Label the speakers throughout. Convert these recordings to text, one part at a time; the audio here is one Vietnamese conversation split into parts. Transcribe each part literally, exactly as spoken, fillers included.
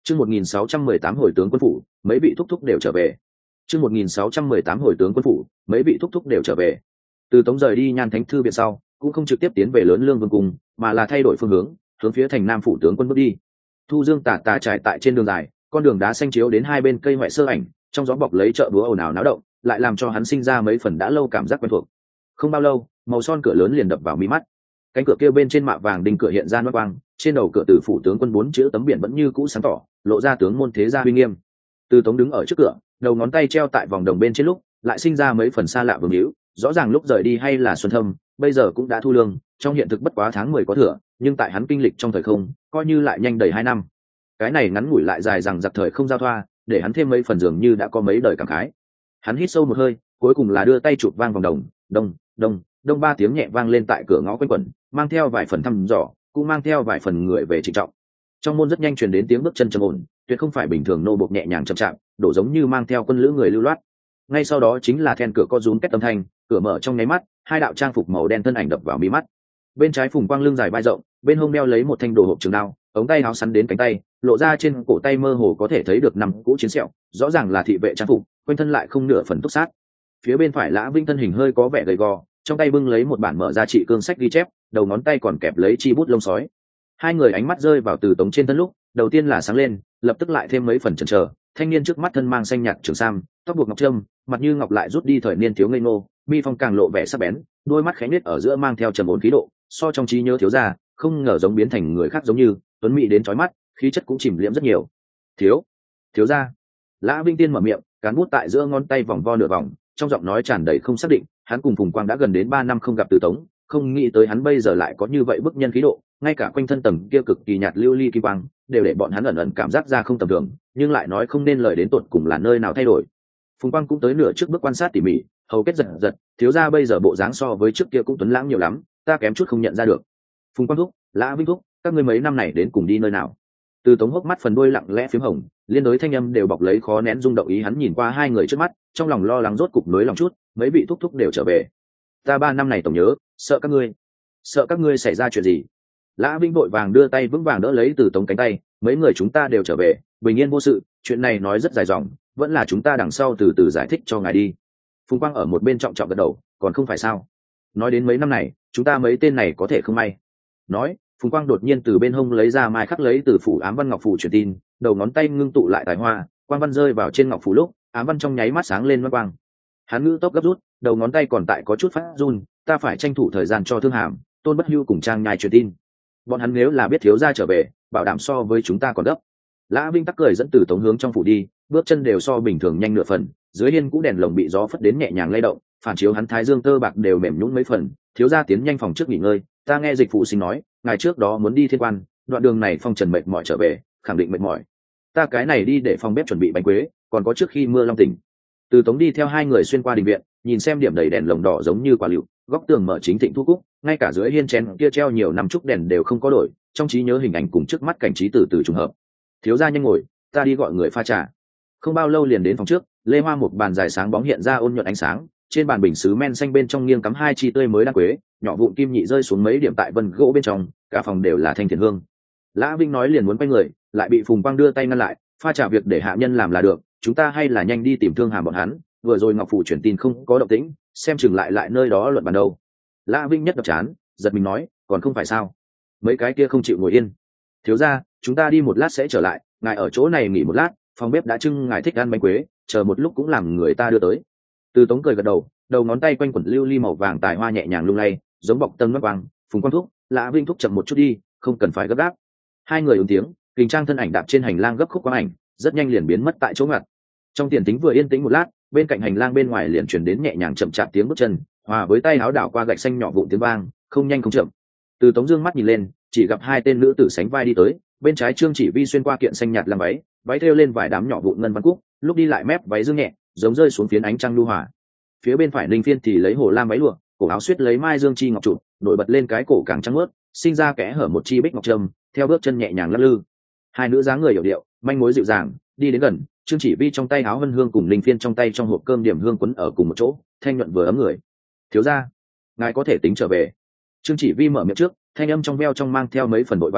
Speaker 1: Chương một nghìn sáu trăm mười tám hồi tướng quân phủ, mấy vị thúc thúc đều trở về. Chương một nghìn sáu trăm mười tám hồi tướng quân phủ, mấy vị thúc thúc đều trở về. Từ Tống rời đi Nhan Thánh thư viện sau, cũng không trực tiếp tiến về Lớn Lương Vương cung, mà là thay đổi phương hướng, hướng phía thành Nam phủ tướng quân bước đi. Thu Dương tà tà trải tại trên đường dài, con đường đá xanh chiếu đến hai bên cây hoại sơ ảnh, trong gió bọc lấy chợ búa ồn ào náo động, lại làm cho hắn sinh ra mấy phần đã lâu cảm giác quen thuộc. Không bao lâu, màu son cửa lớn liền đập vào mi mắt. Cánh cửa kia bên trên mạ vàng đinh cửa hiện ra noát quang, trên đầu cửa Từ phủ tướng quân bốn chữ tấm biển vẫn như cũ sáng tỏ, lộ ra tướng môn thế gia uy nghiêm. Từ Tống đứng ở trước cửa, đầu ngón tay treo tại vòng đồng bên trên lúc, lại sinh ra mấy phần xa lạ vương hữu, rõ ràng lúc rời đi hay là xuân thâm, bây giờ cũng đã thu lương, trong hiện thực bất quá tháng mười có thừa, nhưng tại hắn kinh lịch trong thời không, coi như lại nhanh đầy hai năm. Cái này ngắn ngủi lại dài rằng giặc thời không giao thoa, để hắn thêm mấy phần dường như đã có mấy đời cảm khái. Hắn hít sâu một hơi, cuối cùng là đưa tay chụp vang vòng đồng, đông, đông, đông ba tiếng nhẹ vang lên tại cửa ngõ quanh quẩn, mang theo vài phần thăm dò, cũng mang theo vài phần người về trịnh trọng. Trong môn rất nhanh truyền đến tiếng bước chân trầm ổn, tuyệt không phải bình thường nô bộc nhẹ nhàng chậm chạp, đổ giống như mang theo quân lữ người lưu loát. Ngay sau đó chính là then cửa co rúm két âm thanh, cửa mở trong nháy mắt, hai đạo trang phục màu đen thân ảnh đập vào mi mắt. Bên trái Phùng Quang lưng dài vai rộng, bên hông đeo lấy một thanh đồ hộp trường đao, ống tay áo sắn đến cánh tay, lộ ra trên cổ tay mơ hồ có thể thấy được năm cũ chiến sẹo, rõ ràng là thị vệ trang phục, quanh thân lại không nửa phần túc sát. Phía bên phải Lã Vinh thân hình hơi có vẻ gầy gò, trong tay bưng lấy một bản mở ra trị cương sách ghi chép, đầu ngón tay còn kẹp lấy chi bút lông sói. Hai người ánh mắt rơi vào Từ Tống trên thân lúc, đầu tiên là sáng lên, lập tức lại thêm mấy phần chần chờ. Thanh niên trước mắt thân mang xanh nhạt trường sam, tóc buộc ngọc trâm, mặt như ngọc lại rút đi thời niên thiếu ngây ngô, mi phong càng lộ vẻ sắc bén, đôi mắt khẽ nết ở giữa mang theo trầm ổn khí độ, so trong trí nhớ thiếu gia, không ngờ giống biến thành người khác giống như, tuấn mỹ đến chói mắt, khí chất cũng chìm liễm rất nhiều. Thiếu, thiếu gia. Lã Vinh Tiên mở miệng, cán bút tại giữa ngón tay vòng vo nửa vòng, trong giọng nói tràn đầy không xác định. Hắn cùng Phùng Quang đã gần đến ba năm không gặp Từ Tống, không nghĩ tới hắn bây giờ lại có như vậy bức nhân khí độ, ngay cả quanh thân tầng kia cực kỳ nhạt lưu ly kim quang, đều để bọn hắn ẩn ẩn cảm giác ra không tầm thường, nhưng lại nói không nên lời đến tột cùng là nơi nào thay đổi. Phùng Quang cũng tới nửa trước bước quan sát tỉ mỉ, hầu kết giật giật, thiếu gia bây giờ bộ dáng so với trước kia cũng tuấn lãng nhiều lắm, ta kém chút không nhận ra được. Phùng Quang thúc, Lã Vinh thúc, các ngươi mấy năm này đến cùng đi nơi nào? Từ Tống hốc mắt phần đuôi lặng lẽ phím hồng, liên đối thanh âm đều bọc lấy khó nén rung động ý, hắn nhìn qua hai người trước mắt, trong lòng lo lắng rốt cục nối lòng chút, mấy vị thúc thúc đều trở về. Ta ba năm này tổng nhớ, sợ các ngươi, sợ các ngươi xảy ra chuyện gì. Lã Vinh vội vàng đưa tay vững vàng đỡ lấy Từ Tống cánh tay, mấy người chúng ta đều trở về, bình yên vô sự, chuyện này nói rất dài dòng, vẫn là chúng ta đằng sau từ từ giải thích cho ngài đi. Phùng Quang ở một bên trọng trọng gật đầu, còn không phải sao? Nói đến mấy năm này, chúng ta mấy tên này có thể không may. Nói, Phùng Quang đột nhiên từ bên hông lấy ra mai khắc lấy từ phủ ám văn ngọc phù truyền tin, đầu ngón tay ngưng tụ lại tài hoa, quang văn rơi vào trên ngọc phù lúc, ám văn trong nháy mắt sáng lên loan quang. Hắn ngữ tốc gấp rút, đầu ngón tay còn tại có chút phát run, ta phải tranh thủ thời gian cho Thương Hàm, Tôn Bất Hưu cùng Trang Nhai truyền tin. Bọn hắn nếu là biết thiếu gia trở về, bảo đảm so với chúng ta còn gấp. Lã Vinh tắc cười dẫn Từ Tống hướng trong phủ đi, bước chân đều so bình thường nhanh nửa phần, dưới hiên cũ đèn lồng bị gió phất đến nhẹ nhàng lay động, phản chiếu hắn thái dương tơ bạc đều mềm nhũn mấy phần. Thiếu gia tiến nhanh phòng trước nghỉ ngơi, ta nghe dịch phụ sinh nói, ngày trước đó muốn đi thiên quan, đoạn đường này phong trần mệt mỏi trở về, khẳng định mệt mỏi. Ta cái này đi để phòng bếp chuẩn bị bánh quế, còn có trước khi mưa long tỉnh. Từ Tống đi theo hai người xuyên qua đình viện, nhìn xem điểm đầy đèn lồng đỏ giống như quả lựu, góc tường mở chính thịnh thu cúc, ngay cả dưới hiên chén kia treo nhiều năm trúc đèn đều không có đổi, trong trí nhớ hình ảnh cùng trước mắt cảnh trí từ từ trùng hợp. Thiếu gia nhanh ngồi, ta đi gọi người pha trà. Không bao lâu liền đến phòng trước, lê hoa một bàn dài sáng bóng hiện ra ôn nhuận ánh sáng, trên bàn bình sứ men xanh bên trong nghiêng cắm hai chi tươi mới đan quế, nhỏ vụn kim nhị rơi xuống mấy điểm tại vân gỗ bên trong, cả phòng đều là thanh thiền hương. Lã Vinh nói liền muốn quay người, lại bị Phùng Quang đưa tay ngăn lại, pha trà việc để hạ nhân làm là được, chúng ta hay là nhanh đi tìm Thương Hàm bọn hắn, vừa rồi ngọc phủ chuyển tin không có động tĩnh, xem chừng lại lại nơi đó luận bàn đầu. Lã Vinh nhất đập chán, giật mình nói, còn không phải sao? Mấy cái kia không chịu ngồi yên. Thiếu gia, chúng ta đi một lát sẽ trở lại, ngài ở chỗ này nghỉ một lát, phòng bếp đã trưng ngài thích ăn bánh quế, chờ một lúc cũng làm người ta đưa tới. Từ Tống cười gật đầu, đầu ngón tay quanh quẩn lưu ly màu vàng tài hoa nhẹ nhàng lung lay, giống bọc tầng mắt vàng. Phùng Quang thúc, Lã Vinh thúc chậm một chút đi, không cần phải gấp gáp. Hai người ứng tiếng, kình trang thân ảnh đạp trên hành lang gấp khúc quang ảnh, rất nhanh liền biến mất tại chỗ ngặt. Trong tiền tính vừa yên tĩnh một lát, bên cạnh hành lang bên ngoài liền truyền đến nhẹ nhàng chậm chạp tiếng bước chân, hòa với tay áo đảo qua gạch xanh nhỏ vụn tiếng vang, không nhanh không chậm. Từ Tống dương mắt nhìn lên, chỉ gặp hai tên nữ tử sánh vai đi tới, bên trái Trương Chỉ Vi xuyên qua kiện xanh nhạt làm váy, váy thêu lên vài đám nhỏ vụn ngân văn cúc, lúc đi lại mép váy dương nhẹ, giống rơi xuống phiến ánh trăng lưu hòa. Phía bên phải Ninh Phiên thì lấy hồ lam váy lụa, cổ áo xuyết lấy mai dương chi ngọc trụ, nổi bật lên cái cổ càng trắng mướt, sinh ra kẽ hở một chi bích ngọc trâm, theo bước chân nhẹ nhàng lắc lư. Hai nữ dáng người hiểu điệu, manh mối dịu dàng, đi đến gần, Trương Chỉ Vi trong tay áo hân hương cùng Ninh Phiên trong tay trong hộp cơm điểm hương quấn ở cùng một chỗ, thanh nhuận vừa ấm người. Thiếu gia, ngài có thể tính trở về. Trương Chỉ Vi mở miệng trước, thanh âm trong veo trong mang theo mấy phần vội vàng,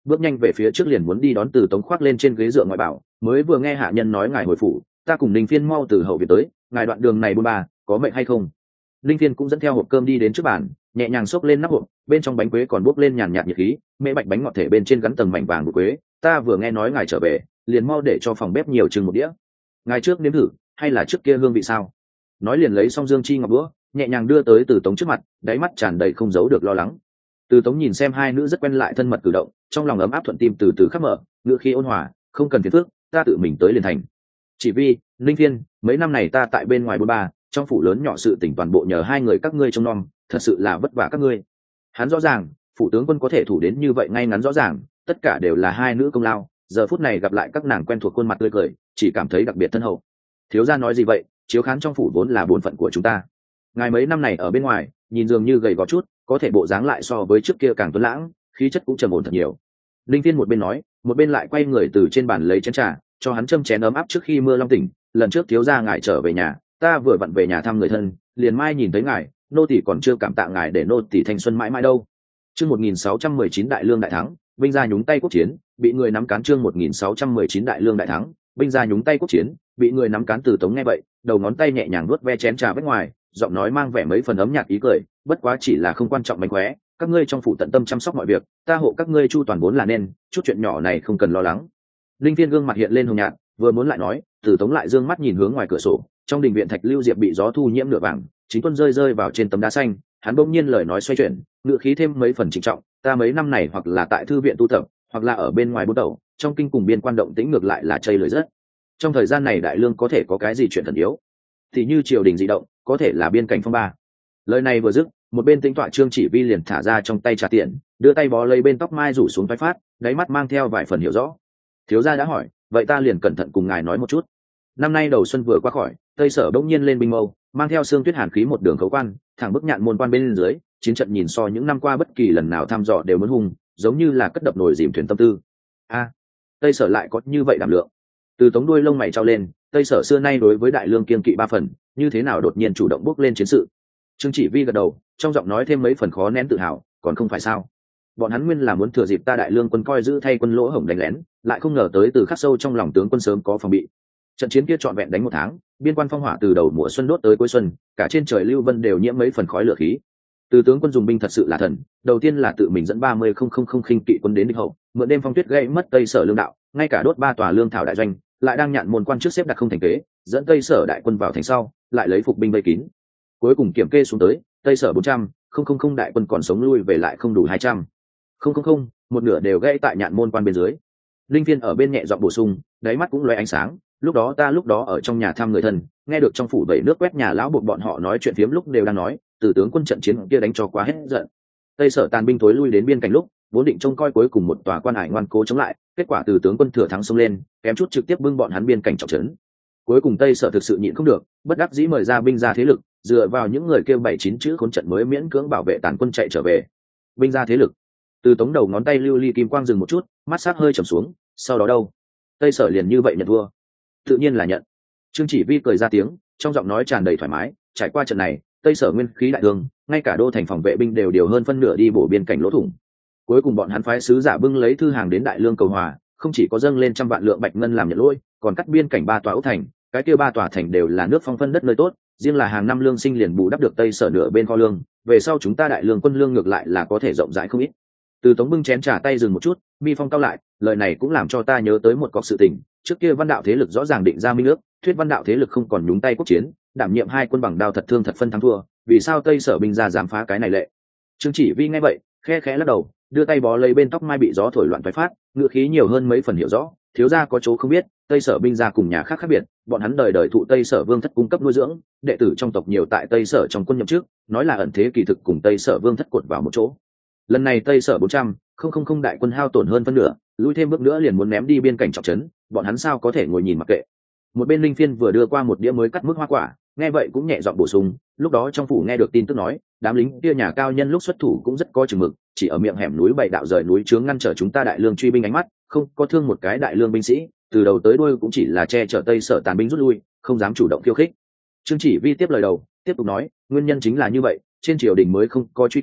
Speaker 1: bước nhanh về phía trước liền muốn đi đón Từ Tống khoác lên trên ghế dựa ngoại bảo, mới vừa nghe hạ nhân nói ngài hồi phủ, ta cùng Ninh Phiên mau từ hậu viện tới, ngài đoạn đường này buôn ba có mệnh hay không? Ninh Phiên cũng dẫn theo hộp cơm đi đến trước bàn, nhẹ nhàng xốc lên nắp hộp, bên trong bánh quế còn bốc lên nhàn nhạt nhiệt khí, mễ bạch bánh ngọt thể bên trên gắn tầng mảnh vàng bột quế, ta vừa nghe nói ngài trở về, liền mau để cho phòng bếp nhiều chừng một đĩa. Ngài trước nếm thử, hay là trước kia hương vị sao? Nói liền lấy xong dương chi ngọc đũa, nhẹ nhàng đưa tới Từ Tống trước mặt, đáy mắt tràn đầy không giấu được lo lắng. Từ Tống nhìn xem hai nữ rất quen lại thân mật cử động, trong lòng ấm áp thuận tim từ từ khắp mở, ngữ khí ôn hòa, không cần phiền phức, ta tự mình tới liền thành. Chỉ vì Linh Thiên, mấy năm này ta tại bên ngoài bôn ba, trong phủ lớn nhỏ sự tình toàn bộ nhờ hai người các ngươi trông nom, thật sự là vất vả các ngươi. Hắn rõ ràng, phủ tướng quân có thể thủ đến như vậy ngay ngắn rõ ràng, tất cả đều là hai nữ công lao. Giờ phút này gặp lại các nàng quen thuộc khuôn mặt tươi cười, chỉ cảm thấy đặc biệt thân hậu. Thiếu gia nói gì vậy? Chiếu khán trong phủ vốn là bổn phận của chúng ta. Ngài mấy năm này ở bên ngoài, nhìn dường như gầy gò chút, có thể bộ dáng lại so với trước kia càng tuấn lãng, khí chất cũng trầm ổn thật nhiều. Linh Thiên một bên nói, một bên lại quay người từ trên bàn lấy chén trà, cho hắn châm chén ấm áp trước khi mưa long tỉnh. Lần trước thiếu gia ngài trở về nhà, ta vừa vặn về nhà thăm người thân, liền mai nhìn thấy ngài, nô tỳ còn chưa cảm tạ ngài để nô tỳ thanh xuân mãi mãi đâu. Chương một nghìn sáu trăm mười chín đại lương đại thắng, binh gia nhúng tay quốc chiến, bị người nắm cán. Chương một nghìn sáu trăm mười chín đại lương đại thắng, binh gia nhúng tay quốc chiến, bị người nắm cán. Từ Tống nghe vậy, đầu ngón tay nhẹ nhàng vuốt ve chén trà bên ngoài, giọng nói mang vẻ mấy phần ấm nhạt ý cười, bất quá chỉ là không quan trọng mánh khóe, các ngươi trong phủ tận tâm chăm sóc mọi việc, ta hộ các ngươi chu toàn vốn là nên, chút chuyện nhỏ này không cần lo lắng. Linh Thiên gương mặt hiện lên hồng nhạt, vừa muốn lại nói, Từ Tống lại dương mắt nhìn hướng ngoài cửa sổ, trong đình viện thạch lưu diệp bị gió thu nhiễm nửa vàng, chính tuân rơi rơi vào trên tấm đá xanh. Hắn bỗng nhiên lời nói xoay chuyển, ngữ khí thêm mấy phần trịnh trọng, ta mấy năm này hoặc là tại thư viện tu tập, hoặc là ở bên ngoài bút đầu, trong kinh cùng biên quan động tĩnh ngược lại là chây lười rất. Trong thời gian này đại lương có thể có cái gì chuyện thần yếu, thì như triều đình dị động, có thể là biên cảnh phong ba. Lời này vừa dứt, một bên tính tọa Trương Chỉ Vi liền thả ra trong tay trà tiền, đưa tay bó lấy bên tóc mai rủ xuống vai phát, đáy mắt mang theo vài phần hiểu rõ. Thiếu gia đã hỏi, vậy ta liền cẩn thận cùng ngài nói một chút. Năm nay đầu xuân vừa qua khỏi, Tây Sở bỗng nhiên lên binh mâu, mang theo sương tuyết hàn khí một đường khấu quan, thẳng bức nhạn môn quan bên dưới, chiến trận nhìn so những năm qua bất kỳ lần nào thăm dò đều muốn hung, giống như là cất đập nồi dìm thuyền tâm tư. A, Tây Sở lại có như vậy đảm lượng. Từ Tống đuôi lông mày trao lên, Tây Sở xưa nay đối với đại lương kiên kỵ ba phần, như thế nào đột nhiên chủ động bước lên chiến sự. Trương Chỉ Vi gật đầu, trong giọng nói thêm mấy phần khó nén tự hào, còn không phải sao? Bọn hắn nguyên là muốn thừa dịp ta đại lương quân coi giữ thay quân lỗ hổng đánh lén, lại không ngờ tới từ khắc sâu trong lòng tướng quân sớm có phòng bị. Trận chiến kia trọn vẹn đánh một tháng, biên quan phong hỏa từ đầu mùa xuân đốt tới cuối xuân, cả trên trời lưu vân đều nhiễm mấy phần khói lửa khí. Từ tướng quân dùng binh thật sự là thần, đầu tiên là tự mình dẫn ba mươi không không không khinh kỵ quân đến địch hậu, mượn đêm phong tuyết gây mất Tây Sở lương đạo, ngay cả đốt ba tòa lương thảo đại doanh, lại đang nhạn môn quan trước xếp đặt không thành kế, dẫn Tây Sở đại quân vào thành sau, lại lấy phục binh vây kín. Cuối cùng kiểm kê xuống tới, Tây Sở bốn trăm không không không đại quân còn sống lui về lại không đủ hai trăm không không không, một nửa đều gãy tại nhạn môn quan bên dưới. Linh Phiên ở bên nhẹ giọng bổ sung, đáy mắt cũng lóe ánh sáng, lúc đó ta lúc đó ở trong nhà thăm người thân, nghe được trong phủ vẩy nước quét nhà lão buộc bọn họ nói chuyện phiếm lúc đều đang nói, từ tướng quân trận chiến kia đánh cho quá hết giận. Tây Sở tàn binh thối lui đến biên cảnh lúc, vốn định trông coi cuối cùng một tòa quan hải ngoan cố chống lại, kết quả từ tướng quân thừa thắng xông lên, kém chút trực tiếp bưng bọn hắn biên cảnh trọng trấn. Cuối cùng Tây Sở thực sự nhịn không được, bất đắc dĩ mời ra binh ra thế lực, dựa vào những người kêu bảy chín chữ khốn trận mới miễn cưỡng bảo vệ tàn quân chạy trở về. Binh ra thế lực. Từ Tống đầu ngón tay lưu ly kim quang dừng một chút, mắt sắc hơi trầm xuống, sau đó đâu? Tây Sở liền như vậy nhận thua? Tự nhiên là nhận. Trương Chỉ Vi cười ra tiếng, trong giọng nói tràn đầy thoải mái, trải qua trận này, Tây Sở nguyên khí đại thương, ngay cả đô thành phòng vệ binh đều điều hơn phân nửa đi bổ biên cảnh lỗ thủng. Cuối cùng bọn hắn phái sứ giả bưng lấy thư hàng đến đại lương cầu hòa, không chỉ có dâng lên trăm vạn lượng bạch ngân làm nhận lỗi, còn cắt biên cảnh ba tòa ốc thành, cái kia ba tòa thành đều là nước phong phân đất nơi tốt, riêng là hàng năm lương sinh liền bù đắp được Tây Sở nửa bên kho lương, về sau chúng ta đại lương quân lương ngược lại là có thể rộng rãi không ít. Từ Tống bưng chén trà tay dừng một chút, mi phong cao lại, lời này cũng làm cho ta nhớ tới một cọc sự tình, trước kia văn đạo thế lực rõ ràng định ra minh ước, thuyết văn đạo thế lực không còn nhúng tay quốc chiến, đảm nhiệm hai quân bằng đao thật thương thật phân thắng thua, vì sao Tây Sở binh ra dám phá cái này lệ? Trương Chỉ Vi nghe vậy, khe khẽ lắc đầu, đưa tay bó lấy bên tóc mai bị gió thổi loạn phái phát, ngựa khí nhiều hơn mấy phần hiểu rõ, thiếu gia có chỗ không biết, Tây Sở binh ra cùng nhà khác khác biệt, bọn hắn đời đời thụ Tây Sở vương thất cung cấp nuôi dưỡng, đệ tử trong tộc nhiều tại Tây Sở trong quân nhậm chức, nói là ẩn thế kỳ thực cùng Tây Sở vương thất cột vào một chỗ. Lần này Tây Sở bốn trăm không không không đại quân hao tổn hơn phân nửa, lui thêm bước nữa liền muốn ném đi biên cảnh trọng trấn, bọn hắn sao có thể ngồi nhìn mặc kệ? Một bên Linh Phiên vừa đưa qua một đĩa mới cắt mức hoa quả, nghe vậy cũng nhẹ giọng bổ sung, lúc đó trong phủ nghe được tin tức nói, đám lính kia nhà cao nhân lúc xuất thủ cũng rất có chừng mực, chỉ ở miệng hẻm núi bảy đạo rời núi chướng ngăn trở chúng ta đại lương truy binh ánh mắt, không có thương một cái đại lương binh sĩ, từ đầu tới đuôi cũng chỉ là che chở Tây Sở tàn binh rút lui, không dám chủ động khiêu khích. Trương Chỉ Vi tiếp lời đầu, tiếp tục nói, nguyên nhân chính là như vậy, trên triều đình mới không có truy cứu,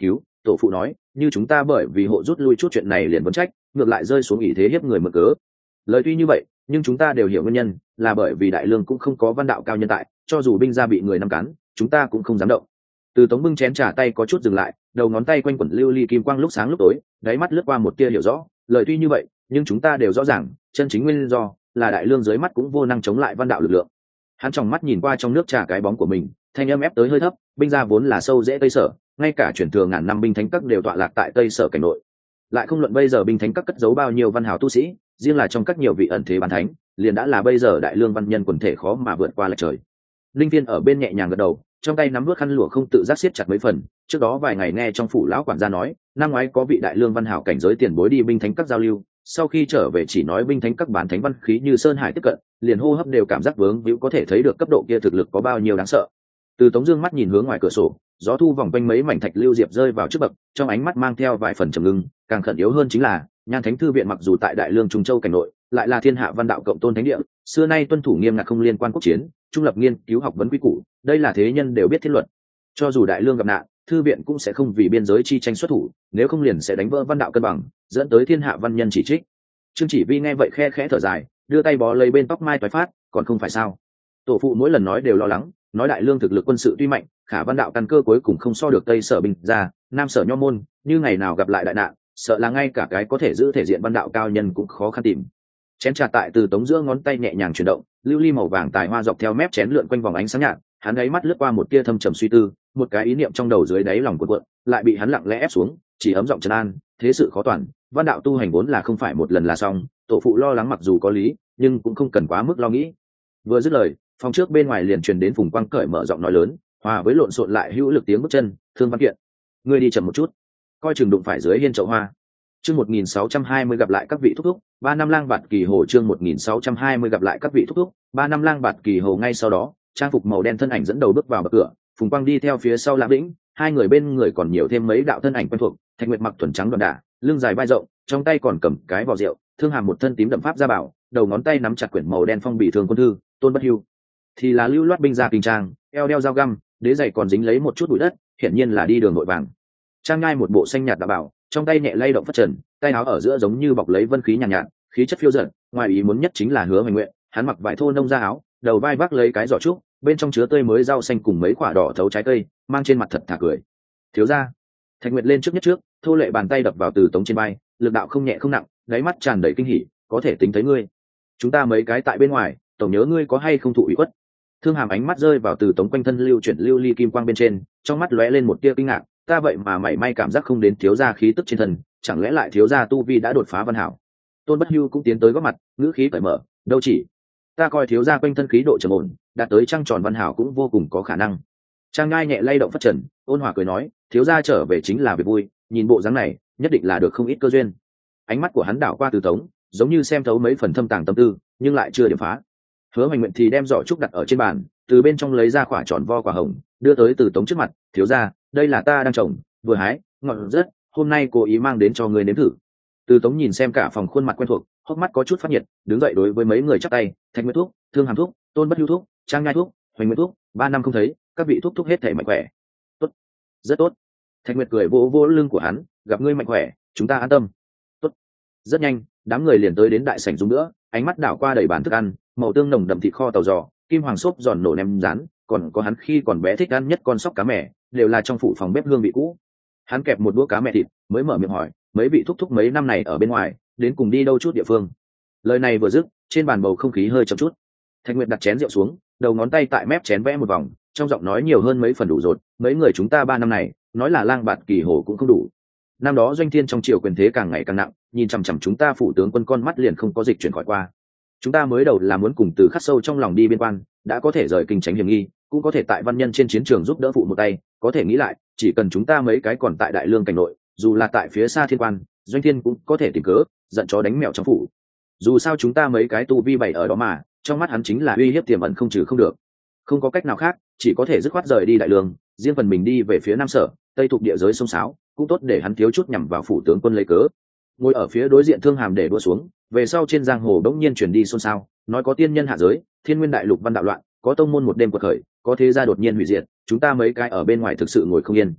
Speaker 1: tổ phụ nói như chúng ta bởi vì hộ rút lui chút chuyện này liền vấn trách, ngược lại rơi xuống ý thế hiếp người mở cớ. Lời tuy như vậy nhưng chúng ta đều hiểu nguyên nhân, là bởi vì đại lương cũng không có văn đạo cao nhân tại, cho dù binh gia bị người nắm cắn chúng ta cũng không dám động. Từ Tống bưng chén trà tay có chút dừng lại, đầu ngón tay quanh quẩn lưu ly kim quang lúc sáng lúc tối, đáy mắt lướt qua một tia hiểu rõ. Lời tuy như vậy nhưng chúng ta đều rõ ràng chân chính nguyên do là đại lương dưới mắt cũng vô năng chống lại văn đạo lực lượng. Hắn tròng mắt nhìn qua trong nước trà cái bóng của mình, thanh âm ép tới hơi thấp. Binh gia vốn là sâu dễ tây sở, ngay cả truyền thừa ngàn năm binh thánh các đều tọa lạc tại tây sở cảnh nội, lại không luận bây giờ binh thánh các cất giấu bao nhiêu văn hào tu sĩ, riêng là trong các nhiều vị ẩn thế bán thánh liền đã là bây giờ đại lương văn nhân quần thể khó mà vượt qua lệch trời. Linh Viên ở bên nhẹ nhàng gật đầu, trong tay nắm vớt khăn lụa không tự giác siết chặt mấy phần. Trước đó vài ngày nghe trong phủ lão quản gia nói năm ngoái có vị đại lương văn hảo cảnh giới tiền bối đi binh thánh các giao lưu, sau khi trở về chỉ nói binh thánh các bán thánh văn khí như sơn hải tiếp cận, liền hô hấp đều cảm giác vướng víu, có thể thấy được cấp độ kia thực lực có bao nhiêu đáng sợ. Từ Tống dương mắt nhìn hướng ngoài cửa sổ, gió thu vòng quanh mấy mảnh thạch lưu diệp rơi vào trước bậc, trong ánh mắt mang theo vài phần trầm ngưng. Càng khẩn yếu hơn chính là Nhan Thánh thư viện mặc dù tại đại lương trung châu cảnh nội, lại là thiên hạ văn đạo cộng tôn thánh địa, xưa nay tuân thủ nghiêm ngặt không liên quan quốc chiến, trung lập nghiên cứu học vấn quy củ, đây là thế nhân đều biết thiết luật. Cho dù đại lương gặp nạn, thư viện cũng sẽ không vì biên giới chi tranh xuất thủ, nếu không liền sẽ đánh vỡ văn đạo cân bằng, dẫn tới thiên hạ văn nhân chỉ trích. Trương Chỉ Vi nghe vậy khe khẽ thở dài, đưa tay bó lấy bên tóc mai toái phát, còn không phải sao? Tổ phụ mỗi lần nói đều lo lắng, nói đại lương thực lực quân sự tuy mạnh, khả văn đạo căn cơ cuối cùng không so được tây sở binh ra, nam sở nho môn, như ngày nào gặp lại đại nạn, sợ là ngay cả cái có thể giữ thể diện văn đạo cao nhân cũng khó khăn tìm. Chén trà tại Từ Tống giữa ngón tay nhẹ nhàng chuyển động, lưu ly màu vàng tài hoa dọc theo mép chén lượn quanh vòng ánh sáng nhạt, hắn ấy mắt lướt qua một tia thâm trầm suy tư, một cái ý niệm trong đầu dưới đáy lòng cuộn cuộn, lại bị hắn lặng lẽ ép xuống, chỉ ấm giọng trấn an, thế sự khó toàn, văn đạo tu hành vốn là không phải một lần là xong, tổ phụ lo lắng mặc dù có lý, nhưng cũng không cần quá mức lo nghĩ. Vừa dứt lời, phòng trước bên ngoài liền truyền đến Phùng Quang cởi mở giọng nói lớn, hòa với lộn xộn lại hữu lực tiếng bước chân, Thương Văn Kiện, ngươi đi chậm một chút, coi chừng đụng phải dưới hiên chậu hoa. Chương một nghìn sáu trăm hai mươi gặp lại các vị thúc thúc, ba năm lang bạt kỳ hồ. Chương một nghìn sáu trăm hai mươi gặp lại các vị thúc thúc, ba năm lang bạt kỳ hồ. Ngay sau đó, trang phục màu đen thân ảnh dẫn đầu bước vào bậc cửa, Phùng Quang đi theo phía sau Lãng Vĩnh, hai người bên người còn nhiều thêm mấy đạo thân ảnh quen thuộc. Thạch Nguyệt mặc thuần trắng đậm đà, lưng dài vai rộng, trong tay còn cầm cái vò rượu, Thương Hàm một thân tím đậm pháp gia bảo, đầu ngón tay nắm chặt quyển màu đen phong bì thường quân thư. Tôn Bất Hưu thì là lưu loát binh gia kinh trang, eo đeo dao găm, đế giày còn dính lấy một chút bụi đất, hiển nhiên là đi đường nội vàng. Trang Ngai một bộ xanh nhạt đạo bảo, trong tay nhẹ lay động phất trần, tay áo ở giữa giống như bọc lấy vân khí nhàn nhạt, nhạt, khí chất phiêu dật. Ngoài ý muốn nhất chính là Hứa Hoành Nguyện, hắn mặc vải thô nông da áo, đầu vai vác lấy cái giỏ trúc, bên trong chứa tươi mới rau xanh cùng mấy quả đỏ thấu trái cây, mang trên mặt thật thà cười. Thiếu gia. Thạch Nguyệt lên trước nhất trước, thô lệ bàn tay đập vào Từ Tống trên vai, lực đạo không nhẹ không nặng, đáy mắt tràn đầy kinh hỉ, có thể tính thấy ngươi. Chúng ta mấy cái tại bên ngoài, tổng nhớ ngươi có hay không thụ ủy khuất. Thương Hàm ánh mắt rơi vào Từ Tống quanh thân lưu chuyển lưu ly kim quang bên trên, trong mắt lóe lên một tia kinh ngạc, ta vậy mà mảy may cảm giác không đến thiếu gia khí tức trên thân, chẳng lẽ lại thiếu gia tu vi đã đột phá văn hảo. Tôn Bất Hưu cũng tiến tới góp mặt, ngữ khí cởi mở, đâu chỉ ta coi thiếu gia quanh thân khí độ trầm ổn, đạt tới trăng tròn văn hảo cũng vô cùng có khả năng. Trang Ngai nhẹ lay động phất trần, ôn hòa cười nói, thiếu gia trở về chính là việc vui, nhìn bộ dáng này nhất định là được không ít cơ duyên. Ánh mắt của hắn đảo qua Từ Tống, giống như xem thấu mấy phần thâm tàng tâm tư, nhưng lại chưa điểm phá. Hứa Hoành Nguyện thì đem giỏ trúc đặt ở trên bàn, từ bên trong lấy ra quả tròn vo quả hồng, đưa tới Từ Tống trước mặt, thiếu gia, đây là ta đang trồng, vừa hái, ngọt rất, hôm nay cố ý mang đến cho người nếm thử. Từ Tống nhìn xem cả phòng khuôn mặt quen thuộc, hốc mắt có chút phát nhiệt, đứng dậy đối với mấy người chắp tay, Thạch Nguyệt thúc, Thương Hàm thúc, Tôn Bất Hưu thúc, Trang Ngai thúc, Hoành Nguyệt thúc, ba năm không thấy, các vị thúc thúc hết thể mạnh khỏe. Tốt, rất tốt. Thạch Nguyệt cười vỗ vỗ lưng của hắn, gặp ngươi mạnh khỏe, chúng ta an tâm. Tốt. Rất nhanh, đám người liền tới đến đại sảnh dùng nữa, ánh mắt đảo qua đầy bàn thức ăn, màu tương nồng đậm thịt kho tàu giò, kim hoàng xốp giòn nổ nem rán, còn có hắn khi còn bé thích ăn nhất con sóc cá mè, đều là trong phủ phòng bếp hương vị cũ. Hắn kẹp một đũa cá mè thịt, mới mở miệng hỏi, mấy vị thúc thúc mấy năm này ở bên ngoài, đến cùng đi đâu chút địa phương. Lời này vừa dứt, trên bàn bầu không khí hơi chậm chút. Thạch Nguyệt đặt chén rượu xuống, đầu ngón tay tại mép chén vẽ một vòng, trong giọng nói nhiều hơn mấy phần đủ rột, mấy người chúng ta ba năm này, nói là lang bạt kỳ hồ cũng không đủ. Năm đó doanh thiên trong triều quyền thế càng ngày càng nặng, nhìn chằm chằm chúng ta phủ tướng quân con mắt liền không có dịch chuyển khỏi qua. Chúng ta mới đầu là muốn cùng từ khắc sâu trong lòng đi biên quan, đã có thể rời kinh tránh hiểm nghi, cũng có thể tại văn nhân trên chiến trường giúp đỡ phụ một tay, có thể nghĩ lại, chỉ cần chúng ta mấy cái còn tại đại lương cảnh nội, dù là tại phía xa thiên quan, doanh thiên cũng có thể tìm cớ giận chó đánh mèo trong phủ. Dù sao chúng ta mấy cái tu vi bảy ở đó mà, trong mắt hắn chính là uy hiếp tiềm ẩn không trừ không được. Không có cách nào khác, chỉ có thể dứt khoát rời đi đại lương, riêng phần mình đi về phía nam sở, tây thuộc địa giới sông sáo, cũng tốt để hắn thiếu chút nhằm vào phủ tướng quân lấy cớ. Ngồi ở phía đối diện Thương Hàm để đua xuống, về sau trên giang hồ đống nhiên chuyển đi xôn xao, nói có tiên nhân hạ giới, thiên nguyên đại lục văn đạo loạn, có tông môn một đêm quật khởi, có thế gia đột nhiên hủy diệt, chúng ta mấy cái ở bên ngoài thực sự ngồi không yên.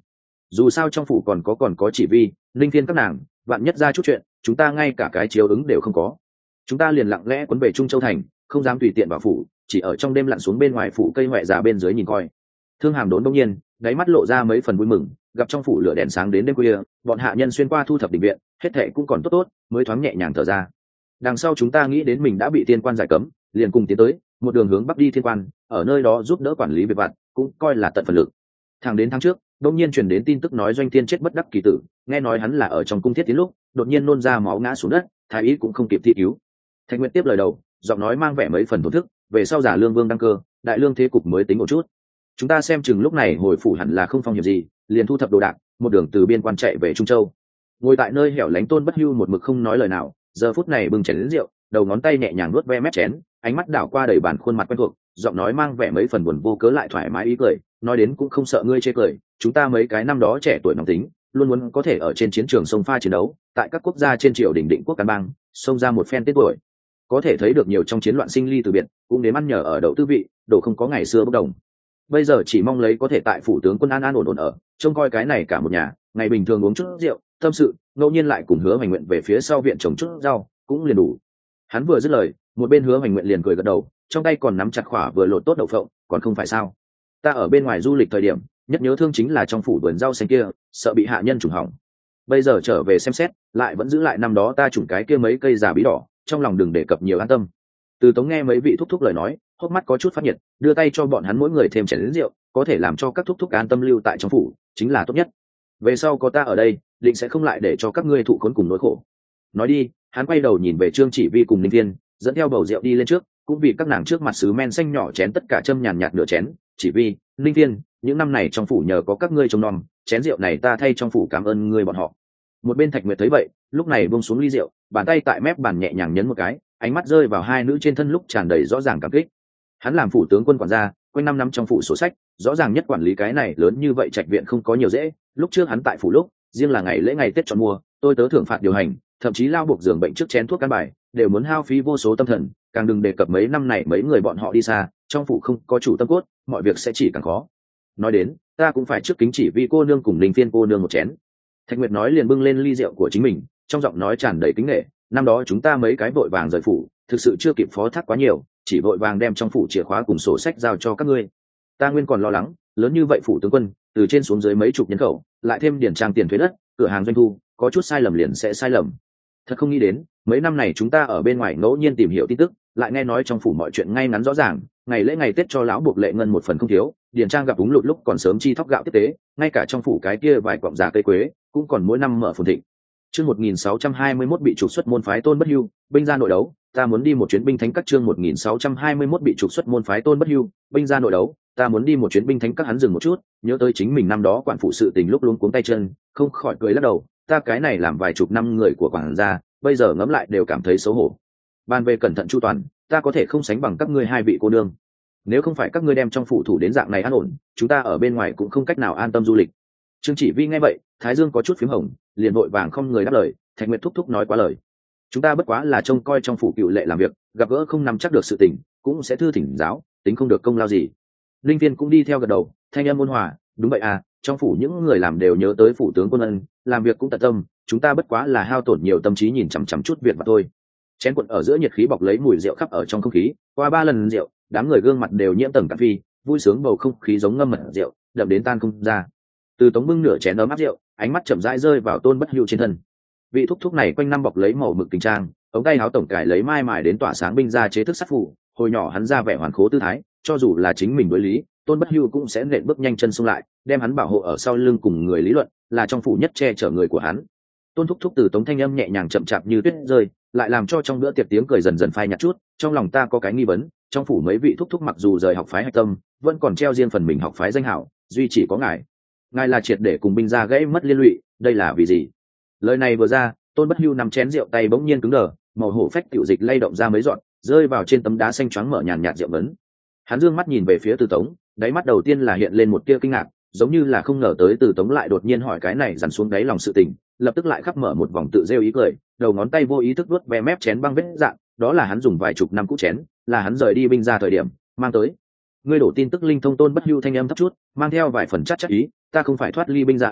Speaker 1: dù sao trong phủ còn có còn có chỉ vi linh phiên các nàng, vạn nhất ra chút chuyện chúng ta ngay cả cái chiếu ứng đều không có. Chúng ta liền lặng lẽ quấn về Trung Châu thành, không dám tùy tiện vào phủ, chỉ ở trong đêm lặn xuống bên ngoài phủ cây huệ già bên dưới nhìn coi. Thương Hàm đốn đông nhiên đáy mắt lộ ra mấy phần vui mừng, gặp trong phủ lửa đèn sáng đến đêm khuya, bọn hạ nhân xuyên qua thu thập đình viện, hết thệ cũng còn tốt tốt, mới thoáng nhẹ nhàng thở ra. Đằng sau chúng ta nghĩ đến mình đã bị tiên quan giải cấm, liền cùng tiến tới một đường hướng bắc đi thiên quan, ở nơi đó giúp đỡ quản lý việc vặt, cũng coi là tận phần lực. Thẳng đến tháng trước đông nhiên truyền đến tin tức nói Doanh Thiên chết bất đắc kỳ tử, nghe nói hắn là ở trong cung thiết tiến lúc đột nhiên nôn ra máu ngã xuống đất, thái y cũng không kịp thi cứu. Thạch Nguyệt tiếp lời đầu, giọng nói mang vẻ mấy phần thổn thức, về sau giả lương vương đăng cơ, đại lương thế cục mới tính một chút. Chúng ta xem chừng lúc này hồi phủ hẳn là không phong hiểm gì, liền thu thập đồ đạc, một đường từ biên quan chạy về Trung Châu. Ngồi tại nơi hẻo lánh Tôn Bất Hưu một mực không nói lời nào, giờ phút này bưng chén đến rượu, đầu ngón tay nhẹ nhàng nuốt ve mép chén, ánh mắt đảo qua đầy bàn khuôn mặt quen thuộc, giọng nói mang vẻ mấy phần buồn vô cớ lại thoải mái ý cười, nói đến cũng không sợ ngươi chê cười, chúng ta mấy cái năm đó trẻ tuổi nóng tính, luôn muốn có thể ở trên chiến trường sông pha chiến đấu, tại các quốc gia trên triều đình định quốc căn bang, xông ra một phen tên tuổi. Có thể thấy được nhiều trong chiến loạn sinh ly từ biệt, cũng đến ăn nhờ ở đậu tư vị, đồ không có ngày xưa bốc đồng. Bây giờ chỉ mong lấy có thể tại phủ tướng quân an an ổn ổn ở, trông coi cái này cả một nhà, ngày bình thường uống chút rượu, tâm sự, ngẫu nhiên lại cùng Hứa Hoành Nguyện về phía sau viện trồng chút rau, cũng liền đủ. Hắn vừa dứt lời, một bên Hứa Hoành Nguyện liền cười gật đầu, trong tay còn nắm chặt khỏa vừa lột tốt đậu phộng, còn không phải sao? Ta ở bên ngoài du lịch thời điểm, nhất nhớ thương chính là trong phủ vườn rau xanh kia, sợ bị hạ nhân trùng hỏng. Bây giờ trở về xem xét, lại vẫn giữ lại năm đó ta trùng cái kia mấy cây già bí đỏ, trong lòng đừng đề cập nhiều an tâm. Từ Tống nghe mấy vị thúc thúc lời nói, hốc mắt có chút phát nhiệt, đưa tay cho bọn hắn mỗi người thêm chén rượu, có thể làm cho các thúc thúc an tâm lưu tại trong phủ, chính là tốt nhất. Về sau có ta ở đây, định sẽ không lại để cho các ngươi thụ khốn cùng nỗi khổ. Nói đi, hắn quay đầu nhìn về Trương Chỉ Vi cùng Ninh Thiên, dẫn theo bầu rượu đi lên trước, cũng vì các nàng trước mặt sứ men xanh nhỏ chén tất cả châm nhàn nhạt nửa chén. Chỉ Vi, Ninh Thiên, những năm này trong phủ nhờ có các ngươi trông nom, chén rượu này ta thay trong phủ cảm ơn ngươi bọn họ. Một bên Thạch Nguyệt thấy vậy, lúc này buông xuống ly rượu, bàn tay tại mép bàn nhẹ nhàng nhấn một cái, ánh mắt rơi vào hai nữ trên thân lúc tràn đầy rõ ràng cảm kích. Hắn làm phủ tướng quân quản gia, quanh năm năm trong phủ sổ sách, rõ ràng nhất quản lý cái này lớn như vậy trạch viện không có nhiều dễ. Lúc trước hắn tại phủ lúc, riêng là ngày lễ ngày Tết chọn mua, tôi tớ thưởng phạt điều hành, thậm chí lao buộc giường bệnh trước chén thuốc căn bài, đều muốn hao phí vô số tâm thần, càng đừng đề cập mấy năm này mấy người bọn họ đi xa, trong phủ không có chủ tâm cốt, mọi việc sẽ chỉ càng khó. Nói đến, ta cũng phải trước kính chỉ vì cô nương cùng Linh Phiên cô nương một chén. Thạch Nguyệt nói liền bưng lên ly rượu của chính mình, trong giọng nói tràn đầy kính nể. Năm đó chúng ta mấy cái vội vàng rời phủ, thực sự chưa kịp phó thác quá nhiều, chỉ vội vàng đem trong phủ chìa khóa cùng sổ sách giao cho các ngươi. Ta nguyên còn lo lắng, lớn như vậy phủ tướng quân, từ trên xuống dưới mấy chục nhân khẩu, lại thêm điển trang tiền thuế đất, cửa hàng doanh thu, có chút sai lầm liền sẽ sai lầm. Thật không nghĩ đến, mấy năm này chúng ta ở bên ngoài ngẫu nhiên tìm hiểu tin tức, lại nghe nói trong phủ mọi chuyện ngay ngắn rõ ràng, ngày lễ ngày Tết cho lão buộc lệ ngân một phần không thiếu, điển trang gặp úng lụt lúc còn sớm chi thóc gạo tiếp tế, ngay cả trong phủ cái kia vài quặng già cây quế, cũng còn mỗi năm mở phồn thịnh. Chương một nghìn sáu trăm hai mươi mốt bị trục xuất môn phái Tôn Bất Hưu, binh ra nội đấu, ta muốn đi một chuyến binh thánh các. Chương một nghìn sáu trăm hai mươi mốt bị trục xuất môn phái Tôn Bất Hưu, binh ra nội đấu, ta muốn đi một chuyến binh thánh các. Hắn dừng một chút, nhớ tới chính mình năm đó quản phụ sự tình lúc luống cuống tay chân, không khỏi cười lắc đầu, ta cái này làm vài chục năm người của quản gia, bây giờ ngẫm lại đều cảm thấy xấu hổ. Ban về cẩn thận chu toàn, ta có thể không sánh bằng các ngươi hai vị cô nương. Nếu không phải các ngươi đem trong phủ thủ đến dạng này an ổn, chúng ta ở bên ngoài cũng không cách nào an tâm du lịch. Trương Chỉ Vi nghe vậy, thái dương có chút phím hồng, liền vội vàng không người đáp lời. Thạch Nguyệt thúc thúc nói quá lời, chúng ta bất quá là trông coi trong phủ cựu lệ làm việc, gặp gỡ không nắm chắc được sự tình, cũng sẽ thư thỉnh giáo, tính không được công lao gì. Linh Viên cũng đi theo gật đầu, thanh âm ôn hòa, đúng vậy à, trong phủ những người làm đều nhớ tới phủ tướng quân ân, làm việc cũng tận tâm, chúng ta bất quá là hao tổn nhiều tâm trí nhìn chằm chằm chút việc mà thôi. Chén cuộn ở giữa nhiệt khí bọc lấy mùi rượu khắp ở trong không khí, qua ba lần rượu, đám người gương mặt đều nhiễm tầng cà phê, vui sướng bầu không khí giống ngâm mật rượu, đậm đến tan không ra. Từ Tống bưng nửa chén ấm áp rượu, ánh mắt chậm rãi rơi vào Tôn Bất Hưu trên thân. Vị thúc thúc này quanh năm bọc lấy màu mực tình trang, ống tay áo tổng cải lấy mai mài đến tỏa sáng binh ra chế thức sắt phủ, hồi nhỏ hắn ra vẻ hoàn khố tư thái, cho dù là chính mình đối lý, Tôn Bất Hưu cũng sẽ nện bước nhanh chân xông lại, đem hắn bảo hộ ở sau lưng cùng người lý luận, là trong phủ nhất che chở người của hắn. Tôn thúc thúc từ Tống thanh âm nhẹ nhàng chậm chạp như tuyết rơi, lại làm cho trong bữa tiệc tiếng cười dần dần phai nhạt chút. Trong lòng ta có cái nghi vấn, trong phủ mấy vị thúc thúc mặc dù rời học phái hạch tâm, vẫn còn treo riêng phần mình học phái danh hảo, duy chỉ có ngài, ngài là triệt để cùng binh gia gãy mất liên lụy, đây là vì gì? Lời này vừa ra, Tôn Bất Hưu nắm chén rượu tay bỗng nhiên cứng đờ, màu hổ phách tiểu dịch lay động ra mấy giọt, rơi vào trên tấm đá xanh choáng mở nhàn nhạt rượu vấn. Hắn dương mắt nhìn về phía Từ Tống, đáy mắt đầu tiên là hiện lên một tia kinh ngạc, giống như là không ngờ tới Từ Tống lại đột nhiên hỏi cái này dằn xuống đáy lòng sự tình, lập tức lại khắp mở một vòng tự rêu ý cười, đầu ngón tay vô ý thức vuốt ve mép chén băng vết dạn, đó là hắn dùng vài chục năm cũ chén, là hắn rời đi binh ra thời điểm mang tới. Ngươi đổ tin tức linh thông. Tôn Bất Hưu thanh âm thấp chút, mang theo vài phần chắc chắc ý, ta không phải thoát ly binh ra à,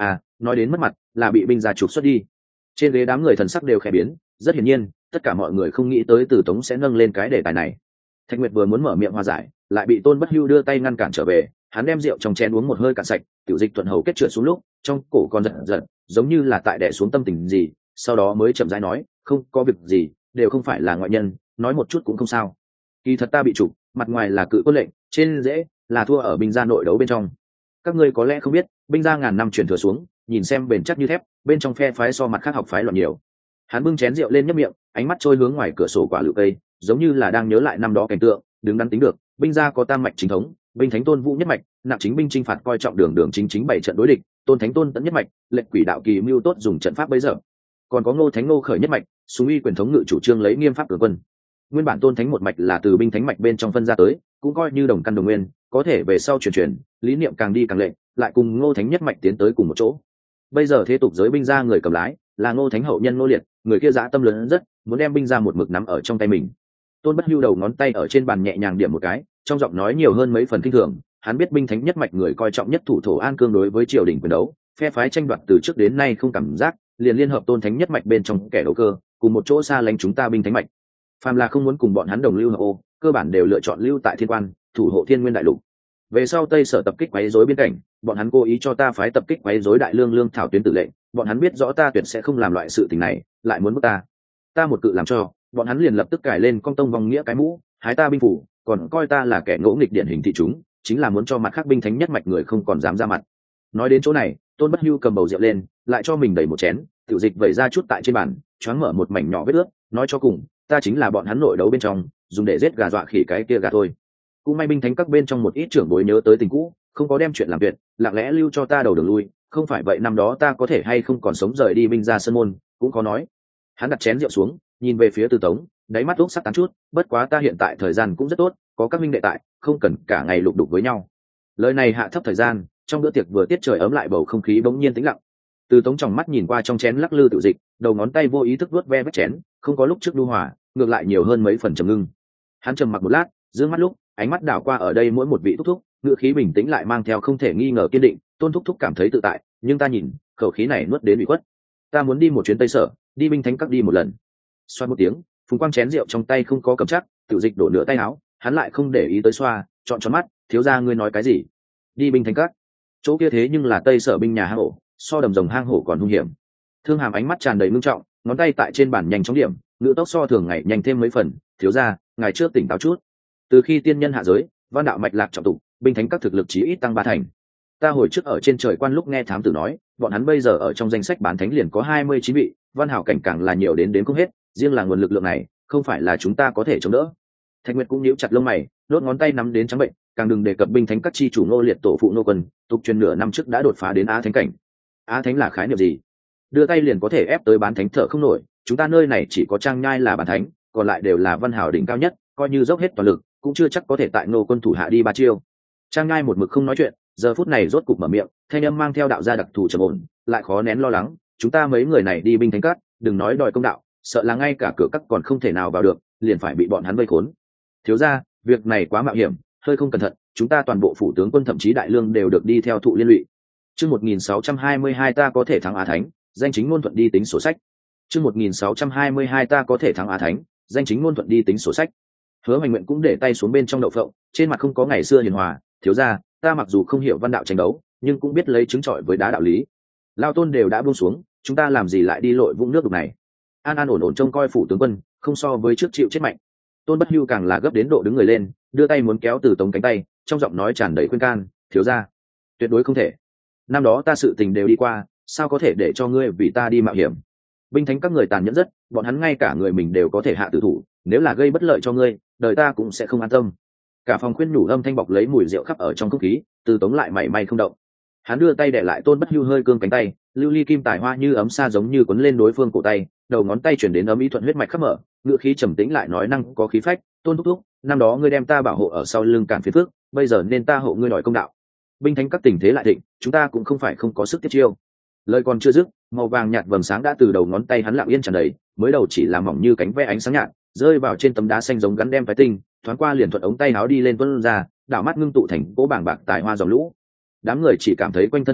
Speaker 1: nói đến mất mặt là bị binh gia trục xuất đi. Trên ghế đám người thần sắc đều khẽ biến, rất hiển nhiên tất cả mọi người không nghĩ tới Từ Tống sẽ nâng lên cái đề tài này. Thạch Nguyệt vừa muốn mở miệng hòa giải, lại bị Tôn Bất Hưu đưa tay ngăn cản trở về. Hắn đem rượu trong chén uống một hơi cạn sạch, tiểu dịch thuận hầu kết trượt xuống lúc trong cổ còn giật giật, giống như là tại đè xuống tâm tình gì, sau đó mới chậm rãi nói, không có việc gì, đều không phải là ngoại nhân, nói một chút cũng không sao. Kỳ thật ta bị trục, mặt ngoài là cự quân lệnh, trên dễ là thua ở binh gia nội đấu bên trong. Các ngươi có lẽ không biết, binh gia ngàn năm truyền thừa xuống, nhìn xem bền chắc như thép, bên trong phe phái so mặt khác học phái loạn nhiều. Hắn bưng chén rượu lên nhấp miệng, ánh mắt trôi hướng ngoài cửa sổ quả lựu cây, giống như là đang nhớ lại năm đó cảnh tượng, đứng đắn tính được, binh gia có tam mạch chính thống, binh thánh tôn vũ nhất mạch, nặng chính binh chinh phạt coi trọng đường đường chính chính bảy trận đối địch, tôn thánh tôn tẫn nhất mạch, lệnh quỷ đạo kỳ mưu tốt dùng trận pháp bấy giờ. Còn có ngô thánh ngô khởi nhất mạch, súng uy quyền thống ngự chủ trương lấy nghiêm pháp cường quân. Nguyên bản tôn thánh một mạch là từ binh thánh mạch bên trong phân ra tới, cũng coi như đồng căn đồng nguyên, có thể về sau truyền truyền, lý niệm càng đi càng lệnh, lại cùng ngô thánh nhất mạch tiến tới cùng một chỗ. Bây giờ thế tục giới binh gia người cầm lái là ngô thánh hậu nhân ngô liệt, người kia dã tâm lớn rất, muốn đem binh gia một mực nắm ở trong tay mình. Tôn Bất Hưu đầu ngón tay ở trên bàn nhẹ nhàng điểm một cái, trong giọng nói nhiều hơn mấy phần kinh thường. Hắn biết binh thánh nhất mạch người coi trọng nhất thủ thổ an cương đối với triều đình quyền đấu, phe phái tranh đoạt từ trước đến nay không cảm giác, liền liên hợp tôn thánh nhất mạch bên trong kẻ đấu cơ, cùng một chỗ xa lánh chúng ta binh thánh mạch. Phàm là không muốn cùng bọn hắn đồng lưu hợp ô, cơ bản đều lựa chọn lưu tại thiên quan, thủ hộ thiên nguyên đại lục. Về sau Tây Sở tập kích quấy rối biên cảnh, bọn hắn cố ý cho ta phái tập kích quấy rối đại lương lương thảo tuyến tử lệnh, bọn hắn biết rõ ta tuyệt sẽ không làm loại sự tình này, lại muốn bức ta. Ta một cự làm cho, bọn hắn liền lập tức cài lên công tông vong nghĩa cái mũ, hái ta binh phủ, còn coi ta là kẻ ngỗ nghịch điển hình thị chúng, chính là muốn cho mặt khác binh thánh nhất mạch người không còn dám ra mặt. Nói đến chỗ này, Tôn Bất Hưu cầm bầu rượu lên, lại cho mình đẩy một chén, tiểu dịch vẩy ra chút tại trên bàn, choáng mở một mảnh nhỏ vết ướt, nói cho cùng, ta chính là bọn hắn nội đấu bên trong, dùng để giết gà dọa khỉ cái kia gà thôi. Cũng may binh thánh các bên trong một ít trưởng bối nhớ tới tình cũ, không có đem chuyện làm tuyệt, lặng lẽ lưu cho ta đầu đường lui, không phải vậy năm đó ta có thể hay không còn sống rời đi binh ra sân môn, cũng có nói. Hắn đặt chén rượu xuống, nhìn về phía Từ Tống, đáy mắt úp sắc tán chút, bất quá ta hiện tại thời gian cũng rất tốt, có các minh đệ tại, không cần cả ngày lục đục với nhau. Lời này hạ thấp thời gian, trong bữa tiệc vừa tiết trời ấm lại bầu không khí bỗng nhiên tĩnh lặng. Từ Tống tròng mắt nhìn qua trong chén lắc lư tự dịch, đầu ngón tay vô ý thức vuốt ve vết chén, không có lúc trước đu hòa, ngược lại nhiều hơn mấy phần trầm ngưng. Hắn trầm mặc một lát, dương mắt lúc, ánh mắt đảo qua ở đây mỗi một vị thúc thúc, ngữ khí bình tĩnh lại mang theo không thể nghi ngờ kiên định. Tôn thúc thúc cảm thấy tự tại, nhưng ta nhìn khẩu khí này nuốt đến bị khuất. Ta muốn đi một chuyến Tây Sở, đi binh thánh các đi một lần. Xoa một tiếng, phùng quang chén rượu trong tay không có cầm chắc, tiểu dịch đổ nửa tay áo, hắn lại không để ý tới xoa, chọn tròn mắt, thiếu gia ngươi nói cái gì? Đi binh thánh các? Chỗ kia thế nhưng là Tây Sở binh nhà hang hổ, so đầm rồng hang hổ còn hung hiểm. Thương Hàm ánh mắt tràn đầy ngưng trọng, ngón tay tại trên bàn nhanh chóng điểm, ngữ tốc so thường ngày nhanh thêm mấy phần. Thiếu gia, ngày trước tỉnh táo chút. Từ khi tiên nhân hạ giới, văn đạo mạch lạc trọng tục, binh thánh các thực lực chí ít tăng ba thành. Ta hồi trước ở trên trời quan lúc nghe thám tử nói, bọn hắn bây giờ ở trong danh sách bán thánh liền có hai mươi chín vị, văn hảo cảnh càng là nhiều đến đến không hết, riêng là nguồn lực lượng này, không phải là chúng ta có thể chống đỡ. Thạch Nguyệt cũng nhíu chặt lông mày, đốt ngón tay nắm đến trắng bệnh, càng đừng đề cập binh thánh các chi chủ Ngô Liệt tổ phụ Ngô Quân, tục truyền nửa năm trước đã đột phá đến á thánh cảnh. Á thánh là khái niệm gì? Đưa tay liền có thể ép tới bán thánh thở không nổi, chúng ta nơi này chỉ có Trang Nhai là bán thánh, còn lại đều là văn hảo đỉnh cao nhất, coi như dốc hết toàn lực, cũng chưa chắc có thể tại Ngô Quân thủ hạ đi ba chiêu. Trang Nhai một mực không nói chuyện, giờ phút này rốt cục mở miệng, thanh âm mang theo đạo gia đặc thù trầm ổn, lại khó nén lo lắng. Chúng ta mấy người này đi binh thánh các, đừng nói đòi công đạo, sợ là ngay cả cửa các còn không thể nào vào được, liền phải bị bọn hắn vây khốn. Thiếu gia, việc này quá mạo hiểm, hơi không cẩn thận, chúng ta toàn bộ phủ tướng quân thậm chí đại lương đều được đi theo thụ liên lụy. Chương một nghìn sáu trăm hai mươi hai ta có thể thắng Á Thánh, danh chính ngôn thuận đi tính sổ sách. Chương một nghìn sáu trăm hai mươi hai ta có thể thắng Á Thánh, danh chính ngôn thuận đi tính sổ sách. Hứa Hoành Nguyện cũng để tay xuống bên trong đậu phộng, trên mặt không có ngày xưa hiền hòa. Thiếu gia, ta mặc dù không hiểu văn đạo tranh đấu, nhưng cũng biết lấy trứng trọi với đá đạo lý. Lao tôn đều đã buông xuống, chúng ta làm gì lại đi lội vũng nước đục này? An an ổn ổn trông coi phủ tướng quân, không so với trước chịu chết mạnh. Tôn Bất Hưu càng là gấp đến độ đứng người lên, đưa tay muốn kéo Từ Tống cánh tay, trong giọng nói tràn đầy khuyên can. Thiếu gia, tuyệt đối không thể. Năm đó ta sự tình đều đi qua, sao có thể để cho ngươi vì ta đi mạo hiểm? Binh thánh các người tàn nhẫn rất, bọn hắn ngay cả người mình đều có thể hạ tử thủ, nếu là gây bất lợi cho ngươi, đời ta cũng sẽ không an tâm. Cả phòng khuyên nhủ âm thanh bọc lấy mùi rượu khắp ở trong không khí, Từ Tống lại mảy may không động. Hắn đưa tay để lại Tôn Bất Hưu hơi cương cánh tay, lưu ly kim tài hoa như ấm sa giống như quấn lên đối phương cổ tay, đầu ngón tay chuyển đến ấm ý thuận huyết mạch khắp mở, ngựa khí trầm tĩnh lại nói năng có khí phách. Tôn thúc thúc, năm đó ngươi đem ta bảo hộ ở sau lưng cản phiền phước, bây giờ nên ta hộ ngươi đòi công đạo. Binh thánh các tình thế lại thịnh, chúng ta cũng không phải không có sức tiết chiêu. Lời còn chưa dứt, màu vàng nhạt vầng sáng đã từ đầu ngón tay hắn lặng yên tràn đầy, mới đầu chỉ là mỏng như cánh ve ánh sáng nhạt, rơi vào trên tấm đá xanh giống gắn đem phái tinh, thoáng qua liền thuận ống tay áo đi lên tuôn ra, đảo mắt ngưng tụ thành cỗ bảng bạc tài hoa dòng lũ. Đám người chỉ cảm thấy quanh thân ấm áp,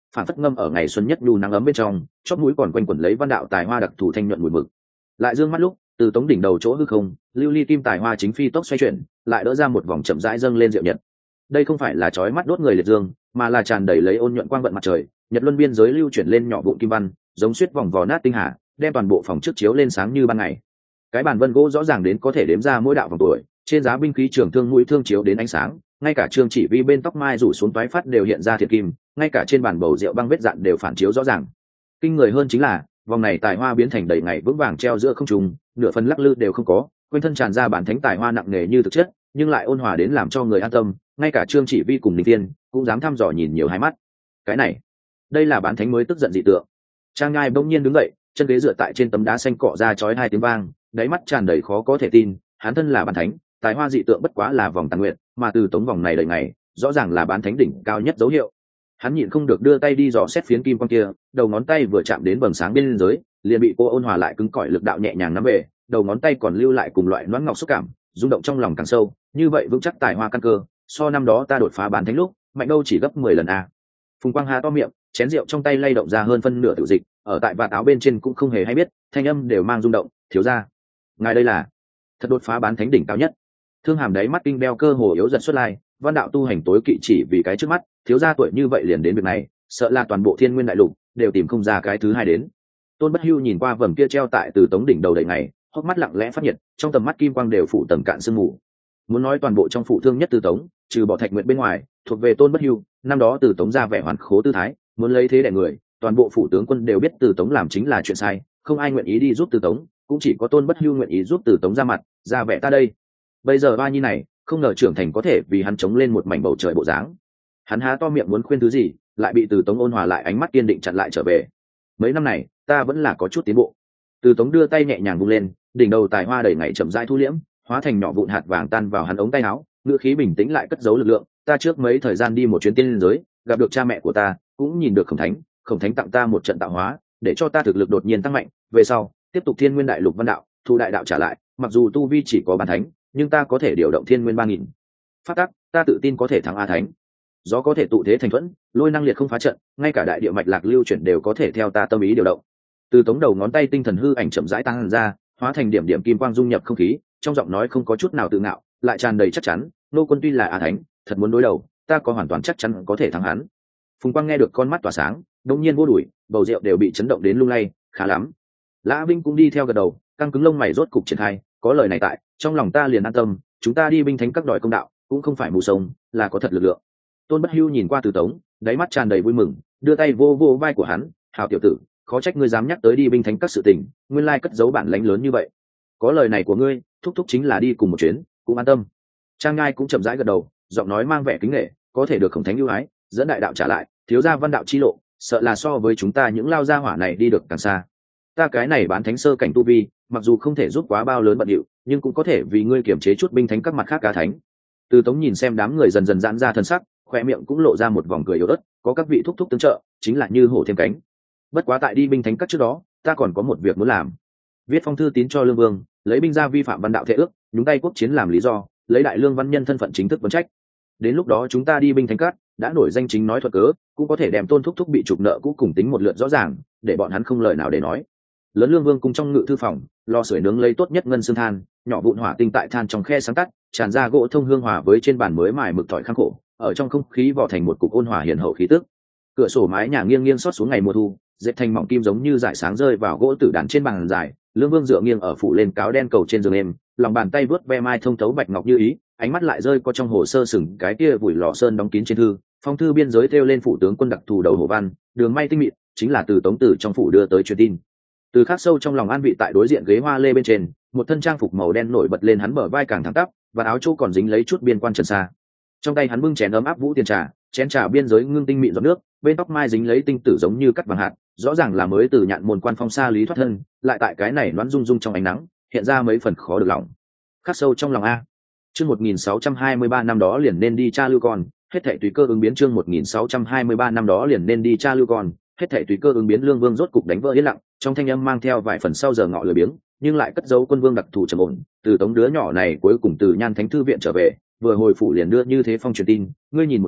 Speaker 1: phản phất ngâm ở ngày xuân nhất nhu nắng ấm bên trong, chóp mũi còn quanh quẩn lấy văn đạo tài hoa đặc thù thanh nhuận mùi mực. Lại dương mắt lúc, từ tống đỉnh đầu chỗ hư không, lưu ly kim tài hoa chính phi tốc xoay chuyển, lại đỡ ra một vòng chậm rãi dâng lên diệu nhật. Đây không phải là chói mắt đốt người liệt dương, mà là tràn đầy lấy ôn nhuận quang vận mặt trời, nhật luân biên giới lưu chuyển lên nhỏ vụn kim văn, giống xuyết vòng vò nát tinh hà, đem toàn bộ phòng trước chiếu lên sáng như ban ngày. Cái bàn vân gỗ rõ ràng đến có thể đếm ra mỗi đạo vòng tuổi, trên giá binh khí trường thương mũi thương chiếu đến ánh sáng, ngay cả trương chỉ vi bên tóc mai rủ xuống toái phát đều hiện ra thiệt kim, ngay cả trên bàn bầu rượu băng vết dạn đều phản chiếu rõ ràng. Kinh người hơn chính là vòng này tài hoa biến thành đầy ngày vững vàng treo giữa không trung, nửa phần lắc lư đều không có, quanh thân tràn ra bản thánh tài hoa nặng nề như thực chất, nhưng lại ôn hòa đến làm cho người an tâm, ngay cả trương chỉ vi cùng ninh tiên cũng dám thăm dò nhìn nhiều hai mắt. Cái này, đây là bán thánh mới tức giận dị tượng. Trang Ngai bỗng nhiên đứng dậy, chân ghế dựa tại trên tấm đá xanh cọ ra chói hai tiếng vang, đáy mắt tràn đầy khó có thể tin, hắn thân là bán thánh, tài hoa dị tượng bất quá là vòng tàn nguyện, mà từ tống vòng này đầy ngày, rõ ràng là bán thánh đỉnh cao nhất dấu hiệu. Hắn nhịn không được đưa tay đi dò xét phiến kim quang kia, đầu ngón tay vừa chạm đến bầng sáng bên dưới, liền bị cô ôn hòa lại cứng cỏi lực đạo nhẹ nhàng nắm về, đầu ngón tay còn lưu lại cùng loại loãng ngọc xúc cảm, rung động trong lòng càng sâu, như vậy vững chắc tài hoa căn cơ, so năm đó ta đột phá bán thánh lúc, mạnh đâu chỉ gấp mười lần a. Phùng Quang há to miệng, chén rượu trong tay lay động ra hơn phân nửa tiểu dịch, ở tại vạt áo bên trên cũng không hề hay biết, thanh âm đều mang rung động, thiếu gia, ngài đây là thật đột phá bán thánh đỉnh cao nhất. Thương hàm đáy mắt kinh beo cơ hồ yếu dần xuất lai, văn đạo tu hành tối kỵ chỉ vì cái trước mắt, thiếu gia tuổi như vậy liền đến việc này, sợ là toàn bộ thiên nguyên đại lục đều tìm không ra cái thứ hai đến. Tôn Bất Hưu nhìn qua vầng kia treo tại từ tống đỉnh đầu đầy ngày, hốc mắt lặng lẽ phát nhiệt, trong tầm mắt kim quang đều phủ tầng cạn sương mù. Muốn nói toàn bộ trong phủ thương nhất từ tống, trừ bỏ Thạch Nguyệt bên ngoài, thuộc về Tôn Bất Hưu, năm đó từ tống ra vẻ hoàn khố tư thái, muốn lấy thế đè người, toàn bộ phủ tướng quân đều biết từ tống làm chính là chuyện sai, không ai nguyện ý đi giúp từ tống, cũng chỉ có Tôn Bất Hưu nguyện ý giúp từ tống ra mặt, ra vẻ ta đây. Bây giờ ba nhi này, không ngờ trưởng thành có thể vì hắn chống lên một mảnh bầu trời bộ dáng. Hắn há to miệng muốn khuyên thứ gì, lại bị từ tống ôn hòa lại ánh mắt kiên định chặn lại trở về. Mấy năm này, ta vẫn là có chút tiến bộ. Từ tống đưa tay nhẹ nhàng vung lên, đỉnh đầu tài hoa đầy ngày chậm rãi thu liễm, hóa thành nhỏ vụn hạt vàng tan vào hắn ống tay áo, ngữ khí bình tĩnh lại cất giấu lực lượng. Ta trước mấy thời gian đi một chuyến tiên giới, gặp được cha mẹ của ta, cũng nhìn được Khổng Thánh, Khổng Thánh tặng ta một trận tạo hóa, để cho ta thực lực đột nhiên tăng mạnh. Về sau, tiếp tục thiên nguyên đại lục văn đạo, thu đại đạo trả lại. Mặc dù tu vi chỉ có bản thánh, nhưng ta có thể điều động thiên nguyên ba nghìn phát tắc, ta tự tin có thể thắng a thánh. Gió có thể tụ thế thành thuẫn, lôi năng liệt không phá trận, ngay cả đại địa mạch lạc lưu chuyển đều có thể theo ta tâm ý điều động. Từ tống đầu ngón tay tinh thần hư ảnh chậm rãi tăng ra, hóa thành điểm điểm kim quang dung nhập không khí, trong giọng nói không có chút nào tự ngạo, lại tràn đầy chắc chắn. Nô quân tuy là a thánh, thật muốn đối đầu, ta có hoàn toàn chắc chắn có thể thắng hắn. Phùng Quang nghe được con mắt tỏa sáng, đột nhiên vô đuổi, bầu rượu đều bị chấn động đến lung lay, khá lắm. Lã Vinh cũng đi theo gật đầu, căng cứng lông mày rốt cục triển khai, có lời này tại, trong lòng ta liền an tâm, chúng ta đi binh thánh các đòi công đạo, cũng không phải mù sông, là có thật lực lượng. Tôn Bất Hưu nhìn qua Từ Tống, đáy mắt tràn đầy vui mừng, đưa tay vô vô vai của hắn, hào tiểu tử, khó trách ngươi dám nhắc tới đi binh thánh các sự tình, nguyên lai cất giấu bản lãnh lớn như vậy. Có lời này của ngươi, thúc thúc chính là đi cùng một chuyến, cũng an tâm. Trang Ngai cũng chậm rãi gật đầu, giọng nói mang vẻ kính nể, có thể được Khổng Thánh ưu ái, dẫn đại đạo trả lại, thiếu gia văn đạo chi lộ, sợ là so với chúng ta những lao gia hỏa này đi được càng xa. Ta cái này bán thánh sơ cảnh tu vi, mặc dù không thể giúp quá bao lớn bận điệu, nhưng cũng có thể vì ngươi kiểm chế chút binh thánh các mặt khác cá thánh. Từ Tống nhìn xem đám người dần dần giãn ra thân sắc, khoe miệng cũng lộ ra một vòng cười yếu ớt, có các vị thúc thúc tương trợ, chính là như hổ thêm cánh. Bất quá tại đi binh thánh các trước đó, ta còn có một việc muốn làm. Viết phong thư tín cho Lương Vương, lấy binh ra vi phạm văn đạo thể ước, nhúng tay quốc chiến làm lý do, lấy đại lương văn nhân thân phận chính thức vấn trách. Đến lúc đó chúng ta đi binh thánh các, đã nổi danh chính nói thuật cớ, cũng có thể đem Tôn thúc thúc bị trục nợ cũ cùng tính một lượt rõ ràng, để bọn hắn không lời nào để nói. Lớn Lương Vương cùng trong ngự thư phòng, lò sưởi nướng lấy tốt nhất ngân xương than, nhỏ vụn hỏa tinh tại than trong khe sáng tắt, tràn ra gỗ thông hương hòa với trên bàn mới mài mực tỏi khang khổ, ở trong không khí vò thành một cục ôn hòa hiền hậu khí tức. Cửa sổ mái nhà nghiêng nghiêng xót xuống ngày mùa thu, dệt thành mỏng kim giống như dải sáng rơi vào gỗ tử đàn trên bàn dài. Lương Vương dựa nghiêng ở phủ lên cáo đen cầu trên giường êm, lòng bàn tay vớt ve mai thông thấu bạch ngọc như ý, ánh mắt lại rơi có trong hồ sơ sừng cái kia vùi lò sơn đóng kín trên thư, phong thư biên giới thêu lên phủ tướng quân đặc thù đầu hồ văn, đường may tinh mịn, chính là từ Tống Tử trong phủ đưa tới truyền tin. Từ khắc sâu trong lòng an vị tại đối diện ghế hoa lê bên trên, một thân trang phục màu đen nổi bật lên hắn bờ vai càng thẳng tắp, và áo chỗ còn dính lấy chút biên quan trần xa. Trong tay hắn bưng chén ấm áp vũ tiền trà, chén trà biên giới ngưng tinh mịn giọt nước, bên tóc mai dính lấy tinh tử giống như cắt vàng hạt, rõ ràng là mới từ nhạn môn quan phong xa lý thoát thân, lại tại cái này loãng rung rung trong ánh nắng, hiện ra mấy phần khó được lòng. Khắc sâu trong lòng a. Chương một nghìn sáu trăm hai mươi ba năm đó liền nên đi tra lưu con, hết thảy tùy cơ ứng biến. Chương một nghìn sáu trăm hai mươi ba năm đó liền nên đi tra lưu con, hết thảy tùy cơ ứng biến. Lương Vương rốt cục đánh vỡ yên lặng, trong thanh âm mang theo vài phần sau giờ ngọ lười biếng, nhưng lại cất dấu quân vương đặc thù trầm ổn. Từ Tống đứa nhỏ này cuối cùng từ Nhan Thánh thư viện trở về, vừa hồi phủ liền đưa như thế phong truyền tin, ngươi nhìn một cái,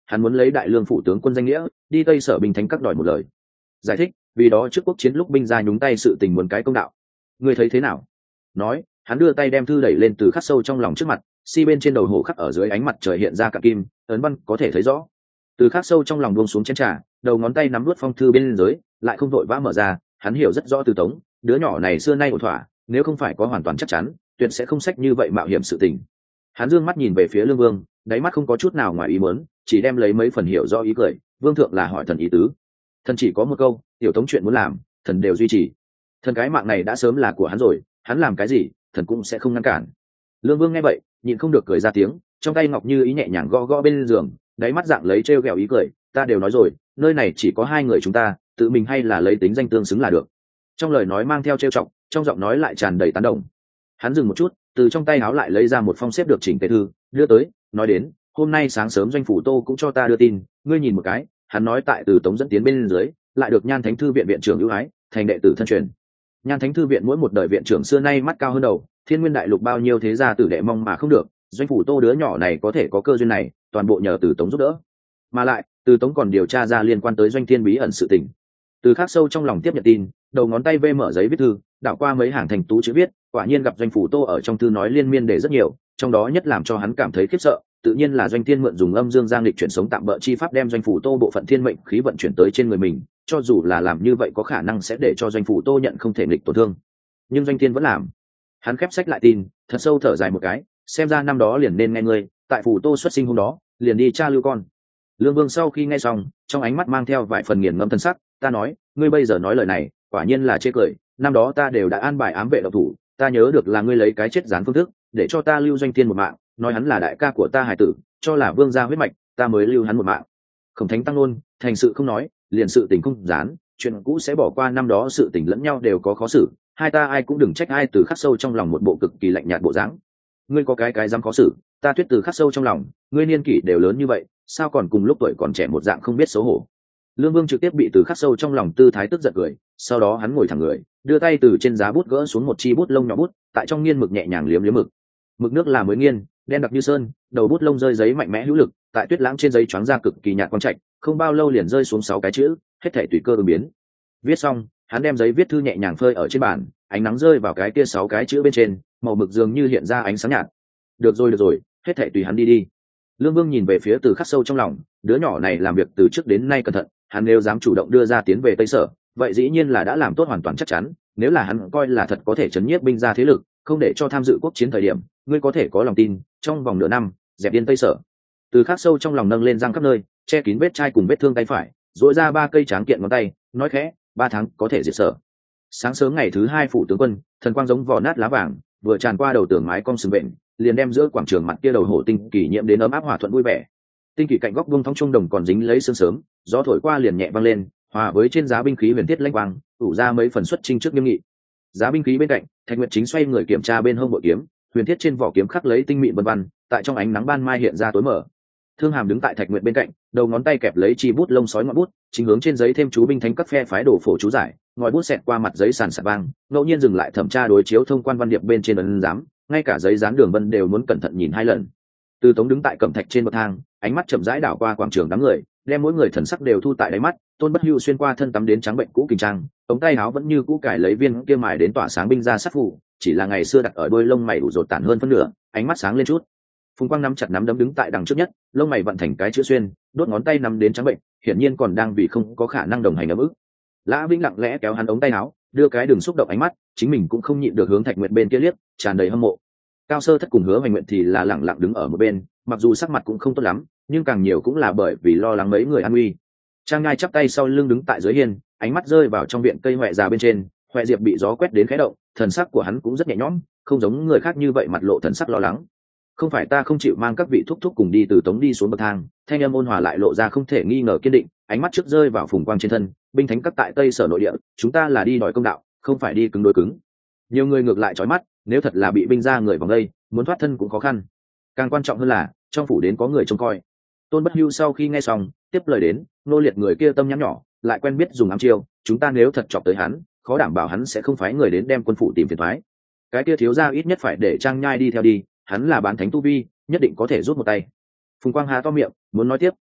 Speaker 1: hắn muốn lấy đại lương phủ tướng quân danh nghĩa đi tây sở binh thánh các đòi một lời giải thích, vì đó trước quốc chiến lúc binh ra nhúng tay sự tình muốn cái công đạo. Ngươi thấy thế nào? Nói, hắn đưa tay đem thư đẩy lên từ khắc sâu trong lòng trước mặt, si bên trên đầu hổ khắc ở dưới ánh mặt trời hiện ra cạn kim, ấn văn có thể thấy rõ. Từ khắc sâu trong lòng buông xuống chén trà, đầu ngón tay nắm nuốt phong thư bên dưới, lại không vội vã mở ra. Hắn hiểu rất rõ Từ Tống, đứa nhỏ này xưa nay ổn thỏa, nếu không phải có hoàn toàn chắc chắn, tuyệt sẽ không sách như vậy mạo hiểm sự tình. Hắn dương mắt nhìn về phía Lương Vương, đáy mắt không có chút nào ngoài ý muốn, chỉ đem lấy mấy phần hiểu rõ ý cười. Vương thượng là hỏi thần ý tứ. Thần chỉ có một câu, tiểu Tống chuyện muốn làm, thần đều duy trì. Thần cái mạng này đã sớm là của hắn rồi, hắn làm cái gì, thần cũng sẽ không ngăn cản. Lương Vương nghe vậy, nhịn không được cười ra tiếng, trong tay ngọc như ý nhẹ nhàng gõ gõ bên giường, đáy mắt dạng lấy trêu ghẹo ý cười. Ta đều nói rồi, nơi này chỉ có hai người chúng ta, tự mình hay là lấy tính danh tương xứng là được. Trong lời nói mang theo trêu chọc, trong giọng nói lại tràn đầy tán đồng. Hắn dừng một chút, từ trong tay áo lại lấy ra một phong xếp được chỉnh tề thư, đưa tới, nói đến, hôm nay sáng sớm doanh phủ Tô cũng cho ta đưa tin, ngươi nhìn một cái. Hắn nói tại Từ Tống dẫn tiến bên dưới, lại được Nhan Thánh thư viện viện trưởng ưu ái, thành đệ tử thân truyền. Nhan Thánh thư viện mỗi một đời viện trưởng xưa nay mắt cao hơn đầu, thiên nguyên đại lục bao nhiêu thế gia tử đệ mong mà không được, doanh phủ Tô đứa nhỏ này có thể có cơ duyên này, toàn bộ nhờ Từ Tống giúp đỡ. Mà lại, Từ Tống còn điều tra ra liên quan tới doanh thiên bí ẩn sự tình. Từ khắc sâu trong lòng tiếp nhận tin, đầu ngón tay vê mở giấy viết thư, đảo qua mấy hàng thành tú chữ viết, quả nhiên gặp doanh phủ Tô ở trong thư nói liên miên để rất nhiều, trong đó nhất làm cho hắn cảm thấy khiếp sợ, tự nhiên là doanh thiên mượn dùng âm dương giang lịch chuyển sống tạm bỡ chi pháp đem doanh phủ Tô bộ phận thiên mệnh khí vận chuyển tới trên người mình, cho dù là làm như vậy có khả năng sẽ để cho doanh phủ Tô nhận không thể nghịch tổn thương, nhưng doanh thiên vẫn làm. Hắn khép sách lại tin, thật sâu thở dài một cái, xem ra năm đó liền nên nghe ngươi, tại phủ Tô xuất sinh hôm đó, liền đi tra lưu con. Lương Vương sau khi nghe xong, trong ánh mắt mang theo vài phần nghiền ngẫm thân sắc, ta nói, ngươi bây giờ nói lời này, quả nhiên là chê cười, năm đó ta đều đã an bài ám vệ độc thủ, ta nhớ được là ngươi lấy cái chết gián phương thức, để cho ta lưu doanh thiên một mạng, nói hắn là đại ca của ta hải tử, cho là vương gia huyết mạch, ta mới lưu hắn một mạng. Khổng Thánh tăng luôn, thành sự không nói, liền sự tình không dán, chuyện cũ sẽ bỏ qua, năm đó sự tình lẫn nhau đều có khó xử, hai ta ai cũng đừng trách ai. Từ khắc sâu trong lòng một bộ cực kỳ lạnh nhạt bộ dáng. Ngươi có cái cái dám khó xử, ta Tuyết Từ khắc sâu trong lòng, ngươi niên kỷ đều lớn như vậy, sao còn cùng lúc tuổi còn trẻ một dạng không biết xấu hổ. Lương Vương trực tiếp bị Từ khắc sâu trong lòng tư thái tức giận cười, sau đó hắn ngồi thẳng người, đưa tay từ trên giá bút gỡ xuống một chi bút lông nhỏ bút, tại trong nghiên mực nhẹ nhàng liếm liếm mực. Mực nước là mới nghiên, đen đặc như sơn, đầu bút lông rơi giấy mạnh mẽ hữu lực, tại tuyết lãng trên giấy choáng ra cực kỳ nhạt quang trạch, không bao lâu liền rơi xuống sáu cái chữ, hết thảy tùy cơ ứng biến. Viết xong, hắn đem giấy viết thư nhẹ nhàng phơi ở trên bàn, ánh nắng rơi vào cái kia sáu cái chữ bên trên, màu mực dường như hiện ra ánh sáng nhạt. Được rồi được rồi, hết thảy tùy hắn đi đi. Lương Vương nhìn về phía Từ khắc sâu trong lòng, đứa nhỏ này làm việc từ trước đến nay cẩn thận, hắn nếu dám chủ động đưa ra tiến về Tây Sở, vậy dĩ nhiên là đã làm tốt hoàn toàn chắc chắn, nếu là hắn coi là thật có thể chấn nhiếp binh ra thế lực, không để cho tham dự quốc chiến thời điểm, ngươi có thể có lòng tin, trong vòng nửa năm, dẹp điên Tây Sở. Từ khắc sâu trong lòng nâng lên răng khắp nơi, che kín vết chai cùng vết thương tay phải, duỗi ra ba cây tráng kiện ngón tay, nói khẽ, ba tháng có thể diệt Sở. Sáng sớm ngày thứ hai phủ tướng quân, thần quang giống vỏ nát lá vàng, vừa tràn qua đầu tường mái cong sừng vện, liền đem giữa quảng trường mặt kia đầu hổ tinh kỳ nhiễm đến ấm áp hòa thuận vui vẻ. Tinh kỳ cạnh góc vuông thong trung đồng còn dính lấy sương sớm, gió thổi qua liền nhẹ vang lên, hòa với trên giá binh khí huyền thiết lanh quang, ủ ra mấy phần xuất trinh trước nghiêm nghị. Giá binh khí bên cạnh, Thạch Nguyệt chính xoay người kiểm tra bên hông bội kiếm, huyền thiết trên vỏ kiếm khắc lấy tinh mịn vân vân, tại trong ánh nắng ban mai hiện ra tối mở. Thương Hàm đứng tại Thạch Nguyệt bên cạnh, đầu ngón tay kẹp lấy chi bút lông sói ngọn bút, chính hướng trên giấy thêm chú binh thánh các phe phái đổ phổ chú giải, ngòi bút xẹt qua mặt giấy sàn sạt vang, ngẫu nhiên dừng lại thẩm tra đối chiếu thông quan văn điệp bên trên ấn giám, ngay cả giấy dán đường vân đều muốn cẩn thận nhìn hai lần. Từ Tống đứng tại cẩm thạch trên bậc thang, ánh mắt chậm rãi đảo qua quảng trường đám người, đem mỗi người thần sắc đều thu tại đáy mắt. Tôn Bất Hưu xuyên qua thân tắm đến trắng bệnh cũ kình trang, ống tay áo vẫn như cũ cài lấy viên kia mài đến tỏa sáng binh ra sát phủ, chỉ là ngày xưa đặt ở đôi lông mày đủ rột tản hơn phân nửa, ánh mắt sáng lên chút. Phùng Quang nắm chặt nắm đấm đứng tại đằng trước nhất, lông mày vận thành cái chữ xuyên, đốt ngón tay nắm đến trắng bệnh, hiển nhiên còn đang vì không có khả năng đồng hành ấm ức. Lã Vĩnh lặng lẽ kéo hắn ống tay áo, đưa cái đường xúc động ánh mắt, chính mình cũng không nhịn được hướng Thạch Nguyệt bên kia liếc, tràn đầy hâm mộ. Cao Sơ Thất cùng Hứa Hoành Nguyện thì là lặng lặng đứng ở một bên, mặc dù sắc mặt cũng không tốt lắm, nhưng càng nhiều cũng là bởi vì lo lắng mấy người an nguy. Trang Ngai chắp tay sau lưng đứng tại dưới hiên, ánh mắt rơi vào trong viện cây hoè già bên trên, hoè diệp bị gió quét đến khẽ động, thần sắc của hắn cũng rất nhẹ nhõm, không giống người khác như vậy mặt lộ thần sắc lo lắng. Không phải ta không chịu mang các vị thúc thúc cùng đi từ Tống đi xuống bậc thang, thanh âm ôn hòa lại lộ ra không thể nghi ngờ kiên định, ánh mắt trước rơi vào Phùng Quang trên thân, binh thánh các tại Tây Sở nội địa, chúng ta là đi đòi công đạo, không phải đi cứng đối cứng. Nhiều người ngược lại chói mắt, nếu thật là bị binh ra người vòng đây, muốn thoát thân cũng khó khăn. Càng quan trọng hơn là, trong phủ đến có người trông coi. Tôn Bất Hưu sau khi nghe xong, tiếp lời đến, nô liệt người kia tâm nhắn nhỏ, lại quen biết dùng ám chiêu, chúng ta nếu thật chọc tới hắn, khó đảm bảo hắn sẽ không phái người đến đem quân phủ tìm phiền toái. Cái kia thiếu gia ít nhất phải để Trang Nhai đi theo đi, hắn là bán thánh tu vi, nhất định có thể rút một tay. Phùng Quang há to miệng, muốn nói tiếp,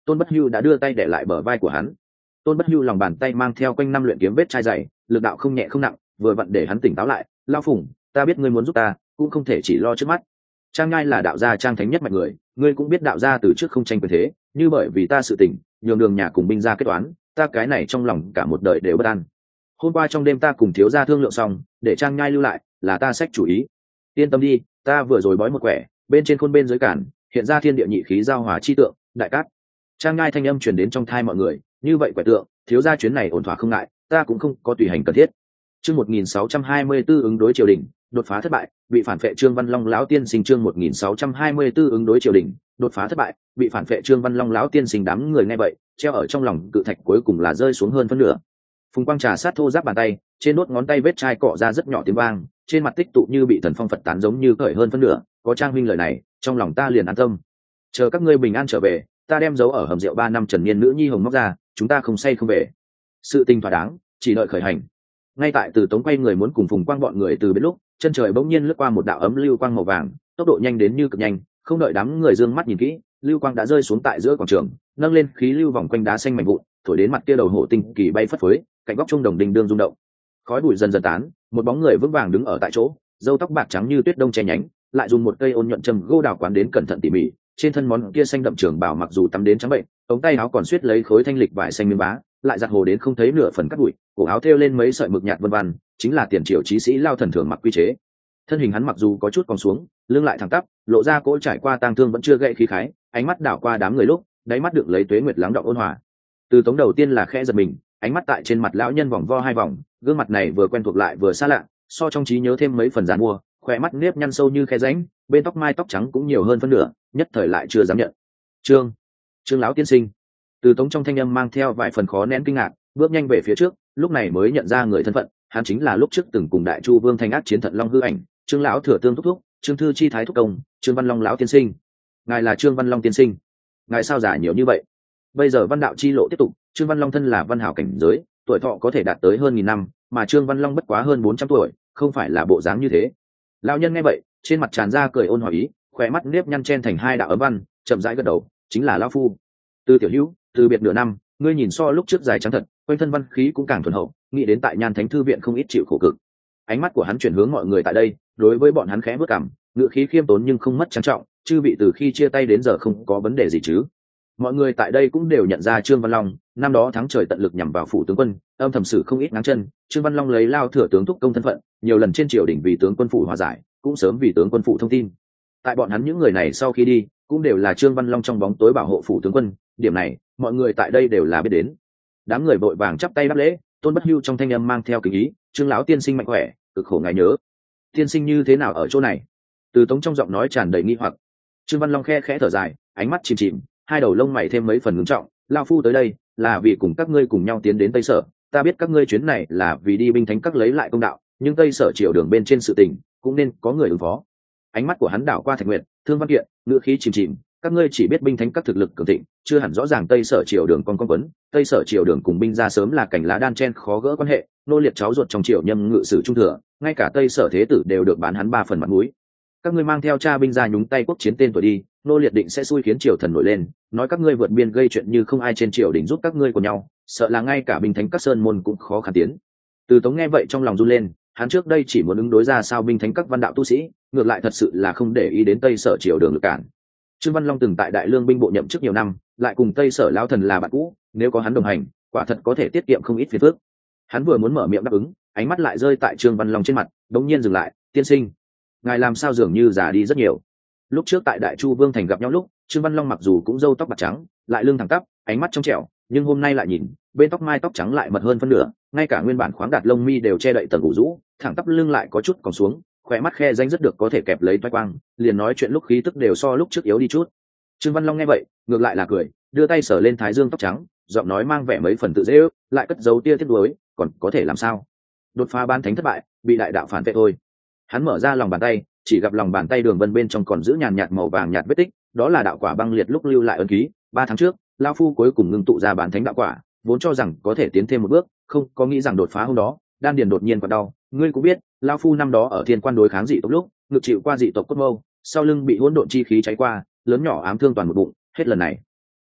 Speaker 1: Tôn Bất Hưu đã đưa tay để lại bờ vai của hắn. Tôn Bất Hưu lòng bàn tay mang theo quanh năm luyện kiếm vết chai dày, lực đạo không nhẹ không nặng, vừa vặn để hắn tỉnh táo lại. Lao Phùng, ta biết ngươi muốn giúp ta, cũng không thể chỉ lo trước mắt. Trang Nhai là đạo gia Trang thánh nhất mạnh người, ngươi cũng biết đạo gia từ trước không tranh quyền thế, như bởi vì ta sự tỉnh, nhường đường nhà cùng binh gia kết toán, ta cái này trong lòng cả một đời đều bất an. Hôm qua trong đêm ta cùng thiếu gia thương lượng xong, để Trang Nhai lưu lại, là ta sách chủ ý. Yên tâm đi, ta vừa rồi bói một quẻ, bên trên khôn bên dưới cản, hiện ra thiên địa nhị khí giao hòa chi tượng, đại cát. Trang Nhai thanh âm truyền đến trong thai mọi người, như vậy quẻ tượng, thiếu gia chuyến này ổn thỏa không ngại, ta cũng không có tùy hành cần thiết. Chương một nghìn sáu trăm hai mươi tư ứng đối triều đình, đột phá thất bại, bị phản phệ Trương Văn Long lão tiên sinh. Chương một nghìn sáu trăm hai mươi tư ứng đối triều đình, đột phá thất bại, bị phản phệ Trương Văn Long lão tiên sinh. Đám người nghe vậy, treo ở trong lòng cự thạch cuối cùng là rơi xuống hơn phân nửa. Phùng Quang trà sát thô giáp bàn tay, trên đốt ngón tay vết chai cọ ra rất nhỏ tiếng vang, trên mặt tích tụ như bị thần phong Phật tán giống như cởi hơn phân nửa, có Trang huynh lời này, trong lòng ta liền an tâm. Chờ các ngươi bình an trở về, ta đem giấu ở hầm rượu ba năm Trần Niên nữ nhi hồng móc ra, chúng ta không say không về. Sự tình thỏa đáng, chỉ đợi khởi hành. Ngay tại Từ Tống quay người muốn cùng Phùng Quang bọn người từ bên lúc, chân trời bỗng nhiên lướt qua một đạo ấm lưu quang màu vàng, tốc độ nhanh đến như cực nhanh, không đợi đám người dương mắt nhìn kỹ, lưu quang đã rơi xuống tại giữa quảng trường, nâng lên khí lưu vòng quanh đá xanh mảnh vụn, thổi đến mặt kia đầu hổ tinh kỳ bay phất phới, cạnh góc trung đồng đình đương rung động. Khói bụi dần dần tán, một bóng người vững vàng đứng ở tại chỗ, râu tóc bạc trắng như tuyết đông che nhánh, lại dùng một cây ôn nhuận châm gỗ đào quán đến cẩn thận tỉ mỉ, trên thân món kia xanh đậm trường bảo mặc dù tắm đến trắng bệnh, ống tay áo còn suýt lấy khối thanh lịch vải xanh miếng bá, lại giặt hồ đến không thấy nửa phần cắt bụi, cổ áo thêu lên mấy sợi mực nhạt vân vân, chính là tiền triều chí sĩ Lao Thần thường mặc quy chế. Thân hình hắn mặc dù có chút còn xuống, lưng lại thẳng tắp, lộ ra cỗ trải qua tang thương vẫn chưa gãy khí khái, ánh mắt đảo qua đám người lúc, đáy mắt đựng lấy tuế nguyệt lắng đọng ôn hòa. Từ Tống đầu tiên là khẽ giật mình, ánh mắt tại trên mặt lão nhân vòng vo hai vòng, gương mặt này vừa quen thuộc lại vừa xa lạ, so trong trí nhớ thêm mấy phần giàn mua, khỏe mắt nếp nhăn sâu như khe rãnh, bên tóc mai tóc trắng cũng nhiều hơn phân nửa, nhất thời lại chưa dám nhận. Trương, Trương lão tiên sinh. Từ Tống trong thanh âm mang theo vài phần khó nén kinh ngạc, bước nhanh về phía trước, lúc này mới nhận ra người thân phận, hắn chính là lúc trước từng cùng Đại Chu Vương Thanh ác chiến Thận Long hư ảnh, Trương lão thừa tương thúc thúc, Trương thư chi thái thúc công, Trương Văn Long lão tiên sinh. Ngài là Trương Văn Long tiên sinh? Ngài sao giả nhiều như vậy? Bây giờ văn đạo chi lộ tiếp tục, Trương Văn Long thân là văn hảo cảnh giới, tuổi thọ có thể đạt tới hơn nghìn năm, mà Trương Văn Long bất quá hơn bốn trăm tuổi, không phải là bộ dáng như thế. Lão nhân nghe vậy, trên mặt tràn ra cười ôn hòa ý, khóe mắt nếp nhăn chen thành hai đạo ấm văn, chậm rãi gật đầu, chính là lão phu. Từ tiểu hữu, từ biệt nửa năm, ngươi nhìn so lúc trước dài trắng thật, quanh thân văn khí cũng càng thuần hậu, nghĩ đến tại Nhan Thánh thư viện không ít chịu khổ cực. Ánh mắt của hắn chuyển hướng mọi người tại đây, đối với bọn hắn khẽ bước cằm, ngữ khí khiêm tốn nhưng không mất trang trọng, chư vị từ khi chia tay đến giờ không có vấn đề gì chứ? Mọi người tại đây cũng đều nhận ra Trương Văn Long, năm đó thắng trời tận lực nhằm vào phủ tướng quân, âm thầm xử không ít ngáng chân. Trương Văn Long lấy Lao thừa tướng thúc công thân phận, nhiều lần trên triều đình vì tướng quân phủ hòa giải, cũng sớm vì tướng quân phủ thông tin. Tại bọn hắn những người này sau khi đi, cũng đều là Trương Văn Long trong bóng tối bảo hộ phủ tướng quân, điểm này mọi người tại đây đều là biết đến. Đám người vội vàng chắp tay đáp lễ, Tôn Bất Hưu trong thanh âm mang theo kính ý, Trương lão tiên sinh mạnh khỏe, cực khổ ngài nhớ. Tiên sinh như thế nào ở chỗ này? Từ Tống trong giọng nói tràn đầy nghi hoặc. Trương Văn Long khe khẽ thở dài, ánh mắt chìm chìm, hai đầu lông mày thêm mấy phần ngưng trọng. Lao phu tới đây là vì cùng các ngươi cùng nhau tiến đến Tây Sở. Ta biết các ngươi chuyến này là vì đi binh thánh các lấy lại công đạo, nhưng Tây Sở triều đường bên trên sự tình cũng nên có người ứng phó. Ánh mắt của hắn đảo qua Thạch Nguyệt, Thương Văn Kiện, ngữ khí chìm chìm. Các ngươi chỉ biết binh thánh các thực lực cường thịnh, chưa hẳn rõ ràng Tây Sở triều đường con con quấn. Tây Sở triều đường cùng binh gia sớm là cảnh lá đan chen khó gỡ quan hệ, nô liệt cháu ruột trong triều nhâm ngự sử trung thừa, ngay cả Tây Sở thế tử đều được bán hắn ba phần mặt mũi. Các ngươi mang theo cha binh gia nhúng tay quốc chiến tên tuổi đi, nô liệt định sẽ xui khiến triều thần nổi lên, nói các ngươi vượt biên gây chuyện như không ai trên triều đình giúp các ngươi của nhau, sợ là ngay cả binh thánh các sơn môn cũng khó khăn tiến. Từ Tống nghe vậy trong lòng run lên, hắn trước đây chỉ muốn ứng đối ra sao binh thánh các văn đạo tu sĩ, ngược lại thật sự là không để ý đến Tây Sở triều đường lực cản. Trương Văn Long từng tại Đại Lương binh bộ nhậm chức nhiều năm, lại cùng Tây Sở lão thần là bạn cũ, nếu có hắn đồng hành, quả thật có thể tiết kiệm không ít phiền phức. Hắn vừa muốn mở miệng đáp ứng, ánh mắt lại rơi tại Trương Văn Long trên mặt, đống nhiên dừng lại, tiên sinh, ngài làm sao dường như già đi rất nhiều. Lúc trước tại Đại Chu Vương thành gặp nhau lúc, Trương Văn Long mặc dù cũng râu tóc bạc trắng, lại lưng thẳng tắp, ánh mắt trong trẻo, nhưng hôm nay lại nhìn, bên tóc mai tóc trắng lại mật hơn phân nửa, ngay cả nguyên bản khoáng đạt lông mi đều che đậy tầng ủ rũ, thẳng tắp lưng lại có chút còn xuống, khỏe mắt khe danh rất được có thể kẹp lấy toái quang, liền nói chuyện lúc khí tức đều so lúc trước yếu đi chút. Trương Văn Long nghe vậy, ngược lại là cười, đưa tay sờ lên thái dương tóc trắng, giọng nói mang vẻ mấy phần tự dễ ước, lại cất giấu tia tiếc nuối, còn có thể làm sao? Đột phá bán thánh thất bại, bị đại đạo phản vệ thôi. Hắn mở ra lòng bàn tay, chỉ gặp lòng bàn tay đường vân bên trong còn giữ nhàn nhạt màu vàng nhạt vết tích, đó là đạo quả băng liệt lúc lưu lại ấn ký. Ba tháng trước, lão phu cuối cùng ngưng tụ ra bán thánh đạo quả, vốn cho rằng có thể tiến thêm một bước, không có nghĩ rằng đột phá hôm đó, đan điền đột nhiên còn đau. Ngươi cũng biết, lão phu năm đó ở thiên quan đối kháng dị tộc lúc, ngực chịu qua dị tộc cốt mâu, sau lưng bị hỗn độn chi khí cháy qua, lớn nhỏ ám thương toàn một bụng, hết lần này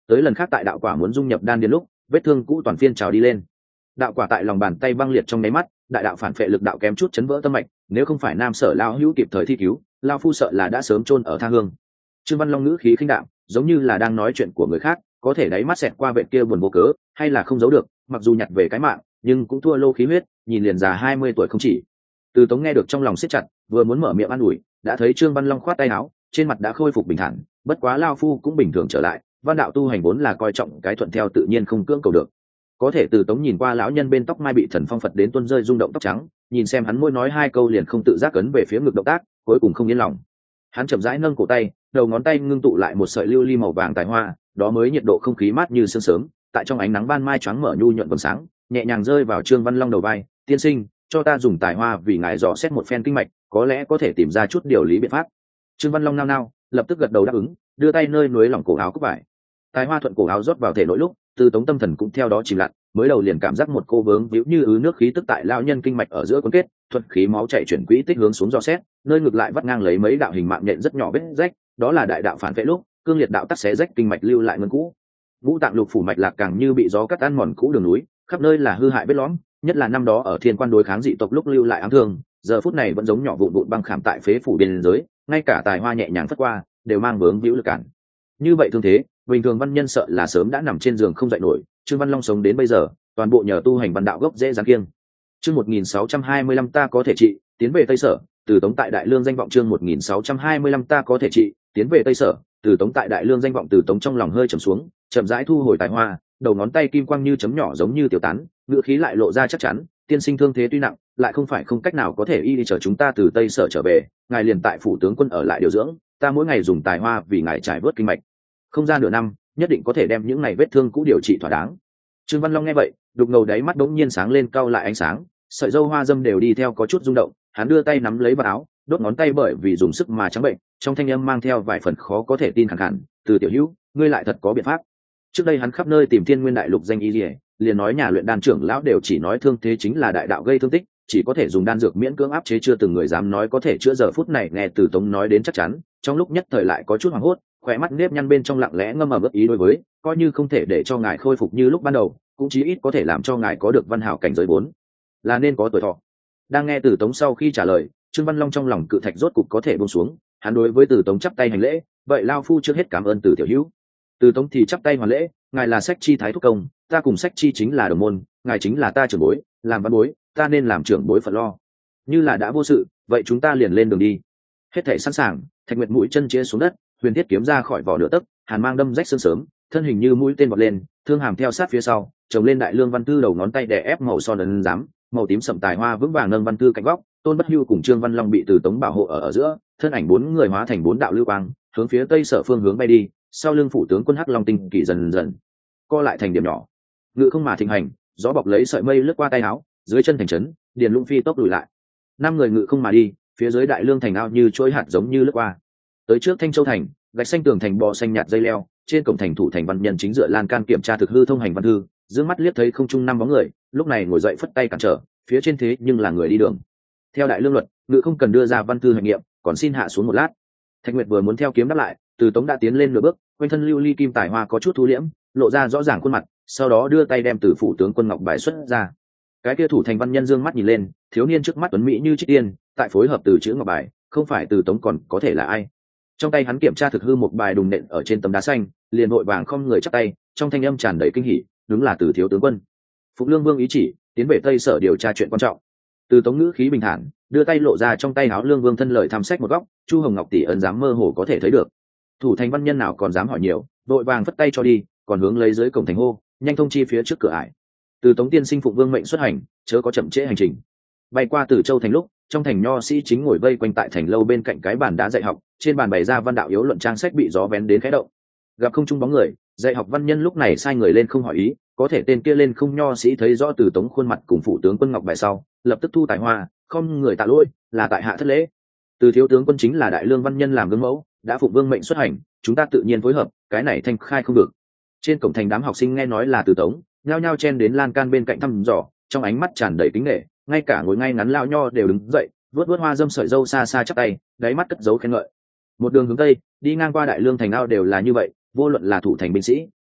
Speaker 1: tới lần khác tại đạo quả muốn dung nhập đan điền lúc vết thương cũ toàn phiên trào đi lên. Đạo quả tại lòng bàn tay băng liệt trong nháy mắt, đại đạo phản phệ lực đạo kém chút chấn vỡ tâm mạch, nếu không phải nam sở lão hữu kịp thời thi cứu, lão phu sợ là đã sớm chôn ở tha hương. Trương Văn Long ngữ khí khinh đạm, giống như là đang nói chuyện của người khác, có thể đáy mắt xẹt qua vệt kia buồn vô cớ, hay là không giấu được, mặc dù nhặt về cái mạng, nhưng cũng thua lô khí huyết, nhìn liền già hai mươi tuổi không chỉ. Từ Tống nghe được trong lòng siết chặt, vừa muốn mở miệng an ủi, đã thấy Trương Văn Long khoát tay áo, trên mặt đã khôi phục bình thản, bất quá lão phu cũng bình thường trở lại, văn đạo tu hành vốn là coi trọng cái thuận theo tự nhiên không cưỡng cầu được. Có thể Từ Tống nhìn qua lão nhân bên tóc mai bị thần phong phật đến tuôn rơi rung động tóc trắng, nhìn xem hắn môi nói hai câu liền không tự giác cấn về phía ngực động tác, cuối cùng không yên lòng. Hắn chậm rãi nâng cổ tay, đầu ngón tay ngưng tụ lại một sợi lưu ly màu vàng tài hoa, đó mới nhiệt độ không khí mát như sương sớm, tại trong ánh nắng ban mai choáng mở nhu nhuận vầng sáng, nhẹ nhàng rơi vào Trương Văn Long đầu vai. Tiên sinh, cho ta dùng tài hoa vì ngài dò xét một phen kinh mạch, có lẽ có thể tìm ra chút điều lý biện pháp. Trương Văn Long nao nao, lập tức gật đầu đáp ứng, đưa tay nơi núi lỏng cổ áo cúc vải. Tài hoa thuận cổ áo rót vào thể nội lúc, Từ Tống tâm thần cũng theo đó chìm lặn, mới đầu liền cảm giác một cô vướng víu như ứ nước khí tức tại lão nhân kinh mạch ở giữa cuốn kết, thuận khí máu chảy chuyển quỹ tích hướng xuống dò xét, nơi ngược lại vắt ngang lấy mấy đạo hình mạng nhện rất nhỏ vết rách, đó là đại đạo phản vệ lúc cương liệt đạo tắc xé rách kinh mạch lưu lại ngân cũ. Ngũ tạng lục phủ mạch lạc càng như bị gió cắt ăn mòn cũ đường núi, khắp nơi là hư hại vết lõm, nhất là năm đó ở Thiên Quan đối kháng dị tộc lúc lưu lại ám thương, giờ phút này vẫn giống nhỏ vụn vụn băng khảm tại phế phủ biên giới, ngay cả tài hoa nhẹ nhàng phất qua đều mang vướng víu lực cản. Như vậy thương thế, bình thường văn nhân sợ là sớm đã nằm trên giường không dậy nổi, Trương Văn Long sống đến bây giờ, toàn bộ nhờ tu hành văn đạo gốc dễ dàng kiêng. Chương một nghìn sáu trăm hai mươi lăm ta có thể trị, tiến về Tây Sở, Từ Tống tại Đại Lương danh vọng chương một nghìn sáu trăm hai mươi lăm ta có thể trị, tiến về Tây Sở, Từ Tống tại Đại Lương danh vọng Từ Tống trong lòng hơi trầm xuống, chậm rãi thu hồi tài hoa, đầu ngón tay kim quang như chấm nhỏ giống như tiểu tán, ngữ khí lại lộ ra chắc chắn, tiên sinh thương thế tuy nặng, lại không phải không cách nào có thể y đi chở chúng ta từ Tây Sở trở về, ngài liền tại phủ tướng quân ở lại điều dưỡng, ta mỗi ngày dùng tài hoa vì ngài trải vớt kinh mạch. Không ra nửa năm, nhất định có thể đem những này vết thương cũ điều trị thỏa đáng. Trương Văn Long nghe vậy, đục ngầu đáy mắt đống nhiên sáng lên cau lại ánh sáng, sợi dâu hoa dâm đều đi theo có chút rung động, hắn đưa tay nắm lấy vào áo, đốt ngón tay bởi vì dùng sức mà trắng bệnh, trong thanh âm mang theo vài phần khó có thể tin khàn khàn, "Từ tiểu hữu, ngươi lại thật có biện pháp." Trước đây hắn khắp nơi tìm Thiên Nguyên đại lục danh y liễu, liền nói nhà luyện đan trưởng lão đều chỉ nói thương thế chính là đại đạo gây thương tích, chỉ có thể dùng đan dược miễn cưỡng áp chế, chưa từng người dám nói có thể chữa. Giờ phút này nghe Từ Tống nói đến chắc chắn, trong lúc nhất thời lại có chút hoảng hốt, khỏe mắt nếp nhăn bên trong lặng lẽ ngâm ẩm ướt ý đối với, coi như không thể để cho ngài khôi phục như lúc ban đầu, cũng chí ít có thể làm cho ngài có được văn hảo cảnh giới vốn là nên có tuổi thọ. Đang nghe Từ Tống sau khi trả lời, Trương Văn Long trong lòng cự thạch rốt cục có thể buông xuống, hắn đối với Từ Tống chắp tay hành lễ, "Vậy lao phu trước hết cảm ơn Từ tiểu hữu." Từ Tống thì chắp tay hoàn lễ, "Ngài là Sách Chi thái thúc công, ta cùng Sách Chi chính là đồng môn, ngài chính là ta trưởng bối, làm văn bối, ta nên làm trưởng bối phận lo. Như là đã vô sự, vậy chúng ta liền lên đường đi." Hết thảy sẵn sàng, Thạch Nguyệt mũi chân chia xuống đất, huyền thiết kiếm ra khỏi vỏ nửa tấc, hàn mang đâm rách xương sớm, thân hình như mũi tên vọt lên, thương hàm theo sát phía sau, chồng lên Đại Lương văn tư đầu ngón tay đè ép màu son ấn giám, màu tím sậm tài hoa vững vàng nâng văn tư cạnh góc, Tôn Bất Hưu cùng Trương Văn Long bị Từ Tống bảo hộ ở ở giữa, thân ảnh bốn người hóa thành bốn đạo lưu quang, hướng phía Tây Sở phương hướng bay đi, sau lưng phủ tướng quân Hắc Long tinh kỳ dần dần co lại thành điểm nhỏ. Ngự không mà thịnh hành, gió bọc lấy sợi mây lướt qua tay áo, dưới chân thành trấn, điền lũng phi tốc lùi lại. Năm người ngự không mà đi, phía dưới Đại Lương thành ao như chuỗi hạt giống như lướt qua. Tới trước Thanh Châu thành, gạch xanh tường thành bò xanh nhạt dây leo, trên cổng thành thủ thành văn nhân chính dựa lan can kiểm tra thực hư thông hành văn thư, dương mắt liếc thấy không trung năm bóng người, lúc này ngồi dậy phất tay cản trở, phía trên thế nhưng là người đi đường. Theo Đại Lương luật, ngự không cần đưa ra văn thư hành nghiệm, còn xin hạ xuống một lát. Thạch Nguyệt vừa muốn theo kiếm đáp lại, Từ Tống đã tiến lên nửa bước, quanh thân lưu ly kim tài hoa có chút thu liễm, lộ ra rõ ràng khuôn mặt, sau đó đưa tay đem từ phủ tướng quân ngọc bài xuất ra. Cái kia thủ thành văn nhân dương mắt nhìn lên, thiếu niên trước mắt tuấn mỹ như trích tiên, tại phối hợp từ chữ ngọc bài, không phải Từ Tống còn có thể là ai. Trong tay hắn kiểm tra thực hư một bài đùng nện ở trên tấm đá xanh, liền vội vàng không người chắp tay, trong thanh âm tràn đầy kinh hỉ, đúng là Từ thiếu tướng quân. Phục Lương Vương ý chỉ, tiến về Tây Sở điều tra chuyện quan trọng. Từ Tống ngữ khí bình thản, đưa tay lộ ra trong tay áo Lương Vương thân lời thăm sách một góc, Chu Hồng Ngọc tỷ ấn dám mơ hồ có thể thấy được. Thủ thành văn nhân nào còn dám hỏi nhiều, vội vàng phất tay cho đi, còn hướng lấy dưới cổng thành hô, nhanh thông chi phía trước cửa ải. Từ Tống tiên sinh phụng vương mệnh xuất hành, chớ có chậm trễ hành trình. Bay qua Từ Châu thành lúc, trong thành nho sĩ chính ngồi vây quanh tại thành lâu bên cạnh cái bàn đá dạy học, trên bàn bày ra văn đạo yếu luận trang sách bị gió vén đến khẽ động. Gặp không trung bóng người, dạy học văn nhân lúc này sai người lên không hỏi ý, có thể tên kia lên không nho sĩ thấy rõ Từ Tống khuôn mặt cùng phụ tướng quân ngọc bài sau, lập tức thu tài hoa, không người tạ lỗi, là tại hạ thất lễ. Từ thiếu tướng quân chính là Đại Lương văn nhân làm gương mẫu, đã phụng vương mệnh xuất hành, chúng ta tự nhiên phối hợp, cái này thanh khai không được. Trên cổng thành đám học sinh nghe nói là Từ Tống, nhao nhao chen đến lan can bên cạnh thăm dò, trong ánh mắt tràn đầy kính nể, ngay cả ngồi ngay ngắn lao nho đều đứng dậy, vớt vớt hoa dâm sợi dâu xa xa chắp tay, đáy mắt cất dấu khen ngợi. Một đường hướng tây, đi ngang qua Đại Lương thành ao đều là như vậy, vô luận là thủ thành binh sĩ,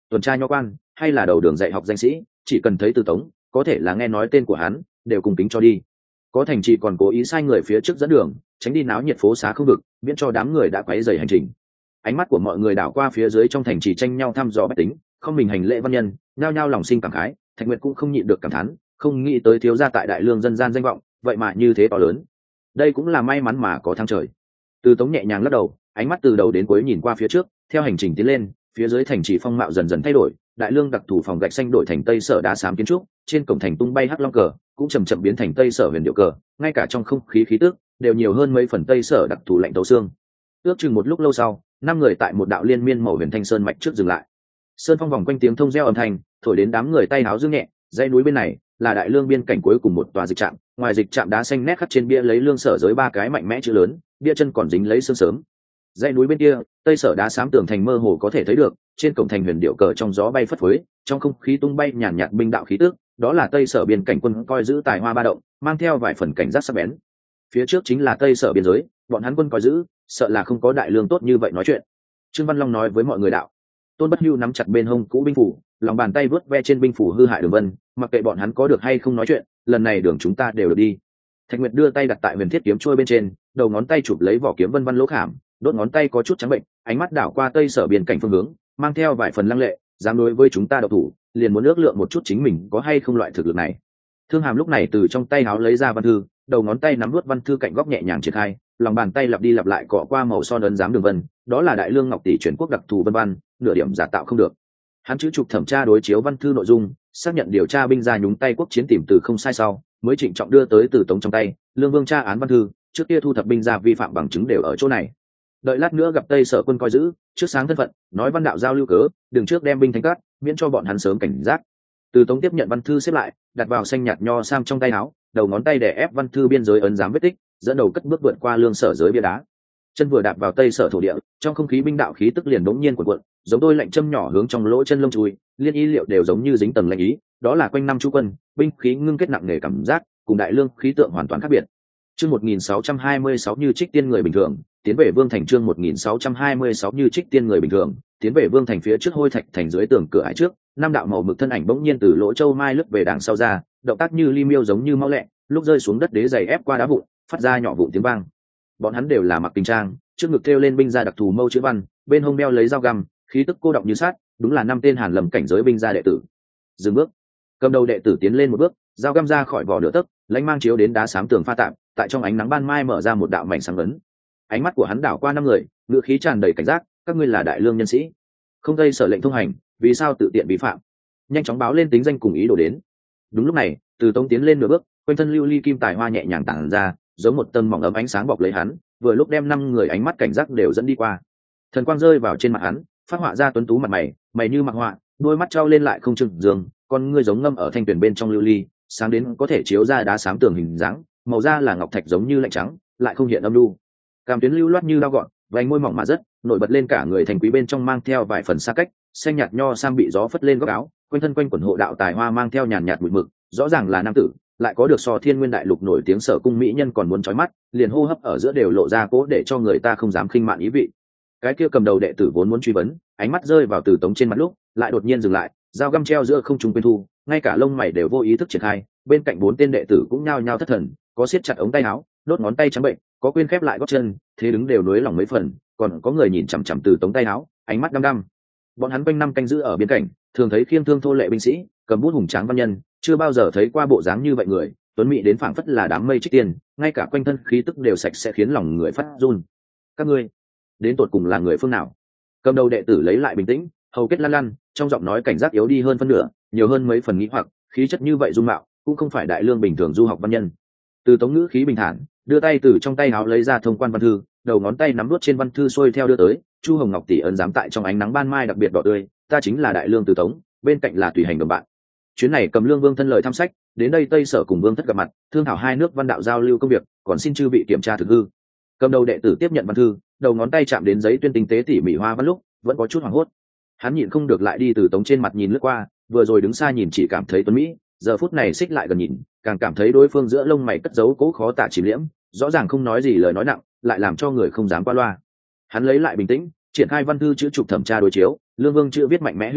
Speaker 1: tuần tra nho quan hay là đầu đường dạy học danh sĩ, chỉ cần thấy Từ Tống có thể là nghe nói tên của hắn đều cùng kính cho đi. Có thành trì còn cố ý sai người phía trước dẫn đường, tránh đi náo nhiệt phố xá không vực, miễn cho đám người đã quấy rầy hành trình. Ánh mắt của mọi người đảo qua phía dưới trong thành trì tranh nhau thăm dò bách tính, không mình hành lễ văn nhân, nhao nhao lòng sinh cảm khái. Thạch Nguyệt cũng không nhịn được cảm thán, không nghĩ tới thiếu gia tại đại lương dân gian danh vọng vậy mà như thế to lớn. Đây cũng là may mắn mà có thăng trời. Từ Tống nhẹ nhàng lắc đầu, ánh mắt từ đầu đến cuối nhìn qua phía trước, theo hành trình tiến lên, phía dưới thành trì phong mạo dần dần thay đổi, đại lương đặc thủ phòng gạch xanh đổi thành tây sở đá xám kiến trúc, trên cổng thành tung bay hắc long cờ cũng chầm chậm biến thành tây sở huyền điệu cờ, ngay cả trong không khí khí tức đều nhiều hơn mấy phần tây sở đặc thù lạnh tấu xương. Ước chừng một lúc lâu sau, năm người tại một đạo liên miên màu huyền thanh sơn mạch trước dừng lại. Sơn phong vòng quanh tiếng thông reo âm thanh thổi đến đám người tay háo dương nhẹ. Dãy núi bên này là đại lương biên cảnh cuối cùng một tòa dịch trạm, ngoài dịch trạm đá xanh nét khắc trên bia lấy lương sở giới ba cái mạnh mẽ chữ lớn, bia chân còn dính lấy sương sớm. Dãy núi bên kia, tây sở đá xám tường thành mơ hồ có thể thấy được, trên cổng thành huyền điệu cờ trong gió bay phất phới, trong không khí tung bay nhàn nhạt binh đạo khí tức, đó là tây sở biên cảnh quân coi giữ tài hoa ba động, mang theo vài phần cảnh giác sắc bén. Phía trước chính là tây sở biên giới, bọn hắn quân coi giữ sợ là không có đại lương tốt như vậy nói chuyện. Trương Văn Long nói với mọi người đạo. Tôn Bất Hưu nắm chặt bên hông cũ binh phủ, lòng bàn tay vớt ve trên binh phủ hư hại đường vân, mặc kệ bọn hắn có được hay không nói chuyện, lần này đường chúng ta đều được đi. Thạch Nguyệt đưa tay đặt tại huyền thiết kiếm chuôi bên trên, đầu ngón tay chụp lấy vỏ kiếm vân vân lỗ khảm, đốt ngón tay có chút trắng bệnh, ánh mắt đảo qua tây sở biên cảnh phương hướng, mang theo vài phần lăng lệ, dám đối với chúng ta độc thủ, liền muốn ước lượng một chút chính mình có hay không loại thực lực này. Thương Hàm lúc này từ trong tay áo lấy ra văn thư, đầu ngón tay nắm nuốt văn thư cạnh góc nhẹ nhàng triển khai, lòng bàn tay lặp đi lặp lại cọ qua màu son ấn giám đường vân, đó là đại lương ngọc tỷ chuyển quốc đặc thù vân vân, nửa điểm giả tạo không được. Hắn chữ trục thẩm tra đối chiếu văn thư nội dung, xác nhận điều tra binh gia nhúng tay quốc chiến tìm từ không sai sau, mới trịnh trọng đưa tới Từ Tống trong tay. Lương Vương tra án văn thư, trước kia thu thập binh gia vi phạm bằng chứng đều ở chỗ này. Đợi lát nữa gặp tây sở quân coi giữ, trước sáng thân phận, nói văn đạo giao lưu cớ, đừng trước đem binh thánh cát, miễn cho bọn hắn sớm cảnh giác. Từ Tống tiếp nhận văn thư xếp lại, đặt vào xanh nhạt nho sam trong tay áo, đầu ngón tay đè ép văn thư biên giới ấn giám vết tích, dẫn đầu cất bước vượt qua lương sở giới bia đá. Chân vừa đạp vào tây sở thổ địa, trong không khí binh đạo khí tức liền đống nhiên cuộn cuộn, giống tôi lạnh châm nhỏ hướng trong lỗ chân lông chui, liên y liệu đều giống như dính tầng lạnh ý, đó là quanh năm chú quân, binh khí ngưng kết nặng nề cảm giác, cùng đại lương khí tượng hoàn toàn khác biệt. Chương một nghìn sáu trăm hai mươi sáu như trích tiên người bình thường, tiến về Vương thành. Chương một nghìn sáu trăm hai mươi sáu như trích tiên người bình thường, tiến về Vương thành. Phía trước Hôi Thạch thành dưới tường cửa ải trước, năm đạo màu mực thân ảnh bỗng nhiên từ lỗ châu mai lướt về đằng sau ra, động tác như li miêu giống như mau lẹ, lúc rơi xuống đất đế giày ép qua đá vụn, phát ra nhỏ vụn tiếng vang. Bọn hắn đều là mặc kinh trang, trước ngực treo lên binh gia đặc thù mâu chữ văn, bên hông đeo lấy dao găm, khí tức cô đọng như sát, đúng là năm tên Hàn Lâm cảnh giới binh gia đệ tử. Dừng bước, cầm đầu đệ tử tiến lên một bước, dao găm ra khỏi vỏ nửa tấc, lãnh mang chiếu đến đá xám tường pha tạm, tại trong ánh nắng ban mai mở ra một đạo mảnh sáng ấn. Ánh mắt của hắn đảo qua năm người, ngựa khí tràn đầy cảnh giác, các ngươi là đại lương nhân sĩ, không gây sở lệnh thông hành, vì sao tự tiện vi phạm? Nhanh chóng báo lên tính danh cùng ý đồ đến. Đúng lúc này, Từ Tống tiến lên nửa bước, quanh thân lưu ly kim tài hoa nhẹ nhàng tản ra, giống một tầng mỏng ấm ánh sáng bọc lấy hắn, vừa lúc đem năm người ánh mắt cảnh giác đều dẫn đi qua. Thần quang rơi vào trên mặt hắn, phát họa ra tuấn tú mặt mày, mày như mặc họa, đôi mắt trao lên lại không trừng dương, con ngươi giống ngâm ở thanh tuyển bên trong lưu ly, sáng đến có thể chiếu ra đá xám tường hình dáng, màu da là ngọc thạch giống như lạnh trắng, lại không hiện âm lưu. Cảm tuyến lưu loát như dao gọn, vành môi mỏng mà rất nổi bật lên cả người thành quý bên trong mang theo vài phần xa cách, xanh nhạt nho sam bị gió phất lên góc áo, quanh thân quanh quần hộ đạo tài hoa mang theo nhàn nhạt bụi mực, rõ ràng là nam tử, lại có được so thiên nguyên đại lục nổi tiếng sở cung mỹ nhân còn muốn chói mắt, liền hô hấp ở giữa đều lộ ra cố để cho người ta không dám khinh mạn ý vị. Cái kia cầm đầu đệ tử vốn muốn truy vấn, ánh mắt rơi vào Từ Tống trên mặt lúc, lại đột nhiên dừng lại, dao găm treo giữa không trung quên thu, ngay cả lông mày đều vô ý thức triển khai, bên cạnh bốn tên đệ tử cũng nhao nhao thất thần, có siết chặt ống tay áo, đốt ngón tay trắng bệnh, có quên khép lại gót chân, thế đứng đều nuối lòng mấy phần, còn có người nhìn chằm chằm Từ Tống tay áo, ánh mắt đăm đăm. Bọn hắn quanh năm canh giữ ở biên cảnh, thường thấy khiêng thương thô lệ binh sĩ, cầm bút hùng tráng văn nhân, chưa bao giờ thấy qua bộ dáng như vậy người, tuấn mỹ đến phảng phất là đám mây trích tiền, ngay cả quanh thân khí tức đều sạch sẽ khiến lòng người phát run. Các ngươi, đến tột cùng là người phương nào? Cầm đầu đệ tử lấy lại bình tĩnh, hầu kết lăn lăn, trong giọng nói cảnh giác yếu đi hơn phân nửa, nhiều hơn mấy phần nghĩ hoặc, khí chất như vậy dung mạo, cũng không phải đại lương bình thường du học văn nhân. Từ Tống ngữ khí bình thản, đưa tay từ trong tay áo lấy ra thông quan văn thư, đầu ngón tay nắm nuốt trên văn thư xuôi theo đưa tới, Chu Hồng Ngọc tỷ ấn giám tại trong ánh nắng ban mai đặc biệt đỏ tươi, ta chính là đại lương Từ Tống, bên cạnh là tùy hành đồng bạn. Chuyến này cầm Lương Vương thân lời thăm sách, đến đây Tây Sở cùng Vương thất gặp mặt, thương thảo hai nước văn đạo giao lưu công việc, còn xin chư vị kiểm tra thực hư. Cầm đầu đệ tử tiếp nhận văn thư, đầu ngón tay chạm đến giấy tuyên tinh tế tỉ mỉ hoa văn lúc, vẫn có chút hoảng hốt. Hắn nhịn không được lại đi Từ Tống trên mặt nhìn lướt qua, vừa rồi đứng xa nhìn chỉ cảm thấy tuấn mỹ, giờ phút này xích lại gần nhìn, càng cảm thấy đối phương giữa lông mày cất giấu cố khó tả chìm liễm, rõ ràng không nói gì lời nói nặng, lại làm cho người không dám qua loa. Hắn lấy lại bình tĩnh, triển khai văn thư chữ trục thẩm tra đối chiếu, Lương Vương chữ viết mạnh mẽ hữu lực,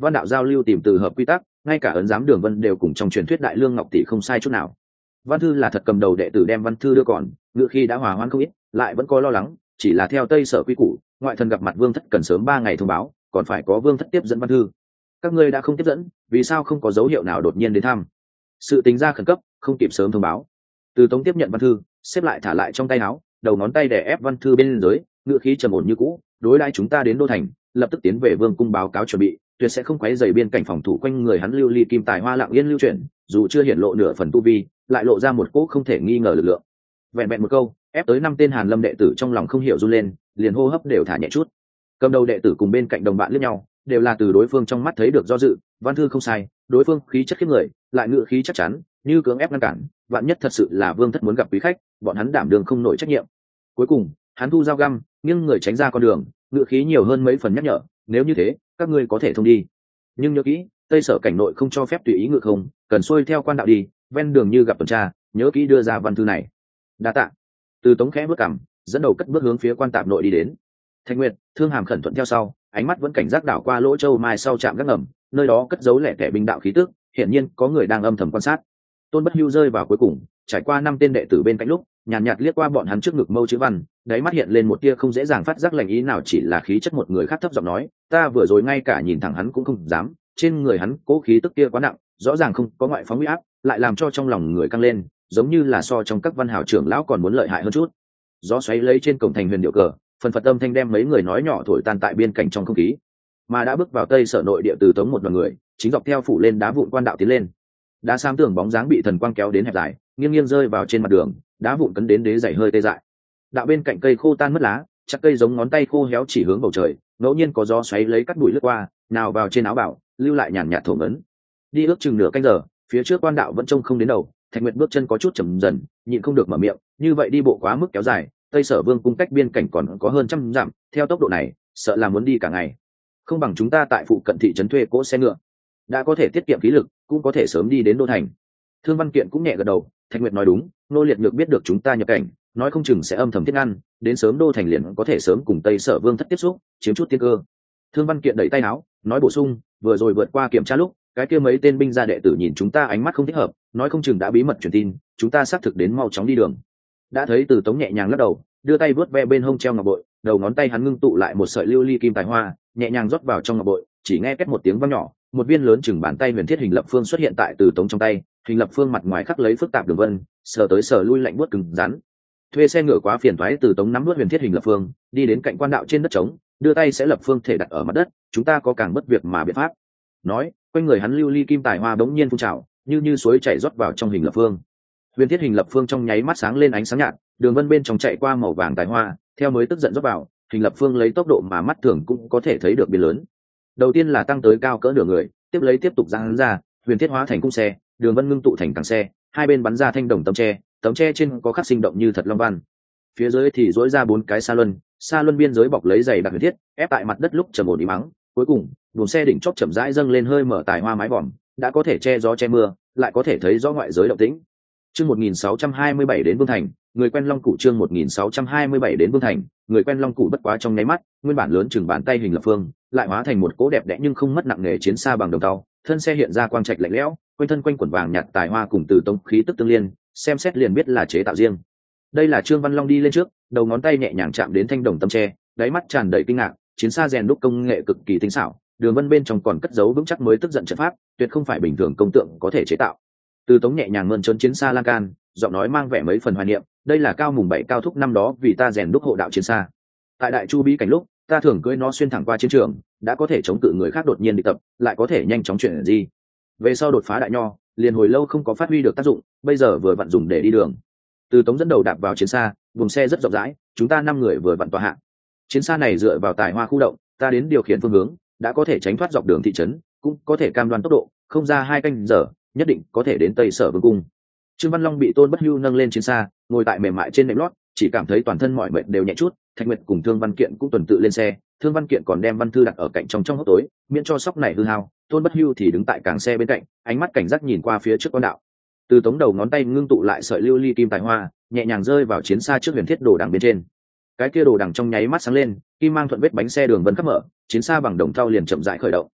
Speaker 1: văn đạo giao lưu tìm từ hợp quy tắc, ngay cả ấn giám Đường Vân đều cùng trong truyền thuyết đại lương ngọc tỷ không sai chút nào. Văn thư là thật cầm đầu đệ tử đem văn thư đưa còn, ngựa khi đã hòa hoãn không ít, lại vẫn có lo lắng, chỉ là theo Tây Sở quy củ, ngoại thần gặp mặt vương thất cần sớm ba ngày thông báo, còn phải có vương thất tiếp dẫn văn thư. Các ngươi đã không tiếp dẫn, vì sao không có dấu hiệu nào đột nhiên đến thăm? Sự tính ra khẩn cấp, không kịp sớm thông báo. Từ Tống tiếp nhận văn thư, xếp lại thả lại trong tay áo, đầu ngón tay đè ép văn thư bên dưới, ngựa khí trầm ổn như cũ, đối đãi chúng ta đến đô thành, lập tức tiến về vương cung báo cáo chuẩn bị, tuyệt sẽ không quấy rầy biên cảnh phòng thủ quanh người hắn lưu ly kim tài hoa lặng yên lưu chuyển, dù chưa hiển lộ nửa phần tu vi, lại lộ ra một cỗ không thể nghi ngờ lực lượng. Vẹn vẹn một câu, ép tới năm tên Hàn Lâm đệ tử trong lòng không hiểu run lên, liền hô hấp đều thả nhẹ chút. Cầm đầu đệ tử cùng bên cạnh đồng bạn liếc nhau, đều là từ đối phương trong mắt thấy được do dự, văn thư không sai, đối phương khí chất khiếp người, lại ngự khí chắc chắn, như cưỡng ép ngăn cản, vạn nhất thật sự là vương thất muốn gặp quý khách, bọn hắn đảm đương không nổi trách nhiệm. Cuối cùng, hắn thu dao găm, nghiêng người tránh ra con đường, ngự khí nhiều hơn mấy phần nhắc nhở, nếu như thế, các ngươi có thể thông đi. Nhưng nhớ kỹ, Tây Sở cảnh nội không cho phép tùy ý ngự không, cần xuôi theo quan đạo đi, ven đường như gặp tuần tra, nhớ kỹ đưa ra văn thư này. Đa tạ. Từ Tống khẽ bước cằm, dẫn đầu cất bước hướng phía quan tạp nội đi đến. Thanh Nguyệt, Thương Hàm khẩn thuận theo sau, ánh mắt vẫn cảnh giác đảo qua lỗ châu mai sau trạm gác ngầm, nơi đó cất giấu lẻ tẻ binh đạo khí tức, hiển nhiên có người đang âm thầm quan sát. Tôn Bất Hưu rơi vào cuối cùng, trải qua năm tên đệ tử bên cạnh lúc, nhàn nhạt, nhạt liếc qua bọn hắn trước ngực mâu chữ văn, đáy mắt hiện lên một tia không dễ dàng phát giác lành ý nào, chỉ là khí chất một người khác thấp giọng nói, ta vừa rồi ngay cả nhìn thẳng hắn cũng không dám, trên người hắn cố khí tức kia quá nặng, rõ ràng không có ngoại phóng uy áp, lại làm cho trong lòng người căng lên, giống như là so trong các văn hào trưởng lão còn muốn lợi hại hơn chút. Gió xoáy lấy trên cổng thành huyền điệu cờ, phần phật âm thanh đem mấy người nói nhỏ thổi tan tại biên cảnh trong không khí. Mà đã bước vào Tây Sở nội địa Từ Tống một đoàn người, chính dọc theo phủ lên đá vụn quan đạo tiến lên. Đá xám tường bóng dáng bị thần quang kéo đến hẹp dài, nghiêng nghiêng rơi vào trên mặt đường, đá vụn cấn đến đế dày hơi tê dại. Đạo bên cạnh cây khô tan mất lá, chắc cây giống ngón tay khô héo chỉ hướng bầu trời, ngẫu nhiên có gió xoáy lấy cắt bụi lướt qua, nào vào trên áo bảo, lưu lại nhàn nhạt thổ ấn. Đi ước chừng nửa canh giờ, phía trước quan đạo vẫn trông không đến đầu, Thạch Nguyệt bước chân có chút chậm dần, nhịn không được mở miệng, như vậy đi bộ quá mức kéo dài, Tây Sở Vương cung cách biên cảnh còn có hơn trăm dặm, theo tốc độ này, sợ là muốn đi cả ngày. Không bằng chúng ta tại phụ cận thị trấn thuê cỗ xe ngựa, đã có thể tiết kiệm khí lực, cũng có thể sớm đi đến đô thành. Thương Văn Kiện cũng nhẹ gật đầu, Thạch Nguyệt nói đúng, nô liệt nhược biết được chúng ta nhập cảnh, nói không chừng sẽ âm thầm thiết ngăn, đến sớm đô thành liền có thể sớm cùng Tây Sở Vương thất tiếp xúc, chiếm chút tiên cơ. Thương Văn Kiện đẩy tay áo, nói bổ sung, vừa rồi vượt qua kiểm tra lúc, cái kia mấy tên binh gia đệ tử nhìn chúng ta ánh mắt không thích hợp, nói không chừng đã bí mật truyền tin, chúng ta xác thực đến mau chóng đi đường. Đã thấy Từ Tống nhẹ nhàng lắc đầu, đưa tay vớt ve bên hông treo ngọc bội, đầu ngón tay hắn ngưng tụ lại một sợi lưu ly kim tài hoa, nhẹ nhàng rót vào trong ngọc bội, chỉ nghe két một tiếng vang nhỏ, một viên lớn chừng bàn tay huyền thiết hình lập phương xuất hiện tại Từ Tống trong tay, hình lập phương mặt ngoài khắc lấy phức tạp đường vân, sờ tới sờ lui lạnh buốt cứng rắn. Thuê xe ngựa quá phiền toái, Từ Tống nắm nuốt huyền thiết hình lập phương, đi đến cạnh quan đạo trên đất trống, đưa tay sẽ lập phương thể đặt ở mặt đất, chúng ta có càng bất việc mà biện pháp. Nói, quanh người hắn lưu ly kim tài hoa bỗng nhiên phun trào, như như suối chảy rót vào trong hình lập phương. Huyền thiết hình lập phương trong nháy mắt sáng lên ánh sáng nhạt, đường vân bên trong chạy qua màu vàng tài hoa, theo mới tức giận rót vào, hình lập phương lấy tốc độ mà mắt thường cũng có thể thấy được biến lớn. Đầu tiên là tăng tới cao cỡ nửa người, tiếp lấy tiếp tục giãn ra, huyền thiết hóa thành cung xe, đường vân ngưng tụ thành càng xe, hai bên bắn ra thanh đồng tấm tre, tấm tre trên có khắc sinh động như thật long văn. Phía dưới thì dỗi ra bốn cái sa luân, sa luân biên giới bọc lấy dày đặc huyền thiết, ép tại mặt đất lúc trầm ổn ý mắng. Cuối cùng, buồng xe đỉnh chóp chậm rãi dâng lên hơi mở tài hoa mái vòm, đã có thể che gió che mưa, lại có thể thấy rõ ngoại giới động tĩnh. Chương một nghìn sáu trăm hai mươi bảy đến Vương Thành, người quen Long Cụ chương một nghìn sáu trăm hai mươi bảy đến Vương Thành, người quen Long Cụ bất quá trong nháy mắt, nguyên bản lớn chừng bàn tay hình lập phương, lại hóa thành một cỗ đẹp đẽ nhưng không mất nặng nề chiến xa bằng đồng tàu, thân xe hiện ra quang trạch lạnh lẽo, quanh thân quanh quần vàng nhạt tài hoa cùng Từ Tống khí tức tương liên, xem xét liền biết là chế tạo riêng. Đây là Trương Văn Long đi lên trước, đầu ngón tay nhẹ nhàng chạm đến thanh đồng tấm tre, đáy mắt tràn đầy kinh ngạc, chiến xa rèn đúc công nghệ cực kỳ tinh xảo, đường vân bên trong còn cất giấu vững chắc mới tức giận trận pháp, tuyệt không phải bình thường công tượng có thể chế tạo. Từ Tống nhẹ nhàng mơn trớn chiến xa lan can, giọng nói mang vẻ mấy phần hoài niệm, đây là cao mùng bảy cao thúc năm đó vì ta rèn đúc hộ đạo chiến xa. Tại Đại Chu bí cảnh lúc, ta thường cưỡi nó xuyên thẳng qua chiến trường, đã có thể chống cự người khác đột nhiên đi tập, lại có thể nhanh chóng chuyển gì. Về sau đột phá đại nho, liền hồi lâu không có phát huy được tác dụng, bây giờ vừa vặn dùng để đi đường. Từ Tống dẫn đầu đạp vào chiến xa, vùng xe rất rộng rãi, chúng ta năm người vừa vặn tọa hạ. Chiến xa này dựa vào tài hoa khu động, ta đến điều khiển phương hướng, đã có thể tránh thoát dọc đường thị trấn, cũng có thể cam đoan tốc độ, không ra hai canh giờ, nhất định có thể đến Tây Sở Vương cung. Trương Văn Long bị Tôn Bất Hưu nâng lên chiến xa, ngồi tại mềm mại trên nệm lót, chỉ cảm thấy toàn thân mỏi mệt đều nhẹ chút. Thạch Nguyệt cùng Thương Văn Kiện cũng tuần tự lên xe, Thương Văn Kiện còn đem văn thư đặt ở cạnh trong trong hốc tối, miễn cho sóc này hư hao. Tôn Bất Hưu thì đứng tại càng xe bên cạnh, ánh mắt cảnh giác nhìn qua phía trước con đạo. Từ Tống đầu ngón tay ngưng tụ lại sợi lưu ly kim tài hoa, nhẹ nhàng rơi vào chiến xa trước huyền thiết đồ đằng bên trên. Cái kia đồ đằng trong nháy mắt sáng lên, kim mang thuận vết bánh xe đường vân khắp mở, chiến xa bằng đồng thau liền chậm rãi khởi động.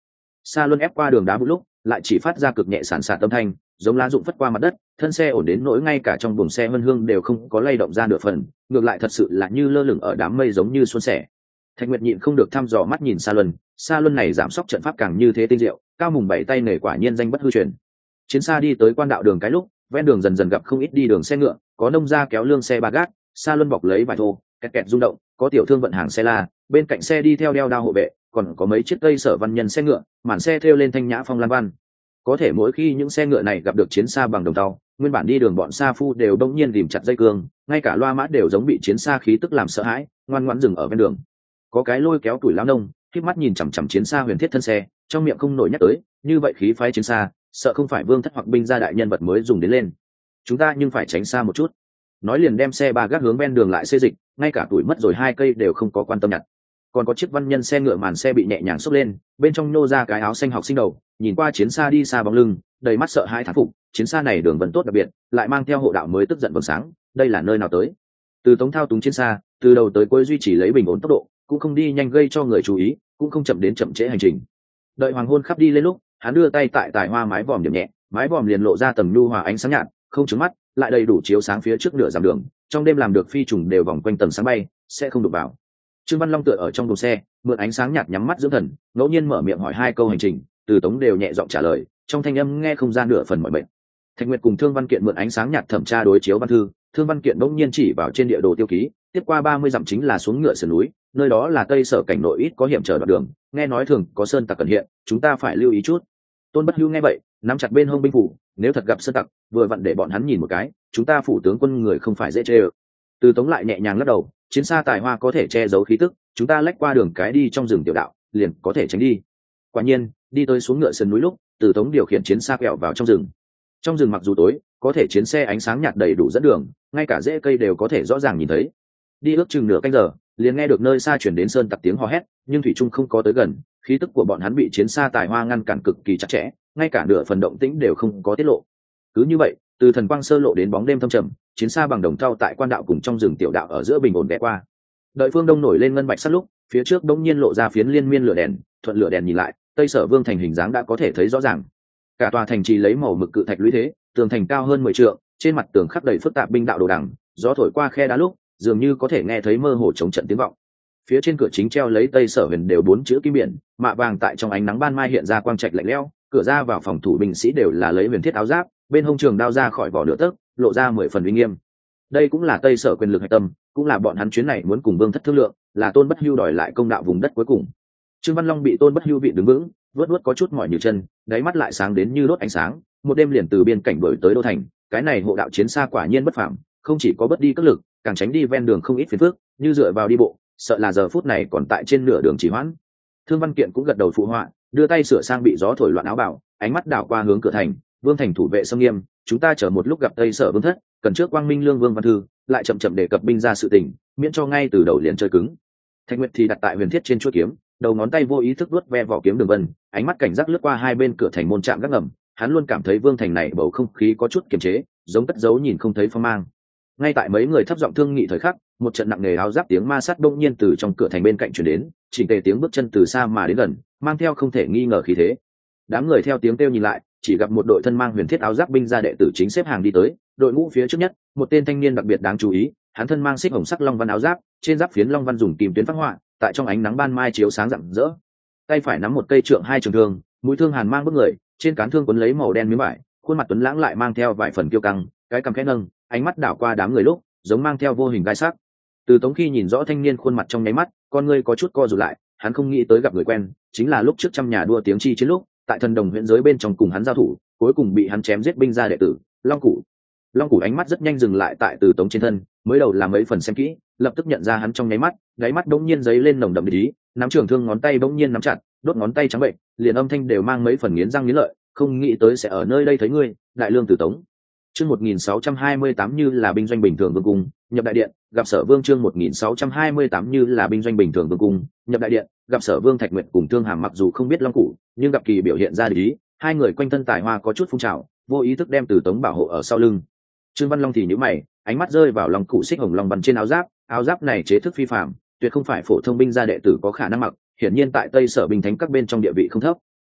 Speaker 1: Sa Luân ép qua đường đá một lúc lại chỉ phát ra cực nhẹ sản sạt âm thanh, giống lá rụng phất qua mặt đất, thân xe ổn đến nỗi ngay cả trong buồng xe vân hương đều không có lay động ra nửa phần, ngược lại thật sự là như lơ lửng ở đám mây giống như suôn sẻ. Thạch Nguyệt nhịn không được thăm dò mắt nhìn Sa Luân, Sa Luân này giảm sóc trận pháp càng như thế tinh diệu, cao mùng bảy tay nghề quả nhiên danh bất hư truyền. Chiến xa đi tới quan đạo đường cái lúc, ven đường dần dần gặp không ít đi đường xe ngựa, có nông gia kéo lương xe ba gác, Sa Luân bọc lấy vải thô, kẹt kẹt rung động, có tiểu thương vận hàng xe la, bên cạnh xe đi theo đeo đao hộ vệ, còn có mấy chiếc cây sở văn nhân xe ngựa, màn xe thêu lên thanh nhã phong lan văn. Có thể mỗi khi những xe ngựa này gặp được chiến xa bằng đồng tàu, nguyên bản đi đường bọn sa phu đều đông nhiên rìm chặt dây cương, ngay cả loa mã đều giống bị chiến xa khí tức làm sợ hãi, ngoan ngoãn dừng ở ven đường. Có cái lôi kéo tuổi lão nông, khép mắt nhìn chằm chằm chiến xa huyền thiết thân xe, trong miệng không nổi nhắc tới, như vậy khí phái chiến xa, sợ không phải vương thất hoặc binh gia đại nhân vật mới dùng đến lên. Chúng ta nhưng phải tránh xa một chút. Nói liền đem xe ba gác hướng ven đường lại xê dịch, ngay cả tuổi mất rồi hai cây đều không có quan tâm nhặt. Còn có chiếc văn nhân xe ngựa màn xe bị nhẹ nhàng xốc lên, bên trong nô ra cái áo xanh học sinh đầu, nhìn qua chiến xa đi xa bóng lưng, đầy mắt sợ hãi thán phục, chiến xa này đường vẫn tốt đặc biệt, lại mang theo hộ đạo mới tức giận vầng sáng, đây là nơi nào tới? Từ Tống thao túng chiến xa, từ đầu tới cuối duy trì lấy bình ổn tốc độ, cũng không đi nhanh gây cho người chú ý, cũng không chậm đến chậm trễ hành trình. Đợi hoàng hôn khắp đi lên lúc, hắn đưa tay tại tài hoa mái vòm điểm nhẹ, mái vòm liền lộ ra tầng nhu hòa ánh sáng nhạt, không chướng mắt, lại đầy đủ chiếu sáng phía trước nửa dặm đường, trong đêm làm được phi trùng đều vòng quanh tầng sáng bay, sẽ không đụng vào. Trương Văn Long tựa ở trong đồn xe, mượn ánh sáng nhạt nhắm mắt dưỡng thần, ngẫu nhiên mở miệng hỏi hai câu hành trình, Từ Tống đều nhẹ giọng trả lời, trong thanh âm nghe không ra nửa phần mỏi mệt. Thạch Nguyệt cùng Thương Văn Kiện mượn ánh sáng nhạt thẩm tra đối chiếu văn thư, Thương Văn Kiện bỗng nhiên chỉ vào trên địa đồ tiêu ký, tiếp qua ba mươi dặm chính là xuống ngựa sườn núi, nơi đó là Tây Sở cảnh nội ít có hiểm trở đoạn đường, nghe nói thường có sơn tặc cẩn hiện, chúng ta phải lưu ý chút. Tôn Bất Hưu nghe vậy, nắm chặt bên hông binh phủ, nếu thật gặp sơn tặc, vừa vặn để bọn hắn nhìn một cái, chúng ta phủ tướng quân người không phải dễ chơi. Từ Tống lại nhẹ nhàng lắc đầu, chiến xa tài hoa có thể che giấu khí tức, chúng ta lách qua đường cái đi trong rừng tiểu đạo, liền có thể tránh đi. Quả nhiên, đi tới xuống ngựa sườn núi lúc, Từ Tống điều khiển chiến xa quẹo vào trong rừng. Trong rừng mặc dù tối, có thể chiến xe ánh sáng nhạt đầy đủ dẫn đường, ngay cả rễ cây đều có thể rõ ràng nhìn thấy. Đi ước chừng nửa canh giờ, liền nghe được nơi xa chuyển đến sơn tặc tiếng hò hét, nhưng thủy trung không có tới gần, khí tức của bọn hắn bị chiến xa tài hoa ngăn cản cực kỳ chặt chẽ, ngay cả nửa phần động tĩnh đều không có tiết lộ. Cứ như vậy, từ thần quang sơ lộ đến bóng đêm thâm trầm, chiến xa bằng đồng thau tại quan đạo cùng trong rừng tiểu đạo ở giữa bình ổn ghé qua. Đợi phương đông nổi lên ngân bạch sắt lúc, phía trước đống nhiên lộ ra phiến liên miên lửa đèn, thuận lửa đèn nhìn lại, Tây Sở Vương thành hình dáng đã có thể thấy rõ ràng. Cả tòa thành trì lấy màu mực cự thạch lũy thế, tường thành cao hơn mười trượng, trên mặt tường khắc đầy phức tạp binh đạo đồ đằng, gió thổi qua khe đá lúc, dường như có thể nghe thấy mơ hồ chống trận tiếng vọng. Phía trên cửa chính treo lấy Tây Sở Huyền đều bốn chữ kim biển, mạ vàng tại trong ánh nắng ban mai hiện ra quang trạch lạnh lẽo, cửa ra vào phòng thủ binh sĩ đều là lấy huyền thiết áo giáp, bên hông trường đao ra khỏi vỏ nửa tấc, lộ ra mười phần uy nghiêm. Đây cũng là Tây Sở quyền lực hạch tâm, cũng là bọn hắn chuyến này muốn cùng Vương thất thương lượng, là Tôn Bất Hưu đòi lại công đạo vùng đất cuối cùng. Trương Văn Long bị Tôn Bất Hưu vị đứng vững, vớt vớt có chút mỏi như chân, đáy mắt lại sáng đến như đốt ánh sáng, một đêm liền từ biên cảnh đổi tới đô thành, cái này hộ đạo chiến xa quả nhiên bất phàm, không chỉ có bất đi cất lực, càng tránh đi ven đường không ít phiền phức, như dựa vào đi bộ, sợ là giờ phút này còn tại trên nửa đường chỉ hoãn. Thương Văn Kiện cũng gật đầu phụ họa, đưa tay sửa sang bị gió thổi loạn áo bào, ánh mắt đảo qua hướng cửa thành, Vương thành thủ vệ sông nghiêm, chúng ta chờ một lúc gặp Tây Sở Vương thất, cần trước Quang Minh Lương Vương văn thư, lại chậm chậm đề cập binh ra sự tình, miễn cho ngay từ đầu liền chơi cứng. Thạch Nguyệt thì đặt tại huyền thiết trên chuôi kiếm, đầu ngón tay vô ý thức vuốt ve vỏ kiếm đường vân, ánh mắt cảnh giác lướt qua hai bên cửa thành môn trạm gác ngầm, hắn luôn cảm thấy Vương thành này bầu không khí có chút kiềm chế, giống cất giấu nhìn không thấy phong mang. Ngay tại mấy người thấp giọng thương nghị thời khắc, một trận nặng nề áo giáp tiếng ma sát bỗng nhiên từ trong cửa thành bên cạnh truyền đến, chỉnh tề tiếng bước chân từ xa mà đến gần, mang theo không thể nghi ngờ khí thế. Đám người theo tiếng kêu nhìn lại, chỉ gặp một đội thân mang huyền thiết áo giáp binh gia đệ tử chính xếp hàng đi tới, đội ngũ phía trước nhất, một tên thanh niên đặc biệt đáng chú ý, hắn thân mang xích hồng sắc long văn áo giáp, trên giáp phiến long văn dùng kim tuyến phác họa, tại trong ánh nắng ban mai chiếu sáng rạng rỡ. Tay phải nắm một cây trượng hai trường thương, mũi thương hàn mang bước người, trên cán thương quấn lấy màu đen miếng vải, khuôn mặt tuấn lãng lại mang theo vài phần kiêu căng, cái cằm khẽ nâng, ánh mắt đảo qua đám người lúc, giống mang theo vô hình gai sắc. Từ Tống khi nhìn rõ thanh niên khuôn mặt trong nháy mắt, con ngươi có chút co rụt lại, hắn không nghĩ tới gặp người quen, chính là lúc trước trăm nhà đua tiếng chi chiến lúc, tại thần đồng huyện giới bên trong cùng hắn giao thủ, cuối cùng bị hắn chém giết binh gia đệ tử, Long Củ. Long Củ ánh mắt rất nhanh dừng lại tại Từ Tống trên thân, mới đầu làm mấy phần xem kỹ, lập tức nhận ra hắn trong nháy mắt, đáy mắt bỗng nhiên giấy lên nồng đậm ý, nắm trường thương ngón tay bỗng nhiên nắm chặt, đốt ngón tay trắng bệnh, liền âm thanh đều mang mấy phần nghiến răng nghiến lợi, không nghĩ tới sẽ ở nơi đây thấy ngươi, đại lương Từ Tống. Chương một nghìn sáu trăm hai mươi tám như là binh doanh bình thường vương cung, nhập đại điện, gặp Sở Vương. Chương một nghìn sáu trăm hai mươi tám như là binh doanh bình thường vương cung, nhập đại điện, gặp Sở Vương. Thạch Nguyệt cùng Thương Hàm mặc dù không biết Long Củ, nhưng gặp kỳ biểu hiện ra lý, hai người quanh thân tài hoa có chút phun trào, vô ý thức đem Từ Tống bảo hộ ở sau lưng. Trương Văn Long thì nhíu mày, ánh mắt rơi vào Long Củ xích hồng long văn trên áo giáp, áo giáp này chế thức phi phàm, tuyệt không phải phổ thông binh gia đệ tử có khả năng mặc, hiển nhiên tại Tây Sở binh thánh các bên trong địa vị không thấp.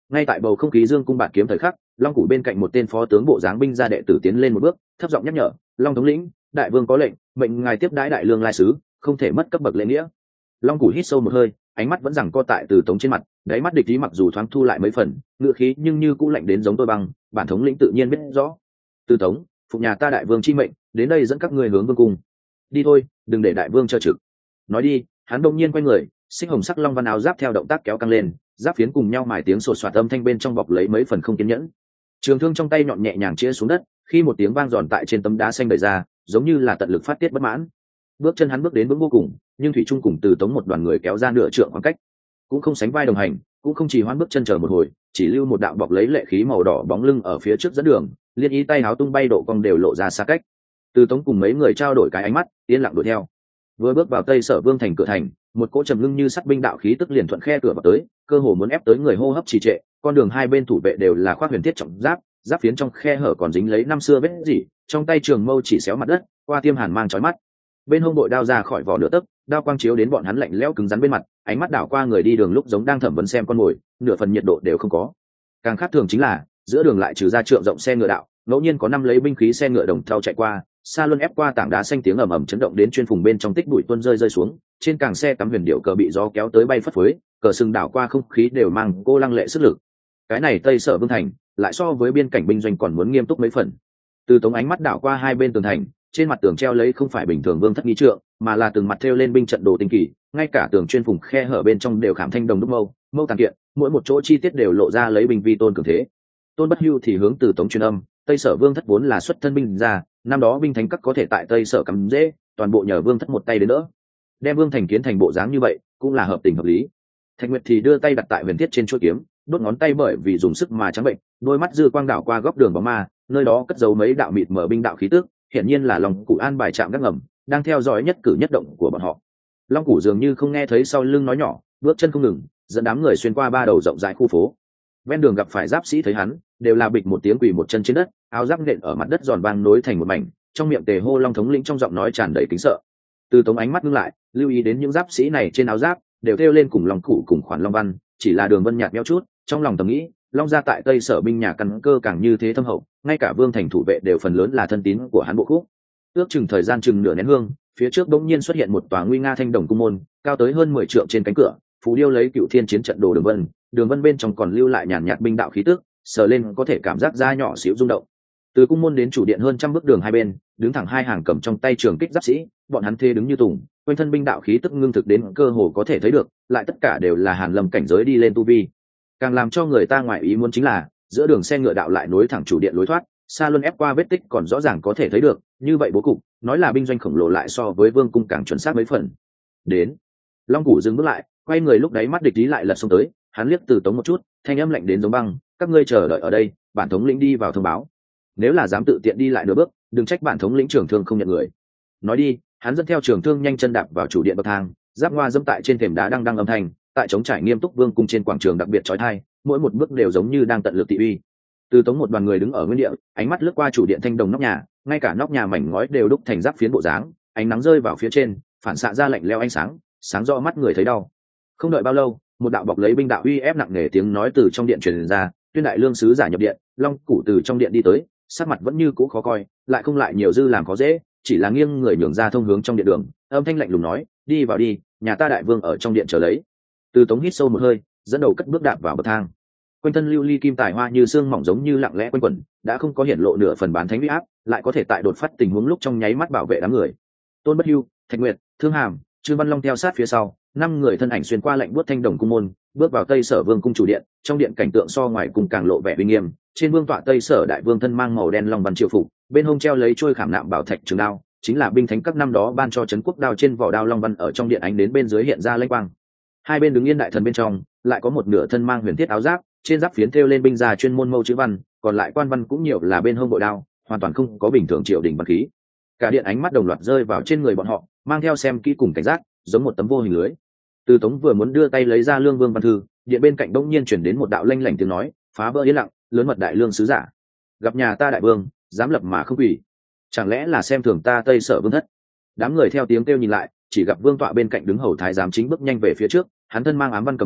Speaker 1: Ngay tại bầu không khí dương cung bạt kiếm thời khắc, long củ bên cạnh một tên phó tướng bộ dáng binh gia đệ tử tiến lên một bước, thấp giọng nhắc nhở: Long thống lĩnh, đại vương có lệnh, mệnh ngài tiếp đái đại lương lai sứ, không thể mất cấp bậc lễ nghĩa. Long củ hít sâu một hơi, ánh mắt vẫn rằng co tại Từ Tống trên mặt, đáy mắt địch ý mặc dù thoáng thu lại mấy phần, ngựa khí nhưng như cũng lạnh đến giống tôi băng. Bản thống lĩnh tự nhiên biết rõ. Từ Tống, phục nhà ta đại vương chi mệnh, đến đây dẫn các ngươi hướng vương cung. Đi thôi, đừng để đại vương chờ trực. Nói đi, hắn đông nhiên quay người, xích hồng sắc long văn áo giáp theo động tác kéo căng lên, giáp phiến cùng nhau mài tiếng sột soạt âm thanh bên trong bọc lấy mấy phần không kiên nhẫn. Trường thương trong tay nhọn nhẹ nhàng chĩa xuống đất, khi một tiếng vang giòn tại trên tấm đá xanh đẩy ra, giống như là tận lực phát tiết bất mãn. Bước chân hắn bước đến vững vô cùng, nhưng thủy trung cùng Từ Tống một đoàn người kéo ra nửa trượng khoảng cách, cũng không sánh vai đồng hành, cũng không chỉ hoãn bước chân chờ một hồi, chỉ lưu một đạo bọc lấy lệ khí màu đỏ bóng lưng ở phía trước dẫn đường, liên ý tay háo tung bay độ cong đều lộ ra xa cách. Từ Tống cùng mấy người trao đổi cái ánh mắt, yên lặng đuổi theo. Vừa bước vào Tây Sở Vương thành cửa thành, một cỗ trầm ngưng như sắt binh đạo khí tức liền thuận khe cửa vào tới, cơ hồ muốn ép tới người hô hấp trì trệ. Con đường hai bên thủ vệ đều là khoác huyền thiết trọng giáp, giáp phiến trong khe hở còn dính lấy năm xưa vết rỉ, trong tay trường mâu chỉ xéo mặt đất, qua tiêm hàn mang chói mắt. Bên hông bội đao ra khỏi vỏ nửa tấc, đao quang chiếu đến bọn hắn lạnh lẽo cứng rắn bên mặt, ánh mắt đảo qua người đi đường lúc giống đang thẩm vấn xem con mồi, nửa phần nhiệt độ đều không có. Càng khác thường chính là, giữa đường lại trừ ra trượng rộng xe ngựa đạo, ngẫu nhiên có năm lấy binh khí xe ngựa đồng thau chạy qua, xa luân ép qua tảng đá xanh tiếng ầm ầm chấn động đến chuyên phùng bên trong tích bụi tuôn rơi rơi xuống, trên càng xe cắm huyền điệu cờ bị gió kéo tới bay phất phới, cờ sừng đảo qua không khí đều mang cô lăng lệ sức lực. Cái này Tây Sở Vương thành lại so với biên cảnh binh doanh còn muốn nghiêm túc mấy phần. Từ Tống ánh mắt đảo qua hai bên tường thành, trên mặt tường treo lấy không phải bình thường vương thất nghi trượng, mà là từng mặt thêu lên binh trận đồ tinh kỳ, ngay cả tường chuyên phùng khe hở bên trong đều khảm thanh đồng đúc mâu, mâu tàn kiện, mỗi một chỗ chi tiết đều lộ ra lấy binh vi tôn cường thế. Tôn Bất Hưu thì hướng Từ Tống truyền âm: Tây Sở Vương thất vốn là xuất thân binh ra, năm đó binh thánh các có thể tại Tây Sở cắm dễ, toàn bộ nhờ Vương thất một tay đến đỡ. Đem Vương thành kiến thành bộ dáng như vậy, cũng là hợp tình hợp lý. Thạch Nguyệt thì đưa tay đặt tại huyền thiết trên chuôi kiếm, đốt ngón tay bởi vì dùng sức mà trắng bệnh, đôi mắt dư quang đảo qua góc đường bóng ma, nơi đó cất giấu mấy đạo mịt mở binh đạo khí tức, hiển nhiên là Long Củ an bài trạm gác ngầm, đang theo dõi nhất cử nhất động của bọn họ. Long Củ dường như không nghe thấy sau lưng nói nhỏ, bước chân không ngừng, dẫn đám người xuyên qua ba đầu rộng rãi khu phố. Ven đường gặp phải giáp sĩ thấy hắn, đều là bịch một tiếng quỳ một chân trên đất, áo giáp nện ở mặt đất giòn vang nối thành một mảnh, trong miệng tề hô Long thống lĩnh trong giọng nói tràn đầy kính sợ. Từ Tống ánh mắt ngưng lại, lưu ý đến những giáp sĩ này trên áo giáp đều thêu lên cùng Long Củ cùng khoản long văn, chỉ là đường vân nhạt nhẽo chút, trong lòng thầm nghĩ, Long gia tại Tây Sở binh nhà căn cơ càng như thế thâm hậu, ngay cả Vương thành thủ vệ đều phần lớn là thân tín của hắn bộ khúc. Ước chừng thời gian chừng nửa nén hương, phía trước bỗng nhiên xuất hiện một tòa nguy nga thanh đồng cung môn, cao tới hơn mười trượng trên cánh cửa, phù điêu lấy Cựu Thiên chiến trận đồ đường vân, đường vân bên trong còn lưu lại nhàn nhạt binh đạo khí tức, sờ lên có thể cảm giác da nhỏ xíu rung động. Từ cung môn đến chủ điện hơn trăm bước đường hai bên, đứng thẳng hai hàng cầm trong tay trường kích giáp sĩ, bọn hắn thê đứng như tùng, quanh thân binh đạo khí tức ngưng thực đến cơ hồ có thể thấy được, lại tất cả đều là Hàn Lâm cảnh giới đi lên tu vi. Càng làm cho người ta ngoại ý muốn chính là, giữa đường xe ngựa đạo lại nối thẳng chủ điện lối thoát, xa luân ép qua vết tích còn rõ ràng có thể thấy được, như vậy bố cục, nói là binh doanh khổng lồ lại so với Vương cung càng chuẩn xác mấy phần. Đến, Long Củ dừng bước lại, quay người lúc đấy mắt địch ý lại lật xông tới, hắn liếc Từ Tống một chút, thanh âm lạnh đến giống băng: các ngươi chờ đợi ở đây, bản thống lĩnh đi vào thông báo. Nếu là dám tự tiện đi lại nửa bước, đừng trách bản thống lĩnh trưởng thương không nhận người. Nói đi, hắn dẫn theo trường thương nhanh chân đạp vào chủ điện bậc thang, giáp hoa dẫm tại trên thềm đá đang đang âm thanh, tại chống trải nghiêm túc Vương cung trên quảng trường đặc biệt chói tai, mỗi một bước đều giống như đang tận lực thị uy. Từ Tống một đoàn người đứng ở nguyên địa, ánh mắt lướt qua chủ điện thanh đồng nóc nhà, ngay cả nóc nhà mảnh ngói đều đúc thành giáp phiến bộ dáng, ánh nắng rơi vào phía trên, phản xạ ra lạnh lẽo ánh sáng, sáng rõ mắt người thấy đau. Không đợi bao lâu, một đạo bọc lấy binh đạo uy ép nặng nề tiếng nói từ trong điện truyền ra: Tuyên đại lương sứ giả nhập điện. Long Củ từ trong điện đi tới, sắc mặt vẫn như cũ khó coi, lại không lại nhiều dư làm khó dễ, chỉ là nghiêng người nhường ra thông hướng trong điện đường, âm thanh lạnh lùng nói: đi vào đi, nhà ta đại vương ở trong điện chờ lấy. Từ Tống hít sâu một hơi, dẫn đầu cất bước đạp vào bậc thang. Quanh thân lưu ly kim tài hoa như xương mỏng giống như lặng lẽ quanh quẩn, đã không có hiện lộ nửa phần bán thánh uy áp, lại có thể tại đột phát tình huống lúc trong nháy mắt bảo vệ đám người. Tôn Bất Hưu, Thạch Nguyệt, Thương Hàm, Trương Văn Long theo sát phía sau, năm người thân ảnh xuyên qua lạnh buốt thanh đồng cung môn, bước vào Tây Sở Vương cung chủ điện. Trong điện cảnh tượng so ngoài cùng càng lộ vẻ uy nghiêm, trên vương tọa Tây Sở đại vương thân mang màu đen long văn triều phục, bên hông treo lấy chuôi khảm nạm bảo thạch trường đao, chính là binh thánh các năm đó ban cho trấn quốc đao, trên vỏ đao long văn ở trong điện ánh đến bên dưới hiện ra lênh quang. Hai bên đứng yên đại thần bên trong, lại có một nửa thân mang huyền thiết áo giáp, trên giáp phiến thêu lên binh gia chuyên môn mâu chữ văn, còn lại quan văn cũng nhiều là bên hông bội đao, hoàn toàn không có bình thường triều đình văn khí. Cả điện ánh mắt đồng loạt rơi vào trên người bọn họ, mang theo xem kỹ cùng cảnh giác, giống một tấm vô hình lưới. Từ Tống vừa muốn đưa tay lấy ra lương vương văn thư, điện bên cạnh bỗng nhiên chuyển đến một đạo lanh lảnh tiếng nói, phá vỡ yên lặng, lớn mật đại lương sứ giả, gặp nhà ta đại vương, dám lập mà không quỳ, chẳng lẽ là xem thường ta Tây Sở vương thất? Đám người theo tiếng kêu nhìn lại, chỉ gặp vương tọa bên cạnh đứng hầu thái giám chính bước nhanh về phía trước, hắn thân mang ám văn cầm bảo,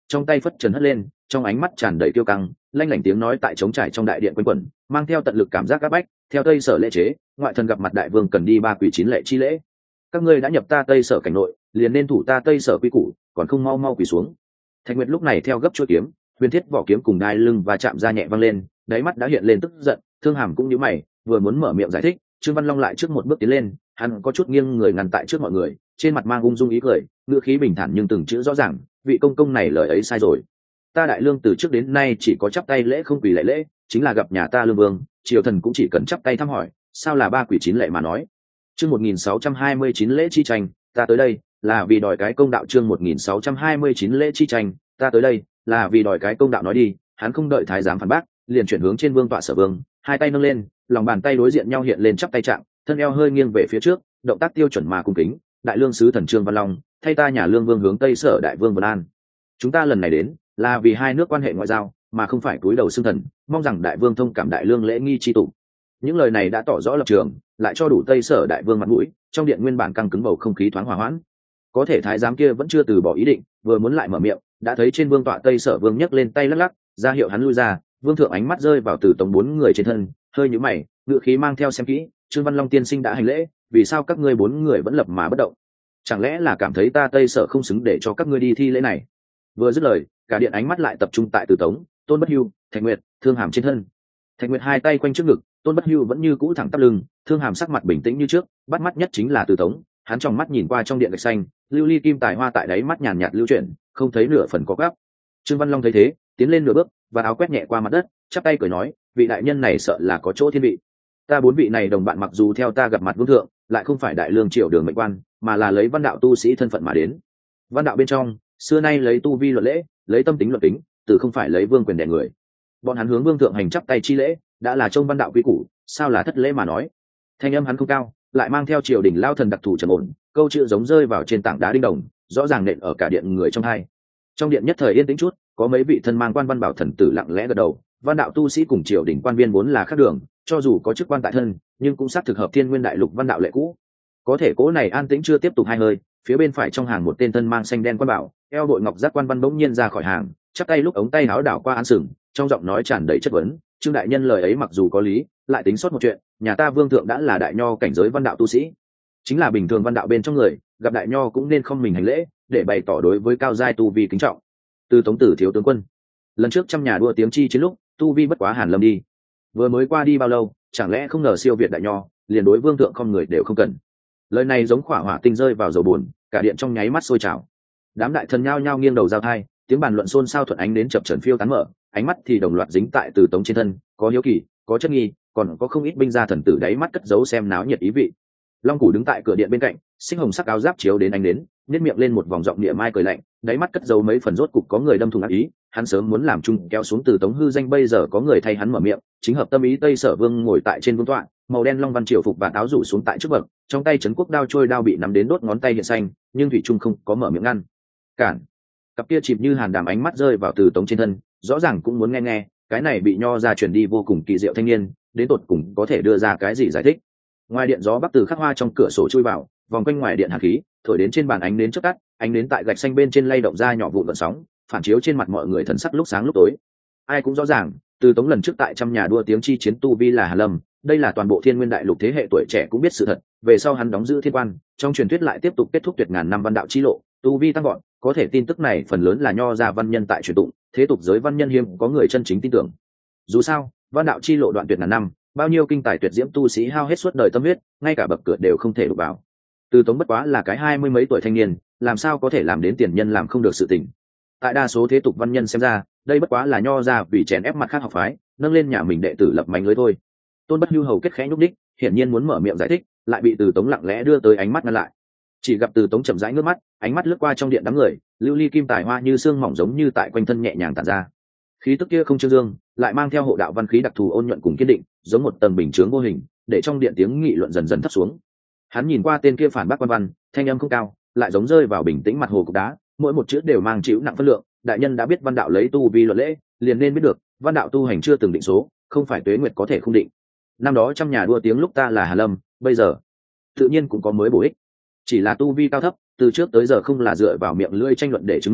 Speaker 1: trong tay phất trần hất lên, trong ánh mắt tràn đầy kiêu căng, lanh lảnh tiếng nói tại trống trải trong đại điện quanh quẩn, mang theo tận lực cảm giác áp bách. Theo Tây Sở lễ chế, ngoại thần gặp mặt đại vương cần đi ba quỷ chín lệ chi lễ. Các ngươi đã nhập ta Tây Sở cảnh nội, liền nên thủ ta Tây Sở quy củ, còn không mau mau quỳ xuống. Thạch Nguyệt lúc này theo gấp chuôi kiếm, huyền thiết vỏ kiếm cùng đai lưng và chạm ra nhẹ văng lên, đáy mắt đã hiện lên tức giận, Thương Hàm cũng nhíu mày, vừa muốn mở miệng giải thích, Trương Văn Long lại trước một bước tiến lên, hắn có chút nghiêng người ngăn tại trước mọi người, trên mặt mang ung dung ý cười, ngữ khí bình thản nhưng từng chữ rõ ràng, vị công công này lời ấy sai rồi. Ta đại lương từ trước đến nay chỉ có chắp tay lễ không quỳ lệ lễ, chính là gặp nhà ta lương vương, triều thần cũng chỉ cần chắp tay thăm hỏi, sao là ba quỷ chín lệ mà nói. Chương một nghìn sáu trăm hai mươi chín lễ chi tranh, ta tới đây là vì đòi cái công đạo. Chương một nghìn sáu trăm hai mươi chín lễ chi tranh, ta tới đây là vì đòi cái công đạo. Nói đi, hắn không đợi thái giám phản bác, liền chuyển hướng trên vương tọa Sở Vương, hai tay nâng lên, lòng bàn tay đối diện nhau hiện lên chắp tay trạng, thân eo hơi nghiêng về phía trước, động tác tiêu chuẩn mà cung kính. Đại lương sứ thần Trương Văn Long, thay ta nhà lương vương hướng Tây Sở đại vương vân an. Chúng ta lần này đến là vì hai nước quan hệ ngoại giao, mà không phải cúi đầu xưng thần, mong rằng đại vương thông cảm đại lương lễ nghi chi tụng. Những lời này đã tỏ rõ lập trường, lại cho đủ Tây Sở đại vương mặt mũi, trong điện nguyên bản căng cứng bầu không khí thoáng hòa hoãn. Có thể thái giám kia vẫn chưa từ bỏ ý định, vừa muốn lại mở miệng, đã thấy trên vương tọa Tây Sở vương nhấc lên tay lắc lắc, ra hiệu hắn lui ra. Vương thượng ánh mắt rơi vào Từ Tống bốn người trên thân, hơi nhíu mày, ngữ khí mang theo xem kỹ, Trương Văn Long tiên sinh đã hành lễ, vì sao các ngươi bốn người vẫn lập mà bất động? Chẳng lẽ là cảm thấy ta Tây Sở không xứng để cho các ngươi đi thi lễ này? Vừa dứt lời, cả điện ánh mắt lại tập trung tại Từ Tống, Tôn Bất Hưu, Thạch Nguyệt, Thương Hàm trên thân. Thạch Nguyệt hai tay quanh trước ngực, Tôn Bất Hưu vẫn như cũ thẳng tắp lưng, Thương Hàm sắc mặt bình tĩnh như trước, bắt mắt nhất chính là Từ Tống, hắn trong mắt nhìn qua trong điện gạch xanh, lưu ly kim tài hoa tại đáy mắt nhàn nhạt lưu chuyển, không thấy nửa phần có gấp. Trương Văn Long thấy thế, tiến lên nửa bước, và áo quét nhẹ qua mặt đất, chắp tay cười nói, vị đại nhân này sợ là có chỗ thiên vị. Ta bốn vị này đồng bạn mặc dù theo ta gặp mặt vương thượng, lại không phải đại lương triều đường mệnh quan, mà là lấy văn đạo tu sĩ thân phận mà đến. Văn đạo bên trong, xưa nay lấy tu vi luận lễ, lấy tâm tính luận tính, từ không phải lấy vương quyền đè người. Bọn hắn hướng vương thượng hành chắp tay chi lễ, đã là trong văn đạo quy củ, sao là thất lễ mà nói. Thanh âm hắn không cao, lại mang theo triều đình lao thần đặc thù trầm ổn, câu chữ giống rơi vào trên tảng đá đinh đồng, rõ ràng nện ở cả điện người trong hai. Trong điện nhất thời yên tĩnh chút, có mấy vị thân mang quan văn bảo thần tử lặng lẽ gật đầu. Văn đạo tu sĩ cùng triều đình quan viên vốn là khác đường, cho dù có chức quan tại thân, nhưng cũng xác thực hợp thiên nguyên đại lục văn đạo lệ cũ. Có thể cố này an tĩnh chưa tiếp tục hai hơi, phía bên phải trong hàng một tên thân mang xanh đen quan bảo, eo đội ngọc giác quan văn bỗng nhiên ra khỏi hàng, chắp tay lúc ống tay áo đảo qua án sừng, trong giọng nói tràn đầy chất vấn. Trương đại nhân lời ấy mặc dù có lý, lại tính sót một chuyện, nhà ta vương thượng đã là đại nho cảnh giới văn đạo tu sĩ, chính là bình thường văn đạo bên trong người, gặp đại nho cũng nên không mình hành lễ, để bày tỏ đối với cao giai tu vi kính trọng. Từ Tống tử thiếu tướng quân, lần trước trăm nhà đua tiếng chi chiến lúc, tu vi bất quá Hàn Lâm đi, vừa mới qua đi bao lâu, chẳng lẽ không ngờ siêu việt đại nho, liền đối vương thượng không người đều không cần. Lời này giống khỏa hỏa tinh rơi vào dầu buồn, cả điện trong nháy mắt sôi trào. Đám đại thần nhao nhao nghiêng đầu giao thai, tiếng bàn luận xôn xao thuận ánh đến chập chờn phiêu tán mở, ánh mắt thì đồng loạt dính tại Từ Tống trên thân, có hiếu kỳ, có chất nghi, còn có không ít binh gia thần tử đáy mắt cất giấu xem náo nhiệt ý vị. Long Củ đứng tại cửa điện bên cạnh, xích hồng sắc áo giáp chiếu đến ánh đến, nhếch miệng lên một vòng giọng địa mai cười lạnh, đáy mắt cất giấu mấy phần rốt cục có người đâm thủng ác ý, hắn sớm muốn làm chung kéo xuống Từ Tống hư danh, bây giờ có người thay hắn mở miệng, chính hợp tâm ý. Tây Sở Vương ngồi tại trên vương tọa, màu đen long văn triều phục và áo rủ xuống tại trước bậc, trong tay trấn quốc đao trôi đao bị nắm đến đốt ngón tay hiện xanh, nhưng thủy trung không có mở miệng ngăn cản. Cặp kia chìm như hàn đàm ánh mắt rơi vào Từ Tống trên thân, rõ ràng cũng muốn nghe nghe cái này bị nho ra truyền đi vô cùng kỳ diệu thanh niên đến tột cùng có thể đưa ra cái gì giải thích. Ngoài điện gió bắc từ khắc hoa trong cửa sổ chui vào, vòng quanh ngoài điện hàn khí thổi đến trên bàn ánh nến chớp tắt, ánh nến tại gạch xanh bên trên lay động ra nhỏ vụn gợn sóng, phản chiếu trên mặt mọi người thần sắc lúc sáng lúc tối. Ai cũng rõ ràng, Từ Tống lần trước tại trăm nhà đua tiếng chi chiến tu vi là Hàn Lâm, đây là toàn bộ thiên nguyên đại lục thế hệ tuổi trẻ cũng biết sự thật. Về sau hắn đóng giữ thiên quan, trong truyền thuyết lại tiếp tục kết thúc tuyệt ngàn năm văn đạo chi lộ, tu vi tăng gọn. Có thể tin tức này phần lớn là nho gia văn nhân tại truyền tụng, thế tục giới văn nhân hiếm có người chân chính tin tưởng. Dù sao, văn đạo chi lộ đoạn tuyệt ngàn năm, bao nhiêu kinh tài tuyệt diễm tu sĩ hao hết suốt đời tâm huyết, ngay cả bậc cửa đều không thể đụng vào. Từ Tống bất quá là cái hai mươi mấy tuổi thanh niên, làm sao có thể làm đến tiền nhân làm không được sự tình. Tại đa số thế tục văn nhân xem ra, đây bất quá là nho ra vì chèn ép mặt khác học phái, nâng lên nhà mình đệ tử lập mánh lưới thôi. Tôn Bất Hưu hầu kết khẽ nhúc đích, hiển nhiên muốn mở miệng giải thích, lại bị Từ Tống lặng lẽ đưa tới ánh mắt ngăn lại. Chỉ gặp Từ Tống chậm rãi ngước mắt, ánh mắt lướt qua trong điện đám người, lưu ly kim tài hoa như xương mỏng giống như tại quanh thân nhẹ nhàng tản ra. Khí tức kia không trương dương, lại mang theo hộ đạo văn khí đặc thù ôn nhuận cùng kiên định, giống một tầng bình chướng vô hình, để trong điện tiếng nghị luận dần dần thấp xuống. Hắn nhìn qua tên kia phản bác quan văn, thanh âm không cao, lại giống rơi vào bình tĩnh mặt hồ cục đá, mỗi một chữ đều mang chịu nặng phân lượng. Đại nhân đã biết văn đạo lấy tu vi luật lễ, liền nên biết được, văn đạo tu hành chưa từng định số, không phải tuế nguyệt có thể không định. Năm đó trăm nhà đua tiếng lúc ta là Hà Lâm, bây giờ tự nhiên cũng có mới bổ ích. Chỉ là tu vi cao thấp, từ trước tới giờ không là dựa vào miệng lưỡi tranh luận để chứng minh,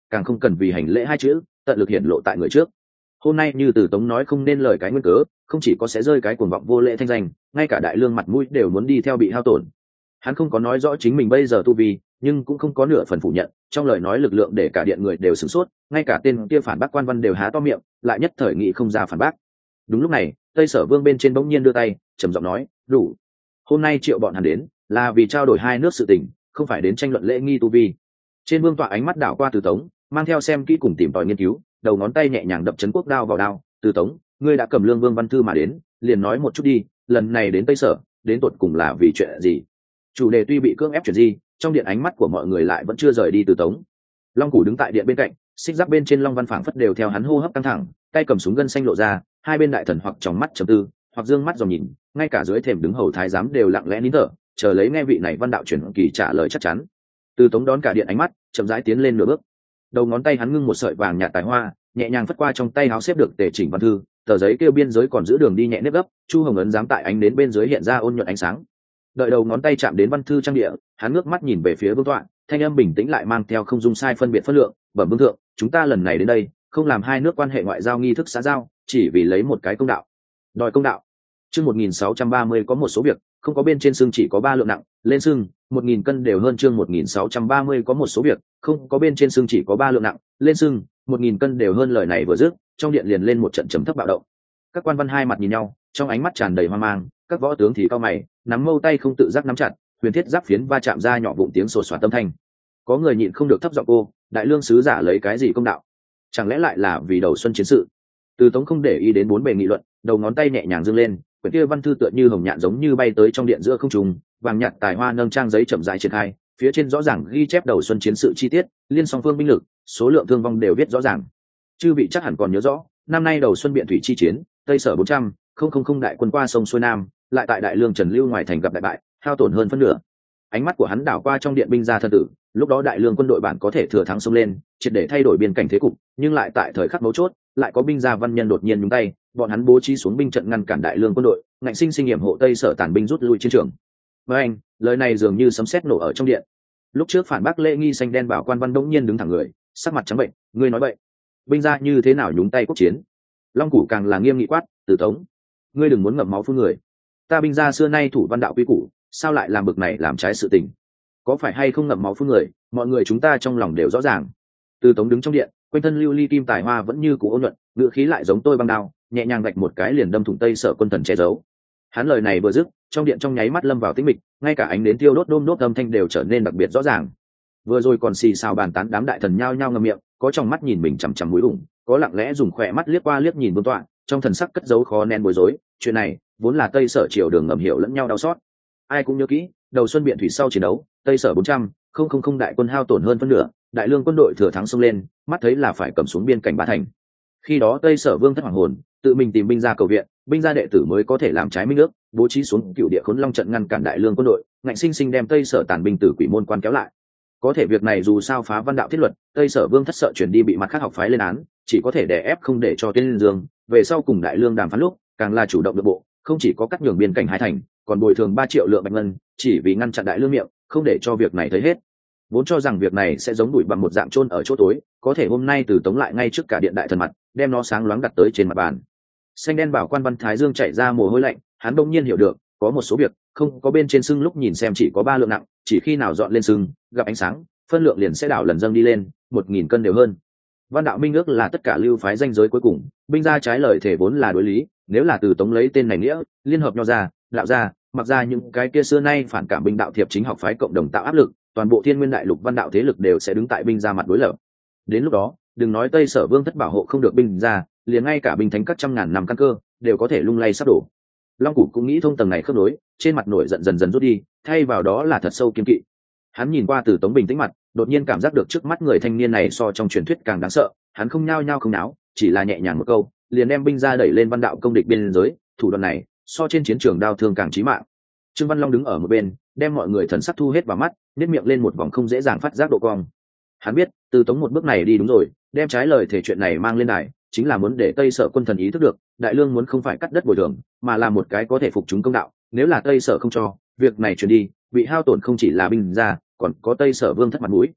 Speaker 1: càng không cần vì hành lễ hai chữ tận lực hiển lộ tại người trước. Hôm nay như Từ Tống nói không nên lời cái nguyên cớ, không chỉ có sẽ rơi cái cuồng vọng vô lễ thanh danh, ngay cả đại lương mặt mũi đều muốn đi theo bị hao tổn. Hắn không có nói rõ chính mình bây giờ tu vi, nhưng cũng không có nửa phần phủ nhận, trong lời nói lực lượng để cả điện người đều sửng sốt, ngay cả tên kia phản bác quan văn đều há to miệng, lại nhất thời nghị không ra phản bác. Đúng lúc này, Tây Sở Vương bên trên bỗng nhiên đưa tay, trầm giọng nói, "Đủ. Hôm nay triệu bọn hắn đến, là vì trao đổi hai nước sự tình, không phải đến tranh luận lễ nghi tu vi." Trên vương tọa ánh mắt đảo qua Từ Tống, mang theo xem kỹ cùng tìm tòi nghiên cứu, đầu ngón tay nhẹ nhàng đập chấn quốc đao vào đao. "Từ Tống, ngươi đã cầm Lương Vương văn thư mà đến, liền nói một chút đi, lần này đến Tây Sở, đến tột cùng là vì chuyện gì?" Chủ đề tuy bị cưỡng ép chuyển di, trong điện ánh mắt của mọi người lại vẫn chưa rời đi Từ Tống. Long Củ đứng tại điện bên cạnh, xích giáp bên trên long văn phảng phất đều theo hắn hô hấp căng thẳng, tay cầm súng gân xanh lộ ra, hai bên đại thần hoặc tròng mắt trầm tư, hoặc dương mắt dòm nhìn, ngay cả dưới thềm đứng hầu thái giám đều lặng lẽ nín thở, chờ lấy nghe vị này văn đạo truyền kỳ trả lời chắc chắn. Từ Tống đón cả điện ánh mắt, chậm rãi tiến lên nửa bước. Đầu ngón tay hắn ngưng một sợi vàng nhạt tài hoa, nhẹ nhàng phất qua trong tay áo xếp được tề chỉnh văn thư, tờ giấy kêu biên giới còn giữ đường đi nhẹ nếp gấp, chu hồng ấn giám tại ánh đến bên dưới hiện ra ôn nhuận ánh sáng. Đợi đầu ngón tay chạm đến văn thư trang địa, hắn ngước mắt nhìn về phía vương tọa, thanh âm bình tĩnh lại mang theo không dung sai phân biệt phân lượng, "Bẩm vương thượng, chúng ta lần này đến đây, không làm hai nước quan hệ ngoại giao nghi thức xã giao, chỉ vì lấy một cái công đạo." Đòi công đạo. Chương một nghìn sáu trăm ba mươi có một số việc, không có bên trên xương chỉ có ba lượng nặng, lên xương, một nghìn cân đều hơn. Chương một nghìn sáu trăm ba mươi có một số việc, không có bên trên xương chỉ có ba lượng nặng, lên xương, một nghìn cân đều hơn. Lời này vừa dứt, trong điện liền lên một trận trầm thấp bạo động. Các quan văn hai mặt nhìn nhau, trong ánh mắt tràn đầy hoang mang, các võ tướng thì cau mày, nắm mâu tay không tự giác nắm chặt, huyền thiết giáp phiến va chạm ra nhỏ vụn tiếng sột soạt tâm thanh. Có người nhịn không được thấp giọng cô, đại lương sứ giả lấy cái gì công đạo? Chẳng lẽ lại là vì đầu xuân chiến sự? Từ Tống không để ý đến bốn bề nghị luận, đầu ngón tay nhẹ nhàng giương lên, quyển kia văn thư tựa như hồng nhạn giống như bay tới trong điện giữa không trung, vàng nhạt tài hoa nâng trang giấy chậm rãi triển khai, phía trên rõ ràng ghi chép đầu xuân chiến sự chi tiết, liên song phương binh lực, số lượng thương vong đều viết rõ ràng. Chư vị chắc hẳn còn nhớ rõ, năm nay đầu xuân biện thủy chi chiến, Tây Sở bốn trăm, không không không đại quân qua sông xuôi nam, lại tại đại lương Trần Lưu ngoài thành gặp đại bại, hao tổn hơn phân nửa. Ánh mắt của hắn đảo qua trong điện binh gia thân tử, lúc đó đại lương quân đội bản có thể thừa thắng xông lên, triệt để thay đổi biên cảnh thế cục, nhưng lại tại thời khắc mấu chốt, lại có binh gia văn nhân đột nhiên nhúng tay, bọn hắn bố trí xuống binh trận ngăn cản đại lương quân đội, ngạnh sinh sinh nghiệm hộ Tây Sở tàn binh rút lui chiến trường. Với anh, lời này dường như sấm sét nổ ở trong điện. Lúc trước phản bác lễ nghi xanh đen bảo quan văn đống nhiên đứng thẳng người, sắc mặt trắng bệnh, ngươi nói vậy, binh gia như thế nào nhúng tay quốc chiến? Long Củ càng là nghiêm nghị quát, Từ Tống, ngươi đừng muốn ngậm máu phun người. Ta binh gia xưa nay thủ văn đạo quy củ, sao lại làm bực này làm trái sự tình? Có phải hay không ngậm máu phun người, mọi người chúng ta trong lòng đều rõ ràng. Từ Tống đứng trong điện, quanh thân lưu ly kim tài hoa vẫn như cũ ôn nhuận, ngữ khí lại giống tôi băng đao, nhẹ nhàng vạch một cái liền đâm thủng Tây Sở quân thần che giấu. Hắn lời này vừa dứt, trong điện trong nháy mắt lâm vào tĩnh mịch, ngay cả ánh đến tiêu đốt đôm đốt âm thanh đều trở nên đặc biệt rõ ràng. Vừa rồi còn xì xào bàn tán đám đại thần nhao nhao ngậm miệng, có trong mắt nhìn mình chằm chằm mũi ủng, có lặng lẽ dùng khỏe mắt liếc qua liếc nhìn vương tọa, trong thần sắc cất giấu khó nén bối rối. Chuyện này vốn là Tây Sở triều đường ngầm hiểu lẫn nhau đau xót. Ai cũng nhớ kỹ, đầu xuân biện thủy sau chiến đấu, Tây Sở bốn trăm, không không không đại quân hao tổn hơn phân nửa, đại lương quân đội thừa thắng xông lên, mắt thấy là phải cầm xuống biên cảnh Bá Thành. Khi đó Tây Sở vương thất hoàng hồn, tự mình tìm binh ra cầu viện, binh gia đệ tử mới có thể làm trái minh ước, bố trí xuống cựu địa khốn long trận ngăn cản đại lương quân đội, ngạnh sinh sinh đem Tây Sở tàn binh từ quỷ môn quan kéo lại. Có thể việc này dù sao phá văn đạo thiết luật, Tây Sở vương thất sợ chuyển đi bị mặt khác học phái lên án, chỉ có thể đè ép không để cho tiên dương. Về sau cùng đại lương đàm phán lúc, càng là chủ động nội bộ, không chỉ có cắt nhường biên cảnh hai thành, còn bồi thường ba triệu lượng bạch ngân, chỉ vì ngăn chặn đại lương miệng, không để cho việc này thấy hết. Vốn cho rằng việc này sẽ giống đuổi bằng một dạng chôn ở chỗ tối, có thể hôm nay Từ Tống lại ngay trước cả điện đại thần mặt, đem nó sáng loáng đặt tới trên mặt bàn. Xanh đen bảo quan văn thái dương chạy ra mồ hôi lạnh, hắn đông nhiên hiểu được, có một số việc không có bên trên sưng lúc nhìn xem chỉ có ba lượng nặng, chỉ khi nào dọn lên sưng, gặp ánh sáng, phân lượng liền sẽ đảo lần dâng đi lên, một nghìn cân đều hơn. Văn đạo minh ước là tất cả lưu phái danh giới cuối cùng, binh gia trái lời thể vốn là đối lý, nếu là Từ Tống lấy tên này nghĩa, liên hợp nho ra, đạo ra, mặc ra những cái kia xưa nay phản cảm binh đạo thiệp chính học phái cộng đồng tạo áp lực, toàn bộ thiên nguyên đại lục văn đạo thế lực đều sẽ đứng tại binh gia mặt đối lập. Đến lúc đó, đừng nói Tây Sở vương thất bảo hộ không được binh gia, liền ngay cả binh thánh các trăm ngàn năm căn cơ đều có thể lung lay sắp đổ. Long Củ cũng nghĩ thông tầng này khớp nối, trên mặt nổi giận dần dần rút đi, thay vào đó là thật sâu kiên kỵ. Hắn nhìn qua Từ Tống bình tĩnh mặt, đột nhiên cảm giác được trước mắt người thanh niên này so trong truyền thuyết càng đáng sợ. Hắn không nhao nhao không náo, chỉ là nhẹ nhàng một câu, liền đem binh gia đẩy lên văn đạo công địch biên giới. Thủ đoạn này so trên chiến trường đao thương càng chí mạng. Trương Văn Long đứng ở một bên, đem mọi người thần sắc thu hết vào mắt, nếp miệng lên một vòng không dễ dàng phát giác độ cong. Hắn biết, Từ Tống một bước này đi đúng rồi, đem trái lời thể chuyện này mang lên đài, chính là muốn để Tây Sở quân thần ý thức được, đại lương muốn không phải cắt đất bồi thường, mà là một cái có thể phục chúng công đạo. Nếu là Tây Sở không cho, việc này truyền đi, bị hao tổn không chỉ là binh gia, còn có Tây Sở vương thất mặt mũi.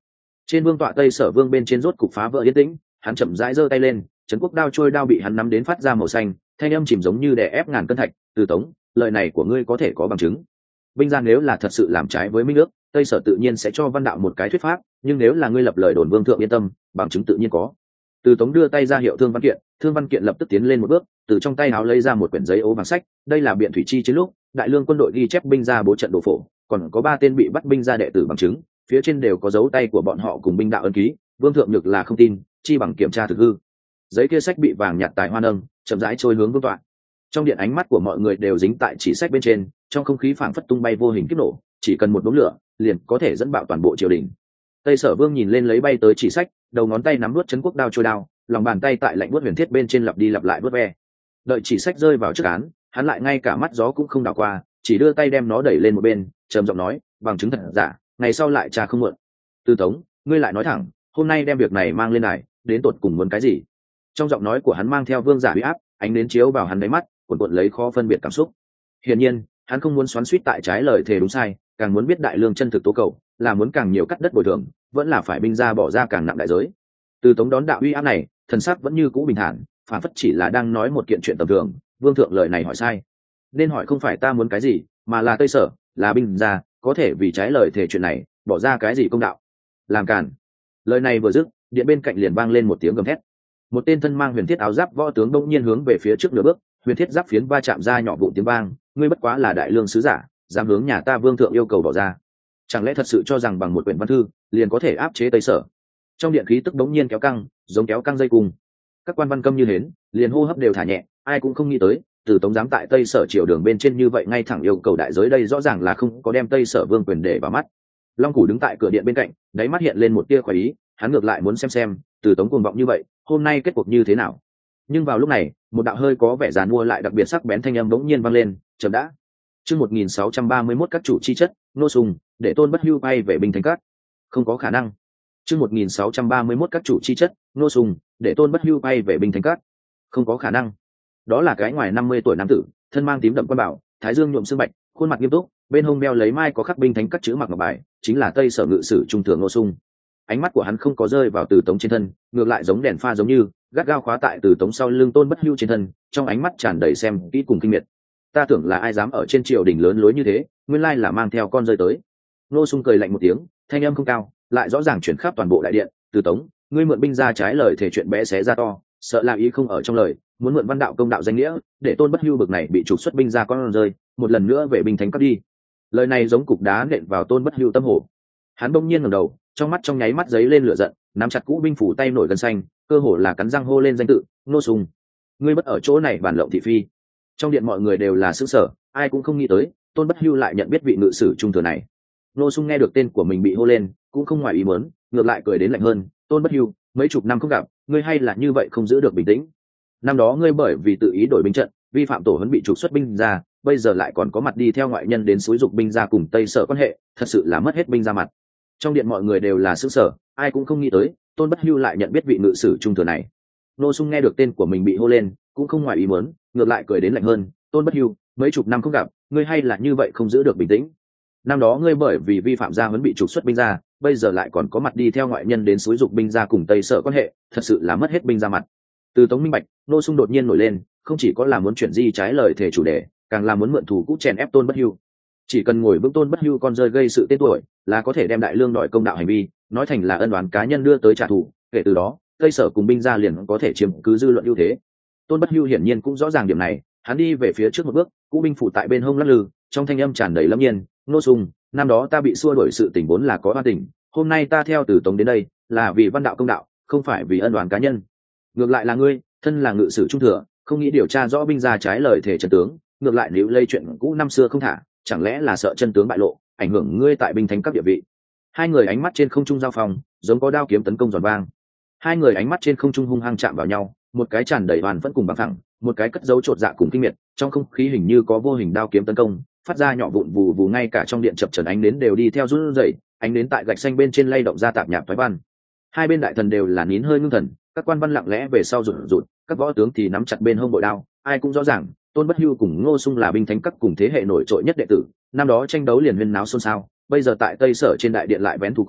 Speaker 1: Trên vương tọa Tây Sở Vương bên trên rốt cục phá vỡ yên tĩnh, hắn chậm rãi giơ tay lên, trấn quốc đao trôi đao bị hắn nắm đến phát ra màu xanh, thanh âm chìm giống như đè ép ngàn cân thạch. Từ Tống, lời này của ngươi có thể có bằng chứng. Binh gia nếu là thật sự làm trái với minh ước, Tây Sở tự nhiên sẽ cho Văn Đạo một cái thuyết pháp, nhưng nếu là ngươi lập lời đồn vương thượng yên tâm, bằng chứng tự nhiên có. Từ Tống đưa tay ra hiệu Thương Văn Kiện, Thương Văn Kiện lập tức tiến lên một bước, từ trong tay áo lấy ra một quyển giấy ố vàng sách, đây là biện thủy chi chiến lúc đại lương quân đội ghi chép binh gia bố trận đồ phổ, còn có ba tên bị bắt binh gia đệ tử bằng chứng, phía trên đều có dấu tay của bọn họ cùng binh đạo ấn ký, vương thượng nhược là không tin, chi bằng kiểm tra thực hư. Giấy kia sách bị vàng nhạt tài hoa nâng, chậm rãi trôi hướng vương tọa. Trong điện ánh mắt của mọi người đều dính tại chỉ sách bên trên, trong không khí phảng phất tung bay vô hình kiếp nổ, chỉ cần một đốm lửa liền có thể dẫn bạo toàn bộ triều đình. Tây Sở Vương nhìn lên lấy bay tới chỉ sách, đầu ngón tay nắm nuốt trấn quốc đao trôi đao, lòng bàn tay tại lạnh buốt huyền thiết bên trên lặp đi lặp lại vớt ve. Đợi chỉ sách rơi vào trước án, hắn lại ngay cả mắt gió cũng không đảo qua, chỉ đưa tay đem nó đẩy lên một bên, trầm giọng nói, bằng chứng thật giả, ngày sau lại trà không muộn. Từ Tống, ngươi lại nói thẳng, hôm nay đem việc này mang lên này, đến tột cùng muốn cái gì? Trong giọng nói của hắn mang theo vương giả uy áp, ánh đến chiếu vào hắn đáy mắt, cuộn cuộn lấy khó phân biệt cảm xúc. Hiển nhiên, hắn không muốn xoắn xuýt tại trái lời thề đúng sai, càng muốn biết đại lương chân thực tố cầu, là muốn càng nhiều cắt đất bồi thường, vẫn là phải binh gia bỏ ra càng nặng đại giới. Từ Tống đón đạo uy áp này, thần sắc vẫn như cũ bình thản, phản phất chỉ là đang nói một kiện chuyện tầm thường. Vương thượng lời này hỏi sai, nên hỏi không phải ta muốn cái gì, mà là Tây Sở, là binh gia, có thể vì trái lời thề chuyện này bỏ ra cái gì công đạo? Làm cản. Lời này vừa dứt, điện bên cạnh liền vang lên một tiếng gầm thét. Một tên thân mang huyền thiết áo giáp võ tướng đông nhiên hướng về phía trước nửa bước, huyền thiết giáp phiến va chạm ra nhỏ vụn tiếng vang. Ngươi bất quá là đại lương sứ giả, dám hướng nhà ta vương thượng yêu cầu bỏ ra, chẳng lẽ thật sự cho rằng bằng một quyển văn thư liền có thể áp chế Tây Sở? Trong điện khí tức đống nhiên kéo căng, giống kéo căng dây cung. Các quan văn câm như hến, liền hô hấp đều thả nhẹ, ai cũng không nghĩ tới Từ Tống dám tại Tây Sở triều đường bên trên như vậy ngay thẳng yêu cầu đại giới, đây rõ ràng là không có đem Tây Sở vương quyền để vào mắt. Long Củ đứng tại cửa điện bên cạnh, đáy mắt hiện lên một tia khoái ý, hắn ngược lại muốn xem xem Từ Tống cuồng vọng như vậy hôm nay kết cuộc như thế nào. Nhưng vào lúc này, một đạo hơi có vẻ giàn mua lại đặc biệt sắc bén thanh âm bỗng nhiên vang lên, chậm đã. Chương một nghìn sáu trăm ba mươi mốt các chủ chi chất, nô sùng, để Tôn Bất Hưu bay về Bình Thành Cát. Không có khả năng. Chương một nghìn sáu trăm ba mươi mốt các chủ chi chất, nô sùng, để Tôn Bất Hưu bay về Bình Thành Cát. Không có khả năng. Đó là cái ngoài năm mươi tuổi nam tử, thân mang tím đậm quan bảo, thái dương nhuộm sương bạch, khuôn mặt nghiêm túc, bên hông đeo lấy mai có khắc Binh Thánh các chữ mặc ngọc bài, chính là Tây Sở ngự sử trung tướng Nô Sung. Ánh mắt của hắn không có rơi vào Từ Tống trên thân, ngược lại giống đèn pha giống như gắt gao khóa tại Từ Tống sau lưng Tôn Bất Hưu trên thân, trong ánh mắt tràn đầy xem kỹ cùng kinh miệt. Ta tưởng là ai dám ở trên triều đình lớn lối như thế, nguyên lai là mang theo con rơi tới. Nô Sung cười lạnh một tiếng, thanh âm không cao, lại rõ ràng chuyển khắp toàn bộ đại điện. Từ Tống, ngươi mượn binh ra trái lời thể chuyện bé xé ra to, sợ là ý không ở trong lời, muốn mượn văn đạo công đạo danh nghĩa để Tôn Bất Hưu bực này bị trục xuất binh ra con rơi, một lần nữa về Binh Thánh Các đi. Lời này giống cục đá nện vào Tôn Bất Hưu tâm hổ. Hắn bỗng nhiên ngẩng đầu, trong mắt trong nháy mắt giấy lên lửa giận, nắm chặt cũ binh phủ tay nổi gân xanh, cơ hồ là cắn răng hô lên danh tự, Nô Sung, ngươi bất ở chỗ này bàn lộng thị phi. Trong điện mọi người đều là sững sờ, ai cũng không nghĩ tới Tôn Bất Hưu lại nhận biết vị ngự sử trung thừa này. Nô Sung nghe được tên của mình bị hô lên, cũng không ngoài ý muốn, ngược lại cười đến lạnh hơn, Tôn Bất Hưu, mấy chục năm không gặp, ngươi hay là như vậy không giữ được bình tĩnh. Năm đó ngươi bởi vì tự ý đổi binh trận, vi phạm tổ huấn bị trục xuất binh ra, bây giờ lại còn có mặt đi theo ngoại nhân đến xúi dục binh ra cùng Tây Sở quan hệ, thật sự là mất hết binh ra mặt. Trong điện mọi người đều là sững sờ, ai cũng không nghĩ tới Tôn Bất Hưu lại nhận biết vị ngự sử trung thừa này. Nô Sung nghe được tên của mình bị hô lên, cũng không ngoài ý muốn, ngược lại cười đến lạnh hơn, Tôn Bất Hưu, mấy chục năm không gặp, ngươi hay là như vậy không giữ được bình tĩnh. Năm đó ngươi bởi vì vi phạm gia huấn bị trục xuất binh ra, bây giờ lại còn có mặt đi theo ngoại nhân đến xúi dục binh ra cùng Tây Sở quan hệ, thật sự là mất hết binh ra mặt. Từ Tống minh bạch, Nô Sung đột nhiên nổi lên, không chỉ có là muốn chuyển di trái lời thể chủ đề, càng là muốn mượn thủ cũ chèn ép Tôn Bất Hưu. Chỉ cần ngồi vững Tôn Bất Hưu con rơi gây sự tên tuổi, là có thể đem đại lương đòi công đạo hành vi nói thành là ân oán cá nhân đưa tới trả thù, kể từ đó Tây Sở cùng binh ra liền có thể chiếm cứ dư luận ưu thế. Tôn Bất Hưu hiển nhiên cũng rõ ràng điểm này, hắn đi về phía trước một bước, cũ binh phủ tại bên hông lắc lư, trong thanh âm tràn đầy lâm nhiên, Nô Sung, năm đó ta bị xua đuổi sự tình vốn là có oan tình, hôm nay ta theo Từ Tống đến đây là vì văn đạo công đạo, không phải vì ân oán cá nhân. Ngược lại là ngươi, thân là ngự sử trung thừa, không nghĩ điều tra rõ binh ra trái lời thể chân tướng, ngược lại nếu lây chuyện cũ năm xưa không thả, chẳng lẽ là sợ chân tướng bại lộ, ảnh hưởng ngươi tại Binh Thánh các địa vị. Hai người ánh mắt trên không trung giao phòng, giống có đao kiếm tấn công giòn vang. Hai người ánh mắt trên không trung hung hăng chạm vào nhau, một cái tràn đầy hoàn vẫn cùng bằng thẳng, một cái cất giấu trột dạ cùng kinh miệt, trong không khí hình như có vô hình đao kiếm tấn công, phát ra nhỏ vụn vù vù, ngay cả trong điện chập chờn ánh nến đều đi theo run rẩy, ánh nến tại gạch xanh bên trên lay động ra tạp nhạp thoái văn. Hai bên đại thần đều là nín hơi ngưng thần, các quan văn lặng lẽ về sau rụt rụt, các võ tướng thì nắm chặt bên hông bội đao, ai cũng rõ ràng, Tôn Bất Hưu cùng Ngô Sung là Binh Thánh các cùng thế hệ nổi trội nhất đệ tử, năm đó tranh đấu liền huyên náo xôn xao, bây giờ tại Tây Sở trên đại điện lại vén thù cũ,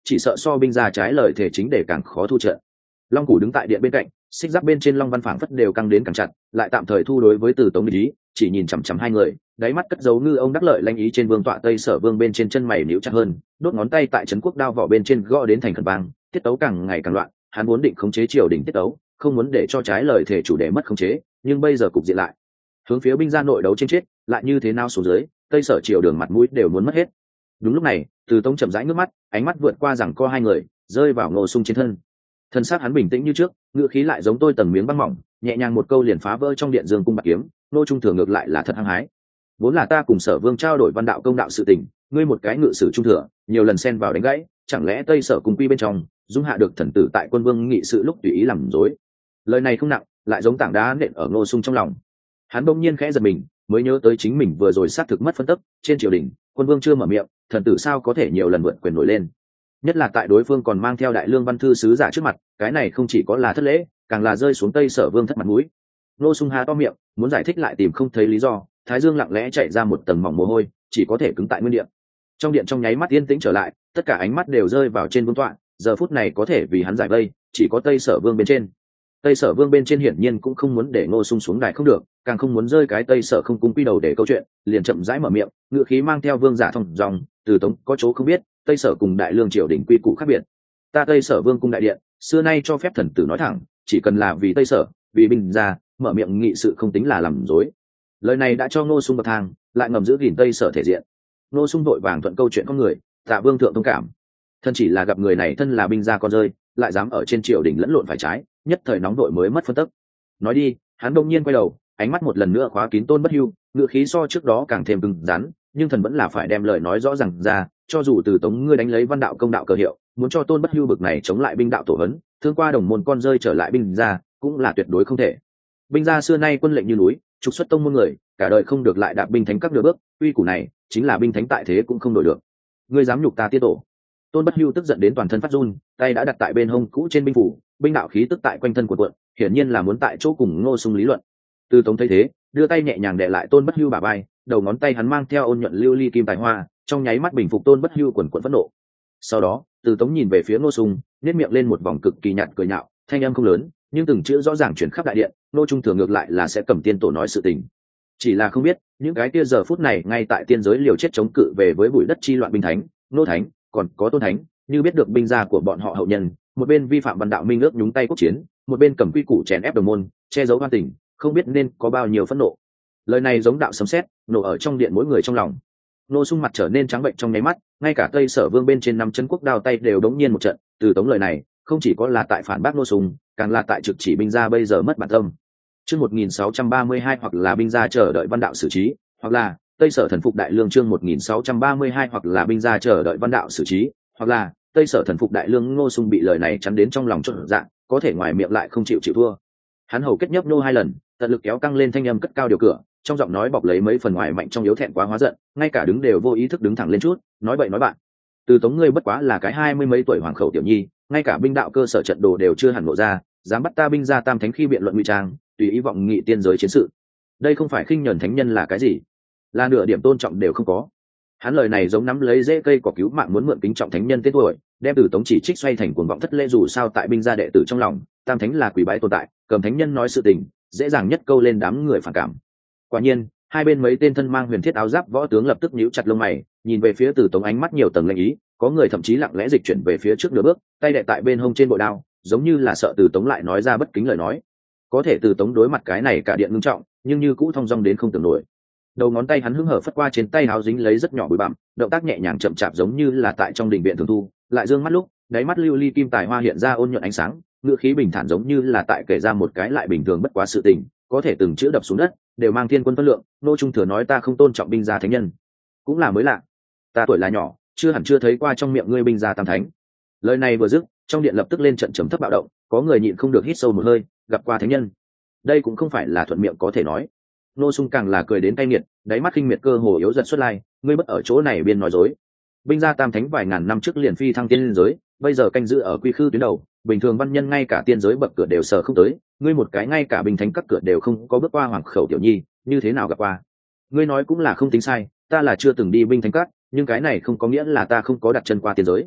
Speaker 1: chỉ sợ so binh gia trái lời thể chính để càng khó thu trận. Long Củ đứng tại điện bên cạnh, xích giáp bên trên long văn phảng phất đều căng đến càng chặt, lại tạm thời thu đối với Từ Tống ý, chỉ nhìn chằm chằm hai người, đáy mắt cất dấu ngư ông đắc lợi lanh ý. Trên vương tọa Tây Sở Vương bên trên chân mày níu chặt hơn, đốt ngón tay tại trấn quốc đao vỏ bên trên gõ đến thành khẩn vang, tiết tấu càng ngày càng loạn. Hắn muốn định khống chế triều đình tiết tấu, không muốn để cho trái lời thể chủ đề mất khống chế, nhưng bây giờ cục diện lại hướng phía binh gia nội đấu trên chết, lại như thế nào xuống dưới, Tây Sở triều đường mặt mũi đều muốn mất hết. Đúng lúc này, Từ Tống chậm rãi ngước mắt, ánh mắt vượt qua rằng co hai người, rơi vào Ngô Sung trên thân. Thân xác hắn bình tĩnh như trước, ngựa khí lại giống tôi tầng miếng băng mỏng, nhẹ nhàng một câu liền phá vỡ trong điện dương cung bạc kiếm. Nô trung thừa ngược lại là thật hăng hái. Vốn là ta cùng Sở Vương trao đổi văn đạo công đạo sự tình, ngươi một cái ngự sử trung thừa, nhiều lần xen vào đánh gãy, chẳng lẽ Tây Sở cùng quy bên trong, dung hạ được thần tử tại quân vương nghị sự lúc tùy ý làm rối. Lời này không nặng, lại giống tảng đá nện ở Ngô Sung trong lòng. Hắn bỗng nhiên khẽ giật mình, mới nhớ tới chính mình vừa rồi xác thực mất phân tức, trên triều đình, quân vương chưa mở miệng, thần tử sao có thể nhiều lần vượt quyền nổi lên. Nhất là tại đối phương còn mang theo đại lương văn thư sứ giả trước mặt, cái này không chỉ có là thất lễ, càng là rơi xuống Tây Sở Vương thất mặt mũi. Ngô Sung há to miệng, muốn giải thích lại tìm không thấy lý do, thái dương lặng lẽ chạy ra một tầng mỏng mồ hôi, chỉ có thể cứng tại nguyên điện. Trong điện trong nháy mắt yên tĩnh trở lại, tất cả ánh mắt đều rơi vào trên vương tọa, giờ phút này có thể vì hắn giải vây, chỉ có Tây Sở Vương bên trên. Tây Sở Vương bên trên hiển nhiên cũng không muốn để Ngô Sung xuống đài không được, càng không muốn rơi cái Tây Sở không cung quy đầu để câu chuyện, liền chậm rãi mở miệng, ngữ khí mang theo vương giả thông dòng, Từ Tống có chỗ không biết, Tây Sở cùng đại lương triều đình quy củ khác biệt. Ta Tây Sở Vương cung đại điện, xưa nay cho phép thần tử nói thẳng, chỉ cần là vì Tây Sở, vì binh gia, mở miệng nghị sự không tính là làm dối. Lời này đã cho Ngô Sung bậc thang, lại ngầm giữ gìn Tây Sở thể diện. Ngô Sung vội vàng thuận câu chuyện con người, tạ vương thượng thông cảm. Thân chỉ là gặp người này thân là binh gia con rơi, lại dám ở trên triều đình lẫn lộn phải trái, nhất thời nóng đội mới mất phân tức. Nói đi, hắn đông nhiên quay đầu, ánh mắt một lần nữa khóa kín Tôn Bất Hưu, ngựa khí so trước đó càng thêm cứng rắn, nhưng thần vẫn là phải đem lời nói rõ ràng ra, cho dù Từ Tống ngươi đánh lấy văn đạo công đạo cờ hiệu, muốn cho Tôn Bất Hưu bực này chống lại binh đạo tổ hấn, thương qua đồng môn con rơi trở lại binh gia, cũng là tuyệt đối không thể. Binh gia xưa nay quân lệnh như núi, trục xuất tông môn người, cả đời không được lại đạp binh thánh các nửa bước, uy củ này chính là binh thánh tại thế cũng không đổi được. Ngươi dám nhục ta tiết tổ? Tôn Bất Hưu tức giận đến toàn thân phát run, tay đã đặt tại bên hông cũ trên binh phủ, binh đạo khí tức tại quanh thân cuộn cuộn, hiển nhiên là muốn tại chỗ cùng Ngô Sung lý luận. Từ Tống thấy thế, đưa tay nhẹ nhàng đè lại Tôn Bất Hưu bả vai, đầu ngón tay hắn mang theo ôn nhuận lưu ly kim tài hoa, trong nháy mắt bình phục Tôn Bất Hưu quần quần phẫn nộ. Sau đó, Từ Tống nhìn về phía Ngô Sung, nhếch miệng lên một vòng cực kỳ nhạt cười nhạo, thanh âm không lớn, nhưng từng chữ rõ ràng truyền khắp đại điện. Ngô Trung thừa ngược lại là sẽ cầm tiên tổ nói sự tình, chỉ là không biết những cái kia giờ phút này ngay tại tiên giới liều chết chống cự về với bụi đất chi loạn binh thánh, Ngô Thánh, còn có Tôn Thánh, như biết được binh gia của bọn họ hậu nhân, một bên vi phạm văn đạo minh ước nhúng tay quốc chiến, một bên cầm quy củ chèn ép đồng môn, che giấu oan tình, không biết nên có bao nhiêu phẫn nộ. Lời này giống đạo sấm sét, nổ ở trong điện mỗi người trong lòng. Ngô Sung mặt trở nên trắng bệnh trong nháy mắt, ngay cả Tây Sở Vương bên trên năm chân quốc đao tay đều đống nhiên một trận. Từ Tống lời này không chỉ có là tại phản bác Ngô Sung, càng là tại trực chỉ binh gia bây giờ mất bản tâm. Chương một nghìn sáu trăm ba mươi hai hoặc là binh gia chờ đợi văn đạo xử trí, hoặc là Tây Sở thần phục đại lương. Chương một nghìn sáu trăm ba mươi hai hoặc là binh gia chờ đợi văn đạo xử trí, hoặc là Tây Sở thần phục đại lương. Ngô Sung bị lời này chắn đến trong lòng chột dạ, có thể ngoài miệng lại không chịu chịu thua. Hắn hầu kết nhấp nô hai lần, tận lực kéo căng lên thanh âm cất cao điều cửa, trong giọng nói bọc lấy mấy phần ngoài mạnh trong yếu thẹn quá hóa giận, ngay cả đứng đều vô ý thức đứng thẳng lên chút, nói bậy nói bạn. Từ Tống ngươi bất quá là cái hai mươi mấy tuổi hoàng khẩu tiểu nhi, ngay cả binh đạo cơ sở trận đồ đều chưa hẳn lộ ra, dám bắt ta binh gia tam thánh khi biện luận ngụy trang, tùy ý vọng nghị tiên giới chiến sự. Đây không phải khinh nhẫn thánh nhân là cái gì? Là nửa điểm tôn trọng đều không có. Hắn lời này giống nắm lấy rễ cây cỏ cứu mạng muốn mượn kính trọng thánh nhân tên tuổi, đem Từ Tống chỉ trích xoay thành cuồng vọng thất lễ. Dù sao tại binh gia đệ tử trong lòng, tam thánh là quỷ bái tồn tại, cầm thánh nhân nói sự tình, dễ dàng nhất câu lên đám người phản cảm. Quả nhiên, hai bên mấy tên thân mang huyền thiết áo giáp võ tướng lập tức nhíu chặt lông mày, nhìn về phía Từ Tống ánh mắt nhiều tầng lệnh ý, có người thậm chí lặng lẽ dịch chuyển về phía trước nửa bước, tay đè tại bên hông trên bội đao, giống như là sợ Từ Tống lại nói ra bất kính lời nói. Có thể Từ Tống đối mặt cái này cả điện ngưng trọng, nhưng như cũ thong dong đến không tưởng nổi. Đầu ngón tay hắn hứng hở phất qua trên tay áo dính lấy rất nhỏ bụi bặm, động tác nhẹ nhàng chậm chạp giống như là tại trong đình viện thường thu, lại dương mắt lúc, đáy mắt lưu ly kim tài hoa hiện ra ôn nhuận ánh sáng, ngữ khí bình thản giống như là tại kể ra một cái lại bình thường bất quá sự tình, có thể từng chữ đập xuống đất đều mang thiên quân phân lượng. Nô Trung thừa nói ta không tôn trọng binh gia thánh nhân, cũng là mới lạ. Ta tuổi là nhỏ, chưa hẳn chưa thấy qua trong miệng ngươi binh gia tam thánh. Lời này vừa dứt, trong điện lập tức lên trận trầm thấp bạo động, có người nhịn không được hít sâu một hơi, gặp qua thánh nhân. Đây cũng không phải là thuận miệng có thể nói. Nô Sung càng là cười đến tay nghiệt, đáy mắt khinh miệt cơ hồ yếu dần xuất lai, ngươi bất ở chỗ này biên nói dối. Binh gia tam thánh vài ngàn năm trước liền phi thăng tiên giới, bây giờ canh giữ ở quy khư tuyến đầu, bình thường văn nhân ngay cả tiên giới bậc cửa đều sờ không tới, ngươi một cái ngay cả binh thánh các cửa đều không có bước qua hoàng khẩu tiểu nhi, như thế nào gặp qua? Ngươi nói cũng là không tính sai, ta là chưa từng đi binh thánh các, nhưng cái này không có nghĩa là ta không có đặt chân qua tiên giới.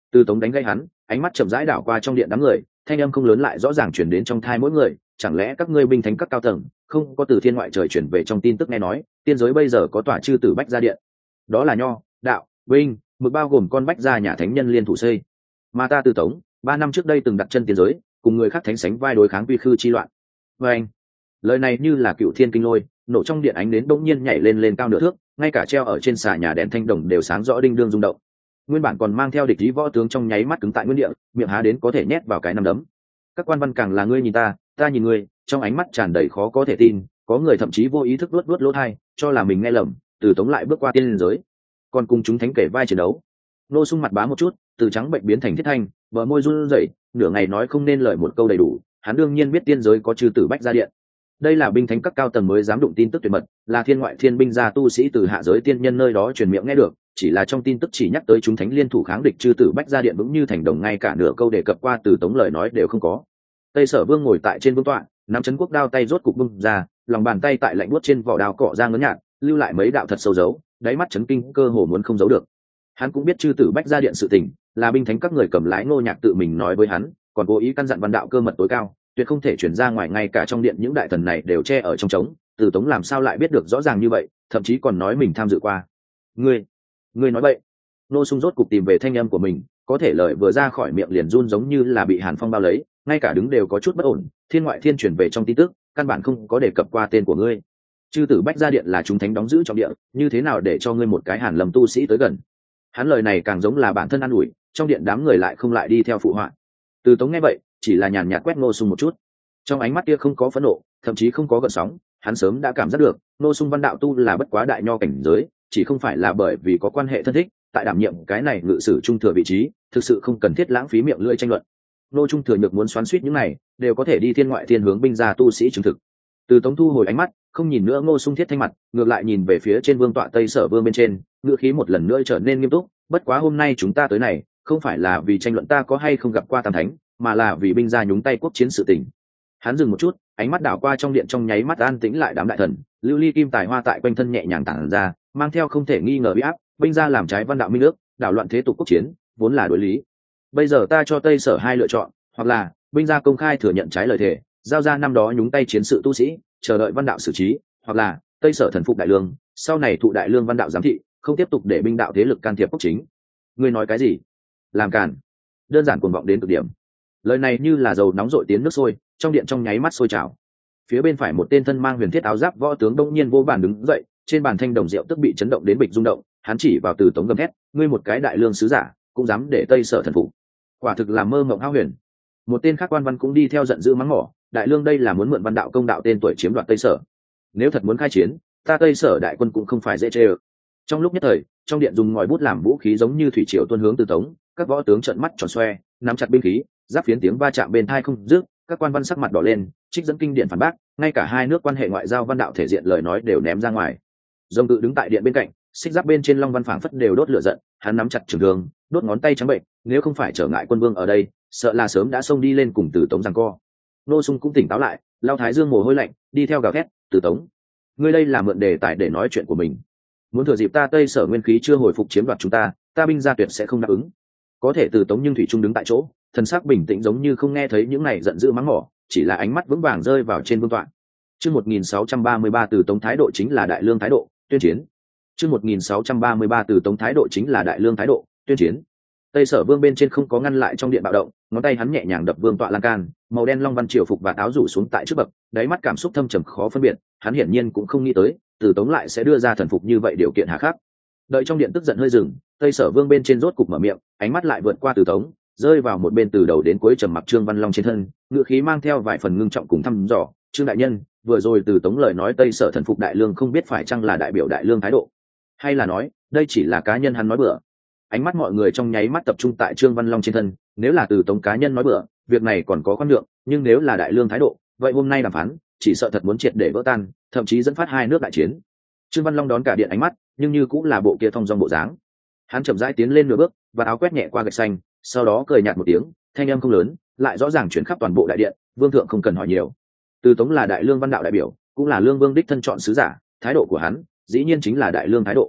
Speaker 1: Từ Tống đánh gây hắn, ánh mắt chậm rãi đảo qua trong điện đám người, thanh âm không lớn lại rõ ràng truyền đến trong thai mỗi người. Chẳng lẽ các ngươi binh thánh các cao tầng không có từ thiên ngoại trời chuyển về trong tin tức nghe nói tiên giới bây giờ có tòa chư tử bách gia điện, đó là nho đạo binh mực bao gồm con bách gia nhà thánh nhân liên thủ xây, mà ta Từ Tống ba năm trước đây từng đặt chân tiên giới, cùng người khác thánh sánh vai đối kháng vi khư chi loạn. Và anh, lời này như là cựu thiên kinh lôi, nổ trong điện ánh đến bỗng nhiên nhảy lên lên cao nửa thước, ngay cả treo ở trên xà nhà đèn thanh đồng đều sáng rõ đinh đương rung động. Nguyên bản còn mang theo địch ý võ tướng trong nháy mắt cứng tại nguyên địa, miệng há đến có thể nhét vào cái nắm đấm. Các quan văn càng là ngươi nhìn ta, ta nhìn ngươi, trong ánh mắt tràn đầy khó có thể tin, có người thậm chí vô ý thức luốt luốt lỗ tai, cho là mình nghe lầm. Từ Tống lại bước qua tiên liên giới, còn cùng chúng thánh kể vai chiến đấu. Nô Sung mặt bá một chút, từ trắng bệnh biến thành thiết thanh, bờ môi run rẩy, nửa ngày nói không nên lời một câu đầy đủ. Hắn đương nhiên biết tiên giới có chư tử bách gia điện, đây là binh thánh các cao tầng mới dám đụng tin tức tuyệt mật, là thiên ngoại thiên binh gia tu sĩ từ hạ giới tiên nhân nơi đó truyền miệng nghe được, chỉ là trong tin tức chỉ nhắc tới chúng thánh liên thủ kháng địch chư tử bách gia điện vững như thành đồng, ngay cả nửa câu đề cập qua Từ Tống lời nói đều không có. Tây Sở Vương ngồi tại trên vương tọa, nắm chấn quốc đao tay rốt cục bung ra, lòng bàn tay tại lạnh buốt trên vỏ đao cọ ra ngấn nhạt, lưu lại mấy đạo thật sâu dấu, đáy mắt chấn kinh cơ hồ muốn không giấu được. Hắn cũng biết chư tử bách gia điện sự tình, là binh thánh các người cầm lái Ngô Nhạc tự mình nói với hắn, còn cố ý căn dặn văn đạo cơ mật tối cao, tuyệt không thể chuyển ra ngoài, ngay cả trong điện những đại thần này đều che ở trong trống. Từ Tống làm sao lại biết được rõ ràng như vậy, thậm chí còn nói mình tham dự qua. Ngươi, ngươi nói vậy? Nô Sung rốt cục tìm về thanh âm của mình, có thể lời vừa ra khỏi miệng liền run giống như là bị hàn phong bao lấy, ngay cả đứng đều có chút bất ổn. Thiên ngoại thiên chuyển về trong tin tức, căn bản không có đề cập qua tên của ngươi. Chư tử bách gia điện là chúng thánh đóng giữ trong điện, như thế nào để cho ngươi một cái hàn lầm tu sĩ tới gần? Hắn lời này càng giống là bản thân an ủi, trong điện đám người lại không lại đi theo phụ họa. Từ Tống nghe vậy, chỉ là nhàn nhạt quét Ngô Sung một chút, trong ánh mắt kia không có phẫn nộ, thậm chí không có gợn sóng. Hắn sớm đã cảm giác được Ngô Sung văn đạo tu là bất quá đại nho cảnh giới, chỉ không phải là bởi vì có quan hệ thân thích tại đảm nhiệm cái này ngự sử trung thừa vị trí, thực sự không cần thiết lãng phí miệng lưỡi tranh luận. Ngô Trung thừa nhược muốn xoắn suýt những này đều có thể đi thiên ngoại thiên hướng binh gia tu sĩ chứng thực. Từ Tống thu hồi ánh mắt, không nhìn nữa Ngô Sung thiết thanh mặt, ngược lại nhìn về phía trên vương tọa Tây Sở Vương bên trên, ngữ khí một lần nữa trở nên nghiêm túc. Bất quá hôm nay chúng ta tới này không phải là vì tranh luận ta có hay không gặp qua tam thánh, mà là vì binh gia nhúng tay quốc chiến sự tình. Hắn dừng một chút, ánh mắt đảo qua trong điện, trong nháy mắt an tĩnh lại đám đại thần, lưu ly kim tài hoa tại quanh thân nhẹ nhàng tản ra, mang theo không thể nghi ngờ uy áp. Binh gia làm trái văn đạo minh ước, đảo loạn thế tục quốc chiến, vốn là đối lý. Bây giờ ta cho Tây Sở hai lựa chọn, hoặc là binh gia công khai thừa nhận trái lời thề, giao ra năm đó nhúng tay chiến sự tu sĩ, chờ đợi văn đạo xử trí, hoặc là Tây Sở thần phục đại lương, sau này thụ đại lương văn đạo giám thị, không tiếp tục để binh đạo thế lực can thiệp quốc chính. Ngươi nói cái gì? Làm càn. Đơn giản cuồng vọng đến cực điểm. Lời này như là dầu nóng rội tiến nước sôi, trong điện trong nháy mắt sôi trào. Phía bên phải một tên thân mang huyền thiết áo giáp võ tướng đông nhiên vô bàn đứng dậy, trên bàn thanh đồng rượu tức bị chấn động đến bịch rung động. Hắn chỉ vào Từ Tống gầm thét, ngươi một cái đại lương sứ giả cũng dám để Tây Sở thần phục, quả thực là mơ mộng hão huyền. Một tên khác quan văn cũng đi theo giận dữ mắng mỏ, đại lương đây là muốn mượn văn đạo công đạo tên tuổi chiếm đoạt Tây Sở, nếu thật muốn khai chiến, ta Tây Sở đại quân cũng không phải dễ chơi. Trong lúc nhất thời, trong điện dùng ngòi bút làm vũ khí giống như thủy triều tuôn hướng Từ Tống, các võ tướng trợn mắt tròn xoe, nắm chặt binh khí, giáp phiến tiếng va chạm bên tai không dứt. Các quan văn sắc mặt đỏ lên, trích dẫn kinh điển phản bác, ngay cả hai nước quan hệ ngoại giao văn đạo thể diện lời nói đều ném ra ngoài. Dông tự đứng tại điện bên cạnh, xích giáp bên trên long văn phảng phất đều đốt lửa giận, hắn nắm chặt trường thương, đốt ngón tay trắng bệnh, nếu không phải trở ngại quân vương ở đây, sợ là sớm đã xông đi lên cùng Từ Tống giằng co. Nô Sung cũng tỉnh táo lại, lao thái dương mồ hôi lạnh, đi theo gào thét, Từ Tống, ngươi đây là mượn đề tài để nói chuyện của mình, muốn thừa dịp ta Tây Sở nguyên khí chưa hồi phục chiếm đoạt chúng ta, ta binh gia tuyệt sẽ không đáp ứng. Có thể Từ Tống nhưng thủy trung đứng tại chỗ, thần sắc bình tĩnh giống như không nghe thấy những này giận dữ mắng mỏ, chỉ là ánh mắt vững vàng rơi vào trên vương tọa. Chương một nghìn sáu trăm ba mươi ba Từ Tống thái độ chính là đại lương thái độ, tuyên chiến. Chương một nghìn sáu trăm ba mươi ba Từ Tống thái độ chính là đại lương thái độ, tuyên chiến. Tây Sở Vương bên trên không có ngăn lại trong điện bạo động, ngón tay hắn nhẹ nhàng đập vương tọa lan can, màu đen long văn triều phục và áo rủ xuống tại trước bậc, đáy mắt cảm xúc thâm trầm khó phân biệt, hắn hiển nhiên cũng không nghĩ tới, Từ Tống lại sẽ đưa ra thần phục như vậy điều kiện hà khắc. Đợi trong điện tức giận hơi dừng, Tây Sở Vương bên trên rốt cục mở miệng, ánh mắt lại vượt qua Từ Tống, rơi vào một bên từ đầu đến cuối trầm mặc Trương Văn Long trên thân, ngựa khí mang theo vài phần ngưng trọng cùng thăm dò, "Trương đại nhân, vừa rồi Từ Tống lời nói Tây Sở thần phục đại lương không biết phải chăng là đại biểu đại lương thái độ, hay là nói, đây chỉ là cá nhân hắn nói bừa?" Ánh mắt mọi người trong nháy mắt tập trung tại Trương Văn Long trên thân, nếu là Từ Tống cá nhân nói bừa, việc này còn có khoan nhượng, nhưng nếu là đại lương thái độ, vậy hôm nay đàm phán chỉ sợ thật muốn triệt để vỡ tan, thậm chí dẫn phát hai nước đại chiến. Trương Văn Long đón cả điện ánh mắt, nhưng như cũng là bộ kia thong dong bộ dáng. Hắn chậm rãi tiến lên nửa bước, và áo quét nhẹ qua gạch xanh, sau đó cười nhạt một tiếng, thanh âm không lớn, lại rõ ràng chuyển khắp toàn bộ đại điện, vương thượng không cần hỏi nhiều. Từ Tống là đại lương văn đạo đại biểu, cũng là lương vương đích thân chọn sứ giả, thái độ của hắn, dĩ nhiên chính là đại lương thái độ.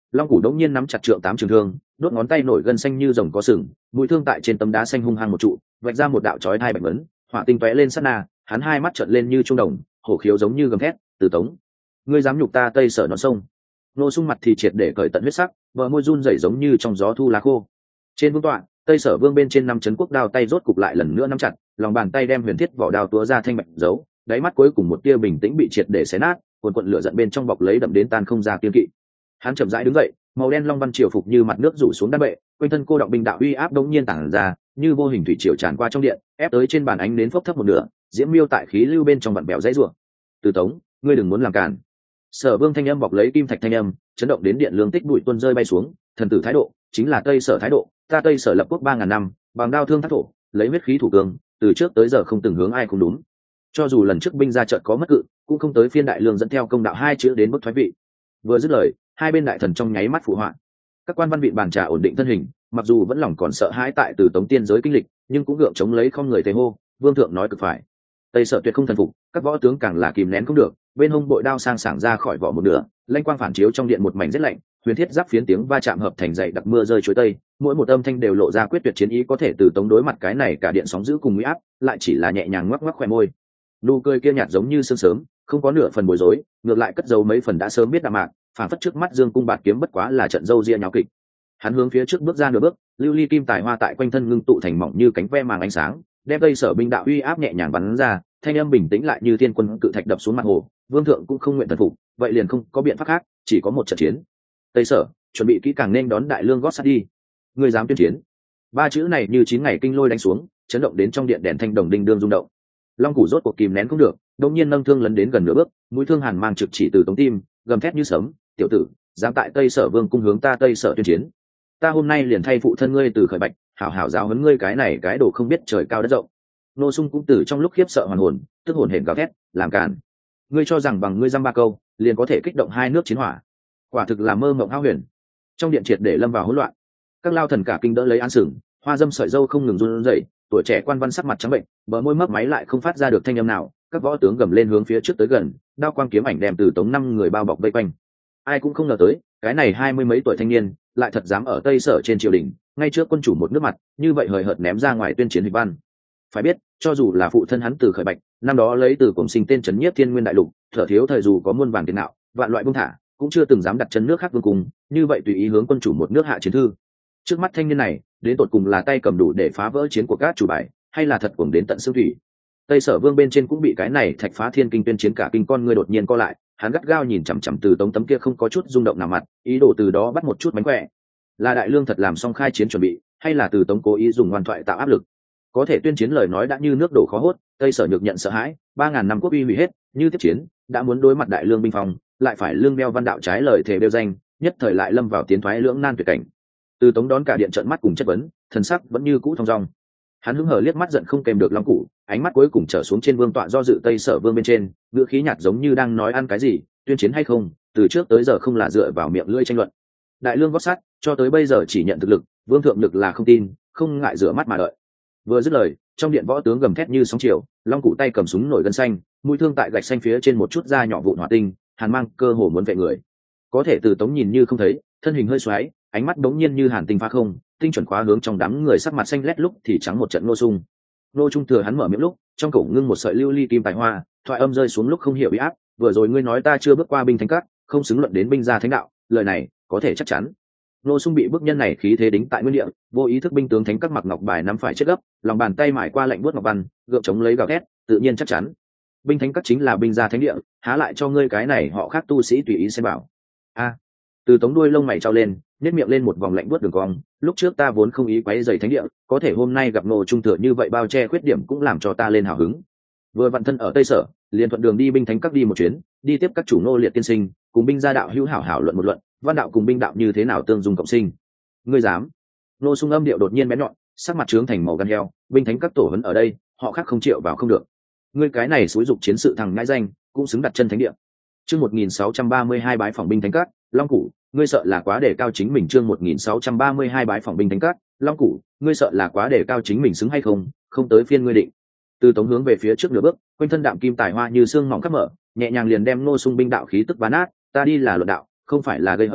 Speaker 1: Long Củ đống nhiên nắm chặt trượng tám trường thương, đốt ngón tay nổi gân xanh như rồng có sừng, mũi thương tại trên tấm đá xanh hung hăng một trụ, vạch ra một đạo chói hai bạch vấn, hỏa tinh tóe lên sát na, hắn hai mắt trợn lên như trung đồng, hổ khiếu giống như gầm thét, Từ Tống, ngươi dám nhục ta Tây Sở non sông. Nô Sung mặt thì triệt để cởi tận huyết sắc, bờ môi run rẩy giống như trong gió thu lá khô. Trên vương tọa, Tây Sở Vương bên trên năm chấn quốc đao tay rốt cục lại lần nữa nắm chặt, lòng bàn tay đem huyền thiết vỏ đao túa ra thanh bạch dấu, đáy mắt cuối cùng một tia bình tĩnh bị triệt để xé nát, cuồn cuộn lửa giận bên trong bọc lấy đậm đến tan không ra kiên kỵ. Hắn chậm rãi đứng dậy, màu đen long văn triều phục như mặt nước rủ xuống đáy bệ, quanh thân cô động binh đạo uy áp đống nhiên tản ra, như vô hình thủy triều tràn qua trong điện, ép tới trên bàn ánh nến phốc thấp một nửa, diễm miêu tại khí lưu bên trong vặn bèo dãy rủa. Từ Tống, ngươi đừng muốn làm cản. Sở Vương thanh âm bọc lấy kim thạch thanh âm, chấn động đến điện lương tích bụi tuôn rơi bay xuống, thần tử thái độ, chính là Tây Sở thái độ, ta Tây Sở lập quốc ba ngàn năm, bằng đao thương thác thổ, lấy huyết khí thủ cường, từ trước tới giờ không từng hướng ai không đúng. Cho dù lần trước binh ra trận có mất cự, cũng không tới phiên đại lương dẫn theo công đạo hai chữ đến bức thoái vị. Vừa dứt lời, hai bên đại thần trong nháy mắt phụ họa. Các quan văn vị bàn trà ổn định thân hình, mặc dù vẫn lòng còn sợ hãi tại Từ Tống tiên giới kinh lịch, nhưng cũng gượng chống lấy không người thế hô, vương thượng nói cực phải. Tây Sở tuyệt không thần phục, các võ tướng càng là kìm nén không được, bên hông bội đao sang sảng ra khỏi vỏ một nửa, lanh quang phản chiếu trong điện một mảnh rét lạnh, huyền thiết giáp phiến tiếng va chạm hợp thành dậy đặc mưa rơi chuối tây, mỗi một âm thanh đều lộ ra quyết tuyệt chiến ý, có thể Từ Tống đối mặt cái này cả điện sóng giữ cùng uy áp, lại chỉ là nhẹ nhàng ngoắc ngoắc khóe môi. Nụ cười kia nhạt giống như sương sớm, không có nửa phần bối rối, ngược lại cất giấu mấy phần đã sớm biết đạm mạc, phản phất trước mắt Dương cung bạt kiếm bất quá là trận dâu ria nháo kịch. Hắn hướng phía trước bước ra nửa bước, lưu ly kim tài hoa tại quanh thân ngưng tụ thành mỏng như cánh ve màng ánh sáng, đem Tây Sở binh đạo uy áp nhẹ nhàng bắn ra, thanh âm bình tĩnh lại như thiên quân cự thạch đập xuống mặt hồ. Vương thượng cũng không nguyện thần phục, vậy liền không có biện pháp khác, chỉ có một trận chiến. Tây Sở, chuẩn bị kỹ càng nên đón đại lương gót sát đi. Ngươi dám tuyên chiến? Ba chữ này như chín ngày kinh lôi đánh xuống, chấn động đến trong điện đèn thanh đồng đinh đương rung động. Long Củ rốt cuộc kìm nén không được, đột nhiên nâng thương lấn đến gần nửa bước, mũi thương hàn mang trực chỉ Từ Tống tim, gầm thét như sấm, tiểu tử, dám tại Tây Sở Vương cung hướng ta Tây Sở tuyên chiến. Ta hôm nay liền thay phụ thân ngươi từ khởi bạch, hảo hảo giáo huấn ngươi cái này cái đồ không biết trời cao đất rộng. Nô Sung cũng từ trong lúc khiếp sợ hoàn hồn, tức hồn hển gào thét, làm cản. Ngươi cho rằng bằng ngươi dăm ba câu, liền có thể kích động hai nước chiến hỏa? Quả thực là mơ mộng hão huyền. Trong điện triệt để lâm vào hỗn loạn. Các lao thần cả kinh đỡ lấy án sừng, hoa dâm sợi dâu không ngừng run rẩy, tuổi trẻ quan văn sắc mặt trắng bệnh, bờ môi mấp máy lại không phát ra được thanh âm nào. Các võ tướng gầm lên hướng phía trước tới gần, đao quang kiếm ảnh đem Từ Tống năm người bao bọc vây quanh. Ai cũng không ngờ tới, cái này hai mươi mấy tuổi thanh niên, lại thật dám ở Tây Sở trên triều đình, ngay trước quân chủ một nước mặt, như vậy hời hợt ném ra ngoài tuyên chiến hịch văn. Phải biết, cho dù là phụ thân hắn Từ khởi bạch, năm đó lấy Từ cùng sinh tên trấn nhiếp thiên nguyên đại lục, thở thiếu thời dù có muôn vàn tiền nạo, vạn loại buông thả, cũng chưa từng dám đặt chân nước khác vương cùng, như vậy tùy ý hướng quân chủ một nước hạ chiến thư. Trước mắt thanh niên này, đến tột cùng là tay cầm đủ để phá vỡ chiến của các chủ bài, hay là thật cuồng đến tận xương thủy. Tây Sở Vương bên trên cũng bị cái này thạch phá thiên kinh tuyên chiến cả kinh con người đột nhiên co lại, hắn gắt gao nhìn chằm chằm Từ Tống tấm kia không có chút rung động nào mặt, ý đồ từ đó bắt một chút mánh khỏe. Là đại lương thật làm xong khai chiến chuẩn bị, hay là Từ Tống cố ý dùng ngoan thoại tạo áp lực? Có thể tuyên chiến lời nói đã như nước đổ khó hốt, Tây Sở nhược nhận sợ hãi, ba ngàn năm quốc uy hủy hết, như tiếp chiến, đã muốn đối mặt đại lương binh phòng, lại phải lương đeo văn đạo trái lời thề đeo danh, nhất thời lại lâm vào tiến thoái lưỡng nan tuyệt cảnh. Từ Tống đón cả điện trợn mắt cùng chất vấn, thần sắc vẫn như cũ thong dong. Hắn hứng hở liếc mắt giận không kèm được Long Củ, ánh mắt cuối cùng trở xuống trên vương tọa do dự Tây Sở Vương bên trên, ngữ khí nhạt giống như đang nói ăn cái gì, tuyên chiến hay không, từ trước tới giờ không là dựa vào miệng lưỡi tranh luận. Đại lương gót sát, cho tới bây giờ chỉ nhận thực lực, vương thượng lực là không tin, không ngại rửa mắt mà đợi. Vừa dứt lời, trong điện võ tướng gầm thét như sóng chiều, Long Củ tay cầm súng nổi gân xanh, mũi thương tại gạch xanh phía trên một chút da nhỏ vụn hỏa tinh, hàn mang cơ hồ muốn vệ người. Có thể Từ Tống nhìn như không thấy, thân hình hơi xoáy, ánh mắt đống nhiên như hàn tinh phá không, tinh chuẩn khóa hướng trong đám người sắc mặt xanh lét lúc thì trắng một trận Nô Sung. Nô Trung thừa hắn mở miệng lúc, trong cổ ngưng một sợi lưu ly kim tài hoa, thoại âm rơi xuống lúc không hiểu bị áp, vừa rồi ngươi nói ta chưa bước qua binh thánh các, không xứng luận đến binh gia thánh đạo, lời này có thể chắc chắn. Nô Sung bị bức nhân này khí thế đính tại nguyên địa, vô ý thức binh tướng thánh các mặc ngọc bài nắm phải chết gấp, lòng bàn tay mải qua lạnh buốt ngọc văn, gượng chống lấy gào thét, tự nhiên chắc chắn. Binh thánh các chính là binh gia thánh địa, há lại cho ngươi cái này họ khác tu sĩ tùy ý xem bảo. A. Từ Tống đuôi lông mày trao lên, nhếch miệng lên một vòng lạnh buốt đường cong, lúc trước ta vốn không ý quấy rầy thánh địa, có thể hôm nay gặp Nô Trung thừa như vậy bao che khuyết điểm cũng làm cho ta lên hào hứng. Vừa vặn thân ở Tây Sở, liền thuận đường đi binh thánh các đi một chuyến, đi tiếp các chủ nô liệt tiên sinh, cùng binh gia đạo hữu hảo hảo luận một luận, văn đạo cùng binh đạo như thế nào tương dung cộng sinh. Ngươi dám? Nô Sung âm điệu đột nhiên bén nhọn, sắc mặt trướng thành màu gan heo, binh thánh các tổ hấn ở đây, họ khác không chịu vào không được. Ngươi cái này xúi dục chiến sự thằng ngãi danh, cũng xứng đặt chân thánh địa. Chương một nghìn sáu trăm ba mươi hai bái phỏng binh thánh các, Long Củ, ngươi sợ là quá để cao chính mình. Chương một nghìn sáu trăm ba mươi hai bái phỏng binh thánh các, Long Củ, ngươi sợ là quá để cao chính mình xứng hay không, không tới phiên ngươi định. Từ Tống hướng về phía trước nửa bước, quanh thân đạm kim tài hoa như xương mỏng khắp mở, nhẹ nhàng liền đem Nô Sung binh đạo khí tức ván nát, ta đi là luận đạo, không phải là gây hấn,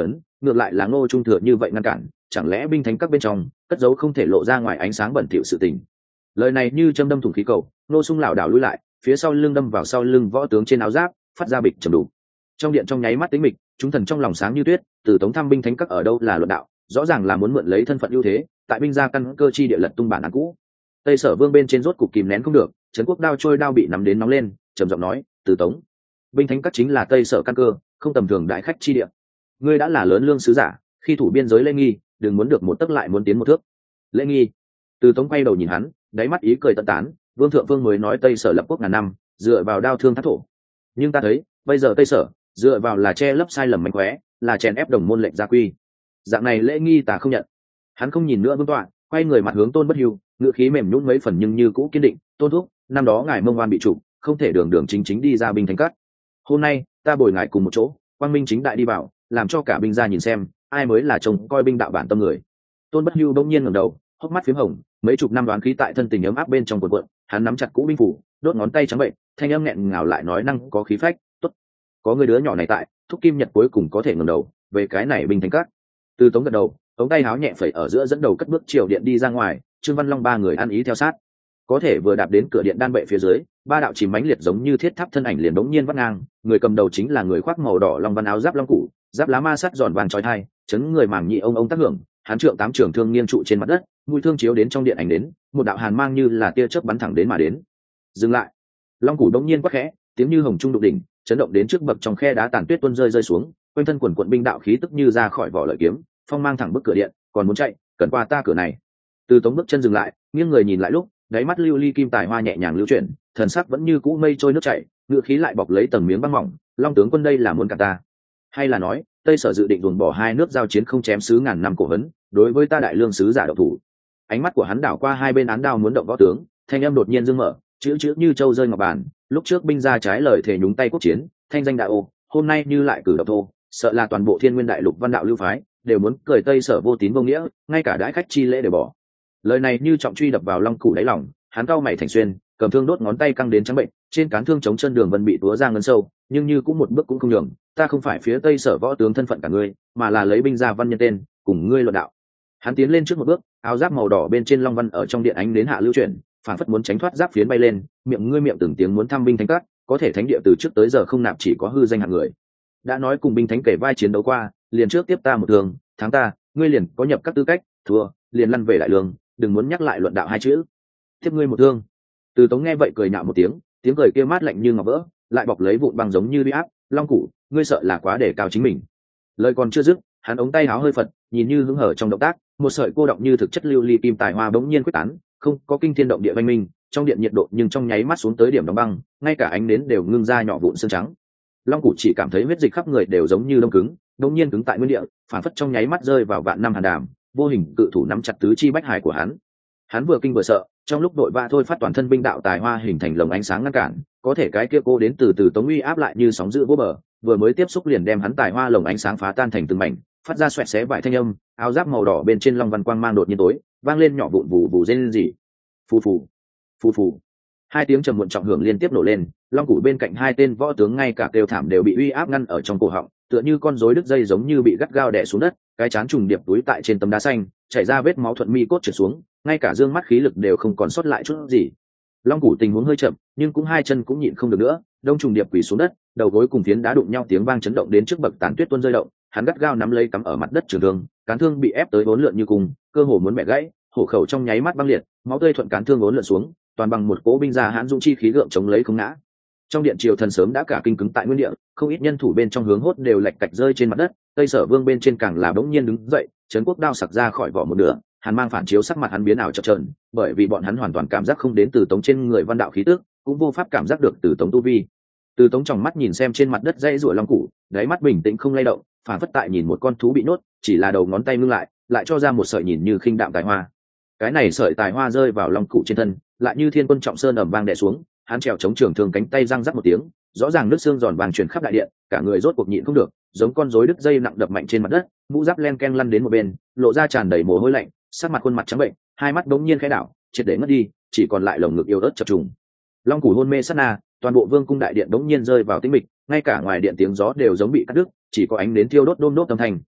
Speaker 1: ngược lại là Ngô Trung Thừa như vậy ngăn cản, chẳng lẽ binh thánh các bên trong cất giấu không thể lộ ra ngoài ánh sáng bẩn thỉu sự tình. Lời này như châm đâm thủng khí cầu, Ngô Sung lảo đảo lùi lại, phía sau lưng đâm vào sau lưng võ tướng trên áo giáp, phát ra bịch trầm đủ. Trong điện trong nháy mắt tĩnh mịch, chúng thần trong lòng sáng như tuyết, từ Tống thăm binh thánh các ở đâu là luận đạo, rõ ràng là muốn mượn lấy thân phận ưu thế, tại binh gia căn cơ chi địa lật tung bản án cũ. Tây Sở Vương bên trên rốt cục kìm nén không được, Trấn Quốc đao trôi đao bị nắm đến nóng lên, trầm giọng nói, "Từ Tống, binh thánh các chính là Tây Sở căn cơ, không tầm thường đại khách chi địa. Ngươi đã là lớn lương sứ giả, khi thủ biên giới Lễ Nghi, đừng muốn được một tấc lại muốn tiến một thước." Lễ Nghi. Từ Tống quay đầu nhìn hắn, đáy mắt ý cười tận tán, Vương thượng vương mới nói Tây Sở lập quốc ngàn năm, dựa vào đao thương thác thổ. Nhưng ta thấy, bây giờ Tây Sở dựa vào là che lấp sai lầm mánh khóe, là chèn ép đồng môn lệnh gia quy. Dạng này Lễ Nghi ta không nhận. Hắn không nhìn nữa Vương tọa, quay người mặt hướng Tôn Bất Hưu, ngữ khí mềm nhũn mấy phần nhưng như cũ kiên định, "Tôn thúc, năm đó ngài Mông Oan bị trụ, không thể đường đường chính chính đi ra binh thánh cát. Hôm nay ta bồi ngài cùng một chỗ, quang minh chính đại đi vào, làm cho cả binh gia nhìn xem ai mới là chồng coi binh đạo bản tâm người." Tôn Bất Hưu bỗng nhiên ngẩng đầu, hốc mắt phím hồng, mấy chục năm đoán khí tại thân tình ấm áp bên trong cuộn cuộn, hắn nắm chặt cũ binh phủ, đốt ngón tay trắng bệnh, thanh âm nghẹn ngào lại nói năng có khí phách, "Tốt, có người đứa nhỏ này tại, thúc Kim Nhật cuối cùng có thể ngẩng đầu về cái này binh thánh cát." Từ Tống gật đầu, ống tay háo nhẹ phẩy ở giữa dẫn đầu cất bước triều điện đi ra ngoài, Trương Văn Long ba người ăn ý theo sát. Có thể vừa đạp đến cửa điện đan bệ phía dưới, ba đạo chìm mãnh liệt giống như thiết tháp thân ảnh liền đống nhiên vắt ngang, người cầm đầu chính là người khoác màu đỏ long văn áo giáp long củ, giáp lá ma sắt giòn vàng chói tai, chấn người màng nhị ông ông tác hưởng, hán trượng tám trưởng thương nghiêng trụ trên mặt đất, mũi thương chiếu đến trong điện ảnh đến, một đạo hàn mang như là tia chớp bắn thẳng đến mà đến. Dừng lại. Long củ đống nhiên quát khẽ, tiếng như hồng trung đụng đỉnh, chấn động đến trước bậc trong khe đá tàn tuyết tuôn rơi rơi xuống, quanh thân quần quần binh đạo khí tức như ra khỏi vỏ lợi kiếm, phong mang thẳng bức cửa điện, còn muốn chạy, cần qua ta cửa này. Từ Tống bước chân dừng lại, nghiêng người nhìn lại lúc, đáy mắt lưu ly kim tài hoa nhẹ nhàng lưu chuyển, thần sắc vẫn như cũ mây trôi nước chảy, ngựa khí lại bọc lấy tầng miếng băng mỏng. Long tướng quân đây là muốn cả ta, hay là nói Tây Sở dự định dồn bỏ hai nước giao chiến không chém sứ ngàn năm cổ hấn, đối với ta đại lương sứ giả độc thủ. Ánh mắt của hắn đảo qua hai bên án đao muốn động võ tướng, thanh âm đột nhiên dương mở, chữ chữ như châu rơi ngọc bàn. Lúc trước binh ra trái lời thể nhúng tay quốc chiến, thanh danh đại ô, hôm nay như lại cử độc thô, sợ là toàn bộ Thiên Nguyên đại lục văn đạo lưu phái đều muốn cười Tây Sở vô tín vô nghĩa, ngay cả đãi khách chi lễ đều bỏ. Lời này như trọng truy đập vào Long củ đáy lòng, hắn cau mày thành xuyên, cầm thương đốt ngón tay căng đến trắng bệnh, trên cán thương chống chân đường vân bị túa ra ngân sâu, nhưng như cũng một bước cũng không nhường. Ta không phải phía Tây Sở võ tướng thân phận cả ngươi, mà là lấy binh ra văn nhân tên, cùng ngươi luận đạo. Hắn tiến lên trước một bước, áo giáp màu đỏ bên trên long văn ở trong điện ánh đến hạ lưu chuyển, phản phất muốn tránh thoát giáp phiến bay lên, miệng ngươi miệng từng tiếng muốn thăm binh thánh cát, có thể thánh địa từ trước tới giờ không nạp chỉ có hư danh hạng người. Đã nói cùng binh thánh kể vai chiến đấu qua, liền trước tiếp ta một thường, thắng ta, ngươi liền có nhập các tư cách, thua, liền lăn về đại lương, đừng muốn nhắc lại luận đạo hai chữ. Tiếp ngươi một thương. Từ Tống nghe vậy cười nhạo một tiếng, tiếng cười kia mát lạnh như ngọc vỡ, lại bọc lấy vụn băng giống như bị áp. Long củ, ngươi sợ là quá để cao chính mình. Lời còn chưa dứt, hắn ống tay háo hơi phật, nhìn như hứng hở trong động tác, một sợi cô động như thực chất lưu ly kim tài hoa bỗng nhiên quyết tán, không có kinh thiên động địa vang minh, trong điện nhiệt độ nhưng trong nháy mắt xuống tới điểm đóng băng, ngay cả ánh nến đều ngưng ra nhỏ vụn xương trắng. Long củ chỉ cảm thấy huyết dịch khắp người đều giống như đông cứng, đống nhiên cứng tại nguyên địa, phản phất trong nháy mắt rơi vào vạn năm hàn đàm, vô hình cự thủ nắm chặt tứ chi bách hải của hắn. Hắn vừa kinh vừa sợ, trong lúc đội vã thôi phát toàn thân binh đạo tài hoa hình thành lồng ánh sáng ngăn cản, có thể cái kia cô đến từ từ Tống uy áp lại như sóng dữ vỗ bờ, vừa mới tiếp xúc liền đem hắn tài hoa lồng ánh sáng phá tan thành từng mảnh, phát ra xoẹt xé vài thanh âm, áo giáp màu đỏ bên trên long văn quang mang đột nhiên tối, vang lên nhỏ vụn vù vù rên rỉ. Phù phù, phù phù. Hai tiếng trầm muộn trọng hưởng liên tiếp nổ lên, long củ bên cạnh hai tên võ tướng ngay cả kêu thảm đều bị uy áp ngăn ở trong cổ họng, tựa như con rối đứt dây giống như bị gắt gao đè xuống đất, cái chán trùng điệp túi tại trên tấm đá xanh, chảy ra vết máu thuận mi cốt trượt xuống, ngay cả dương mắt khí lực đều không còn sót lại chút gì. Long củ tình huống hơi chậm, nhưng cũng hai chân cũng nhịn không được nữa, đông trùng điệp quỳ xuống đất, đầu gối cùng phiến đá đụng nhau tiếng vang chấn động đến trước bậc tán tuyết tuôn rơi động, hắn gắt gao nắm lấy cắm ở mặt đất trường thương, cán thương bị ép tới bốn lượn như cùng, cơ hồ muốn bẻ gãy, hổ khẩu trong nháy mắt băng liệt, máu tươi thuận cán thương bốn lượn xuống, toàn bằng một cỗ binh gia hãn dũng chi khí gượng chống lấy không ngã. Trong điện triều thần sớm đã cả kinh cứng tại nguyên địa, không ít nhân thủ bên trong hướng hốt đều lạch cạch rơi trên mặt đất, Tây Sở Vương bên trên càng là bỗng nhiên đứng dậy, Trấn Quốc đao sặc ra khỏi vỏ một nửa, hắn mang phản chiếu sắc mặt hắn biến ảo chập chờn, bởi vì bọn hắn hoàn toàn cảm giác không đến từ Tống trên người văn đạo khí tức, cũng vô pháp cảm giác được từ Tống tu vi. Từ Tống trong mắt nhìn xem trên mặt đất dãy rủa long củ, đáy mắt bình tĩnh không lay động, phản phất tại nhìn một con thú bị nhốt, chỉ là đầu ngón tay ngưng lại, lại cho ra một sợi nhìn như khinh đạm tài hoa. Cái này sợi tài hoa rơi vào long củ trên thân, lại như thiên quân trọng sơn ầm vang đè xuống, hắn trèo chống trường thương cánh tay răng rắc một tiếng, rõ ràng nước xương giòn vàng truyền khắp đại điện, cả người rốt cuộc nhịn không được, giống con rối đứt dây nặng đập mạnh trên mặt đất, mũ giáp len ken lăn đến một bên, lộ ra tràn đầy mồ hôi lạnh, sắc mặt khuôn mặt trắng bệnh, hai mắt đống nhiên khẽ đảo, triệt để ngất đi, chỉ còn lại lồng ngực yếu ớt chập trùng. Long củ hôn mê sát na, toàn bộ vương cung đại điện đống nhiên rơi vào tĩnh mịch, ngay cả ngoài điện tiếng gió đều giống bị cắt đứt, chỉ có ánh nến thiêu đốt đôm đốt âm thanh,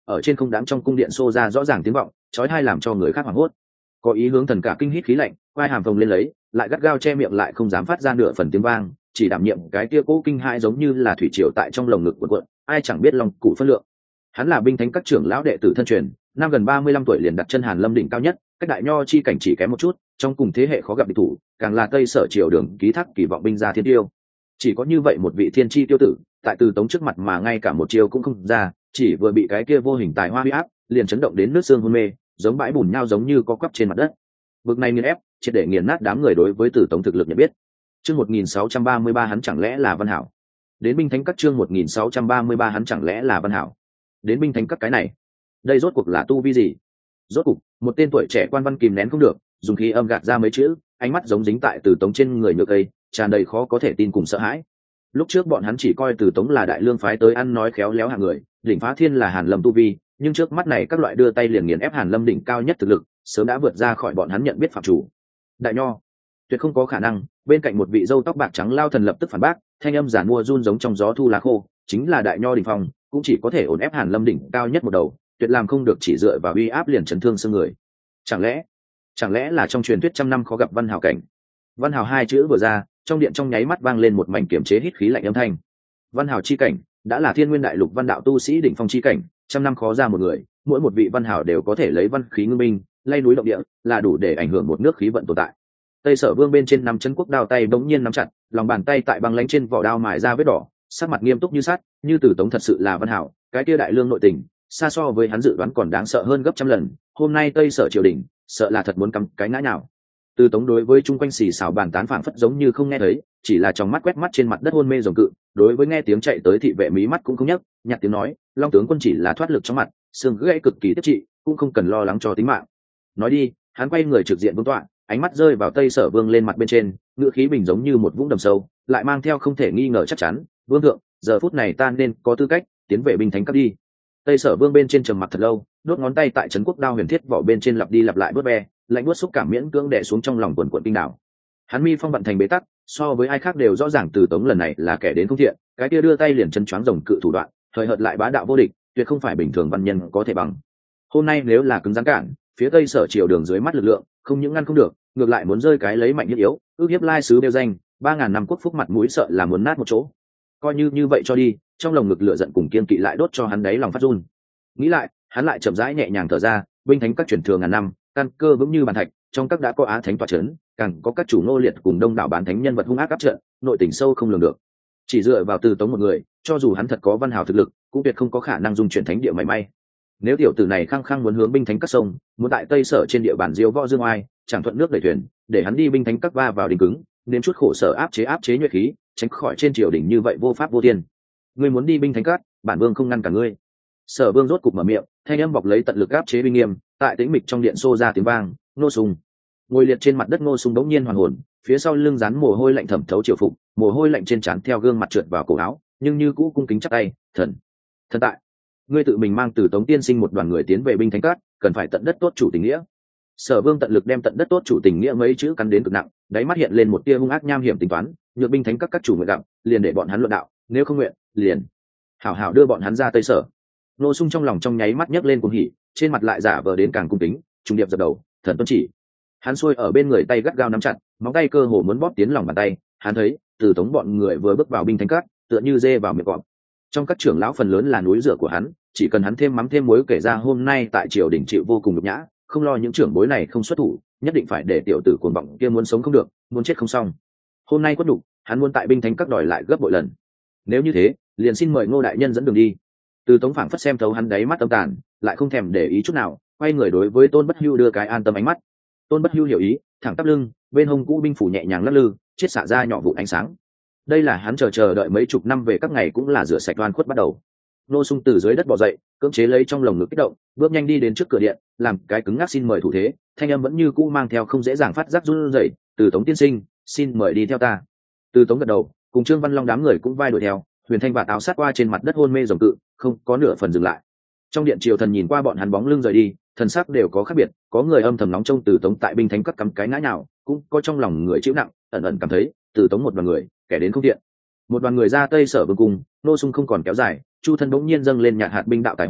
Speaker 1: ở trên không đáng trong cung điện xô ra rõ ràng tiếng vọng chói tai làm cho người khác hoảng hốt. Có ý hướng thần cả kinh hít khí lạnh, quai hàm phồng lên lấy, lại gắt gao che miệng lại không dám phát ra nửa phần tiếng vang, chỉ đảm nhiệm cái kia cố kinh hãi giống như là thủy triều tại trong lồng ngực cuộn cuộn, ai chẳng biết lòng cụ phân lượng. Hắn là binh thánh các trưởng lão đệ tử thân truyền, năm gần ba mươi lăm tuổi liền đặt chân Hàn Lâm đỉnh cao nhất, cách đại nho chi cảnh chỉ kém một chút, trong cùng thế hệ khó gặp địch thủ, càng là Tây Sở triều đường ký thác kỳ vọng binh gia thiên tiêu. Chỉ có như vậy một vị thiên chi tiêu tử, tại Từ Tống trước mặt mà ngay cả một chiêu cũng không ra, chỉ vừa bị cái kia vô hình tài hoa huy áp, liền chấn động đến nước xương hôn mê, giống bãi bùn nhau giống như có quắp trên mặt đất. Bực này nghiền ép, triệt để nghiền nát đám người đối với Từ Tống thực lực nhận biết. Chương một nghìn sáu trăm ba mươi ba hắn chẳng lẽ là Văn Hảo. Đến binh thánh các chương một nghìn sáu trăm ba mươi ba hắn chẳng lẽ là Văn Hảo. Đến binh thánh các cái này, đây rốt cuộc là tu vi gì? Rốt cuộc, một tên tuổi trẻ quan văn kìm nén không được, dùng khí âm gạt ra mấy chữ, ánh mắt giống dính tại Từ Tống trên người nhược cây, tràn đầy khó có thể tin cùng sợ hãi. Lúc trước bọn hắn chỉ coi Từ Tống là đại lương phái tới ăn nói khéo léo hạng người, đỉnh phá thiên là Hàn Lâm tu vi, nhưng trước mắt này các loại đưa tay liền nghiền ép Hàn Lâm đỉnh cao nhất thực lực, sớm đã vượt ra khỏi bọn hắn nhận biết phạm chủ. Đại nho, tuyệt không có khả năng. Bên cạnh một vị râu tóc bạc trắng lao thần lập tức phản bác, thanh âm giản mua run giống trong gió thu lá khô, chính là đại nho đỉnh phong, cũng chỉ có thể ổn ép Hàn Lâm đỉnh cao nhất một đầu, tuyệt làm không được chỉ dựa vào uy áp liền chấn thương xương người. Chẳng lẽ, chẳng lẽ là trong truyền thuyết trăm năm khó gặp Văn Hảo cảnh? Văn Hảo hai chữ vừa ra, trong điện trong nháy mắt vang lên một mảnh kiểm chế hít khí lạnh âm thanh. Văn Hảo chi cảnh đã là thiên nguyên đại lục văn đạo tu sĩ đỉnh phong chi cảnh, trăm năm khó ra một người, mỗi một vị Văn Hảo đều có thể lấy văn khí ngưng binh, lay núi động địa, là đủ để ảnh hưởng một nước khí vận tồn tại. Tây Sở Vương bên trên nắm chân quốc đao tay bỗng nhiên nắm chặt, lòng bàn tay tại băng lãnh trên vỏ đao mài ra vết đỏ, sắc mặt nghiêm túc như sắt, như Từ Tống thật sự là Văn Hảo, cái kia đại lương nội tình, xa so với hắn dự đoán còn đáng sợ hơn gấp trăm lần. Hôm nay Tây Sở triều đình, sợ là thật muốn cắm cái ngã nào. Từ Tống đối với chung quanh xì xào bàn tán phảng phất giống như không nghe thấy, chỉ là trong mắt quét mắt trên mặt đất hôn mê rồng cự, đối với nghe tiếng chạy tới thị vệ mí mắt cũng không nhấc, nhặt tiếng nói, Long tướng quân chỉ là thoát lực trong mặt, xương gãy cực kỳ tiếp trị, cũng không cần lo lắng cho tính mạng. Nói đi, hắn quay người trực diện vương tọa, ánh mắt rơi vào Tây Sở Vương lên mặt bên trên, ngựa khí bình giống như một vũng đầm sâu, lại mang theo không thể nghi ngờ chắc chắn. Vương thượng, giờ phút này ta nên có tư cách tiến về binh thánh cấp đi. Tây Sở Vương bên trên trầm mặc thật lâu, đốt ngón tay tại trấn quốc đao huyền thiết vỏ bên trên lặp đi lặp lại bớt be, lạnh buốt xúc cảm miễn cưỡng đè xuống trong lòng quần quần kinh đảo. Hắn mi phong vận thành bế tắc, so với ai khác đều rõ ràng Từ Tống lần này là kẻ đến không thiện, cái kia đưa tay liền chân choáng rồng cự thủ đoạn, thời hợt lại bá đạo vô địch, tuyệt không phải bình thường văn nhân có thể bằng. Hôm nay nếu là cứng rắn cản, phía Tây Sở triều đường dưới mắt lực lượng, không những ngăn không được, ngược lại muốn rơi cái lấy mạnh nhất yếu, ước hiếp lai sứ đeo danh, ba ngàn năm quốc phúc mặt mũi sợ là muốn nát một chỗ. Coi như như vậy cho đi, trong lòng ngực lửa giận cùng kiên kỵ lại đốt cho hắn đáy lòng phát run. Nghĩ lại, hắn lại chậm rãi nhẹ nhàng thở ra, binh thánh các truyền thừa ngàn năm, căn cơ vững như bàn thạch, trong các đã có á thánh tọa trấn, càng có các chủ nô liệt cùng đông đảo bán thánh nhân vật hung ác áp trận, nội tình sâu không lường được. Chỉ dựa vào Từ Tống một người, cho dù hắn thật có Văn Hảo thực lực, cũng tuyệt không có khả năng dung chuyển thánh địa mảy may. Nếu tiểu tử này khăng khăng muốn hướng binh thánh các sông, muốn tại Tây Sở trên địa bàn diêu võ dương oai, chẳng thuận nước đẩy thuyền, để hắn đi binh thánh các va vào đỉnh cứng, nếm chút khổ sở áp chế áp chế nhuệ khí, tránh khỏi trên triều đình như vậy vô pháp vô thiên. Ngươi muốn đi binh thánh các, bản vương không ngăn cả ngươi. Sở Vương rốt cục mở miệng, thanh âm bọc lấy tận lực áp chế uy nghiêm, tại tĩnh mịch trong điện xô ra tiếng vang. Ngô Sùng ngồi liệt trên mặt đất, Ngô Sùng đống nhiên hoàn hồn, phía sau lưng rắn mồ hôi lạnh thẩm thấu triều phục, mồ hôi lạnh trên trán theo gương mặt trượt vào cổ áo, nhưng như cũ cung kính chắp tay. Thần, thần tại. Ngươi tự mình mang Từ Tống tiên sinh một đoàn người tiến về binh thánh các, cần phải tận đất tốt chủ tình nghĩa. Sở Vương tận lực đem tận đất tốt chủ tình nghĩa mấy chữ cắn đến cực nặng, đáy mắt hiện lên một tia hung ác nham hiểm tính toán, nhược binh thánh các các chủ nguyện gặp, liền để bọn hắn luận đạo, nếu không nguyện, liền hảo hảo đưa bọn hắn ra Tây Sở. Nô Sung trong lòng trong nháy mắt nhấc lên cuồng hỉ, trên mặt lại giả vờ đến càng cung kính, trung điệp dập đầu, thần tuân chỉ. Hắn xuôi ở bên người tay gắt gao nắm chặt, móng tay cơ hồ muốn bóp tiến lòng bàn tay. Hắn thấy Từ Tống bọn người vừa bước vào binh thánh các, tựa như dê vào miệng cọp. Trong các trưởng lão phần lớn là núi rửa của hắn, chỉ cần hắn thêm mắm thêm muối kể ra hôm nay tại triều đình chịu vô cùng nhục nhã, không lo những trưởng bối này không xuất thủ, nhất định phải để tiểu tử cuồng vọng kia muốn sống không được, muốn chết không xong. Hôm nay quất đục, hắn muốn tại binh thánh các đòi lại gấp bội lần. Nếu như thế, liền xin mời Ngô đại nhân dẫn đường đi. Từ Tống phảng phất xem thấu hắn đáy mắt âm tàn, lại không thèm để ý chút nào, quay người đối với Tôn Bất Hưu đưa cái an tâm ánh mắt. Tôn Bất Hưu hiểu ý, thẳng tắp lưng, bên hông cũ binh phủ nhẹ nhàng lắc lư, chết xạ ra nhỏ vụn ánh sáng. Đây là hắn chờ chờ đợi mấy chục năm về các ngày cũng là rửa sạch oan khuất bắt đầu. Nô Sung từ dưới đất bò dậy, cưỡng chế lấy trong lồng ngực kích động, bước nhanh đi đến trước cửa điện, làm cái cứng ngắc xin mời thủ thế, thanh âm vẫn như cũ mang theo không dễ dàng phát giác run rẩy. Từ Tống tiên sinh, xin mời đi theo ta. Từ Tống gật đầu, cùng Trương Văn Long đám người cũng vai đuổi theo. Huyền Thanh vạt áo sát qua trên mặt đất hôn mê rồng cự, không có nửa phần dừng lại. Trong điện triều thần nhìn qua bọn hắn bóng lưng rời đi, thần sắc đều có khác biệt, có người âm thầm nóng trông Từ Tống tại binh thánh các cắm cái ngã nhào, cũng có trong lòng người chịu nặng, ẩn ẩn cảm thấy Từ Tống một đoàn người, kẻ đến không thiện. Một đoàn người ra Tây Sở Vương cung, Nô Sung không còn kéo dài, Chu thân bỗng nhiên dâng lên nhạt hạt binh đạo tài hoa,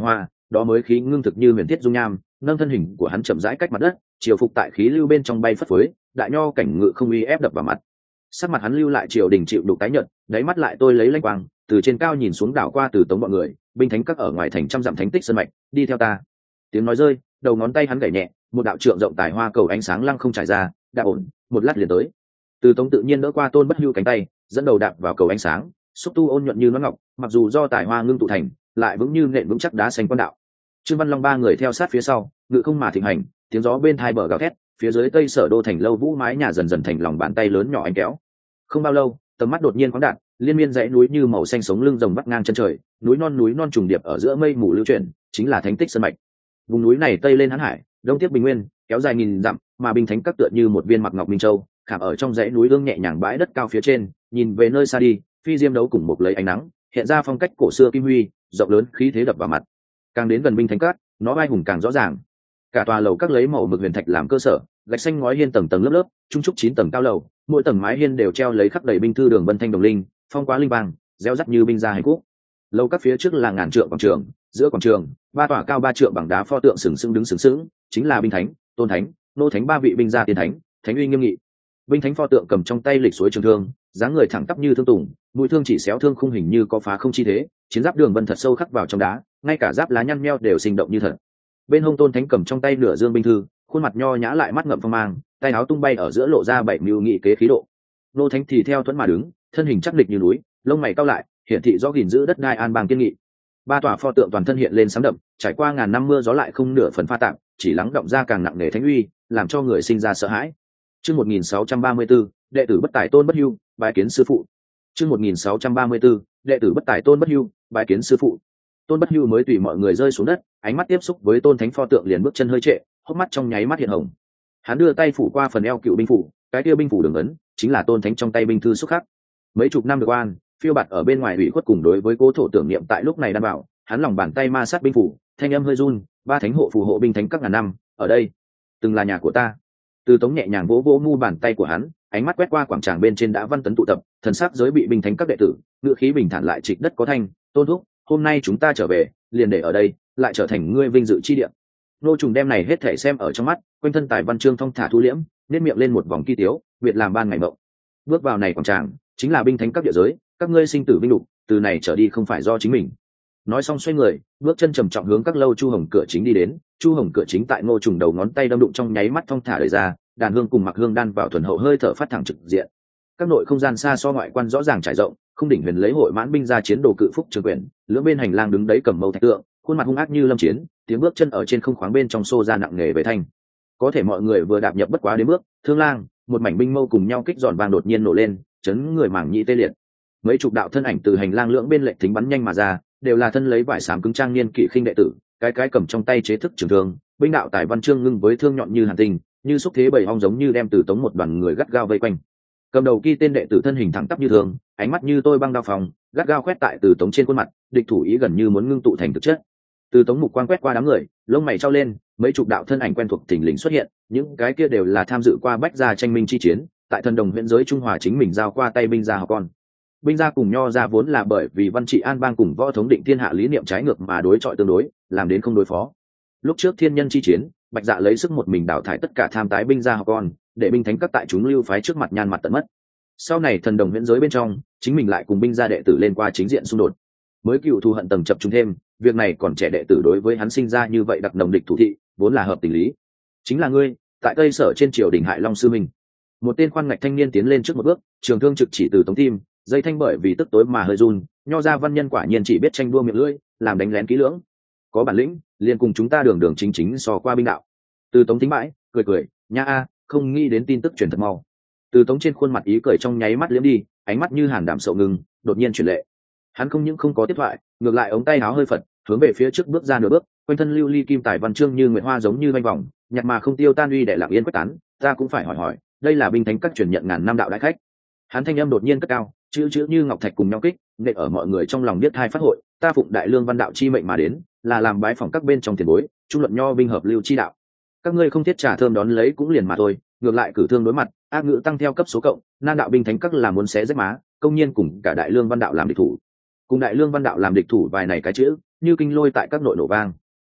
Speaker 1: đó mới khí ngưng thực như huyền thiết dung nham, nâng thân hình của hắn chậm rãi cách mặt đất, chiều phục tại khí lưu bên trong bay phất phới, đại nho cảnh ngự không uy ép đập vào mặt. Sắc mặt hắn lưu lại triều đình chịu đục tái nhợt, đáy mắt lại tôi lấy lanh quang, từ trên cao nhìn xuống đảo qua Từ Tống bọn người, binh thánh các ở ngoài thành trăm dặm thánh tích sơn mạch, đi theo ta. Tiếng nói rơi, đầu ngón tay hắn gảy nhẹ, một đạo trượng rộng tài hoa cầu ánh sáng lăng không trải ra, đạp ổn, một lát liền tới. Từ Tống tự nhiên đỡ qua Tôn Bất Hưu cánh tay, dẫn đầu đạp vào cầu ánh sáng, xúc tu ôn nhuận như nó ngọc, mặc dù do tài hoa ngưng tụ thành, lại vững như nện vững chắc đá xanh quan đạo. Trương Văn Long ba người theo sát phía sau, ngự không mà thịnh hành, tiếng gió bên thai bờ gào thét, phía dưới tây sở đô thành lâu vũ mái nhà dần dần thành lòng bàn tay lớn nhỏ anh kéo. Không bao lâu, tầm mắt đột nhiên khoáng đạt, liên miên dãy núi như màu xanh sống lưng rồng vắt ngang chân trời, núi non núi non trùng điệp ở giữa mây mù lưu chuyển, chính là thánh tích sơn mạch. Vùng núi này tây lên hán hải, đông tiếp bình nguyên, kéo dài nghìn dặm, mà binh thánh các tựa như một viên mặc ngọc minh châu, khảm ở trong dãy núi ương nhẹ nhàng bãi đất cao phía trên, nhìn về nơi xa đi, phi diêm đấu cùng một lấy ánh nắng, hiện ra phong cách cổ xưa kim huy, rộng lớn khí thế đập vào mặt. Càng đến gần binh thánh các, nó vai hùng càng rõ ràng. Cả tòa lầu các lấy màu mực huyền thạch làm cơ sở, gạch xanh ngói hiên tầng tầng lớp lớp, trung trúc chín tầng cao lầu, mỗi tầng mái hiên đều treo lấy khắc đầy binh thư đường vân thanh đồng linh, phong quá linh vàng, reo rắt như binh gia hành quốc. Lầu các phía trước là ngàn trượng quảng trường, giữa quảng trường, ba tòa cao ba trượng bằng đá pho tượng sừng sững đứng sừng sững, chính là binh thánh, tôn thánh, nô thánh ba vị binh gia tiên thánh, thánh uy nghiêm nghị. Binh thánh pho tượng cầm trong tay lịch suối trường thương, dáng người thẳng tắp như thương tùng, mũi thương chỉ xéo thương khung hình như có phá không chi thế, chiến giáp đường vân thật sâu khắc vào trong đá, ngay cả giáp lá nhăn nheo đều sinh động như thật. Bên hông tôn thánh cầm trong tay nửa dương binh thư, khuôn mặt nho nhã lại mắt ngậm phong mang, tay áo tung bay ở giữa lộ ra bảy mưu nghị kế khí độ. Nô thánh thì theo thuẫn mà đứng, thân hình chắc địch như núi, lông mày cao lại, hiển thị rõ gìn giữ đất đai an bang kiên nghị. Ba tòa pho tượng toàn thân hiện lên sáng đậm, trải qua ngàn năm mưa gió lại không nửa phần pha tạp, chỉ lắng động ra càng nặng nề thánh uy, làm cho người sinh ra sợ hãi. Chương một nghìn sáu trăm ba mươi tư, đệ tử bất tài Tôn Bất Hưu, bái kiến sư phụ. Chương một nghìn sáu trăm ba mươi tư, đệ tử bất tài Tôn Bất Hưu, bái kiến sư phụ. Tôn Bất Hưu mới tùy mọi người rơi xuống đất, ánh mắt tiếp xúc với Tôn Thánh pho tượng liền bước chân hơi trệ, hốc mắt trong nháy mắt hiện hồng. Hắn đưa tay phủ qua phần eo cựu binh phủ, cái kia binh phủ đường ấn, chính là Tôn Thánh trong tay binh thư xúc khắc. Mấy chục năm được oan, phiêu bạt ở bên ngoài ủy khuất cùng đối với cố thổ tưởng niệm tại lúc này đan bảo, hắn lòng bàn tay ma sát binh phủ, thanh âm hơi run, ba thánh hộ phù hộ binh thánh các ngàn năm, ở đây, từng là nhà của ta. Từ Tống nhẹ nhàng vỗ vỗ mu bàn tay của hắn, ánh mắt quét qua quảng trường bên trên đã văn tấn tụ tập, thần sắc giới bị binh thánh các đệ tử, ngữ khí bình thản lại trịch đất có thanh, Tôn thúc, hôm nay chúng ta trở về, liền để ở đây, lại trở thành ngươi vinh dự chi địa. Nô trùng đem này hết thể xem ở trong mắt, quanh thân tài văn chương thong thả thu liễm, nét miệng lên một vòng kỳ tiếu, biệt làm ban ngày mộng. Bước vào này quảng trường, chính là binh thánh các địa giới, các ngươi sinh tử vinh lục, từ này trở đi không phải do chính mình. Nói xong xoay người, bước chân trầm trọng hướng các lâu chu hồng cửa chính đi đến. Chu hồng cửa chính tại Ngô Trùng đầu ngón tay đâm đụng trong nháy mắt thong thả đời ra, đàn hương cùng mặc hương đan vào thuần hậu hơi thở phát thẳng trực diện. Các nội không gian xa so ngoại quan rõ ràng trải rộng, không đỉnh huyền lấy hội mãn binh ra chiến đồ cự phúc trường quyền, lưỡng bên hành lang đứng đấy cầm mâu thạch tượng, khuôn mặt hung ác như lâm chiến, tiếng bước chân ở trên không khoáng bên trong xô ra nặng nề về thanh. Có thể mọi người vừa đạp nhập bất quá đến bước, thương lang, một mảnh binh mâu cùng nhau kích giòn vang đột nhiên nổ lên, chấn người màng nhĩ tê liệt. Mấy chục đạo thân ảnh từ hành lang lưỡng bên lệch thính bắn nhanh mà ra, đều là thân lấy vải xám cứng trang niên kỵ khinh đệ tử, cái cái cầm trong tay chế thức trường thương, binh đạo tài văn chương ngưng với thương nhọn như hàn tinh, như xúc thế bầy ong giống như đem Từ Tống một đoàn người gắt gao vây quanh. Cầm đầu kỳ tên đệ tử thân hình thẳng tắp như thường, ánh mắt như tôi băng đao phòng, gắt gao quét tại Từ Tống trên khuôn mặt, địch thủ ý gần như muốn ngưng tụ thành thực chất. Từ Tống mục quang quét qua đám người, lông mày trao lên, mấy chục đạo thân ảnh quen thuộc thình lình xuất hiện, những cái kia đều là tham dự qua bách gia tranh minh chi chiến, tại thần đồng huyện giới Trung Hòa chính mình giao qua tay binh gia học con. Binh gia cùng nho gia vốn là bởi vì văn trị an bang cùng võ thống định thiên hạ lý niệm trái ngược mà đối chọi tương đối, làm đến không đối phó. Lúc trước thiên nhân chi chiến, bạch dạ lấy sức một mình đào thải tất cả tham tái binh gia học con, để binh thánh các tại chúng lưu phái trước mặt nhan mặt tận mất. Sau này thần đồng huyễn giới bên trong, chính mình lại cùng binh gia đệ tử lên qua chính diện xung đột, mới cựu thù hận tầng chập trung thêm, việc này còn trẻ đệ tử đối với hắn sinh ra như vậy đặc nồng địch thủ thị, vốn là hợp tình lý. Chính là ngươi, tại tây sở trên triều đình hại long sư minh. Một tên khoan ngạch thanh niên tiến lên trước một bước, trường thương trực chỉ Từ Tống tim, dây thanh bởi vì tức tối mà hơi run, nho ra văn nhân quả nhiên chỉ biết tranh đua miệng lưỡi, làm đánh lén kỹ lưỡng. Có bản lĩnh, liền cùng chúng ta đường đường chính chính so qua binh đạo. Từ Tống tính bãi, cười cười, nha a, không nghĩ đến tin tức truyền thật mau. Từ Tống trên khuôn mặt ý cười trong nháy mắt liếm đi, ánh mắt như hàn đảm sậu ngừng, đột nhiên chuyển lệ. Hắn không những không có tiếp thoại, ngược lại ống tay áo hơi phật, hướng về phía trước bước ra nửa bước, quanh thân lưu ly kim tài văn chương như nguyệt hoa giống như vanh vòng, nhặt mà không tiêu tan uy để lặng yên quét tán. Ta cũng phải hỏi hỏi, đây là binh thánh các truyền nhận ngàn năm đạo đại khách. Hắn thanh âm đột nhiên cất cao, chữ chữ như ngọc thạch cùng nhau kích, nệ ở mọi người trong lòng biết hai phát hội. Ta phụng đại lương văn đạo chi mệnh mà đến, là làm bái phỏng các bên trong tiền bối, trung luận nho binh hợp lưu chi đạo. Các ngươi không thiết trà thơm đón lấy cũng liền mà thôi, ngược lại cử thương đối mặt, ác ngữ tăng theo cấp số cộng, nan đạo binh thánh các là muốn xé rách má, công nhiên cùng cả đại lương văn đạo làm địch thủ. Cùng đại lương văn đạo làm địch thủ vài này cái chữ, như kinh lôi tại các nội nổ vang.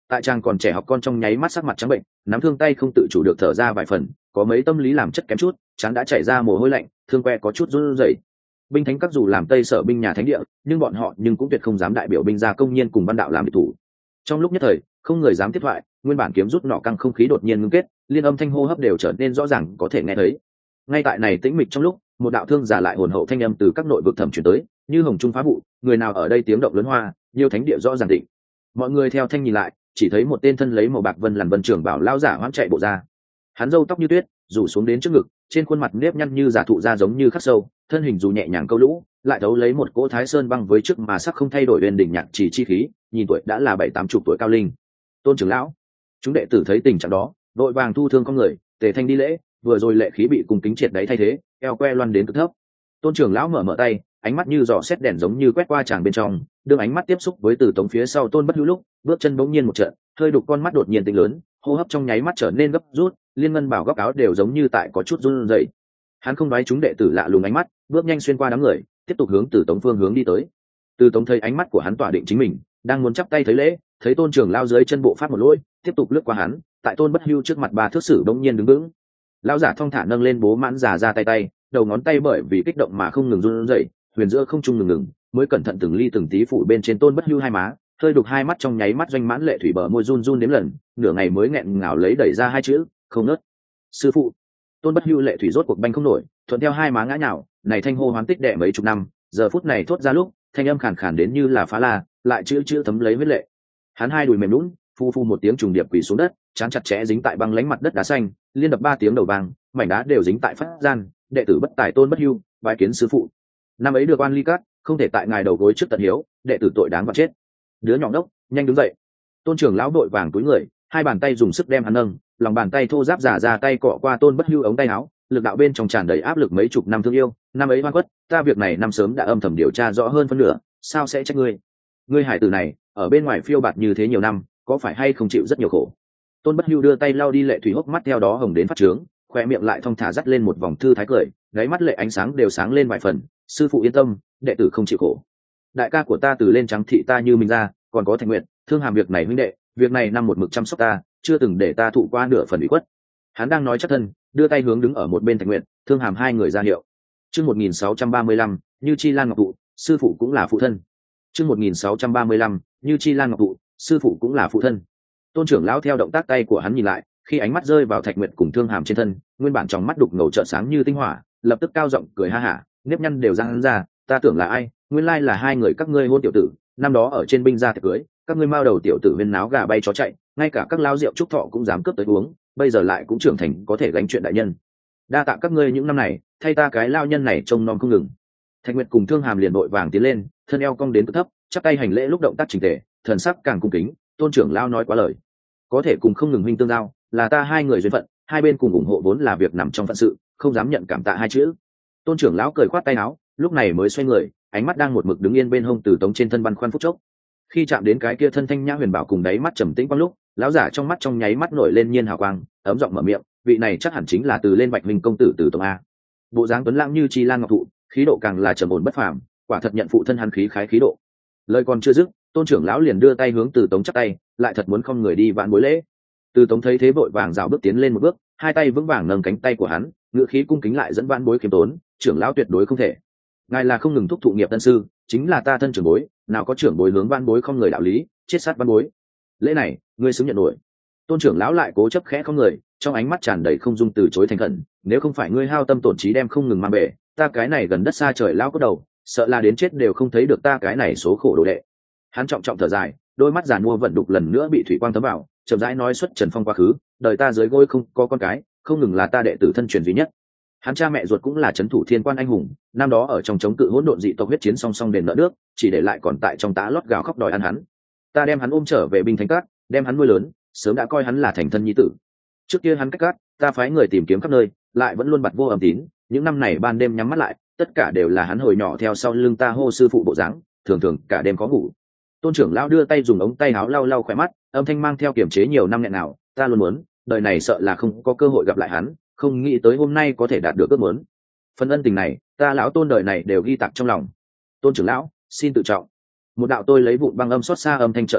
Speaker 1: Tại trang còn trẻ học con trong nháy mắt sắc mặt trắng bệnh, nắm thương tay không tự chủ được thở ra vài phần, có mấy tâm lý làm chất kém chút, trán đã chảy ra mồ hôi lạnh, thương que có chút run rẩy. Binh thánh các dù làm tây sở binh nhà thánh địa, nhưng bọn họ nhưng cũng tuyệt không dám đại biểu binh ra công nhiên cùng văn đạo làm địch thủ. Trong lúc nhất thời, không người dám tiếp thoại, nguyên bản kiếm rút nọ căng không khí đột nhiên ngưng kết, liên âm thanh hô hấp đều trở nên rõ ràng có thể nghe thấy. Ngay tại này tĩnh mịch trong lúc, một đạo thương giả lại hồn hậu thanh âm từ các nội vực thẩm truyền tới, như hồng trung phá vụ, người nào ở đây tiếng động lớn hoa, nhiều thánh địa rõ ràng định. Mọi người theo thanh nhìn lại, chỉ thấy một tên thân lấy màu bạc vân làn vân trưởng bảo lao giả hoãn chạy bộ ra. Hắn râu tóc như tuyết, rủ xuống đến trước ngực, trên khuôn mặt nếp nhăn như giả thụ da giống như khắc sâu, thân hình dù nhẹ nhàng câu lũ, lại thấu lấy một cỗ thái sơn băng với trước mà sắc không thay đổi bên đỉnh nhạc chỉ chi khí, nhìn tuổi đã là bảy tám chục tuổi cao linh. Tôn trưởng lão, chúng đệ tử thấy tình trạng đó, đội vàng thu thương con người, tề thanh đi lễ, vừa rồi lệ khí bị cùng kính triệt đáy thay thế, eo que loan đến cực thấp. Tôn trưởng lão mở mở tay, ánh mắt như giò xét đèn giống như quét qua tràng bên trong, đương ánh mắt tiếp xúc với Từ Tống phía sau Tôn Bất Hữu lúc, bước chân bỗng nhiên một trận, hơi đục con mắt đột nhiên tinh lớn, hô hấp trong nháy mắt trở nên gấp rút, liên ngân bảo góc áo đều giống như tại có chút run rẩy. Hắn không đoái chúng đệ tử lạ lùng ánh mắt, bước nhanh xuyên qua đám người, tiếp tục hướng Từ Tống phương hướng đi tới. Từ Tống thấy ánh mắt của hắn tỏa định chính mình, đang muốn chắp tay thấy lễ, thấy Tôn trưởng lao dưới chân bộ phát một lỗi, tiếp tục lướt qua hắn, tại Tôn Bất Hữu trước mặt ba thước sử bỗng nhiên đứng vững. Lão giả thong thả nâng lên bố mãn giả ra tay tay, đầu ngón tay bởi vì kích động mà không ngừng run rẩy, huyền giữa không trung ngừng ngừng, mới cẩn thận từng ly từng tí phủ bên trên Tôn Bất Hữu hai má, hơi đục hai mắt trong nháy mắt doanh mãn lệ thủy bờ môi run run đến lần, nửa ngày mới nghẹn ngào lấy đẩy ra hai chữ, không nớt. Sư phụ. Tôn Bất Hữu lệ thủy rốt cuộc banh không nổi, thuận theo hai má ngã nhào, này thanh hô hoán tích đệ mấy chục năm, giờ phút này thốt ra lúc, thanh âm khàn khàn đến như là phá la, lại chữ chữ thấm lấy huyết lệ. Hắn hai đùi mềm nhũn, phu phu một tiếng trùng điệp quỳ xuống đất, chán chặt chẽ dính tại băng lánh mặt đất đá xanh, liên đập ba tiếng đầu vang, mảnh đá đều dính tại phát gian, đệ tử bất tài Tôn Bất Hữu, bái kiến sư phụ. Năm ấy được oan ly cát, không thể tại ngài đầu gối trước tận hiếu, đệ tử tội đáng và chết. Đứa nhỏ đốc, nhanh đứng dậy. Tôn trưởng lão đội vàng túi người, hai bàn tay dùng sức đem hắn nâng, lòng bàn tay thô ráp giả ra tay cọ qua Tôn Bất Hữu ống tay áo, lực đạo bên trong tràn đầy áp lực mấy chục năm thương yêu, năm ấy oan khuất, ta việc này năm sớm đã âm thầm điều tra rõ hơn phân nửa, sao sẽ trách ngươi? Ngươi hải tử này, ở bên ngoài phiêu bạt như thế nhiều năm, có phải hay không chịu rất nhiều khổ? Tôn Bất Hữu đưa tay lau đi lệ thủy hốc mắt theo đó hồng đến phát trướng, khoe miệng lại thong thả dắt lên một vòng thư thái cười, gáy mắt lệ ánh sáng đều sáng lên vài phần, sư phụ yên tâm, đệ tử không chịu khổ. Đại ca của ta từ lên trắng thị ta như mình ra, còn có thành nguyện, thương hàm việc này huynh đệ, việc này năm một mực chăm sóc ta, chưa từng để ta thụ qua nửa phần ủy khuất. Hắn đang nói chắc thân, đưa tay hướng đứng ở một bên thành nguyện, thương hàm hai người ra hiệu. Chương một nghìn sáu trăm ba mươi lăm, như chi lan ngọc tụ, sư phụ cũng là phụ thân. Chương một nghìn sáu trăm ba mươi lăm, như chi lan ngọc tụ, sư phụ cũng là phụ thân. Tôn trưởng lão theo động tác tay của hắn nhìn lại, khi ánh mắt rơi vào thạch nguyện cùng thương hàm trên thân, nguyên bản trong mắt đục ngầu trợn sáng như tinh hỏa, lập tức cao giọng cười ha hả, nếp nhăn đều răng ra, ta tưởng là ai, nguyên lai là hai người các ngươi hôn tiểu tử, năm đó ở trên binh gia tiệc cưới, các ngươi mao đầu tiểu tử huyên náo gà bay chó chạy, ngay cả các lao rượu trúc thọ cũng dám cướp tới uống, bây giờ lại cũng trưởng thành có thể gánh chuyện đại nhân. Đa tạ các ngươi những năm này, thay ta cái lao nhân này trông nom không ngừng. Thạch Nguyệt cùng Thương Hàm liền đội vàng tiến lên, thân eo cong đến cực thấp, chắp tay hành lễ lúc động tác chỉnh tề, thần sắc càng cung kính. Tôn trưởng lao nói quá lời, có thể cùng không ngừng huynh tương giao, là ta hai người duyên phận, hai bên cùng ủng hộ vốn là việc nằm trong phận sự, không dám nhận cảm tạ hai chữ. Tôn trưởng lão cười khoát tay áo, lúc này mới xoay người, ánh mắt đang một mực đứng yên bên hông Từ Tống trên thân băn khoăn phút chốc. Khi chạm đến cái kia thân thanh nhã huyền bảo cùng đáy mắt trầm tĩnh quang lúc, lão giả trong mắt trong nháy mắt nổi lên nhiên hào quang, ấm giọng mở miệng, vị này chắc hẳn chính là Từ lên Bạch Minh công tử Từ Tống a. Bộ dáng tuấn lãng như chi lan ngọc thụ, khí độ càng là trầm ổn bất phàm, quả thật nhận phụ thân hắn khí khái khí độ. Lời còn chưa dứt, Tôn trưởng lão liền đưa tay hướng Từ Tống chắp tay, lại thật muốn không người đi vạn bối lễ. Từ Tống thấy thế vội vàng rào bước tiến lên một bước, hai tay vững vàng nâng cánh tay của hắn, ngựa khí cung kính lại dẫn vạn bối khiêm tốn, trưởng lão tuyệt đối không thể. Ngài là không ngừng thúc thụ nghiệp tân sư, chính là ta thân trưởng bối, nào có trưởng bối hướng vạn bối không người đạo lý, chết sát vạn bối. Lễ này, ngươi xứng nhận nổi. Tôn trưởng lão lại cố chấp khẽ không người, trong ánh mắt tràn đầy không dung từ chối thành khẩn, nếu không phải ngươi hao tâm tổn trí đem không ngừng mang bể, ta cái này gần đất xa trời lão có đầu, sợ là đến chết đều không thấy được ta cái này số khổ đồ đệ. Hắn trọng trọng thở dài, đôi mắt giàn mua vận đục lần nữa bị thủy quang thấm vào, chậm rãi nói xuất Trần Phong quá khứ, đời ta dưới gối không có con cái, không ngừng là ta đệ tử thân truyền duy nhất. Hắn cha mẹ ruột cũng là trấn thủ thiên quan anh hùng, năm đó ở trong chống cự hỗn độn dị tộc huyết chiến song song đền nợ nước, chỉ để lại còn tại trong tá lót gào khóc đòi ăn hắn. Ta đem hắn ôm trở về binh thánh các, đem hắn nuôi lớn, sớm đã coi hắn là thành thân nhi tử. Trước kia hắn cách cát, ta phái người tìm kiếm khắp nơi, lại vẫn luôn bặt vô âm tín, những năm này ban đêm nhắm mắt lại, tất cả đều là hắn hồi nhỏ theo sau lưng ta hô sư phụ bộ dáng, thường thường cả đêm có ngủ. Tôn trưởng lão đưa tay dùng ống tay áo lau lau khỏe mắt, âm thanh mang theo kiềm chế nhiều năm nghẹn nào, ta luôn muốn, đời này sợ là không có cơ hội gặp lại hắn, không nghĩ tới hôm nay có thể đạt được ước muốn. Phần ân tình này, ta lão Tôn đời này đều ghi tạc trong lòng. Tôn trưởng lão, xin tự trọng. Một đạo tôi lấy vụn băng âm xót xa âm thanh chợt vang dội,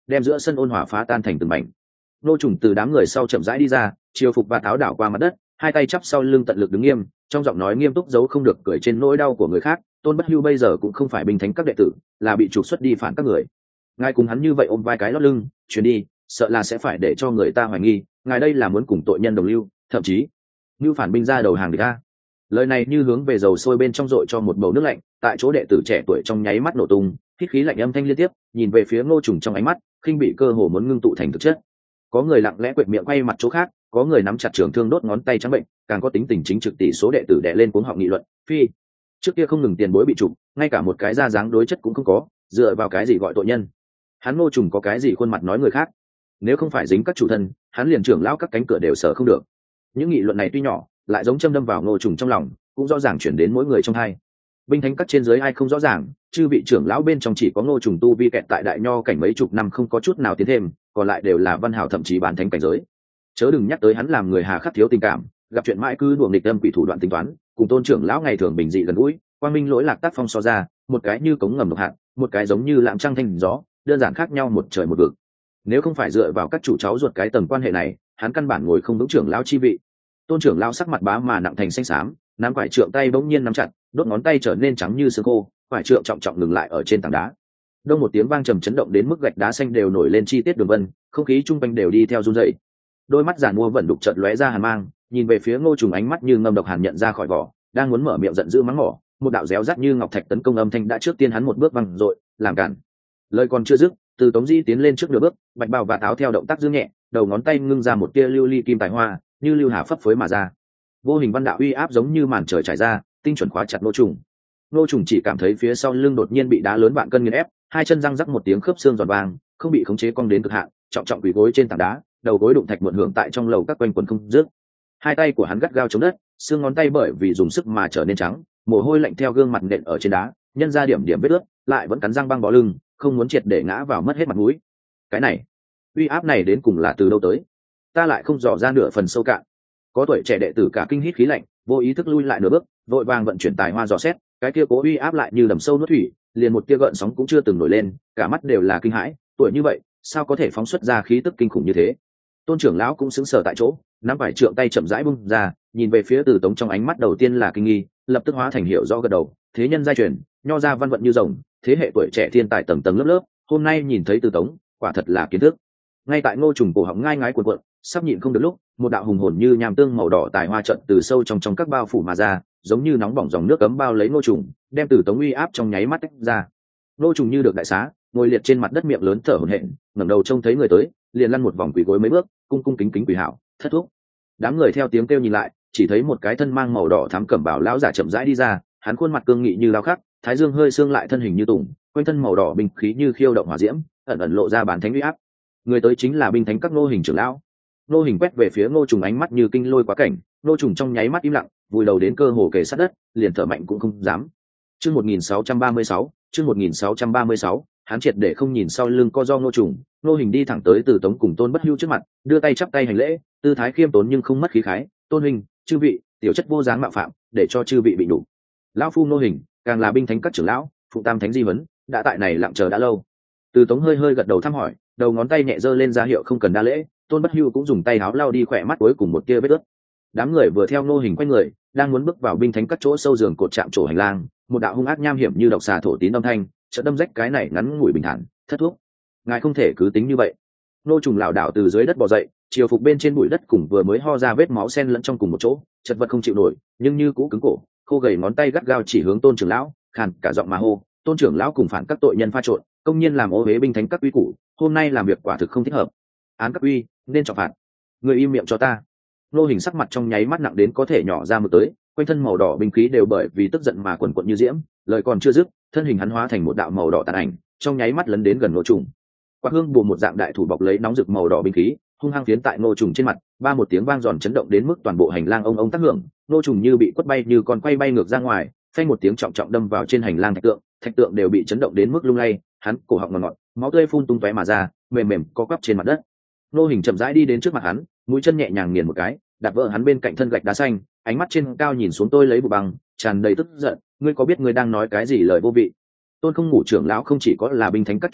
Speaker 1: đem giữa sân ôn hòa phá tan thành từng mảnh. Ngô Trùng từ đám người sau chậm rãi đi ra, chiều phục và tháo đảo qua mặt đất, hai tay chắp sau lưng tận lực đứng nghiêm, trong giọng nói nghiêm túc giấu không được cười trên nỗi đau của người khác. Tôn Bất Hưu bây giờ cũng không phải binh thánh các đệ tử, là bị trục xuất đi phản các người. Ngài cùng hắn như vậy ôm vai cái lót lưng chuyển đi, sợ là sẽ phải để cho người ta hoài nghi ngài đây là muốn cùng tội nhân đồng lưu, thậm chí như phản binh ra đầu hàng địch a. Lời này như hướng về dầu sôi bên trong dội cho một bầu nước lạnh, tại chỗ đệ tử trẻ tuổi trong nháy mắt nổ tung, hít khí lạnh âm thanh liên tiếp, nhìn về phía Ngô Trùng trong ánh mắt khinh bị cơ hồ muốn ngưng tụ thành thực chất. Có người lặng lẽ quệt miệng quay mặt chỗ khác, có người nắm chặt trường thương đốt ngón tay trắng bệnh, càng có tính tình chính trực tỷ số đệ tử đè lên cuống họng nghị luận. Phi, trước kia không ngừng tiền bối bị trục, ngay cả một cái ra dáng đối chất cũng không có, dựa vào cái gì gọi tội nhân? Hắn Ngô Trùng có cái gì khuôn mặt nói người khác? Nếu không phải dính các chủ thân, hắn liền trưởng lão các cánh cửa đều sở không được. Những nghị luận này tuy nhỏ, lại giống châm đâm vào Ngô Trùng trong lòng, cũng rõ ràng chuyển đến mỗi người trong hai. Binh thánh các trên dưới ai không rõ ràng, chư vị trưởng lão bên trong chỉ có Ngô Trùng tu vi kẹt tại đại nho cảnh mấy chục năm không có chút nào tiến thêm, còn lại đều là văn hảo thậm chí bán thánh cảnh giới. Chớ đừng nhắc tới hắn làm người hà khắc thiếu tình cảm, gặp chuyện mãi cứ đuổi nghịch âm quỷ thủ đoạn tính toán, cùng Tôn trưởng lão ngày thường bình dị gần gũi, quang minh lỗi lạc tác phong so ra, một cái như cống ngầm độc hạt, một cái giống như lạm trăng thanh gió, đơn giản khác nhau một trời một vực. Nếu không phải dựa vào các chủ cháu ruột cái tầng quan hệ này, hắn căn bản ngồi không vững trưởng lão chi vị. Tôn trưởng lão sắc mặt bá mà nặng thành xanh xám, nắm quải trượng tay bỗng nhiên nắm chặt, đốt ngón tay trở nên trắng như xương khô, quải trượng trọng trọng ngừng lại ở trên tảng đá. Đông một tiếng vang trầm chấn động đến mức gạch đá xanh đều nổi lên chi tiết đường vân, không khí trung quanh đều đi theo run rẩy. Đôi mắt giản mua vẫn đục chợt lóe ra hàn mang, nhìn về phía Ngô Trùng ánh mắt như ngâm độc hàn nhận ra khỏi vỏ, đang muốn mở miệng giận dữ mắng mỏ, một đạo réo rắt như ngọc thạch tấn công âm thanh đã trước tiên hắn một bước văng dội, làm cản. Lời còn chưa dứt, từ Tống Di tiến lên trước nửa bước, bạch bào và áo theo động tác dương nhẹ, đầu ngón tay ngưng ra một tia lưu ly kim tài hoa, như lưu hà phấp phới mà ra. Vô hình văn đạo uy áp giống như màn trời trải ra, tinh chuẩn khóa chặt Ngô Trùng. Ngô Trùng chỉ cảm thấy phía sau lưng đột nhiên bị đá lớn vạn cân nghiền ép, hai chân răng rắc một tiếng khớp xương giòn vàng, không bị khống chế cong đến cực hạn, trọng trọng quỳ gối trên tảng đá, đầu gối đụng thạch muộn hưởng tại trong lầu các quanh quần không dứt. Hai tay của hắn gắt gao chống đất, xương ngón tay bởi vì dùng sức mà trở nên trắng, mồ hôi lạnh theo gương mặt nện ở trên đá, nhân ra điểm điểm vết ướt, lại vẫn cắn răng băng bó lưng, không muốn triệt để ngã vào mất hết mặt mũi. Cái này, uy áp này đến cùng là từ đâu tới? Ta lại không dò ra nửa phần sâu cạn. Có tuổi trẻ đệ tử cả kinh hít khí lạnh, vô ý thức lui lại nửa bước, vội vàng vận chuyển tài hoa dò xét, cái kia cố uy áp lại như đầm sâu nuốt thủy, liền một tia gợn sóng cũng chưa từng nổi lên, cả mắt đều là kinh hãi, tuổi như vậy, sao có thể phóng xuất ra khí tức kinh khủng như thế? Tôn trưởng lão cũng sững sờ tại chỗ, nắm phải trượng tay chậm rãi bung ra, nhìn về phía Từ Tống trong ánh mắt đầu tiên là kinh nghi, lập tức hóa thành hiểu rõ gật đầu, thế nhân giai truyền, nho ra văn vận như rồng, thế hệ tuổi trẻ thiên tài tầng tầng lớp lớp, hôm nay nhìn thấy Từ Tống, quả thật là kiến thức. Ngay tại Ngô Trùng cổ họng ngai ngái cuộn cuộn, sắp nhịn không được lúc, một đạo hùng hồn như nham tương màu đỏ tài hoa trận từ sâu trong trong các bao phủ mà ra, giống như nóng bỏng dòng nước cấm bao lấy Ngô Trùng, đem Từ Tống uy áp trong nháy mắt tách ra. Ngô Trùng như được đại xá, ngồi liệt trên mặt đất miệng lớn thở hổn hển, ngẩng đầu trông thấy người tới, liền lăn một vòng quỳ gối mấy bước, cung cung kính kính quỳ hảo, thất thúc. Đám người theo tiếng kêu nhìn lại, chỉ thấy một cái thân mang màu đỏ thắm cẩm bào lão giả chậm rãi đi ra, hắn khuôn mặt cương nghị như lao khắc, thái dương hơi sương lại thân hình như tùng, quanh thân màu đỏ binh khí như khiêu động hỏa diễm, ẩn ẩn lộ ra bản thánh uy áp. Người tới chính là binh thánh các Ngô Hình trưởng lão. Ngô Hình quét về phía Ngô Trùng ánh mắt như kinh lôi quá cảnh, Ngô Trùng trong nháy mắt im lặng, vùi đầu đến cơ hồ kề sát đất, liền thở mạnh cũng không dám. Chương một nghìn sáu trăm ba mươi sáu, chương một nghìn sáu trăm ba mươi sáu, hắn triệt để không nhìn sau lưng co do Ngô Trùng, Ngô Hình đi thẳng tới Từ Tống cùng Tôn Bất Hưu trước mặt, đưa tay chắp tay hành lễ, tư thái khiêm tốn nhưng không mất khí khái, "Tôn huynh, chư vị, tiểu chất vô dáng mạo phạm, để cho chư vị bị đủ." Lão phu Ngô Hình, càng là binh thánh các trưởng lão, phụ tam thánh di vấn, đã tại này lặng chờ đã lâu. Từ Tống hơi hơi gật đầu thăm hỏi, đầu ngón tay nhẹ giơ lên ra hiệu không cần đa lễ, Tôn Bất Hưu cũng dùng tay áo lau đi khỏe mắt cuối cùng một tia vết ướt. Đám người vừa theo Ngô Hình quay người, đang muốn bước vào binh thánh các chỗ sâu giường cột chạm trổ hành lang, một đạo hung ác nham hiểm như độc xà thổ tín âm thanh, chợt đâm rách cái này ngắn ngủi bình thản, "Thất thuốc, ngài không thể cứ tính như vậy." Ngô Trùng lảo đảo từ dưới đất bò dậy, chiều phục bên trên bụi đất cùng vừa mới ho ra vết máu xen lẫn trong cùng một chỗ, chật vật không chịu nổi, nhưng như cũ cứng cổ, khô gầy ngón tay gắt gao chỉ hướng Tôn trưởng lão, khàn cả giọng mà hô, "Tôn trưởng lão cùng phản các tội nhân pha trộn, công nhiên làm ô uế binh thánh các uy củ, hôm nay làm việc quả thực không thích hợp. Án các uy, nên trọng phạt. Người im miệng cho ta." Ngô Hình sắc mặt trong nháy mắt nặng đến có thể nhỏ ra một tới, quanh thân màu đỏ binh khí đều bởi vì tức giận mà quần quật như diễm, lời còn chưa dứt, thân hình hắn hóa thành một đạo màu đỏ tàn ảnh, trong nháy mắt lấn đến gần Ngô Trùng. Quạt hương bù một dạng đại thủ bọc lấy nóng rực màu đỏ binh khí, hung hăng phiến tại Ngô Trùng trên mặt, ba một tiếng vang giòn chấn động đến mức toàn bộ hành lang ông ông tác hưởng, Ngô Trùng như bị quất bay như con quay bay ngược ra ngoài, phanh một tiếng trọng trọng đâm vào trên hành lang thạch tượng, thạch tượng đều bị chấn động đến mức lung lay, hắn cổ họng ngọt ngọt, máu tươi phun tung tóe mà ra, mềm mềm co quắp trên mặt đất. Ngô Hình chậm rãi đi đến trước mặt hắn, mũi chân nhẹ nhàng nghiền một cái, đạp vỡ hắn bên cạnh thân gạch đá xanh, ánh mắt trên cao nhìn xuống tôi lấy bù bằng, tràn đầy tức giận, "Ngươi có biết ngươi đang nói cái gì lời vô vị?" Tôn Không Ngủ trưởng lão không chỉ có là binh thánh các trụ cột,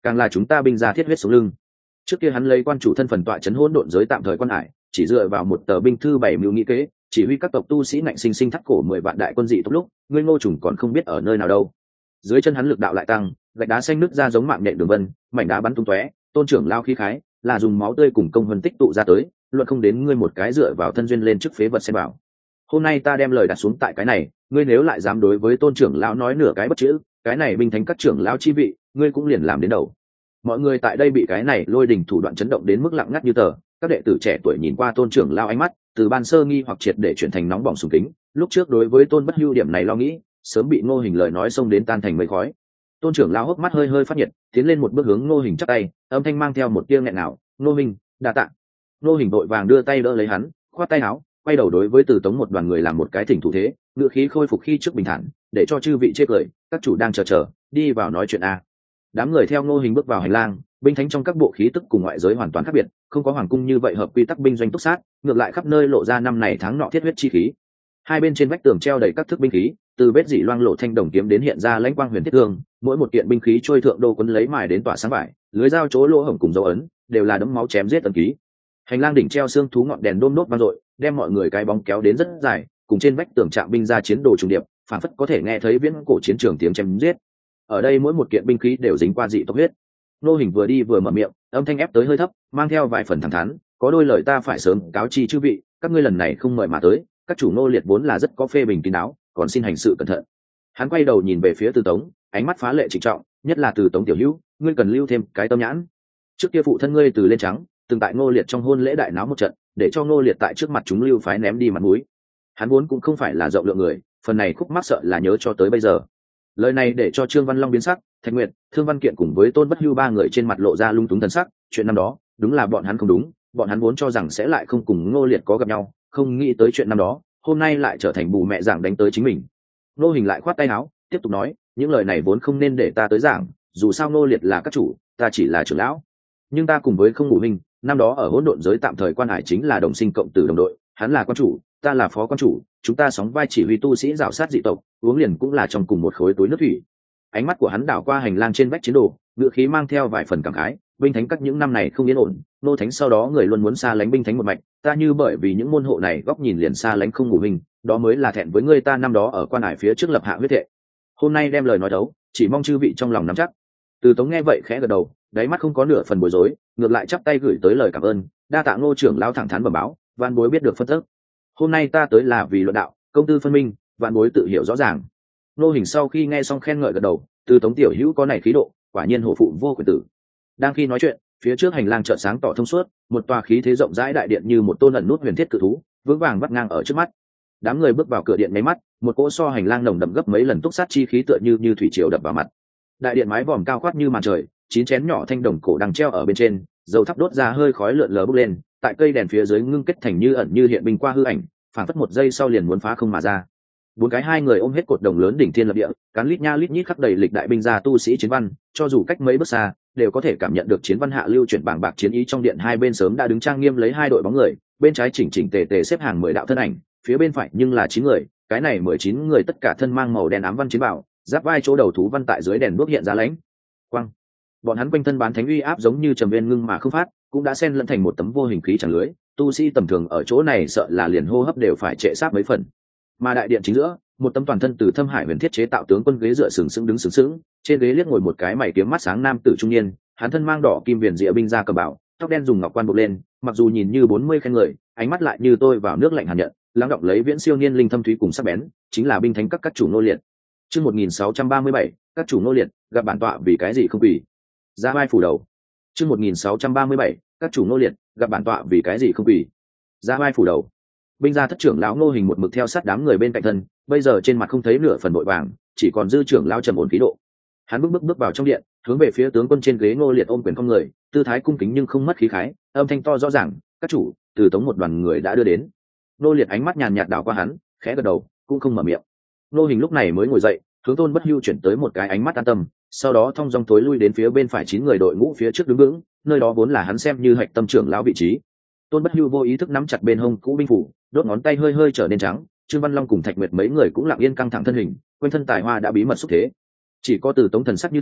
Speaker 1: càng là chúng ta binh gia thiết huyết sống lưng. Trước kia hắn lấy quan chủ thân phần tọa chấn hỗn độn giới tạm thời quan hải, chỉ dựa vào một tờ binh thư bảy mưu nghĩ kế, chỉ huy các tộc tu sĩ ngạnh sinh sinh thắt cổ mười vạn đại quân dị tốc lúc, ngươi Ngô Trùng còn không biết ở nơi nào đâu. Dưới chân hắn lực đạo lại tăng, gạch đá xanh nứt ra giống mạng nhện đường vân, mảnh đá bắn tung tóe, tôn trưởng lao khí khái, là dùng máu tươi cùng công vân tích tụ ra tới, luận không đến ngươi một cái dựa vào thân duyên lên trước phế vật xem bảo. Hôm nay ta đem lời đặt xuống tại cái này, ngươi nếu lại dám đối với tôn trưởng lão nói nửa cái bất chữ, cái này binh thánh các trưởng lão chi vị, ngươi cũng liền làm đến đầu. Mọi người tại đây bị cái này lôi đình thủ đoạn chấn động đến mức lặng ngắt như tờ, các đệ tử trẻ tuổi nhìn qua tôn trưởng lão ánh mắt, từ ban sơ nghi hoặc triệt để chuyển thành nóng bỏng sùng kính. Lúc trước đối với tôn bất hưu điểm này lo nghĩ, sớm bị Ngô Hình lời nói xông đến tan thành mây khói. Tôn trưởng lão hốc mắt hơi hơi phát nhiệt, tiến lên một bước hướng Ngô Hình chắp tay, âm thanh mang theo một tia nghẹn ngào, "Ngô Hình, đa tạ." Ngô Hình vội vàng đưa tay đỡ lấy hắn, khoát tay áo, quay đầu đối với Từ Tống một đoàn người làm một cái thỉnh thủ thế, ngựa khí khôi phục khi trước bình thản, để cho chư vị chê cười, các chủ đang chờ chờ, đi vào nói chuyện a. Đám người theo Ngô Hình bước vào hành lang, binh thánh trong các bộ khí tức cùng ngoại giới hoàn toàn khác biệt, không có hoàng cung như vậy hợp quy tắc binh doanh túc sát, ngược lại khắp nơi lộ ra năm này tháng nọ thiết huyết chi khí. Hai bên trên vách tường treo đầy các thức binh khí, từ vết dỉ loang lộ thanh đồng kiếm đến hiện ra lãnh quang huyền thiết thương, mỗi một kiện binh khí trôi thượng đô quấn lấy mài đến tỏa sáng vải, lưới dao chỗ lỗ hổng cùng dấu ấn, đều là đấm máu chém giết ấn ký. Hành lang đỉnh treo xương thú ngọn đèn đôm nốt vang dội, đem mọi người cái bóng kéo đến rất dài, cùng trên vách tường trạm binh ra chiến đồ trùng điệp, phản phất có thể nghe thấy viễn cổ chiến trường tiếng chém giết. Ở đây mỗi một kiện binh khí đều dính qua dị tộc huyết. Nô Hình vừa đi vừa mở miệng, âm thanh ép tới hơi thấp, mang theo vài phần thẳng thắn, "Có đôi lời ta phải sớm cáo chi chư vị, các ngươi lần này không mời mà tới, các chủ nô liệt vốn là rất có phê bình kín đáo, còn xin hành sự cẩn thận." Hắn quay đầu nhìn về phía Từ Tống, ánh mắt phá lệ trịnh trọng, "Nhất là Từ Tống tiểu hữu, ngươi cần lưu thêm cái tâm nhãn. Trước kia phụ thân ngươi từ lên trắng, từng tại Ngô Liệt trong hôn lễ đại náo một trận, để cho Ngô Liệt tại trước mặt chúng lưu phái ném đi mặt mũi. Hắn vốn cũng không phải là rộng lượng người, phần này khúc mắc sợ là nhớ cho tới bây giờ." Lời này để cho Trương Văn Long biến sắc, Thạch Nguyệt, Thương Văn Kiện cùng với Tôn Bất Hưu ba người trên mặt lộ ra lung túng thần sắc, chuyện năm đó, đúng là bọn hắn không đúng, bọn hắn vốn cho rằng sẽ lại không cùng Ngô Liệt có gặp nhau, không nghĩ tới chuyện năm đó, hôm nay lại trở thành bù mẹ giảng đánh tới chính mình. Ngô Hình lại khoát tay áo, tiếp tục nói, "Những lời này vốn không nên để ta tới giảng, dù sao Ngô Liệt là các chủ, ta chỉ là trưởng lão, nhưng ta cùng với Không Ngũ Minh, năm đó ở hỗn độn giới tạm thời quan hải chính là đồng sinh cộng tử đồng đội, hắn là quan chủ, ta là phó quan chủ, chúng ta sóng vai chỉ huy tu sĩ rào sát dị tộc, uống liền cũng là trong cùng một khối túi nước thủy." Ánh mắt của hắn đảo qua hành lang trên vách chiến đồ, ngựa khí mang theo vài phần cảm khái, "Binh thánh các những năm này không yên ổn, nô thánh sau đó người luôn muốn xa lánh binh thánh một mạch, ta như bởi vì những môn hộ này góc nhìn liền xa lánh Không Ngũ Minh, đó mới là thẹn với người ta năm đó ở quan hải phía trước lập hạ huyết thệ. Hôm nay đem lời nói đấu, chỉ mong chư vị trong lòng nắm chắc." Từ Tống nghe vậy khẽ gật đầu, đáy mắt không có nửa phần bối rối, ngược lại chắp tay gửi tới lời cảm ơn, "Đa tạ Ngô trưởng lão thẳng thắn bẩm báo, van bối biết được phân tích. Hôm nay ta tới là vì luận đạo, công tư phân minh, van bối tự hiểu rõ ràng." Ngô Hình sau khi nghe xong khen ngợi gật đầu, Từ Tống tiểu hữu có này khí độ, quả nhiên hổ phụ vô quyền tử. Đang khi nói chuyện, phía trước hành lang chợt sáng tỏ thông suốt, một tòa khí thế rộng rãi đại điện như một tôn ẩn nút huyền thiết cự thú, vững vàng vắt ngang ở trước mắt. Đám người bước vào cửa điện mấy mắt, một cỗ so hành lang nồng đậm gấp mấy lần túc sát chi khí tựa như như thủy triều đập vào mặt. Đại điện mái vòm cao khoát như màn trời, chín chén nhỏ thanh đồng cổ đang treo ở bên trên, dầu thắp đốt ra hơi khói lượn lờ bốc lên, tại cây đèn phía dưới ngưng kết thành như ẩn như hiện bình qua hư ảnh, phản phất một giây sau liền muốn phá không mà ra. Bốn cái hai người ôm hết cột đồng lớn đỉnh thiên lập địa, cán lít nha lít nhít khắc đầy lịch đại binh gia tu sĩ chiến văn, cho dù cách mấy bước xa, đều có thể cảm nhận được chiến văn hạ lưu chuyển bảng bạc chiến ý. Trong điện hai bên sớm đã đứng trang nghiêm lấy hai đội bóng người, bên trái chỉnh chỉnh tề tề xếp hàng mười đạo thân ảnh, phía bên phải nhưng là chín người, cái này mười chín người tất cả thân mang màu đen ám văn chiến bảo, giáp vai chỗ đầu thú văn tại dưới đèn đuốc hiện ra lãnh quang. Bọn hắn quanh thân bán thánh uy áp giống như trầm viên ngưng mà không phát, cũng đã xen lẫn thành một tấm vô hình khí chẳng lưới, tu sĩ tầm thường ở chỗ này sợ là liền hô hấp đều phải trệ sát mấy phần. Mà đại điện chính giữa, một tấm toàn thân từ thâm hải huyền thiết chế tạo tướng quân ghế dựa sừng sững đứng sừng sững, trên ghế liếc ngồi một cái mày kiếm mắt sáng nam tử trung niên, hắn thân mang đỏ kim viền rìa binh gia cầm bảo, tóc đen dùng ngọc quan buộc lên, mặc dù nhìn như bốn mươi khen người, ánh mắt lại như tôi vào nước lạnh hàn nhận, lắng đọng lấy viễn siêu niên linh thâm thúy cùng sắc bén, chính là binh thánh các các chủ nô liệt. Chương một nghìn sáu trăm ba mươi bảy, các chủ nô liệt, gặp bản tọa vì cái gì không quỳ. Ra vai phủ đầu. Chương một nghìn sáu trăm ba mươi bảy, các chủ nô liệt, gặp bản tọa vì cái gì không quỳ. Ra vai phủ đầu. Binh gia thất trưởng lão Ngô Hình một mực theo sát đám người bên cạnh thân, bây giờ trên mặt không thấy nửa phần vội vàng, chỉ còn dư trưởng lão trầm ổn khí độ. Hắn bước bước bước vào trong điện, hướng về phía tướng quân trên ghế Ngô Liệt ôm quyền không người, tư thái cung kính nhưng không mất khí khái, âm thanh to rõ ràng, "Các chủ, Từ Tống một đoàn người đã đưa đến." Ngô Liệt ánh mắt nhàn nhạt đảo qua hắn, khẽ gật đầu, cũng không mở miệng. Ngô Hình lúc này mới ngồi dậy, hướng Tôn Bất Hưu chuyển tới một cái ánh mắt an tâm, sau đó thong dong tối lui đến phía bên phải chín người đội ngũ phía trước đứng vững, nơi đó vốn là hắn xem như hạch tâm trưởng lão vị trí. Tôn Bất Hưu vô ý thức nắm chặt bên hông cũ binh phủ, đốt ngón tay hơi hơi trở nên trắng. Trương Văn Long cùng Thạch Nguyệt mấy người cũng lặng yên căng thẳng thân hình, quanh thân tài hoa đã bí mật xúc thế. Chỉ có Từ Tống thần sắc như thường,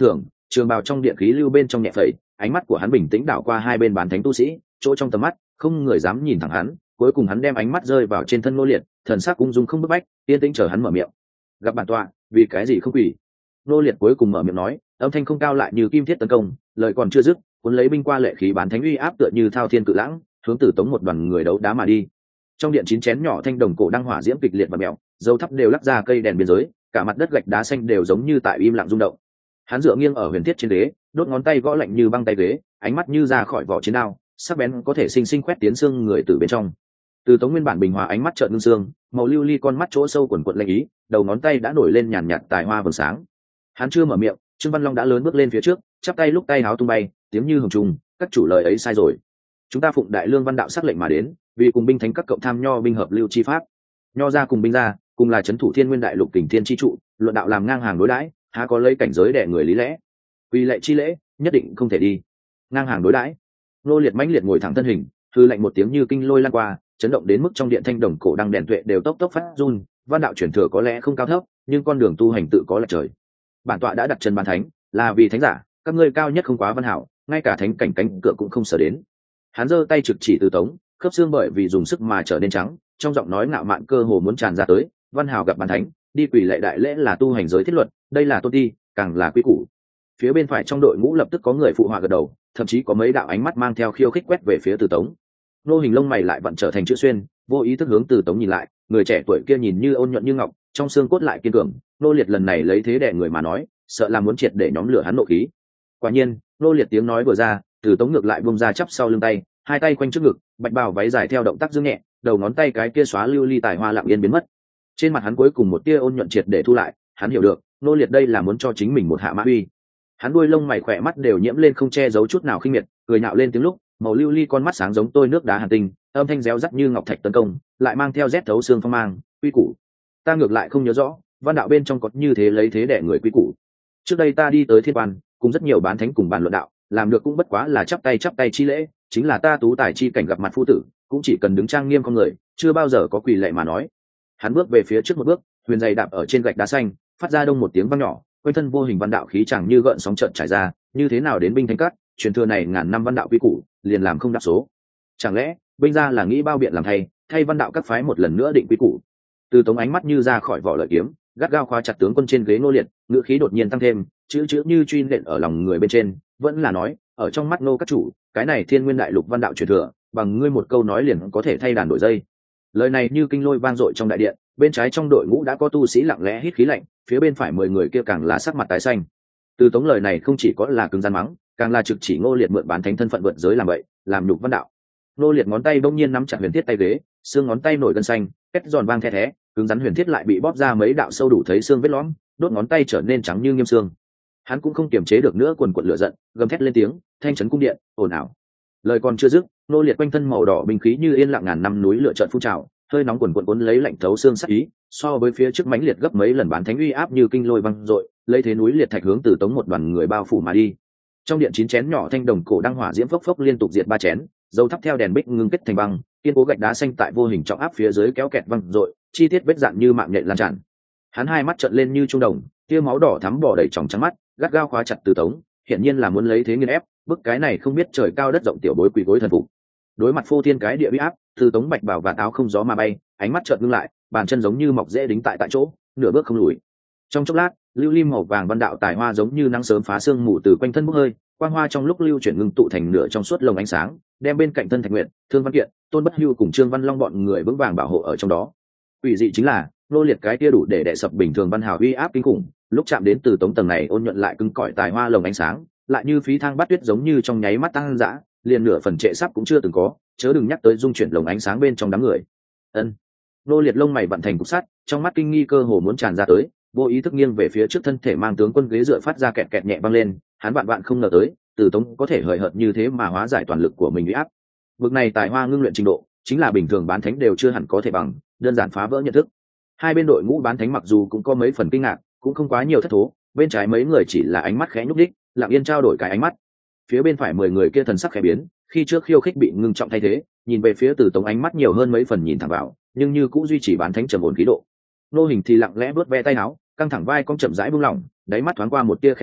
Speaker 1: trường bào trong điện khí lưu bên trong nhẹ phẩy, ánh mắt của hắn bình tĩnh đảo qua hai bên bán thánh tu sĩ, chỗ trong tầm mắt không người dám nhìn thẳng hắn. Cuối cùng hắn đem ánh mắt rơi vào trên thân Ngô Liệt, thần sắc ung dung không bức bách, yên tĩnh chờ hắn mở miệng. Gặp bản tọa, vì cái gì không quỳ? Ngô Liệt cuối cùng mở miệng nói, âm thanh không cao lại như kim thiết tấn công, lời còn chưa dứt, cuốn lấy binh qua lệ khí bán thánh uy áp tựa như thao thiên cự lãng, hướng Tử Tống một đoàn người đấu đá mà đi. Trong điện chín chén nhỏ thanh đồng cổ đang hỏa diễm kịch liệt và mèo, dầu thắp đều lắc ra cây đèn biên giới, cả mặt đất gạch đá xanh đều giống như tại im lặng rung động. Hắn dựa nghiêng ở huyền thiết trên ghế, đốt ngón tay gõ lạnh như băng tay ghế, ánh mắt như ra khỏi vỏ chiến đao, sắc bén có thể sinh sinh quét tiến xương người từ bên trong. Từ Tống nguyên bản bình hòa ánh mắt trợn ngưng xương, màu lưu ly con mắt chỗ sâu quần quật lạnh ý, đầu ngón tay đã nổi lên nhàn nhạt tài hoa vầng sáng. Hắn chưa mở miệng, Trương Văn Long đã lớn bước lên phía trước, chắp tay lúc tay háo tung bay, tiếng như hồng trùng, các chủ lời ấy sai rồi. Chúng ta phụng Đại Lương Văn đạo sắc lệnh mà đến, vì cùng binh thánh các cộng tham nho binh hợp lưu chi pháp. Nho ra cùng binh ra, cùng là trấn thủ Thiên Nguyên đại lục kình thiên chi trụ, luận đạo làm ngang hàng đối đãi, há có lấy cảnh giới đẻ người lý lẽ. Quy lệ chi lễ, nhất định không thể đi. Ngang hàng đối đãi. Nô Liệt mãnh liệt ngồi thẳng thân hình, hư lạnh một tiếng như kinh lôi lan qua, chấn động đến mức trong điện thanh đồng cổ đăng đèn tuệ đều tốc tốc phát run. Văn đạo truyền thừa có lẽ không cao thấp, nhưng con đường tu hành tự có lệch trời. Bản tọa đã đặt chân bán thánh, là vì thánh giả, các ngươi cao nhất không quá văn hảo, ngay cả thánh cảnh cánh cửa cũng không sở đến. Hắn giơ tay trực chỉ Từ Tống, khớp xương bởi vì dùng sức mà trở nên trắng, trong giọng nói ngạo mạn cơ hồ muốn tràn ra tới. Văn hảo gặp bán thánh, đi quỳ lệ đại lễ là tu hành giới thiết luật, đây là tôn ti, càng là quy củ. Phía bên phải trong đội ngũ lập tức có người phụ họa gật đầu, thậm chí có mấy đạo ánh mắt mang theo khiêu khích quét về phía Từ Tống. Nô Hình lông mày lại vặn trở thành chữ xuyên, vô ý thức hướng Từ Tống nhìn lại, người trẻ tuổi kia nhìn như ôn nhuận như ngọc, trong xương cốt lại kiên cường. Nô Liệt lần này lấy thế đè người mà nói, sợ là muốn triệt để nhóm lửa hắn nộ khí. Quả nhiên, Nô Liệt tiếng nói vừa ra, Từ Tống ngược lại buông ra chắp sau lưng tay, hai tay quanh trước ngực, bạch bào váy dài theo động tác dương nhẹ, đầu ngón tay cái kia xóa lưu ly tài hoa lặng yên biến mất. Trên mặt hắn cuối cùng một tia ôn nhuận triệt để thu lại, hắn hiểu được, Nô Liệt đây là muốn cho chính mình một hạ mã uy. Hắn đuôi lông mày khỏe mắt đều nhiễm lên không che giấu chút nào khinh miệt, cười nhạo lên tiếng lúc, màu lưu ly con mắt sáng giống tôi nước đá hàn tinh, âm thanh réo rắt như ngọc thạch tấn công, lại mang theo rét thấu xương phong mang, quy củ. Ta ngược lại không nhớ rõ, văn đạo bên trong có như thế lấy thế đẻ người quy củ. Trước đây ta đi tới thiên quan, cùng rất nhiều bán thánh cùng bàn luận đạo, làm được cũng bất quá là chắp tay chắp tay chi lễ, chính là ta tú tài chi cảnh gặp mặt phu tử, cũng chỉ cần đứng trang nghiêm con người, chưa bao giờ có quỳ lệ mà nói. Hắn bước về phía trước một bước, huyền giày đạp ở trên gạch đá xanh, phát ra đông một tiếng vang nhỏ, quanh thân vô hình văn đạo khí chẳng như gợn sóng chợt trải ra, như thế nào đến binh thánh cát, truyền thừa này ngàn năm văn đạo quy củ, liền làm không đáp số. Chẳng lẽ binh gia là nghĩ bao biện làm thay, thay văn đạo các phái một lần nữa định quy củ? Từ Tống ánh mắt như ra khỏi vỏ lợi kiếm, gắt gao khóa chặt tướng quân trên ghế Nô Liệt, ngữ khí đột nhiên tăng thêm, chữ chữ như truy nện ở lòng người bên trên, vẫn là nói, ở trong mắt nô các chủ, cái này Thiên Nguyên đại lục văn đạo truyền thừa, bằng ngươi một câu nói liền có thể thay đàn đổi dây. Lời này như kinh lôi vang dội trong đại điện, bên trái trong đội ngũ đã có tu sĩ lặng lẽ hít khí lạnh, phía bên phải mười người kia càng là sắc mặt tái xanh. Từ Tống lời này không chỉ có là cứng rắn mắng, càng là trực chỉ Ngô Liệt mượn bán thánh thân phận vượt giới làm vậy, làm nhục văn đạo. Ngô Liệt ngón tay bỗng nhiên nắm chặt huyền thiết tay ghế, xương ngón tay nổi gân xanh, kết giòn vang the thé, cứng rắn huyền thiết lại bị bóp ra mấy đạo sâu đủ thấy xương vết lõm, đốt ngón tay trở nên trắng như nghiêm xương. Hắn cũng không kiềm chế được nữa, quần quật lửa giận, gầm thét lên tiếng, thanh trấn cung điện, ồn ào. Lời còn chưa dứt, Ngô Liệt quanh thân màu đỏ binh khí như yên lặng ngàn năm núi lửa chợt phun trào, hơi nóng quần quần cuốn lấy lạnh thấu xương sắc ý, so với phía trước mãnh liệt gấp mấy lần bán thánh uy áp như kinh lôi vang dội, lấy thế núi liệt thạch hướng Từ Tống một đoàn người bao phủ mà đi. Trong điện chín chén nhỏ thanh đồng cổ đăng hỏa diễm phốc phốc liên tục diệt ba chén, dầu thắp theo đèn bích ngưng kết thành băng, kiên cố gạch đá xanh tại vô hình trọng áp phía dưới kéo kẹt văng dội, chi tiết vết dạn như mạng nhện lan tràn. Hắn hai mắt trợn lên như trung đồng, tia máu đỏ thắm bỏ đầy tròng trắng mắt, gắt gao khóa chặt Từ Tống, hiển nhiên là muốn lấy thế nghiền ép, bức cái này không biết trời cao đất rộng tiểu bối quỳ gối thần phục. Đối mặt phô thiên cái địa uy áp, Từ Tống bạch bảo và áo không gió mà bay, ánh mắt chợt ngưng lại, bàn chân giống như mọc rễ đính tại tại chỗ, nửa bước không lùi. Trong chốc lát, lưu lim màu vàng văn đạo tài hoa giống như nắng sớm phá sương mù từ quanh thân bốc hơi, quang hoa trong lúc lưu chuyển ngưng tụ thành nửa trong suốt lồng ánh sáng, đem bên cạnh thân Thạch Nguyệt, Thương Văn Kiện, Tôn Bất Hưu cùng Trương Văn Long bọn người vững vàng bảo hộ ở trong đó. Quỷ dị chính là, Nô Liệt cái kia đủ để đè sập bình thường văn hào uy áp kinh khủng, lúc chạm đến Từ Tống tầng này ôn nhuận lại cứng cỏi tài hoa lồng ánh sáng, lại như phí thang bắt tuyết giống như trong nháy mắt tăng dã, liền nửa phần trệ sắp cũng chưa từng có, chớ đừng nhắc tới dung chuyển lồng ánh sáng bên trong đám người. Ân. Nô Liệt lông mày vận thành cục sắt, trong mắt kinh nghi cơ hồ muốn tràn ra tới, vô ý thức nghiêng về phía trước, thân thể mang tướng quân ghế dựa phát ra kẹt kẹt nhẹ băng lên, hắn vạn vạn không ngờ tới, Từ Tống có thể hời hợt như thế mà hóa giải toàn lực của mình uy áp. Vực này tài hoa ngưng luyện trình độ, chính là bình thường bán thánh đều chưa hẳn có thể bằng, đơn giản phá vỡ nhận thức. Hai bên đội ngũ bán thánh mặc dù cũng có mấy phần kinh ngạc, cũng không quá nhiều thất thố, bên trái mấy người chỉ là ánh mắt khẽ nhúc đích, lặng yên trao đổi cái ánh mắt. Phía bên phải mười người kia thần sắc khẽ biến, khi trước khiêu khích bị ngưng trọng thay thế, nhìn về phía Từ Tống ánh mắt nhiều hơn mấy phần nhìn thẳng vào, nhưng như cũng duy trì bán thánh trầm ổn khí độ. Nô Hình thì lặng lẽ vuốt ve tay áo, căng thẳng vai cong chậm rãi buông lỏng, đáy mắt thoáng qua một tia khen ngợi,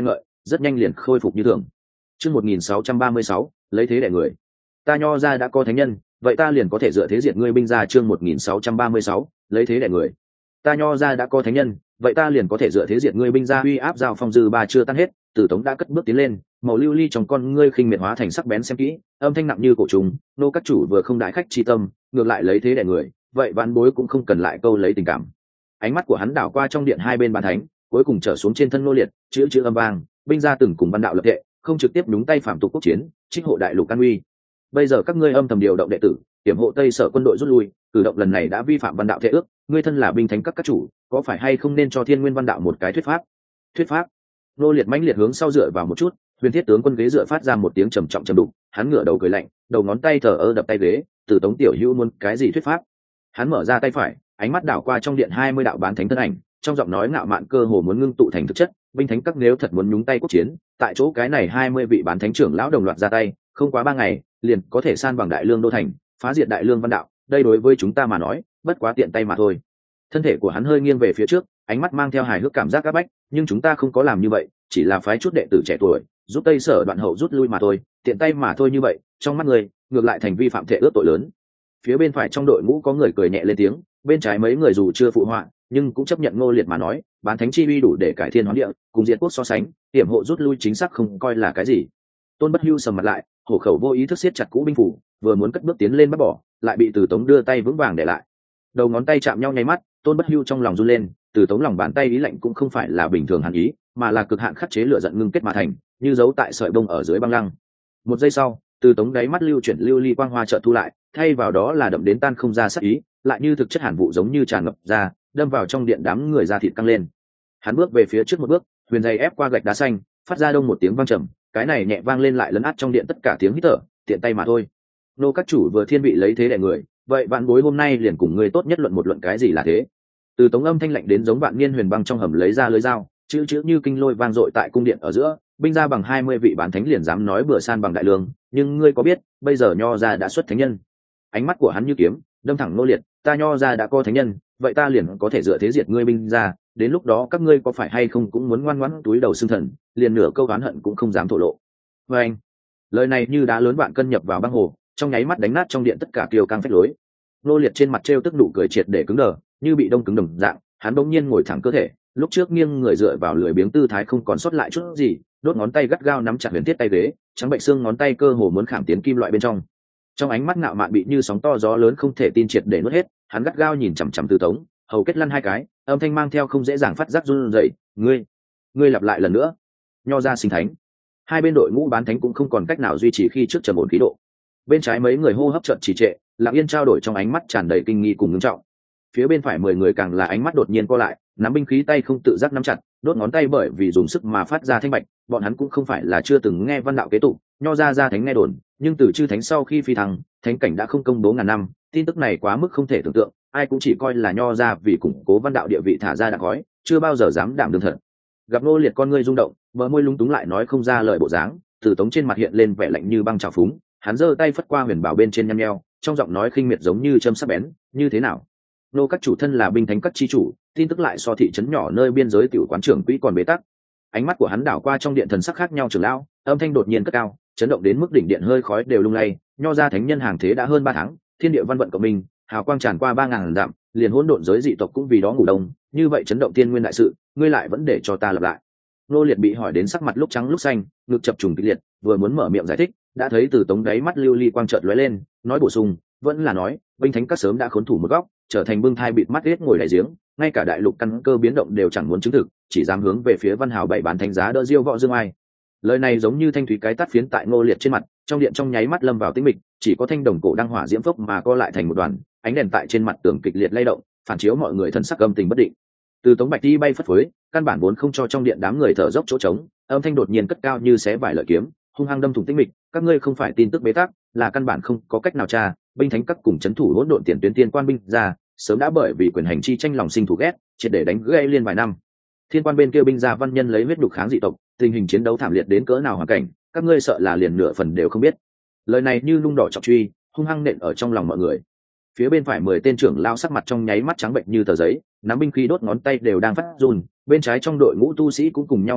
Speaker 1: rất nhanh liền khôi phục như thường. Chương một nghìn sáu trăm ba mươi sáu, lấy thế đẻ người. Ta Nho ra đã có thánh nhân, vậy ta liền có thể dựa thế diệt ngươi binh ra. Chương một nghìn sáu trăm ba mươi sáu, lấy thế đẻ người. Ta Nho ra đã có thánh nhân, vậy ta liền có thể dựa thế diệt ngươi binh ra. Uy áp giao phong dư ba chưa tan hết, Từ Tống đã cất bước tiến lên, màu lưu ly trong con ngươi khinh miệt hóa thành sắc bén xem kỹ, âm thanh nặng như cổ trùng. Nô các chủ vừa không đại khách chi tâm, ngược lại lấy thế đẻ người, vậy ván bối cũng không cần lại câu lấy tình cảm. Ánh mắt của hắn đảo qua trong điện hai bên bàn thánh, cuối cùng trở xuống trên thân Nô Liệt, chữ chữ âm vang, binh ra từng cùng văn đạo lập tệ, không trực tiếp đúng tay phạm tục quốc chiến, trích hộ đại lục an uy. Bây giờ các ngươi âm thầm điều động đệ tử, tiểm hộ Tây Sở quân đội rút lui, cử động lần này đã vi phạm văn đạo thệ ước, ngươi thân là binh thánh các các chủ, có phải hay không nên cho Thiên Nguyên văn đạo một cái thuyết pháp? Thuyết pháp? Nô Liệt mãnh liệt hướng sau dựa vào một chút, Huyền Thiết tướng quân ghế dựa phát ra một tiếng trầm trọng trầm đục, hắn ngửa đầu cười lạnh, đầu ngón tay thờ ơ đập tay ghế, Từ Tống tiểu hữu muốn cái gì thuyết pháp? Hắn mở ra tay phải, ánh mắt đảo qua trong điện hai mươi đạo bán thánh thân ảnh, trong giọng nói ngạo mạn cơ hồ muốn ngưng tụ thành thực chất. Binh thánh các nếu thật muốn nhúng tay quốc chiến, tại chỗ cái này hai mươi vị bán thánh trưởng lão đồng loạt ra tay, không quá ba ngày liền có thể san bằng đại lương đô thành, phá diệt đại lương văn đạo. Đây đối với chúng ta mà nói bất quá tiện tay mà thôi. Thân thể của hắn hơi nghiêng về phía trước, ánh mắt mang theo hài hước cảm giác áp bách, nhưng chúng ta không có làm như vậy, chỉ là phái chút đệ tử trẻ tuổi giúp Tây Sở đoạn hậu rút lui mà thôi, tiện tay mà thôi. Như vậy trong mắt người ngược lại thành vi phạm thể ước tội lớn. Phía bên phải trong đội ngũ có người cười nhẹ lên tiếng, bên trái mấy người dù chưa phụ họa nhưng cũng chấp nhận Ngô Liệt mà nói, bán thánh chi uy đủ để cải thiên hóa địa, cùng diệt quốc so sánh, hiểm hộ rút lui chính xác không coi là cái gì. Tôn Bất Hưu sầm mặt lại, hổ khẩu vô ý thức siết chặt cũ binh phủ, vừa muốn cất bước tiến lên bắt bỏ, lại bị Từ Tống đưa tay vững vàng để lại. Đầu ngón tay chạm nhau nháy mắt, Tôn Bất Hưu trong lòng run lên, Từ Tống lòng bàn tay ý lạnh cũng không phải là bình thường hàn ý, mà là cực hạn khắc chế lửa giận ngưng kết mà thành, như giấu tại sợi bông ở dưới băng lăng. Một giây sau, Từ Tống đáy mắt lưu chuyển lưu ly quang hoa chợt thu lại, thay vào đó là đậm đến tan không ra sát ý, lại như thực chất hàn vụ giống như tràn ngập ra, đâm vào trong điện đám người da thịt căng lên. Hắn bước về phía trước một bước, huyền dày ép qua gạch đá xanh, phát ra đông một tiếng vang trầm, cái này nhẹ vang lên lại lấn át trong điện tất cả tiếng hít thở, tiện tay mà thôi. Nô các chủ vừa thiên vị lấy thế đè người, vậy vạn bối hôm nay liền cùng ngươi tốt nhất luận một luận cái gì là thế. Từ Tống âm thanh lạnh đến giống vạn niên huyền băng trong hầm lấy ra lưới dao, chữ chữ như kinh lôi vang dội tại cung điện ở giữa, binh ra bằng hai mươi vị bán thánh liền dám nói bừa san bằng đại lương, nhưng ngươi có biết, bây giờ Nho ra đã xuất thánh nhân. Ánh mắt của hắn như kiếm, đâm thẳng Nô Liệt, ta Nho ra đã có thánh nhân, vậy ta liền có thể dựa thế diệt ngươi binh ra, đến lúc đó các ngươi có phải hay không cũng muốn ngoan ngoãn túi đầu xương thần, liền nửa câu oán hận cũng không dám thổ lộ. Và anh, lời này như đá lớn vạn cân nhập vào băng hồ, trong nháy mắt đánh nát trong điện tất cả kiều căng phách lối. Nô Liệt trên mặt trêu tức nụ cười triệt để cứng đờ, như bị đông cứng đồng dạng, hắn bỗng nhiên ngồi thẳng cơ thể, lúc trước nghiêng người dựa vào lười biếng tư thái không còn sót lại chút gì, đốt ngón tay gắt gao nắm chặt huyền thiết tay ghế, trắng bệnh xương ngón tay cơ hồ muốn khảm tiến kim loại bên trong. Trong ánh mắt ngạo mạn bị như sóng to gió lớn không thể tin triệt để nuốt hết, hắn gắt gao nhìn chằm chằm Từ Tống, hầu kết lăn hai cái, âm thanh mang theo không dễ dàng phát giác run rẩy, "Ngươi, ngươi lặp lại lần nữa." Nho ra sinh thánh. Hai bên đội ngũ bán thánh cũng không còn cách nào duy trì khi trước trầm ổn khí độ. Bên trái mấy người hô hấp chợt trì trệ, lặng yên trao đổi trong ánh mắt tràn đầy kinh nghi cùng ngưng trọng. Phía bên phải mười người càng là ánh mắt đột nhiên co lại, nắm binh khí tay không tự giác nắm chặt, đốt ngón tay bởi vì dùng sức mà phát ra thanh bạch. Bọn hắn cũng không phải là chưa từng nghe văn đạo kế tục, Nho ra ra thánh nghe đồn, nhưng từ chư thánh sau khi phi thăng, thánh cảnh đã không công bố ngàn năm, tin tức này quá mức không thể tưởng tượng, ai cũng chỉ coi là Nho ra vì củng cố văn đạo địa vị thả ra đạn gói, chưa bao giờ dám đảm đương thật. Gặp Nô Liệt con ngươi rung động, bờ môi lúng túng lại nói không ra lời bộ dáng, Từ Tống trên mặt hiện lên vẻ lạnh như băng trào phúng, hắn giơ tay phất qua huyền bảo bên trên nhăn nheo, trong giọng nói khinh miệt giống như châm sắc bén, "Như thế nào? Nô các chủ thân là binh thánh các chi chủ, tin tức lại so thị trấn nhỏ nơi biên giới tiểu quán trưởng quỹ còn bế tắc." Ánh mắt của hắn đảo qua trong điện thần sắc khác nhau trưởng lão, âm thanh đột nhiên cất cao, chấn động đến mức đỉnh điện hơi khói đều lung lay. Nho ra thánh nhân hàng thế đã hơn ba tháng, thiên địa văn vận cộng minh, hào quang tràn qua ba ngàn dặm, liền hỗn độn giới dị tộc cũng vì đó ngủ đông, như vậy chấn động tiên nguyên đại sự, ngươi lại vẫn để cho ta lặp lại. Nô Liệt bị hỏi đến sắc mặt lúc trắng lúc xanh, ngực chập trùng kịch liệt, vừa muốn mở miệng giải thích, đã thấy Từ Tống đáy mắt lưu ly quang chợt lóe lên, nói bổ sung, vẫn là nói, binh thánh các sớm đã khốn thủ một góc, trở thành bưng thai bịt mắt ghét ngồi đại giếng, ngay cả đại lục căn cơ biến động đều chẳng muốn chứng thực, chỉ dám hướng về phía Văn Hào bảy bán thánh giá đỡ diêu võ dương ai. Lời này giống như thanh thúy cái tát phiến tại Ngô Liệt trên mặt, trong điện trong nháy mắt lâm vào tĩnh mịch, chỉ có thanh đồng cổ đang hỏa diễm phốc mà co lại thành một đoàn, ánh đèn tại trên mặt tường kịch liệt lay động, phản chiếu mọi người thần sắc âm tình bất định. Từ Tống bạch đi bay phất phới, căn bản vốn không cho trong điện đám người thở dốc chỗ trống, âm thanh đột nhiên cất cao như xé vải lợi kiếm, hung hăng đâm thủng tĩnh mịch, các ngươi không phải tin tức bế tắc, là căn bản không có cách nào tra, binh thánh các cùng chấn thủ hỗn độn tiền tuyến tiên quan binh ra, sớm đã bởi vì quyền hành chi tranh lòng sinh thù ghét, triệt để đánh gây liên vài năm. Thiên quan bên kia binh gia văn nhân lấy huyết đục kháng dị tộc, tình hình chiến đấu thảm liệt đến cỡ nào hoàn cảnh, các ngươi sợ là liền nửa phần đều không biết. Lời này như nung đỏ trọng truy, hung hăng nện ở trong lòng mọi người. Phía bên phải mười tên trưởng lao sắc mặt trong nháy mắt trắng bệnh như tờ giấy, nắm binh khí đốt ngón tay đều đang phát run, bên trái trong đội ngũ tu sĩ cũng cùng nhau ngẩng đầu,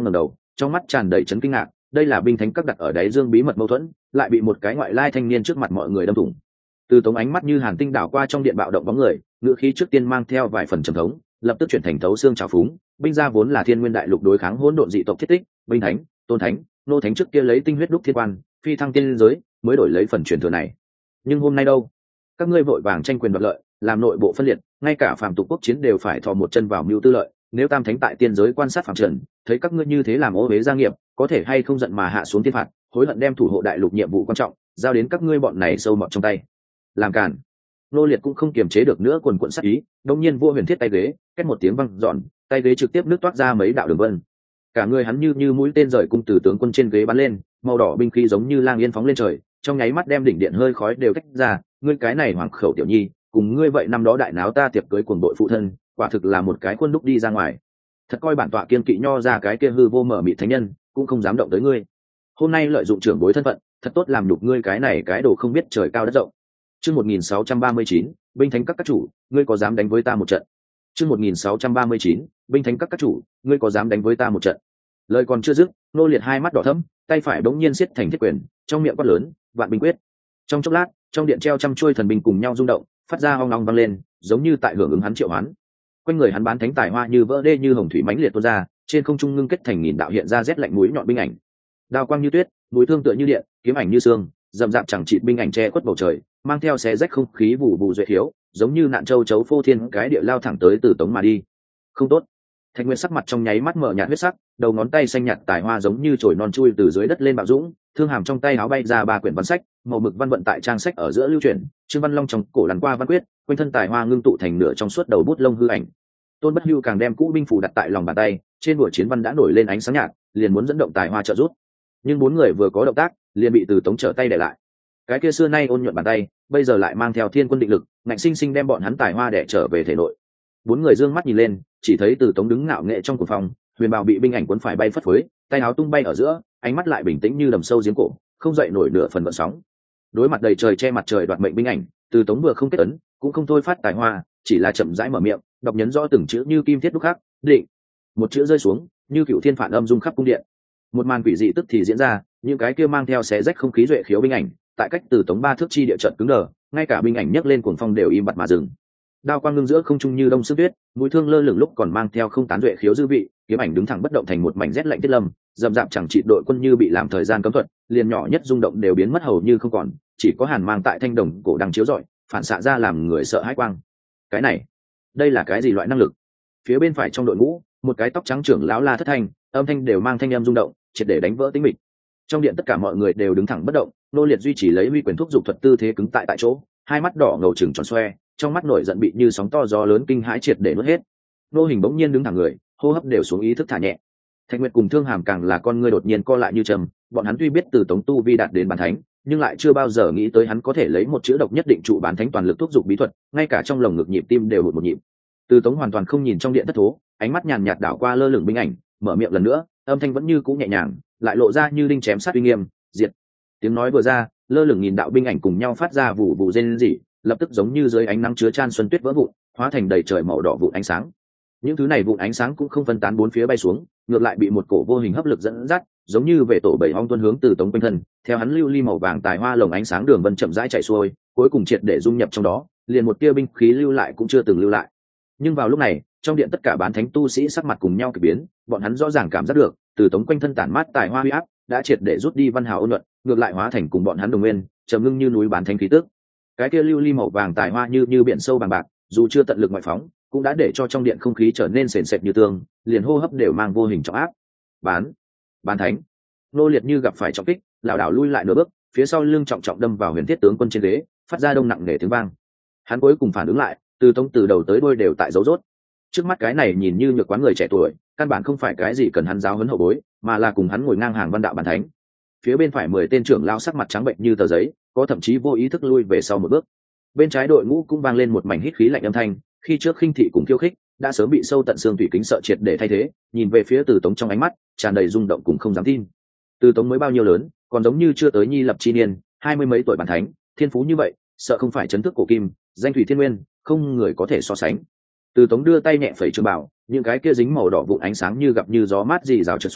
Speaker 1: trong mắt tràn đầy chấn kinh ngạc. Đây là binh thánh các đặt ở đáy dương bí mật mâu thuẫn, lại bị một cái ngoại lai thanh niên trước mặt mọi người đâm thủng. Từ Tống ánh mắt như hàn tinh đảo qua trong điện bạo động bóng người, ngữ khí trước tiên mang theo vài phần trầm thống, lập tức chuyển thành thấu xương trào phúng. Binh gia vốn là thiên nguyên đại lục đối kháng hỗn độn dị tộc thiết tích, binh thánh, tôn thánh, nô thánh trước kia lấy tinh huyết đúc thiên quan, phi thăng tiên giới, mới đổi lấy phần truyền thừa này. Nhưng hôm nay đâu? Các ngươi vội vàng tranh quyền đoạt lợi, làm nội bộ phân liệt, ngay cả phàm tục quốc chiến đều phải thò một chân vào mưu tư lợi. Nếu tam thánh tại tiên giới quan sát phàm trần, thấy các ngươi như thế làm ô uế gia nghiệp, có thể hay không giận mà hạ xuống thiên phạt, hối hận đem thủ hộ đại lục nhiệm vụ quan trọng giao đến các ngươi bọn này sâu mọt trong tay. Làm cản. Nô Liệt cũng không kiềm chế được nữa, quần quận sát ý, đống nhiên vua huyền thiết tay ghế, két một tiếng vang dọn, tay ghế trực tiếp nước toát ra mấy đạo đường vân. Cả người hắn như như mũi tên rời cung từ tướng quân trên ghế bắn lên, màu đỏ binh khí giống như lang yên phóng lên trời, trong nháy mắt đem đỉnh điện hơi khói đều tách ra. Ngươi cái này hoàng khẩu tiểu nhi, cùng ngươi vậy năm đó đại náo ta tiệc cưới cuồng đội phụ thân, quả thực là một cái khuôn đúc đi ra ngoài. Thật coi bản tọa kiên kỵ nho ra cái kia hư vô mở mịt thánh nhân, cũng không dám động tới ngươi. Hôm nay lợi dụng trưởng bối thân phận, thật tốt làm nhục ngươi cái này cái đồ không biết trời cao đất rộng. Chương một nghìn sáu trăm ba mươi chín, binh thánh các các chủ, ngươi có dám đánh với ta một trận? Chương một nghìn sáu trăm ba mươi chín, binh thánh các các chủ, ngươi có dám đánh với ta một trận? Lời còn chưa dứt, Nô Liệt hai mắt đỏ thẫm, tay phải bỗng nhiên siết thành thiết quyền, trong miệng quát lớn, vạn binh quyết. Trong chốc lát, trong điện treo trăm chuôi thần binh cùng nhau rung động, phát ra ong ong vang lên, giống như tại hưởng ứng hắn triệu hoán. Quanh người hắn bán thánh tài hoa như vỡ đê như hồng thủy mãnh liệt tuôn ra, trên không trung ngưng kết thành nghìn đạo hiện ra rét lạnh mũi nhọn binh ảnh. Đao quang như tuyết, mũi thương tựa như điện, kiếm ảnh như xương, rậm rạp chẳng chịt binh ảnh che khuất bầu trời, mang theo xé rách không khí vụ vụ duệ thiếu, giống như nạn châu chấu phô thiên cái địa lao thẳng tới Từ Tống mà đi. Không tốt. Thạch Nguyên sắc mặt trong nháy mắt mở nhạt huyết sắc, đầu ngón tay xanh nhạt tài hoa giống như chồi non chui từ dưới đất lên bạo dũng, thương hàm trong tay áo bay ra ba quyển văn sách, màu mực văn vận tại trang sách ở giữa lưu chuyển, Trương Văn Long trong cổ làn qua văn quyết, quanh thân tài hoa ngưng tụ thành nửa trong suốt đầu bút lông hư ảnh. Tôn Bất Hưu càng đem cũ binh phủ đặt tại lòng bàn tay, trên bụa chiến văn đã nổi lên ánh sáng nhạt, liền muốn dẫn động tài hoa trợ giúp. Nhưng bốn người vừa có động tác, liền bị Từ Tống trở tay để lại. Cái kia xưa nay ôn nhuận bàn tay, bây giờ lại mang theo thiên quân định lực, ngạnh sinh sinh đem bọn hắn tài hoa đè trở về thể nội. Bốn người dương mắt nhìn lên, chỉ thấy Từ Tống đứng ngạo nghệ trong cuồng phòng, huyền bào bị binh ảnh cuốn phải bay phất phới, tay áo tung bay ở giữa, ánh mắt lại bình tĩnh như đầm sâu giếng cổ, không dậy nổi nửa phần gợn sóng. Đối mặt đầy trời che mặt trời đoạt mệnh binh ảnh, Từ Tống vừa không kết ấn, cũng không thôi phát tài hoa, chỉ là chậm rãi mở miệng, đọc nhấn rõ từng chữ như kim thiết đúc khắc, định. Một chữ rơi xuống, như cựu thiên phản âm rung khắp cung điện. Một màn quỷ dị tức thì diễn ra, những cái kia mang theo xé rách không khí duệ khiếu binh ảnh, tại cách Từ Tống ba thước chi địa trận cứng đờ, ngay cả binh ảnh nhấc lên cuồng phong đều im bặt mà dừng. Đao quang ngưng giữa không trung như đông sương tuyết, mũi thương lơ lửng lúc còn mang theo không tán duệ khiếu dư vị, kiếm ảnh đứng thẳng bất động thành một mảnh rét lạnh tiết lâm, dầm dạp chẳng trị đội quân như bị làm thời gian cấm thuật, liền nhỏ nhất rung động đều biến mất hầu như không còn, chỉ có hàn mang tại thanh đồng cổ đang chiếu rọi, phản xạ ra làm người sợ hãi quang. Cái này, đây là cái gì loại năng lực? Phía bên phải trong đội ngũ, một cái tóc trắng trưởng lão la thất thanh, âm thanh đều mang thanh âm rung động, triệt để đánh vỡ tĩnh mịch. Trong điện tất cả mọi người đều đứng thẳng bất động, Nô Liệt duy trì lấy huy quyền thúc dục thuật tư thế cứng tại tại chỗ, hai mắt đỏ ngầu trừng tròn xoe, trong mắt nổi giận bị như sóng to gió lớn kinh hãi triệt để nuốt hết. Nô Hình bỗng nhiên đứng thẳng người, hô hấp đều xuống ý thức thả nhẹ. Thạch Nguyệt cùng Thương Hàm càng là con ngươi đột nhiên co lại như trầm, bọn hắn tuy biết Từ Tống tu vi đạt đến bán thánh, nhưng lại chưa bao giờ nghĩ tới hắn có thể lấy một chữ độc nhất định trụ bán thánh toàn lực thúc dục bí thuật, ngay cả trong lồng ngực nhịp tim đều hụt một nhịp. Từ Tống hoàn toàn không nhìn trong điện thất thố, ánh mắt nhàn nhạt đảo qua lơ lửng binh ảnh, mở miệng lần nữa, âm thanh vẫn như cũ nhẹ nhàng, lại lộ ra như đinh chém sát uy nghiêm, diệt. Tiếng nói vừa ra, lơ lửng nghìn đạo binh ảnh cùng nhau phát ra vụ vụ rên rỉ, lập tức giống như dưới ánh nắng chứa chan xuân tuyết vỡ vụn, hóa thành đầy trời màu đỏ vụn ánh sáng. Những thứ này vụn ánh sáng cũng không phân tán bốn phía bay xuống, ngược lại bị một cổ vô hình hấp lực dẫn dắt, giống như về tổ bảy ong tuôn hướng Từ Tống quanh thân, theo hắn lưu ly màu vàng tài hoa lồng ánh sáng đường vân chậm rãi chạy xuôi, cuối cùng triệt để dung nhập trong đó, liền một tia binh khí lưu lại cũng chưa từng lưu lại. Nhưng vào lúc này, trong điện tất cả bán thánh tu sĩ sắc mặt cùng nhau kỳ biến, bọn hắn rõ ràng cảm giác được, Từ Tống quanh thân tản mát tài hoa huy áp đã triệt để rút đi văn hào ôn nhuận, ngược lại hóa thành cùng bọn hắn đồng nguyên, trầm ngưng như núi bán thánh khí tức. Cái kia lưu ly màu vàng tài hoa như như biển sâu bằng bạc, dù chưa tận lực ngoại phóng, cũng đã để cho trong điện không khí trở nên sền sệt như tương, liền hô hấp đều mang vô hình trọng áp. Bán, bán thánh. Nô Liệt như gặp phải trọng kích, lảo đảo lui lại nửa bước, phía sau lưng trọng trọng đâm vào huyền thiết tướng quân trên ghế, phát ra đông nặng nề tiếng vang. Hắn cuối cùng phản ứng lại, Từ Tống từ đầu tới đuôi đều tại dấu rốt. Trước mắt cái này nhìn như nhược quán người trẻ tuổi, căn bản không phải cái gì cần hắn giáo huấn hậu bối, mà là cùng hắn ngồi ngang hàng văn đạo bản thánh. Phía bên phải mười tên trưởng lao sắc mặt trắng bệnh như tờ giấy, có thậm chí vô ý thức lui về sau một bước. Bên trái đội ngũ cũng vang lên một mảnh hít khí lạnh âm thanh, khi trước khinh thị cùng khiêu khích đã sớm bị sâu tận xương thủy kính sợ triệt để thay thế, nhìn về phía Từ Tống trong ánh mắt tràn đầy rung động cùng không dám tin. Từ Tống mới bao nhiêu lớn, còn giống như chưa tới nhi lập chi niên, hai mươi mấy tuổi bản thánh, thiên phú như vậy, sợ không phải chấn thức cổ kim, danh thủy thiên nguyên, không người có thể so sánh. Từ Tống đưa tay nhẹ phẩy trường bảo, những cái kia dính màu đỏ vụn ánh sáng như gặp như gió mát rì rào trượt xuống,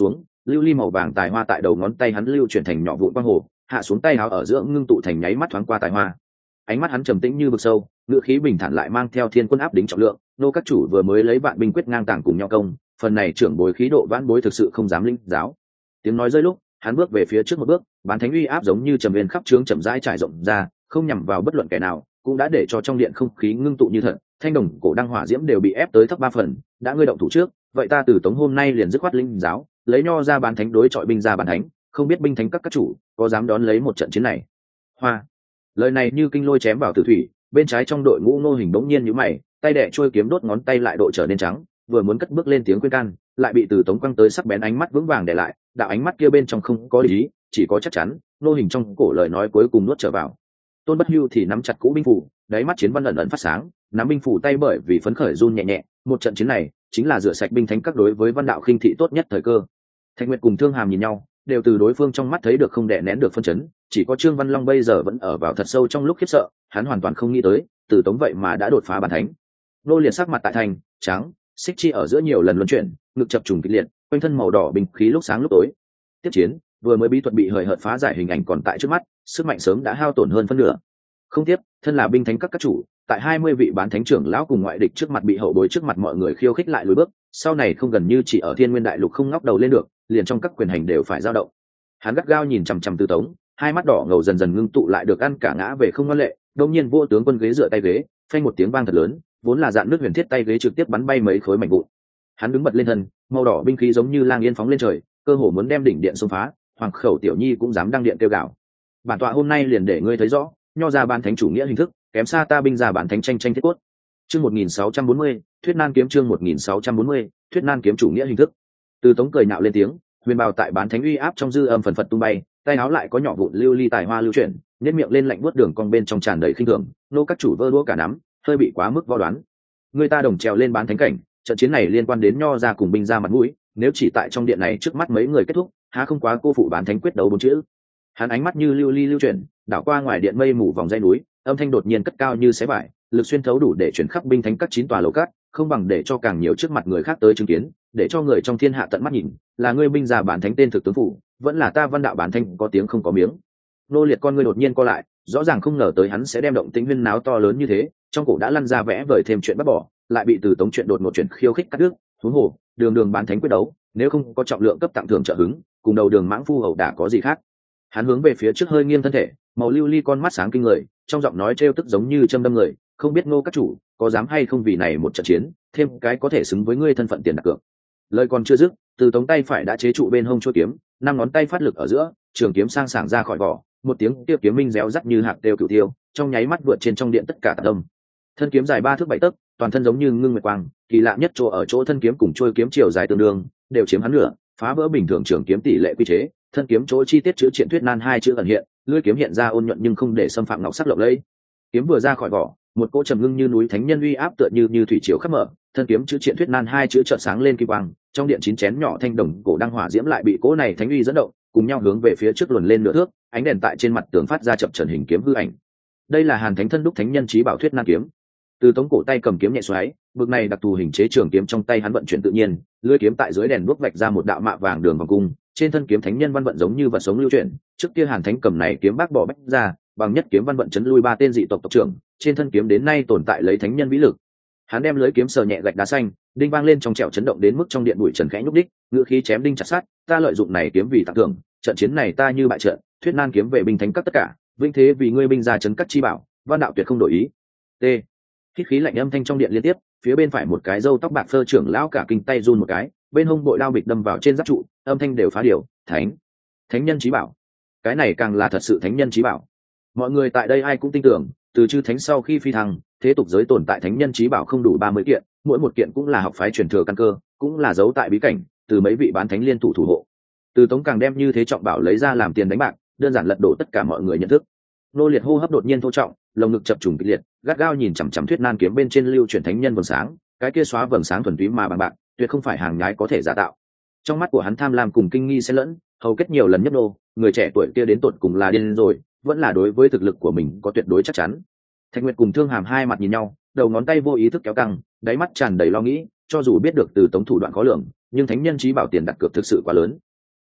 Speaker 1: lưu ly màu vàng tài hoa tại đầu ngón tay hắn lưu chuyển thành nhỏ vụn quang hồ, hạ xuống tay áo ở giữa ngưng tụ thành nháy mắt thoáng qua tài hoa. Ánh mắt hắn trầm tĩnh như vực sâu, ngữ khí bình thản lại mang theo thiên quân áp đính trọng lượng. Nô các chủ vừa mới lấy vạn binh quyết ngang tàng cùng nhau công, phần này trưởng bối khí độ vãn bối thực sự không dám linh giáo. Tiếng nói rơi lúc, hắn bước về phía trước một bước, bán thánh uy áp giống như trầm viên khắp trướng chậm rãi trải rộng ra, không nhằm vào bất luận kẻ nào, cũng đã để cho trong điện không khí ngưng tụ như thật. Thanh đồng cổ đăng hỏa diễm đều bị ép tới thấp ba phần, đã ngươi động thủ trước, vậy ta từ Tống hôm nay liền dứt khoát linh giáo, lấy nho ra bán thánh đối chọi binh ra bán thánh, không biết binh thánh các các chủ có dám đón lấy một trận chiến này. Hoa, lời này như kinh lôi chém vào tử thủy, bên trái trong đội ngũ Ngô Hình bỗng nhiên nhíu mày, tay đẻ trôi kiếm đốt ngón tay lại độ trở nên trắng, vừa muốn cất bước lên tiếng khuyên can, lại bị Từ Tống quăng tới sắc bén ánh mắt vững vàng để lại. Đạo ánh mắt kia bên trong không có ý, chỉ có chắc chắn. Ngô Hình trong cổ lời nói cuối cùng nuốt trở vào. Tôn Bất Hưu thì nắm chặt cũ binh phủ, đáy mắt chiến văn ẩn ẩn phát sáng, nắm binh phủ tay bởi vì phấn khởi run nhẹ nhẹ. Một trận chiến này chính là rửa sạch binh thánh các đối với văn đạo khinh thị tốt nhất thời cơ. Thạch Nguyệt cùng Thương Hàm nhìn nhau, đều từ đối phương trong mắt thấy được không đè nén được phân chấn. Chỉ có Trương Văn Long bây giờ vẫn ở vào thật sâu trong lúc khiếp sợ, hắn hoàn toàn không nghĩ tới Từ Tống vậy mà đã đột phá bàn thánh. Nô liệt sắc mặt tại thành trắng, xích chi ở giữa nhiều lần luân chuyển, ngực chập trùng kịch liệt, quanh thân màu đỏ binh khí lúc sáng lúc tối. Tiếp chiến vừa mới bí thuật bị hời hợt phá giải, hình ảnh còn tại trước mắt, sức mạnh sớm đã hao tổn hơn phân nửa. Không tiếp, thân là binh thánh các các chủ, tại hai mươi vị bán thánh trưởng lão cùng ngoại địch trước mặt bị hậu bối trước mặt mọi người khiêu khích lại lùi bước, sau này không gần như chỉ ở Thiên Nguyên đại lục không ngóc đầu lên được, liền trong các quyền hành đều phải dao động. Hắn gắt gao nhìn chằm chằm Từ Tống, hai mắt đỏ ngầu dần dần ngưng tụ lại được ăn cả ngã về không ngoan lệ. Đột nhiên vô tướng quân ghế dựa tay ghế, phanh một tiếng vang thật lớn, vốn là dạn nước huyền thiết tay ghế trực tiếp bắn bay mấy khối mảnh vụn. Hắn đứng bật lên thân, màu đỏ binh khí giống như lang yên phóng lên trời, cơ hồ muốn đem đỉnh điện xông phá. Hoàng khẩu tiểu nhi cũng dám đăng điện kêu gào. Bản tọa hôm nay liền để ngươi thấy rõ, nho ra ban thánh chủ nghĩa hình thức, kém xa ta binh ra bản thánh tranh tranh thiết cốt. Chương một nghìn sáu trăm bốn mươi, Thuyết Nan kiếm chương một nghìn sáu trăm bốn mươi, Thuyết Nan kiếm chủ nghĩa hình thức. Từ Tống cười nhạo lên tiếng, huyền bào tại bán thánh uy áp trong dư âm phần phật tung bay, tay áo lại có nhỏ vụn lưu ly tài hoa lưu chuyển, nhếch miệng lên lạnh buốt đường cong bên trong tràn đầy khinh thường. Nô các chủ vơ đũa cả nắm, hơi bị quá mức vo đoán. Người ta đồng trèo lên bán thánh cảnh, trận chiến này liên quan đến nho ra cùng binh ra mặt mũi, nếu chỉ tại trong điện này trước mắt mấy người kết thúc, há không quá cô phụ bán thánh quyết đấu bốn chữ. Hắn ánh mắt như lưu ly lưu chuyển, đảo qua ngoài điện mây mù vòng dây núi, âm thanh đột nhiên cất cao như xé vải, lực xuyên thấu đủ để chuyển khắp binh thánh các chín tòa lầu cát, không bằng để cho càng nhiều trước mặt người khác tới chứng kiến, để cho người trong thiên hạ tận mắt nhìn, là ngươi binh già bản thánh tên thực tướng phủ, vẫn là ta văn đạo bản thánh có tiếng không có miếng. Nô liệt con ngươi đột nhiên co lại, rõ ràng không ngờ tới hắn sẽ đem động tĩnh huyên náo to lớn như thế, trong cổ đã lăn ra vẽ vời thêm chuyện bắt bỏ, lại bị Từ Tống chuyện đột một chuyện khiêu khích cắt đứt. Huống hồ, đường đường bán thánh quyết đấu, nếu không có trọng lượng cấp tặng thưởng trợ hứng, cùng đầu đường mãng phu hầu đả có gì khác. Hắn hướng về phía trước hơi nghiêng thân thể, màu lưu ly con mắt sáng kinh người, trong giọng nói trêu tức giống như châm đâm người, không biết Ngô các chủ có dám hay không vì này một trận chiến, thêm cái có thể xứng với ngươi thân phận tiền đặt cược. Lời còn chưa dứt, Từ Tống tay phải đã chế trụ bên hông chuôi kiếm, năm ngón tay phát lực ở giữa, trường kiếm sang sảng ra khỏi vỏ, một tiếng tiêu kiếm minh réo rắt như hạt tiêu cửu tiêu, trong nháy mắt vượt trên trong điện tất cả tạc âm. Thân kiếm dài ba thước bảy tấc, toàn thân giống như ngưng nguyệt quang, kỳ lạ nhất chỗ ở chỗ thân kiếm cùng chuôi kiếm chiều dài tương đương, đều chiếm hắn nửa, phá vỡ bình thường trường kiếm tỷ lệ quy chế. Thân kiếm chỗ chi tiết chữ triện Thuyết Nan hai chữ ẩn hiện, lưỡi kiếm hiện ra ôn nhuận nhưng không để xâm phạm ngọc sắc lộng lẫy. Kiếm vừa ra khỏi vỏ, một cỗ trầm ngưng như núi thánh nhân uy áp tựa như như thủy triều khắp mở, thân kiếm chữ triện Thuyết Nan hai chữ chợt sáng lên kim quang, trong điện chín chén nhỏ thanh đồng cổ đăng hỏa diễm lại bị cỗ này thánh uy dẫn động, cùng nhau hướng về phía trước luồn lên nửa thước, ánh đèn tại trên mặt tường phát ra chập chờn hình kiếm hư ảnh. Đây là Hàn Thánh thân đúc thánh nhân chí bảo Thuyết Nan kiếm. Từ Tống cổ tay cầm kiếm nhẹ xoáy, bực này đặc thù hình chế trường kiếm trong tay hắn vận chuyển tự nhiên, lưỡi kiếm tại dưới đèn đuốc vạch ra một đạo mạ vàng đường vòng cung, trên thân kiếm thánh nhân văn vận giống như vật sống lưu chuyển. Trước kia Hàn Thánh cầm này kiếm bác bỏ bách ra, bằng nhất kiếm văn vận chấn lui ba tên dị tộc tộc trưởng, trên thân kiếm đến nay tồn tại lấy thánh nhân vĩ lực. Hắn đem lưỡi kiếm sờ nhẹ gạch đá xanh, đinh vang lên trong trẻo chấn động đến mức trong điện bụi trần khẽ nhúc đích, ngữ khí chém đinh chặt sát, ta lợi dụng này kiếm vì tặng thưởng, trận chiến này ta như bại trận, Thuyết Nan kiếm về binh thánh các tất cả, vinh thế vì ngươi binh gia trấn các chi bảo, văn đạo tuyệt không đổi ý. T. Hít khí lạnh âm thanh trong điện liên tiếp, phía bên phải một cái râu tóc bạc phơ trưởng lão cả kinh tay run một cái, bên hông bội đao bịch đâm vào trên giáp trụ, âm thanh đều phá điều, thánh, thánh nhân chí bảo. Cái này càng là thật sự thánh nhân chí bảo. Mọi người tại đây ai cũng tin tưởng, từ chư thánh sau khi phi thăng, thế tục giới tồn tại thánh nhân chí bảo không đủ ba mươi kiện, mỗi một kiện cũng là học phái truyền thừa căn cơ, cũng là giấu tại bí cảnh, từ mấy vị bán thánh liên thủ thủ hộ. Từ Tống càng đem như thế trọng bảo lấy ra làm tiền đánh bạc, đơn giản lật đổ tất cả mọi người nhận thức. Nô liệt hô hấp đột nhiên thô trọng, lồng ngực chập trùng kịch liệt, gắt gao nhìn chằm chằm Thuyết Nan kiếm bên trên lưu chuyển thánh nhân vầng sáng, cái kia xóa vầng sáng thuần túy mà bằng bạc, tuyệt không phải hàng nhái có thể giả tạo. Trong mắt của hắn tham lam cùng kinh nghi xen lẫn, hầu kết nhiều lần nhấp nô, người trẻ tuổi kia đến tột cùng là điên rồi, vẫn là đối với thực lực của mình có tuyệt đối chắc chắn. Thạch Nguyệt cùng Thương Hàm hai mặt nhìn nhau, đầu ngón tay vô ý thức kéo căng, đáy mắt tràn đầy lo nghĩ, cho dù biết được Từ Tống thủ đoạn khó lường, nhưng thánh nhân chí bảo tiền đặt cược thực sự quá lớn.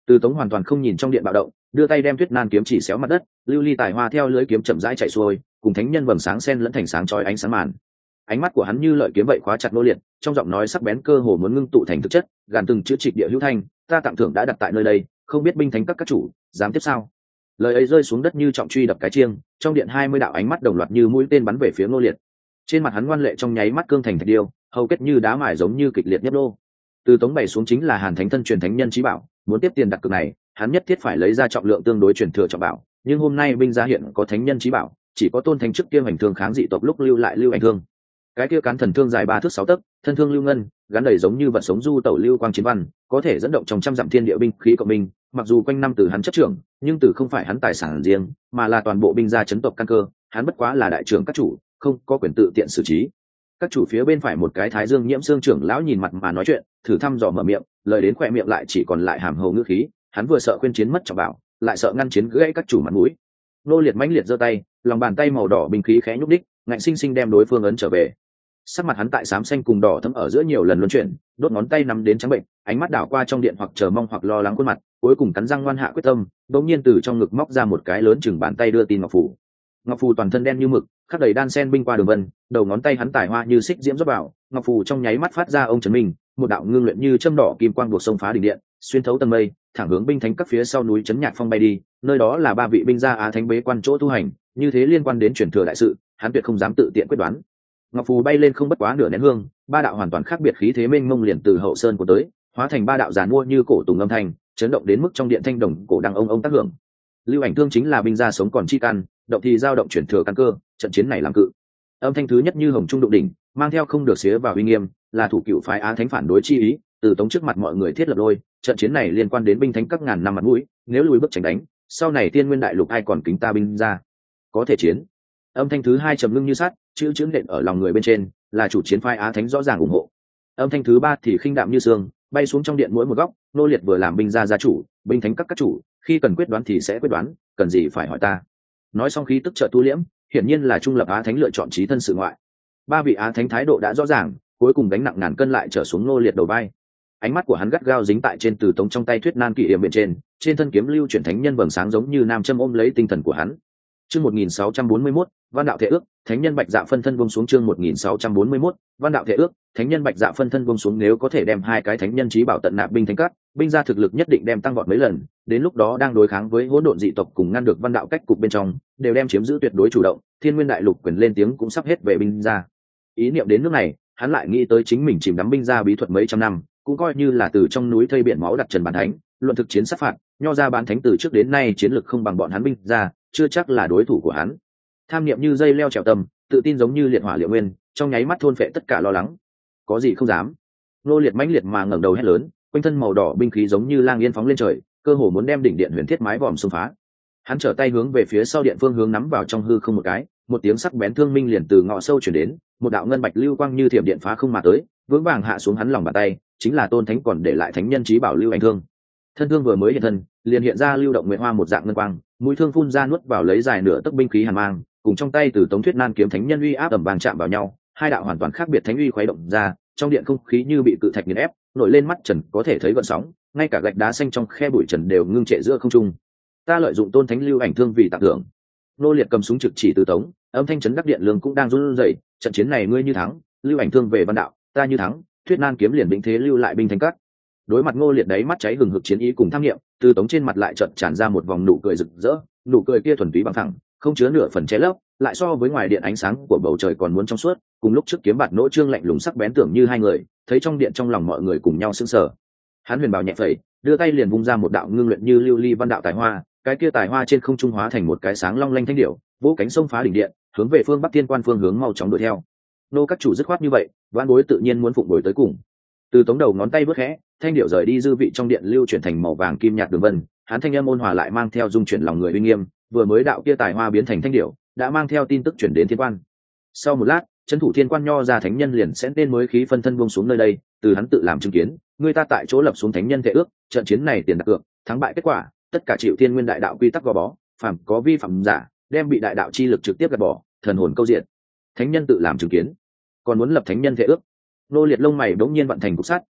Speaker 1: Từ Tống hoàn toàn không nhìn trong điện bạo động, đưa tay đem Tuyết Nan kiếm chỉ xéo mặt đất, lưu ly tài hoa theo lưới kiếm chậm rãi chạy xuôi, cùng thánh nhân vầng sáng xen lẫn thành sáng chói ánh sáng màn. Ánh mắt của hắn như lợi kiếm vậy khóa chặt Nô Liệt, trong giọng nói sắc bén cơ hồ muốn ngưng tụ thành thực chất, gàn từng chữ trịch địa hữu thanh, ta tặng thưởng đã đặt tại nơi đây, không biết binh thánh các các chủ dám tiếp sao? Lời ấy rơi xuống đất như trọng truy đập cái chiêng, trong điện hai mươi đạo ánh mắt đồng loạt như mũi tên bắn về phía Nô Liệt. Trên mặt hắn ngoan lệ trong nháy mắt cương thành thạch điêu, hầu kết như đá mài giống như kịch liệt nhấp nô. Từ Tống bày xuống chính là Hàn Thánh thân truyền thánh nhân chí bảo, muốn tiếp tiền đặt cược này, hắn nhất thiết phải lấy ra trọng lượng tương đối truyền thừa trọng bảo, nhưng hôm nay binh gia hiện có thánh nhân chí bảo, chỉ có tôn thánh trước kia hành thương kháng dị tộc lúc lưu lại lưu ảnh thương. Cái kia cán thần thương dài ba thước sáu tấc, thân thương lưu ngân, gắn đầy giống như vật sống du tẩu lưu quang chiến văn, có thể dẫn động trong trăm dặm thiên địa binh khí cộng minh, mặc dù quanh năm từ hắn chấp trưởng, nhưng từ không phải hắn tài sản riêng, mà là toàn bộ binh gia chấn tộc căn cơ, hắn bất quá là đại trưởng các chủ, không có quyền tự tiện xử trí. Các chủ phía bên phải một cái thái dương nhiễm xương trưởng lão nhìn mặt mà nói chuyện, thử thăm dò mở miệng, lời đến khỏe miệng lại chỉ còn lại hàm hồ ngữ khí, hắn vừa sợ khuyên chiến mất trọng bảo, lại sợ ngăn chiến gãy các chủ mặt mũi. Nô Liệt mãnh liệt giơ tay, lòng bàn tay màu đỏ binh khí khẽ nhúc đích, ngạnh sinh sinh đem đối phương ấn trở về. Sắc mặt hắn tại xám xanh cùng đỏ thẫm ở giữa nhiều lần luân chuyển, đốt ngón tay nắm đến trắng bệnh, ánh mắt đảo qua trong điện hoặc chờ mong hoặc lo lắng khuôn mặt, cuối cùng cắn răng ngoan hạ quyết tâm, đột nhiên từ trong ngực móc ra một cái lớn chừng bàn tay đưa tin ngọc phù. Ngọc phù toàn thân đen như mực, khắc đầy đan sen binh qua đường vân, đầu ngón tay hắn tài hoa như xích diễm rót vào, ngọc phù trong nháy mắt phát ra ông trấn minh, một đạo ngưng luyện như châm đỏ kim quang buộc sông phá đỉnh điện, xuyên thấu tầng mây, thẳng hướng binh thánh các phía sau núi chấn nhạc phong bay đi, nơi đó là ba vị binh gia á thánh bế quan chỗ tu hành, như thế liên quan đến truyền thừa đại sự, hắn tuyệt không dám tự tiện quyết đoán. Ngọc phù bay lên không bất quá nửa nén hương, ba đạo hoàn toàn khác biệt khí thế mênh mông liền từ hậu sơn của tới, hóa thành ba đạo giàn mua như cổ tùng âm thanh, chấn động đến mức trong điện thanh đồng cổ đang ông ông tác hưởng. Lưu ảnh thương chính là binh gia sống còn chi căn, động thì dao động chuyển thừa căn cơ, trận chiến này làm cự. Âm thanh thứ nhất như hồng trung đụng đỉnh, mang theo không được xía vào uy nghiêm, là thủ cựu phái á thánh phản đối chi ý, từ Tống trước mặt mọi người thiết lập đôi, trận chiến này liên quan đến binh thánh các ngàn năm mặt mũi, nếu lùi bước tránh đánh, sau này tiên nguyên đại lục ai còn kính ta binh gia, có thể chiến. Âm thanh thứ hai trầm ngưng như sắt, chữ chữ nện ở lòng người bên trên, là chủ chiến phái á thánh rõ ràng ủng hộ. Âm thanh thứ ba thì khinh đạm như sương, bay xuống trong điện mỗi một góc, Nô Liệt vừa làm binh gia gia chủ, binh thánh các các chủ, khi cần quyết đoán thì sẽ quyết đoán, cần gì phải hỏi ta. Nói xong khí tức trợ tu liễm, hiển nhiên là trung lập á thánh lựa chọn chí thân sự ngoại. Ba vị á thánh thái độ đã rõ ràng, cuối cùng gánh nặng ngàn cân lại trở xuống Nô Liệt đầu vai. Ánh mắt của hắn gắt gao dính tại trên Từ Tống trong tay Thuyết Nan kỷ điểm bên trên, trên thân kiếm lưu chuyển thánh nhân vầng sáng giống như nam châm ôm lấy tinh thần của hắn. Chương một nghìn sáu trăm bốn mươi mốt, Văn đạo thể ước, thánh nhân bạch dạ phân thân buông xuống. Chương một nghìn sáu trăm bốn mươi mốt, Văn đạo thể ước, thánh nhân bạch dạ phân thân buông xuống. Nếu có thể đem hai cái thánh nhân chí bảo tận nạp binh thánh cát, binh gia thực lực nhất định đem tăng vọt mấy lần, đến lúc đó đang đối kháng với hỗn độn dị tộc cùng ngăn được văn đạo cách cục bên trong, đều đem chiếm giữ tuyệt đối chủ động, thiên nguyên đại lục quyền lên tiếng cũng sắp hết về binh gia. Ý niệm đến nước này, hắn lại nghĩ tới chính mình chìm đắm binh gia bí thuật mấy trăm năm, cũng coi như là từ trong núi thây biển máu đặt trần bản thánh, luận thực chiến sát phạt, nho ra bán thánh từ trước đến nay chiến lực không bằng bọn hắn binh gia, chưa chắc là đối thủ của hắn. Tham niệm như dây leo trèo tầm, tự tin giống như liệt hỏa liệu nguyên, trong nháy mắt thôn phệ tất cả lo lắng. Có gì không dám. Nô Liệt mãnh liệt mà ngẩng đầu hét lớn, quanh thân màu đỏ binh khí giống như lang yên phóng lên trời, cơ hồ muốn đem đỉnh điện huyền thiết mái vòm xông phá. Hắn trở tay hướng về phía sau điện phương hướng nắm vào trong hư không một cái, một tiếng sắc bén thương minh liền từ ngõ sâu truyền đến, một đạo ngân bạch lưu quang như thiểm điện phá không mà tới, vững vàng hạ xuống hắn lòng bàn tay, chính là tôn thánh còn để lại thánh nhân chí bảo lưu ảnh thương. Thân thương vừa mới hiện thân, liền hiện ra lưu động nguyệt hoa một dạng ngân quang, mũi thương phun ra nuốt vào lấy dài nửa tấc binh khí hàn mang, cùng trong tay Từ Tống Thuyết Nan kiếm thánh nhân uy áp ầm vang chạm vào nhau, hai đạo hoàn toàn khác biệt thánh uy khuấy động ra, trong điện không khí như bị cự thạch nghiền ép, nổi lên mắt trần có thể thấy gợn sóng, ngay cả gạch đá xanh trong khe bụi trần đều ngưng trệ giữa không trung. Ta lợi dụng tôn thánh lưu ảnh thương vì tặng thưởng. Nô Liệt cầm súng trực chỉ Từ Tống, âm thanh chấn đắc điện lương cũng đang run rẩy, trận chiến này ngươi như thắng, lưu ảnh thương về văn đạo, ta như thắng, Thuyết Nan kiếm liền định thế lưu lại binh thánh cát. Đối mặt Ngô Liệt đấy mắt cháy hừng hực chiến ý cùng tham nghiệm, Từ Tống trên mặt lại chợt tràn ra một vòng nụ cười rực rỡ, nụ cười kia thuần túy bằng thẳng, không chứa nửa phần che lấp, lại so với ngoài điện ánh sáng của bầu trời còn muốn trong suốt, cùng lúc trước kiếm bạt nỗ trương lạnh lùng sắc bén tưởng như hai người, thấy trong điện trong lòng mọi người cùng nhau sững sờ. Hắn huyền bào nhẹ phẩy, đưa tay liền vung ra một đạo ngưng luyện như lưu ly văn đạo tài hoa, cái kia tài hoa trên không trung hóa thành một cái sáng long lanh thanh điểu, vỗ cánh sông phá đỉnh điện, hướng về phương bắc thiên quan phương hướng mau chóng đuổi theo. Nô các chủ dứt khoát như vậy, vãn bối tự nhiên muốn phụng bồi tới cùng. Từ Tống đầu ngón tay bước khẽ, thanh điệu rời đi dư vị trong điện lưu chuyển thành màu vàng kim nhạt đường vân, hắn thanh âm ôn hòa lại mang theo dung chuyển lòng người uy nghiêm, vừa mới đạo kia tài hoa biến thành thanh điệu, đã mang theo tin tức chuyển đến thiên quan. Sau một lát, trấn thủ thiên quan nho ra thánh nhân liền sẽ tên mới khí phân thân buông xuống nơi đây, từ hắn tự làm chứng kiến, người ta tại chỗ lập xuống thánh nhân thể ước, trận chiến này tiền đặt cược, thắng bại kết quả, tất cả chịu thiên nguyên đại đạo quy tắc gò bó, phàm có vi phạm giả, đem bị đại đạo chi lực trực tiếp gạt bỏ, thần hồn câu diện. Thánh nhân tự làm chứng kiến, còn muốn lập thánh nhân thể ước. Nô Liệt lông mày bỗng nhiên vận thành cục sắt,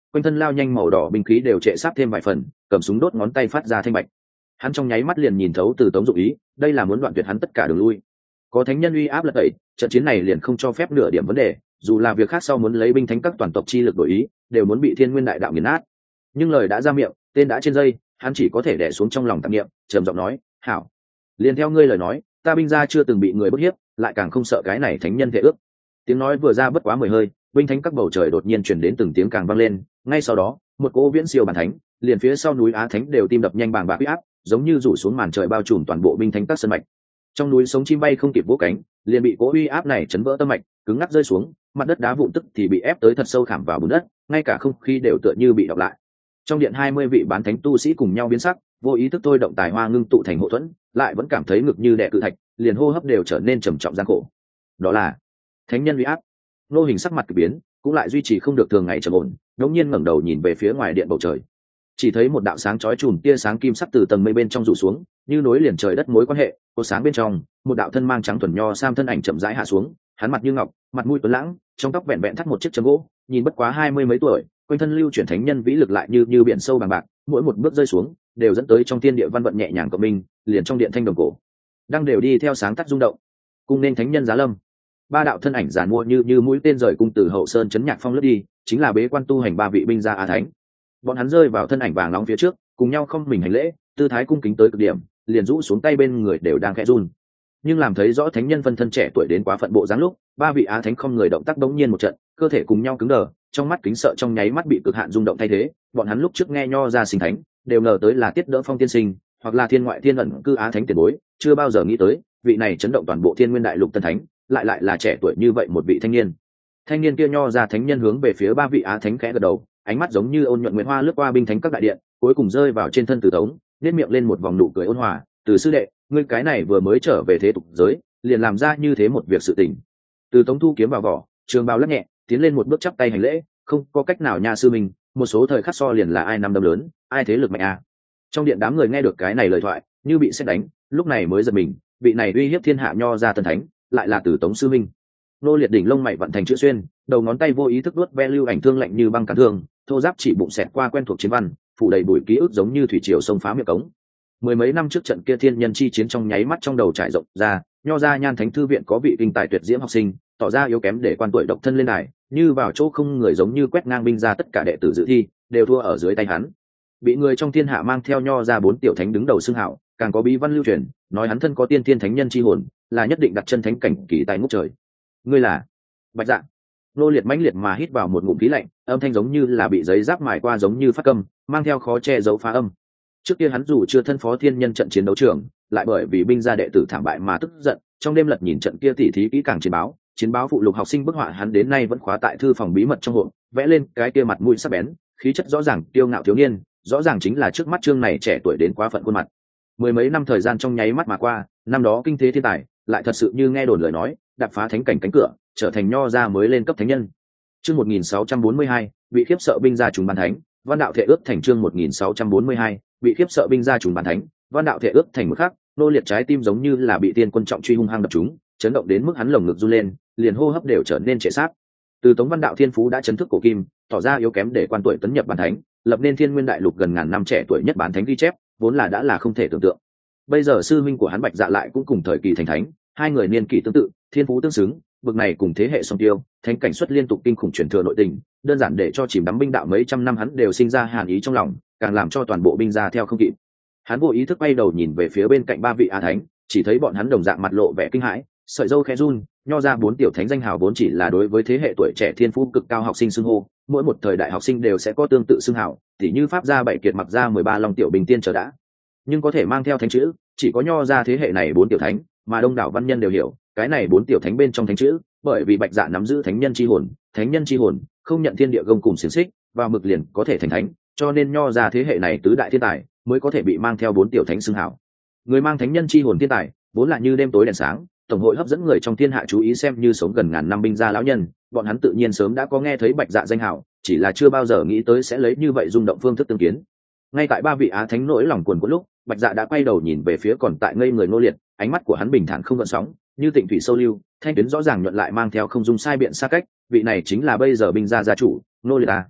Speaker 1: quanh thân lao nhanh màu đỏ binh khí đều trệ sát thêm vài phần, cầm súng đốt ngón tay phát ra thanh bạch. Hắn trong nháy mắt liền nhìn thấu Từ Tống dụng ý, đây là muốn đoạn tuyệt hắn tất cả đường lui. Có thánh nhân uy áp lật tẩy, trận chiến này liền không cho phép nửa điểm vấn đề, dù là việc khác sau muốn lấy binh thánh các toàn tộc chi lực đổi ý, đều muốn bị Thiên Nguyên đại đạo nghiền nát. Nhưng lời đã ra miệng, tên đã trên dây, hắn chỉ có thể đè xuống trong lòng tạp niệm, trầm giọng nói, "Hảo, liền theo ngươi lời nói, ta binh gia chưa từng bị người bức hiếp, lại càng không sợ cái này thánh nhân thể ước." Tiếng nói vừa ra bất quá mười hơi, binh thánh các bầu trời đột nhiên truyền đến từng tiếng càng vang lên, ngay sau đó, một cỗ viễn siêu bản thánh, liền phía sau núi Á Thánh đều tim đập nhanh bàng bạc uy áp, giống như rủ xuống màn trời bao trùm toàn bộ binh thánh các sơn mạch. Trong núi sống chim bay không kịp vỗ cánh, liền bị cỗ uy áp này chấn vỡ tâm mạch, cứng ngắc rơi xuống, mặt đất đá vụn tức thì bị ép tới thật sâu khảm vào bùn đất, ngay cả không khí đều tựa như bị đọc lại. Trong điện hai mươi vị bán thánh tu sĩ cùng nhau biến sắc, vô ý thức thôi động tài hoa ngưng tụ thành hộ thuẫn, lại vẫn cảm thấy ngực như đè cự thạch, liền hô hấp đều trở nên trầm trọng gian khổ. Đó là thánh nhân uy áp. Nô Hình sắc mặt kỳ biến, cũng lại duy trì không được thường ngày trầm ổn, đột nhiên ngẩng đầu nhìn về phía ngoài điện bầu trời, chỉ thấy một đạo sáng chói chùm tia sáng kim sắc từ tầng mây bên trong rủ xuống, như nối liền trời đất mối quan hệ. Cột sáng bên trong, một đạo thân mang trắng thuần nho sam thân ảnh chậm rãi hạ xuống, hắn mặt như ngọc, mặt mũi tuấn lãng, trong tóc vẹn vẹn thắt một chiếc châm gỗ, nhìn bất quá hai mươi mấy tuổi, quanh thân lưu chuyển thánh nhân vĩ lực lại như như biển sâu bằng bạc, mỗi một bước rơi xuống đều dẫn tới trong thiên địa văn vận nhẹ nhàng của mình, liền trong điện thanh đồng cổ đang đều đi theo sáng tắt rung động. Cung nên thánh nhân giá lâm. Ba đạo thân ảnh giàn mua như như mũi tên rời cung từ hậu sơn chấn nhạc phong lướt đi, chính là bế quan tu hành ba vị binh gia Á Thánh. Bọn hắn rơi vào thân ảnh vàng nóng phía trước, cùng nhau không mình hành lễ, tư thái cung kính tới cực điểm, liền rũ xuống tay bên người đều đang khẽ run. Nhưng làm thấy rõ thánh nhân phân thân trẻ tuổi đến quá phận bộ dáng lúc, ba vị Á Thánh không người động tác đống nhiên một trận, cơ thể cùng nhau cứng đờ, trong mắt kính sợ trong nháy mắt bị cực hạn rung động thay thế. Bọn hắn lúc trước nghe nho ra sinh thánh, đều ngờ tới là Tiết Đỡ Phong tiên sinh, hoặc là thiên ngoại thiên ẩn cư Á Thánh tiền bối, chưa bao giờ nghĩ tới vị này chấn động toàn bộ thiên nguyên đại lục tân thánh, lại lại là trẻ tuổi như vậy một vị thanh niên. Thanh niên kia nho ra thánh nhân hướng về phía ba vị Á Thánh khẽ gật đầu, ánh mắt giống như ôn nhuận nguyệt hoa lướt qua binh thánh các đại điện, cuối cùng rơi vào trên thân Từ Tống, nét miệng lên một vòng nụ cười ôn hòa. "Từ sư đệ, ngươi cái này vừa mới trở về thế tục giới, liền làm ra như thế một việc sự tình." Từ Tống thu kiếm vào vỏ, trường bào lắc nhẹ, tiến lên một bước chắp tay hành lễ, "Không có cách nào nha sư mình, một số thời khắc so liền là ai năm đấm lớn, ai thế lực mạnh à." Trong điện đám người nghe được cái này lời thoại, như bị sét đánh, lúc này mới giật mình, vị này uy hiếp thiên hạ nho ra tân thánh, lại là Từ Tống sư minh. Nô Liệt đỉnh lông mày vận thành chữ xuyên, đầu ngón tay vô ý thức đuốt ve lưu ảnh thương lạnh như băng cản thương, thô giáp chỉ bụng xẹt qua quen thuộc chiến văn, phủ đầy bụi ký ức giống như thủy triều sông phá miệng cống. Mười mấy năm trước trận kia thiên nhân chi chiến trong nháy mắt trong đầu trải rộng ra, nho ra Nhan Thánh thư viện có vị kinh tài tuyệt diễm học sinh, tỏ ra yếu kém để quan tuổi độc thân lên đài, như vào chỗ không người giống như quét ngang binh ra tất cả đệ tử dự thi, đều thua ở dưới tay hắn. Bị người trong thiên hạ mang theo nho ra bốn tiểu thánh đứng đầu xưng hảo, càng có bí văn lưu truyền, nói hắn thân có tiên thiên thánh nhân chi hồn, là nhất định đặt chân thánh cảnh kỳ tài ngút trời. Ngươi là Bạch Dạ. Nô Liệt mãnh liệt mà hít vào một ngụm khí lạnh, âm thanh giống như là bị giấy giáp mài qua giống như phát câm, mang theo khó che giấu phá âm. Trước kia hắn dù chưa thân phó thiên nhân trận chiến đấu trường, lại bởi vì binh gia đệ tử thảm bại mà tức giận, trong đêm lật nhìn trận kia tỉ thí kỹ càng chiến báo, chiến báo phụ lục học sinh bức họa hắn đến nay vẫn khóa tại thư phòng bí mật trong hộp, vẽ lên cái kia mặt mũi sắc bén, khí chất rõ ràng, tiêu ngạo thiếu niên, rõ ràng chính là trước mắt chương này trẻ tuổi đến quá phận khuôn mặt. Mười mấy năm thời gian trong nháy mắt mà qua, năm đó kinh thế thiên tài, lại thật sự như nghe đồn lời nói, đạp phá thánh cảnh cánh cửa, trở thành nho gia mới lên cấp thánh nhân. Chương một nghìn sáu trăm bốn mươi hai, bị khiếp sợ binh gia trùng bàn thánh, văn đạo thể ước thành chương một nghìn sáu trăm bốn mươi hai, bị khiếp sợ binh gia trùng bàn thánh, văn đạo thể ước thành một khắc, Nô Liệt trái tim giống như là bị tiên quân trọng truy hung hăng đập trúng, chấn động đến mức hắn lồng ngực run lên, liền hô hấp đều trở nên trệ sát. Từ Tống văn đạo thiên phú đã chấn thức cổ kim, tỏ ra yếu kém để quan tuổi tấn nhập bàn thánh, lập nên thiên nguyên đại lục gần ngàn năm trẻ tuổi nhất bàn thánh ghi chép, vốn là đã là không thể tưởng tượng. Bây giờ sư minh của hắn Bạch Dạ lại cũng cùng thời kỳ thành thánh, hai người niên kỷ tương tự, thiên phú tương xứng, bực này cùng thế hệ song tiêu, thánh cảnh xuất liên tục kinh khủng truyền thừa nội tình, đơn giản để cho chìm đắm binh đạo mấy trăm năm hắn đều sinh ra hàn ý trong lòng, càng làm cho toàn bộ binh gia theo không kịp. Hắn vô ý thức bay đầu nhìn về phía bên cạnh ba vị Á Thánh, chỉ thấy bọn hắn đồng dạng mặt lộ vẻ kinh hãi, sợi râu khẽ run, nho ra bốn tiểu thánh danh hào vốn chỉ là đối với thế hệ tuổi trẻ thiên phú cực cao học sinh xưng hô, mỗi một thời đại học sinh đều sẽ có tương tự xưng hào, tỉ như pháp gia bảy kiệt mặc gia mười ba long tiểu bình tiên trở đã. Nhưng có thể mang theo thánh chữ, chỉ có nho ra thế hệ này bốn tiểu thánh, mà đông đảo văn nhân đều hiểu, cái này bốn tiểu thánh bên trong thánh chữ, bởi vì Bạch Dạ nắm giữ thánh nhân chi hồn, thánh nhân chi hồn không nhận thiên địa gông cùng xiềng xích, vào mực liền có thể thành thánh, cho nên nho ra thế hệ này tứ đại thiên tài mới có thể bị mang theo bốn tiểu thánh xưng hào. Người mang thánh nhân chi hồn thiên tài, vốn là như đêm tối đèn sáng, tổng hội hấp dẫn người trong thiên hạ chú ý xem như sống gần ngàn năm binh gia lão nhân, bọn hắn tự nhiên sớm đã có nghe thấy Bạch Dạ danh hào, chỉ là chưa bao giờ nghĩ tới sẽ lấy như vậy rung động phương thức tương kiến. Ngay tại ba vị Á Thánh nỗi lòng cuồn cuộn lúc, Bạch Dạ đã quay đầu nhìn về phía còn tại ngây người Nô Liệt, ánh mắt của hắn bình thản không gợn sóng, như tịnh thủy sâu lưu, thanh tuyến rõ ràng nhuận lại mang theo không dung sai biện xa cách, vị này chính là bây giờ binh gia gia chủ, Nô Liệt à.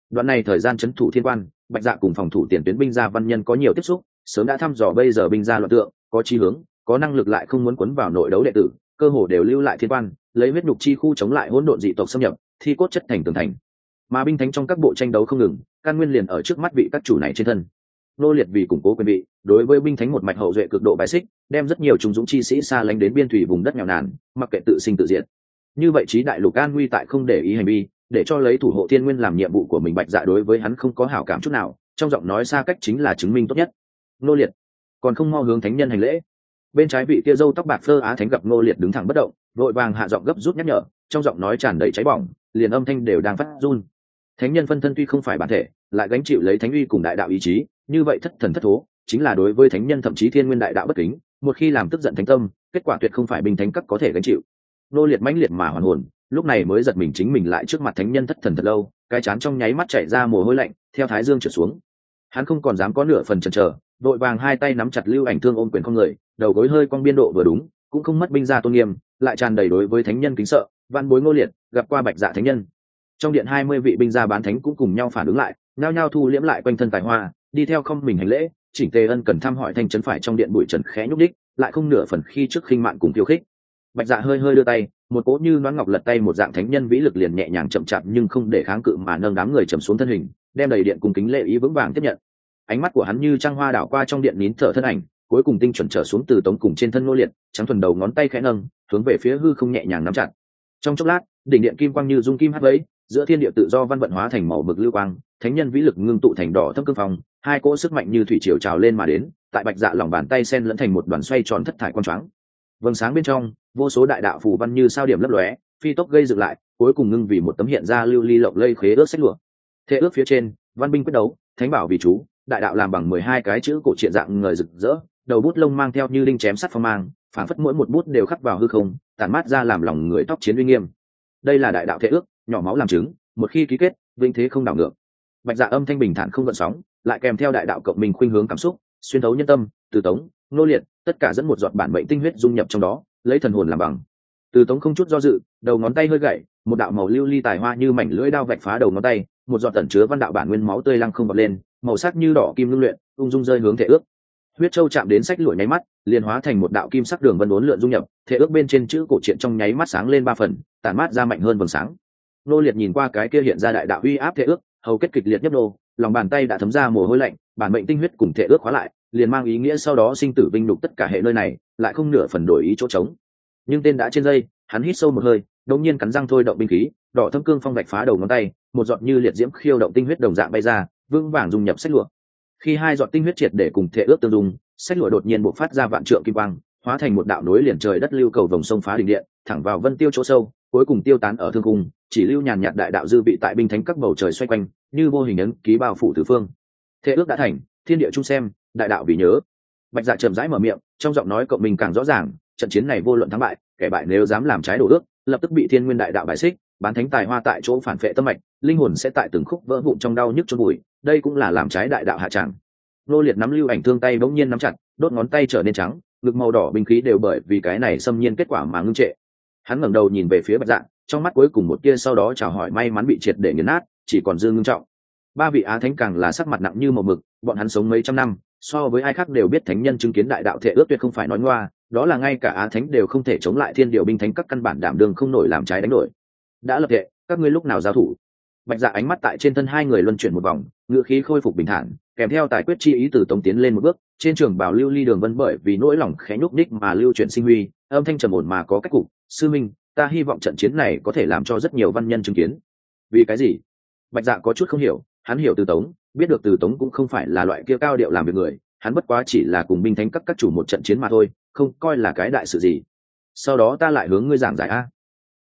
Speaker 1: Đoạn này thời gian trấn thủ thiên quan, Bạch Dạ cùng phòng thủ tiền tuyến binh gia văn nhân có nhiều tiếp xúc, sớm đã thăm dò bây giờ binh gia loạn tượng, có chí hướng, có năng lực lại không muốn quấn vào nội đấu đệ tử, cơ hồ đều lưu lại thiên quan, lấy huyết nhục chi khu chống lại hỗn độn dị tộc xâm nhập, thi cốt chất thành tường thành. Mà binh thánh trong các bộ tranh đấu không ngừng, căn nguyên liền ở trước mắt vị các chủ này trên thân. Nô Liệt vì củng cố quyền vị, đối với binh thánh một mạch hậu duệ cực độ bài xích, đem rất nhiều trung dũng chi sĩ xa lánh đến biên thủy vùng đất nghèo nàn, mặc kệ tự sinh tự diệt. Như vậy chí đại lục an nguy tại không để ý hành vi, để cho lấy thủ hộ thiên nguyên làm nhiệm vụ của mình. Bạch Dạ đối với hắn không có hảo cảm chút nào, trong giọng nói xa cách chính là chứng minh tốt nhất. Nô Liệt còn không mau hướng thánh nhân hành lễ. Bên trái vị kia râu tóc bạc phơ á thánh gặp Nô Liệt đứng thẳng bất động, vội vàng hạ giọng gấp rút nhắc nhở, trong giọng nói tràn đầy cháy bỏng, liền âm thanh đều đang phát run. Thánh nhân phân thân tuy không phải bản thể, lại gánh chịu lấy thánh uy cùng đại đạo ý chí, như vậy thất thần thất thố chính là đối với thánh nhân thậm chí thiên nguyên đại đạo bất kính. Một khi làm tức giận thánh tâm, kết quả tuyệt không phải binh thánh cấp có thể gánh chịu. Nô Liệt mãnh liệt mà hoàn hồn, lúc này mới giật mình chính mình lại trước mặt thánh nhân thất thần thật lâu, cái chán trong nháy mắt chảy ra mồ hôi lạnh, theo thái dương trượt xuống. Hắn không còn dám có nửa phần chần chờ, vội vàng hai tay nắm chặt lưu ảnh thương ôm quyền không người, đầu gối hơi cong biên độ vừa đúng, cũng không mất binh gia tôn nghiêm, lại tràn đầy đối với thánh nhân kính sợ. Văn bối Ngô Liệt gặp qua Bạch Dạ thánh nhân. Trong điện hai mươi vị binh gia bán thánh cũng cùng nhau phản ứng lại, nhao nhao thu liễm lại quanh thân tài hoa, đi theo không mình hành lễ, chỉnh tề ân cần thăm hỏi thanh trấn phải trong điện bụi trần khẽ nhúc đích, lại không nửa phần khi trước khinh mạn cùng khiêu khích. Bạch Dạ hơi hơi đưa tay, một cỗ như nón ngọc lật tay một dạng thánh nhân vĩ lực liền nhẹ nhàng chậm chạp nhưng không để kháng cự mà nâng đám người trầm xuống thân hình, đem đầy điện cùng kính lễ ý vững vàng tiếp nhận. Ánh mắt của hắn như trăng hoa đảo qua trong điện nín thở thân ảnh, cuối cùng tinh chuẩn trở xuống từ tống cùng trên thân Nô Liệt, trắng thuần đầu ngón tay khẽ nâng, hướng về phía hư không nhẹ nhàng nắm chặt. Trong chốc lát, đỉnh điện kim quang như dung kim hắt vẫy, giữa thiên địa tự do văn vận hóa thành màu mực lưu quang, thánh nhân vĩ lực ngưng tụ thành đỏ thâm cương phong, hai cỗ sức mạnh như thủy triều trào lên mà đến, tại Bạch Dạ lòng bàn tay xen lẫn thành một đoàn xoay tròn thất thải quang choáng. Vầng sáng bên trong, vô số đại đạo phù văn như sao điểm lấp lóe, phi tốc gây dựng lại, cuối cùng ngưng vì một tấm hiện ra lưu ly lộng lây khế ước sách lụa. Thế ước phía trên, văn binh quyết đấu, thánh bảo vì chú, đại đạo làm bằng mười hai cái chữ cổ truyện dạng ngời rực rỡ, đầu bút lông mang theo như đinh chém sắt phong mang, phản phất mỗi một bút đều khắc vào hư không, tản mát ra làm lòng người tóc chiến uy nghiêm. Đây là đại đạo thế ước, nhỏ máu làm chứng, một khi ký kết, vinh thế không đảo ngược. Bạch Dạ âm thanh bình thản không gợn sóng, lại kèm theo đại đạo cộng mình khuynh hướng cảm xúc, xuyên thấu nhân tâm, từ tống, Nô Liệt, tất cả dẫn một giọt bản mệnh tinh huyết dung nhập trong đó, lấy thần hồn làm bằng. Từ tống không chút do dự, đầu ngón tay hơi gậy, một đạo màu lưu ly tài hoa như mảnh lưỡi đao vạch phá đầu ngón tay, một giọt tẩn chứa văn đạo bản nguyên máu tươi lăng không bật lên, màu sắc như đỏ kim ngưng luyện, ung dung rơi hướng thể ước. Huyết châu chạm đến sách lụa nháy mắt, liền hóa thành một đạo kim sắc đường vân uốn lượn dung nhập, thể ước bên trên chữ cổ truyện trong nháy mắt sáng lên ba phần, tản mát ra mạnh hơn vầng sáng. Nô Liệt nhìn qua cái kia hiện ra đại đạo uy áp thể ước, hầu kết kịch liệt nhấp nô, lòng bàn tay đã thấm ra mồ hôi lạnh, bản mệnh tinh huyết cùng thể ước khóa lại, liền mang ý nghĩa sau đó sinh tử vinh nhục tất cả hệ nơi này, lại không nửa phần đổi ý chỗ trống. Nhưng tên đã trên dây, hắn hít sâu một hơi, đột nhiên cắn răng thôi động binh khí, đỏ thâm cương phong vạch phá đầu ngón tay, một giọt như liệt diễm khiêu động tinh huyết đồng dạng bay ra, vững vàng dung nhập sách lụa. Khi hai giọt tinh huyết triệt để cùng thể ước tương dung, sách lụa đột nhiên bộc phát ra vạn trượng kim quang, hóa thành một đạo nối liền trời đất lưu cầu vòng sông phá đỉnh điện, thẳng vào vân tiêu chỗ sâu, cuối cùng tiêu tán ở thương cung, chỉ lưu nhàn nhạt đại đạo dư vị tại binh thánh các bầu trời xoay quanh, như vô hình ấn ký bao phủ tứ phương. Thể ước đã thành, thiên địa chung xem, đại đạo vì nhớ. Bạch Dạ chậm rãi mở miệng, trong giọng nói cộng mình càng rõ ràng, trận chiến này vô luận thắng bại, kẻ bại nếu dám làm trái đồ ước, lập tức bị thiên nguyên đại đạo bài xích, bán thánh tài hoa tại chỗ phản phệ tâm mạch, linh hồn sẽ tại từng khúc vỡ vụn trong đau nhức chôn bụi, đây cũng là làm trái đại đạo hạ tràng. Nô Liệt nắm lưu ảnh thương tay bỗng nhiên nắm chặt, đốt ngón tay trở nên trắng, ngực màu đỏ binh khí đều bởi vì cái này xâm nhiên kết quả mà ngưng trệ. Hắn ngẩng đầu nhìn về phía Bạch Dạ, trong mắt cuối cùng một tia sau đó chào hỏi may mắn bị triệt để nghiền nát, chỉ còn dư ngưng trọng. Ba vị á thánh càng là sắc mặt nặng như màu mực, bọn hắn sống mấy trăm năm, so với ai khác đều biết thánh nhân chứng kiến đại đạo thể ước tuyệt không phải nói ngoa, đó là ngay cả á thánh đều không thể chống lại thiên điều binh thánh các căn bản đảm đương không nổi làm trái đánh đổi. Đã lập thể, các ngươi lúc nào giao thủ? Bạch Dạ ánh mắt tại trên thân hai người luân chuyển một vòng, ngựa khí khôi phục bình thản, kèm theo tài quyết chi ý từ tống tiến lên một bước, trên trường bảo lưu ly đường vân bởi vì nỗi lòng khẽ nhúc nhích mà lưu chuyển sinh huy, âm thanh trầm ổn mà có cách cục. Sư minh, ta hy vọng trận chiến này có thể làm cho rất nhiều văn nhân chứng kiến. Vì cái gì? Bạch Dạ có chút không hiểu, hắn hiểu từ tống, biết được từ tống cũng không phải là loại kia cao điệu làm việc người, hắn bất quá chỉ là cùng binh thánh các các chủ một trận chiến mà thôi, không coi là cái đại sự gì. Sau đó ta lại hướng ngươi giảng giải a.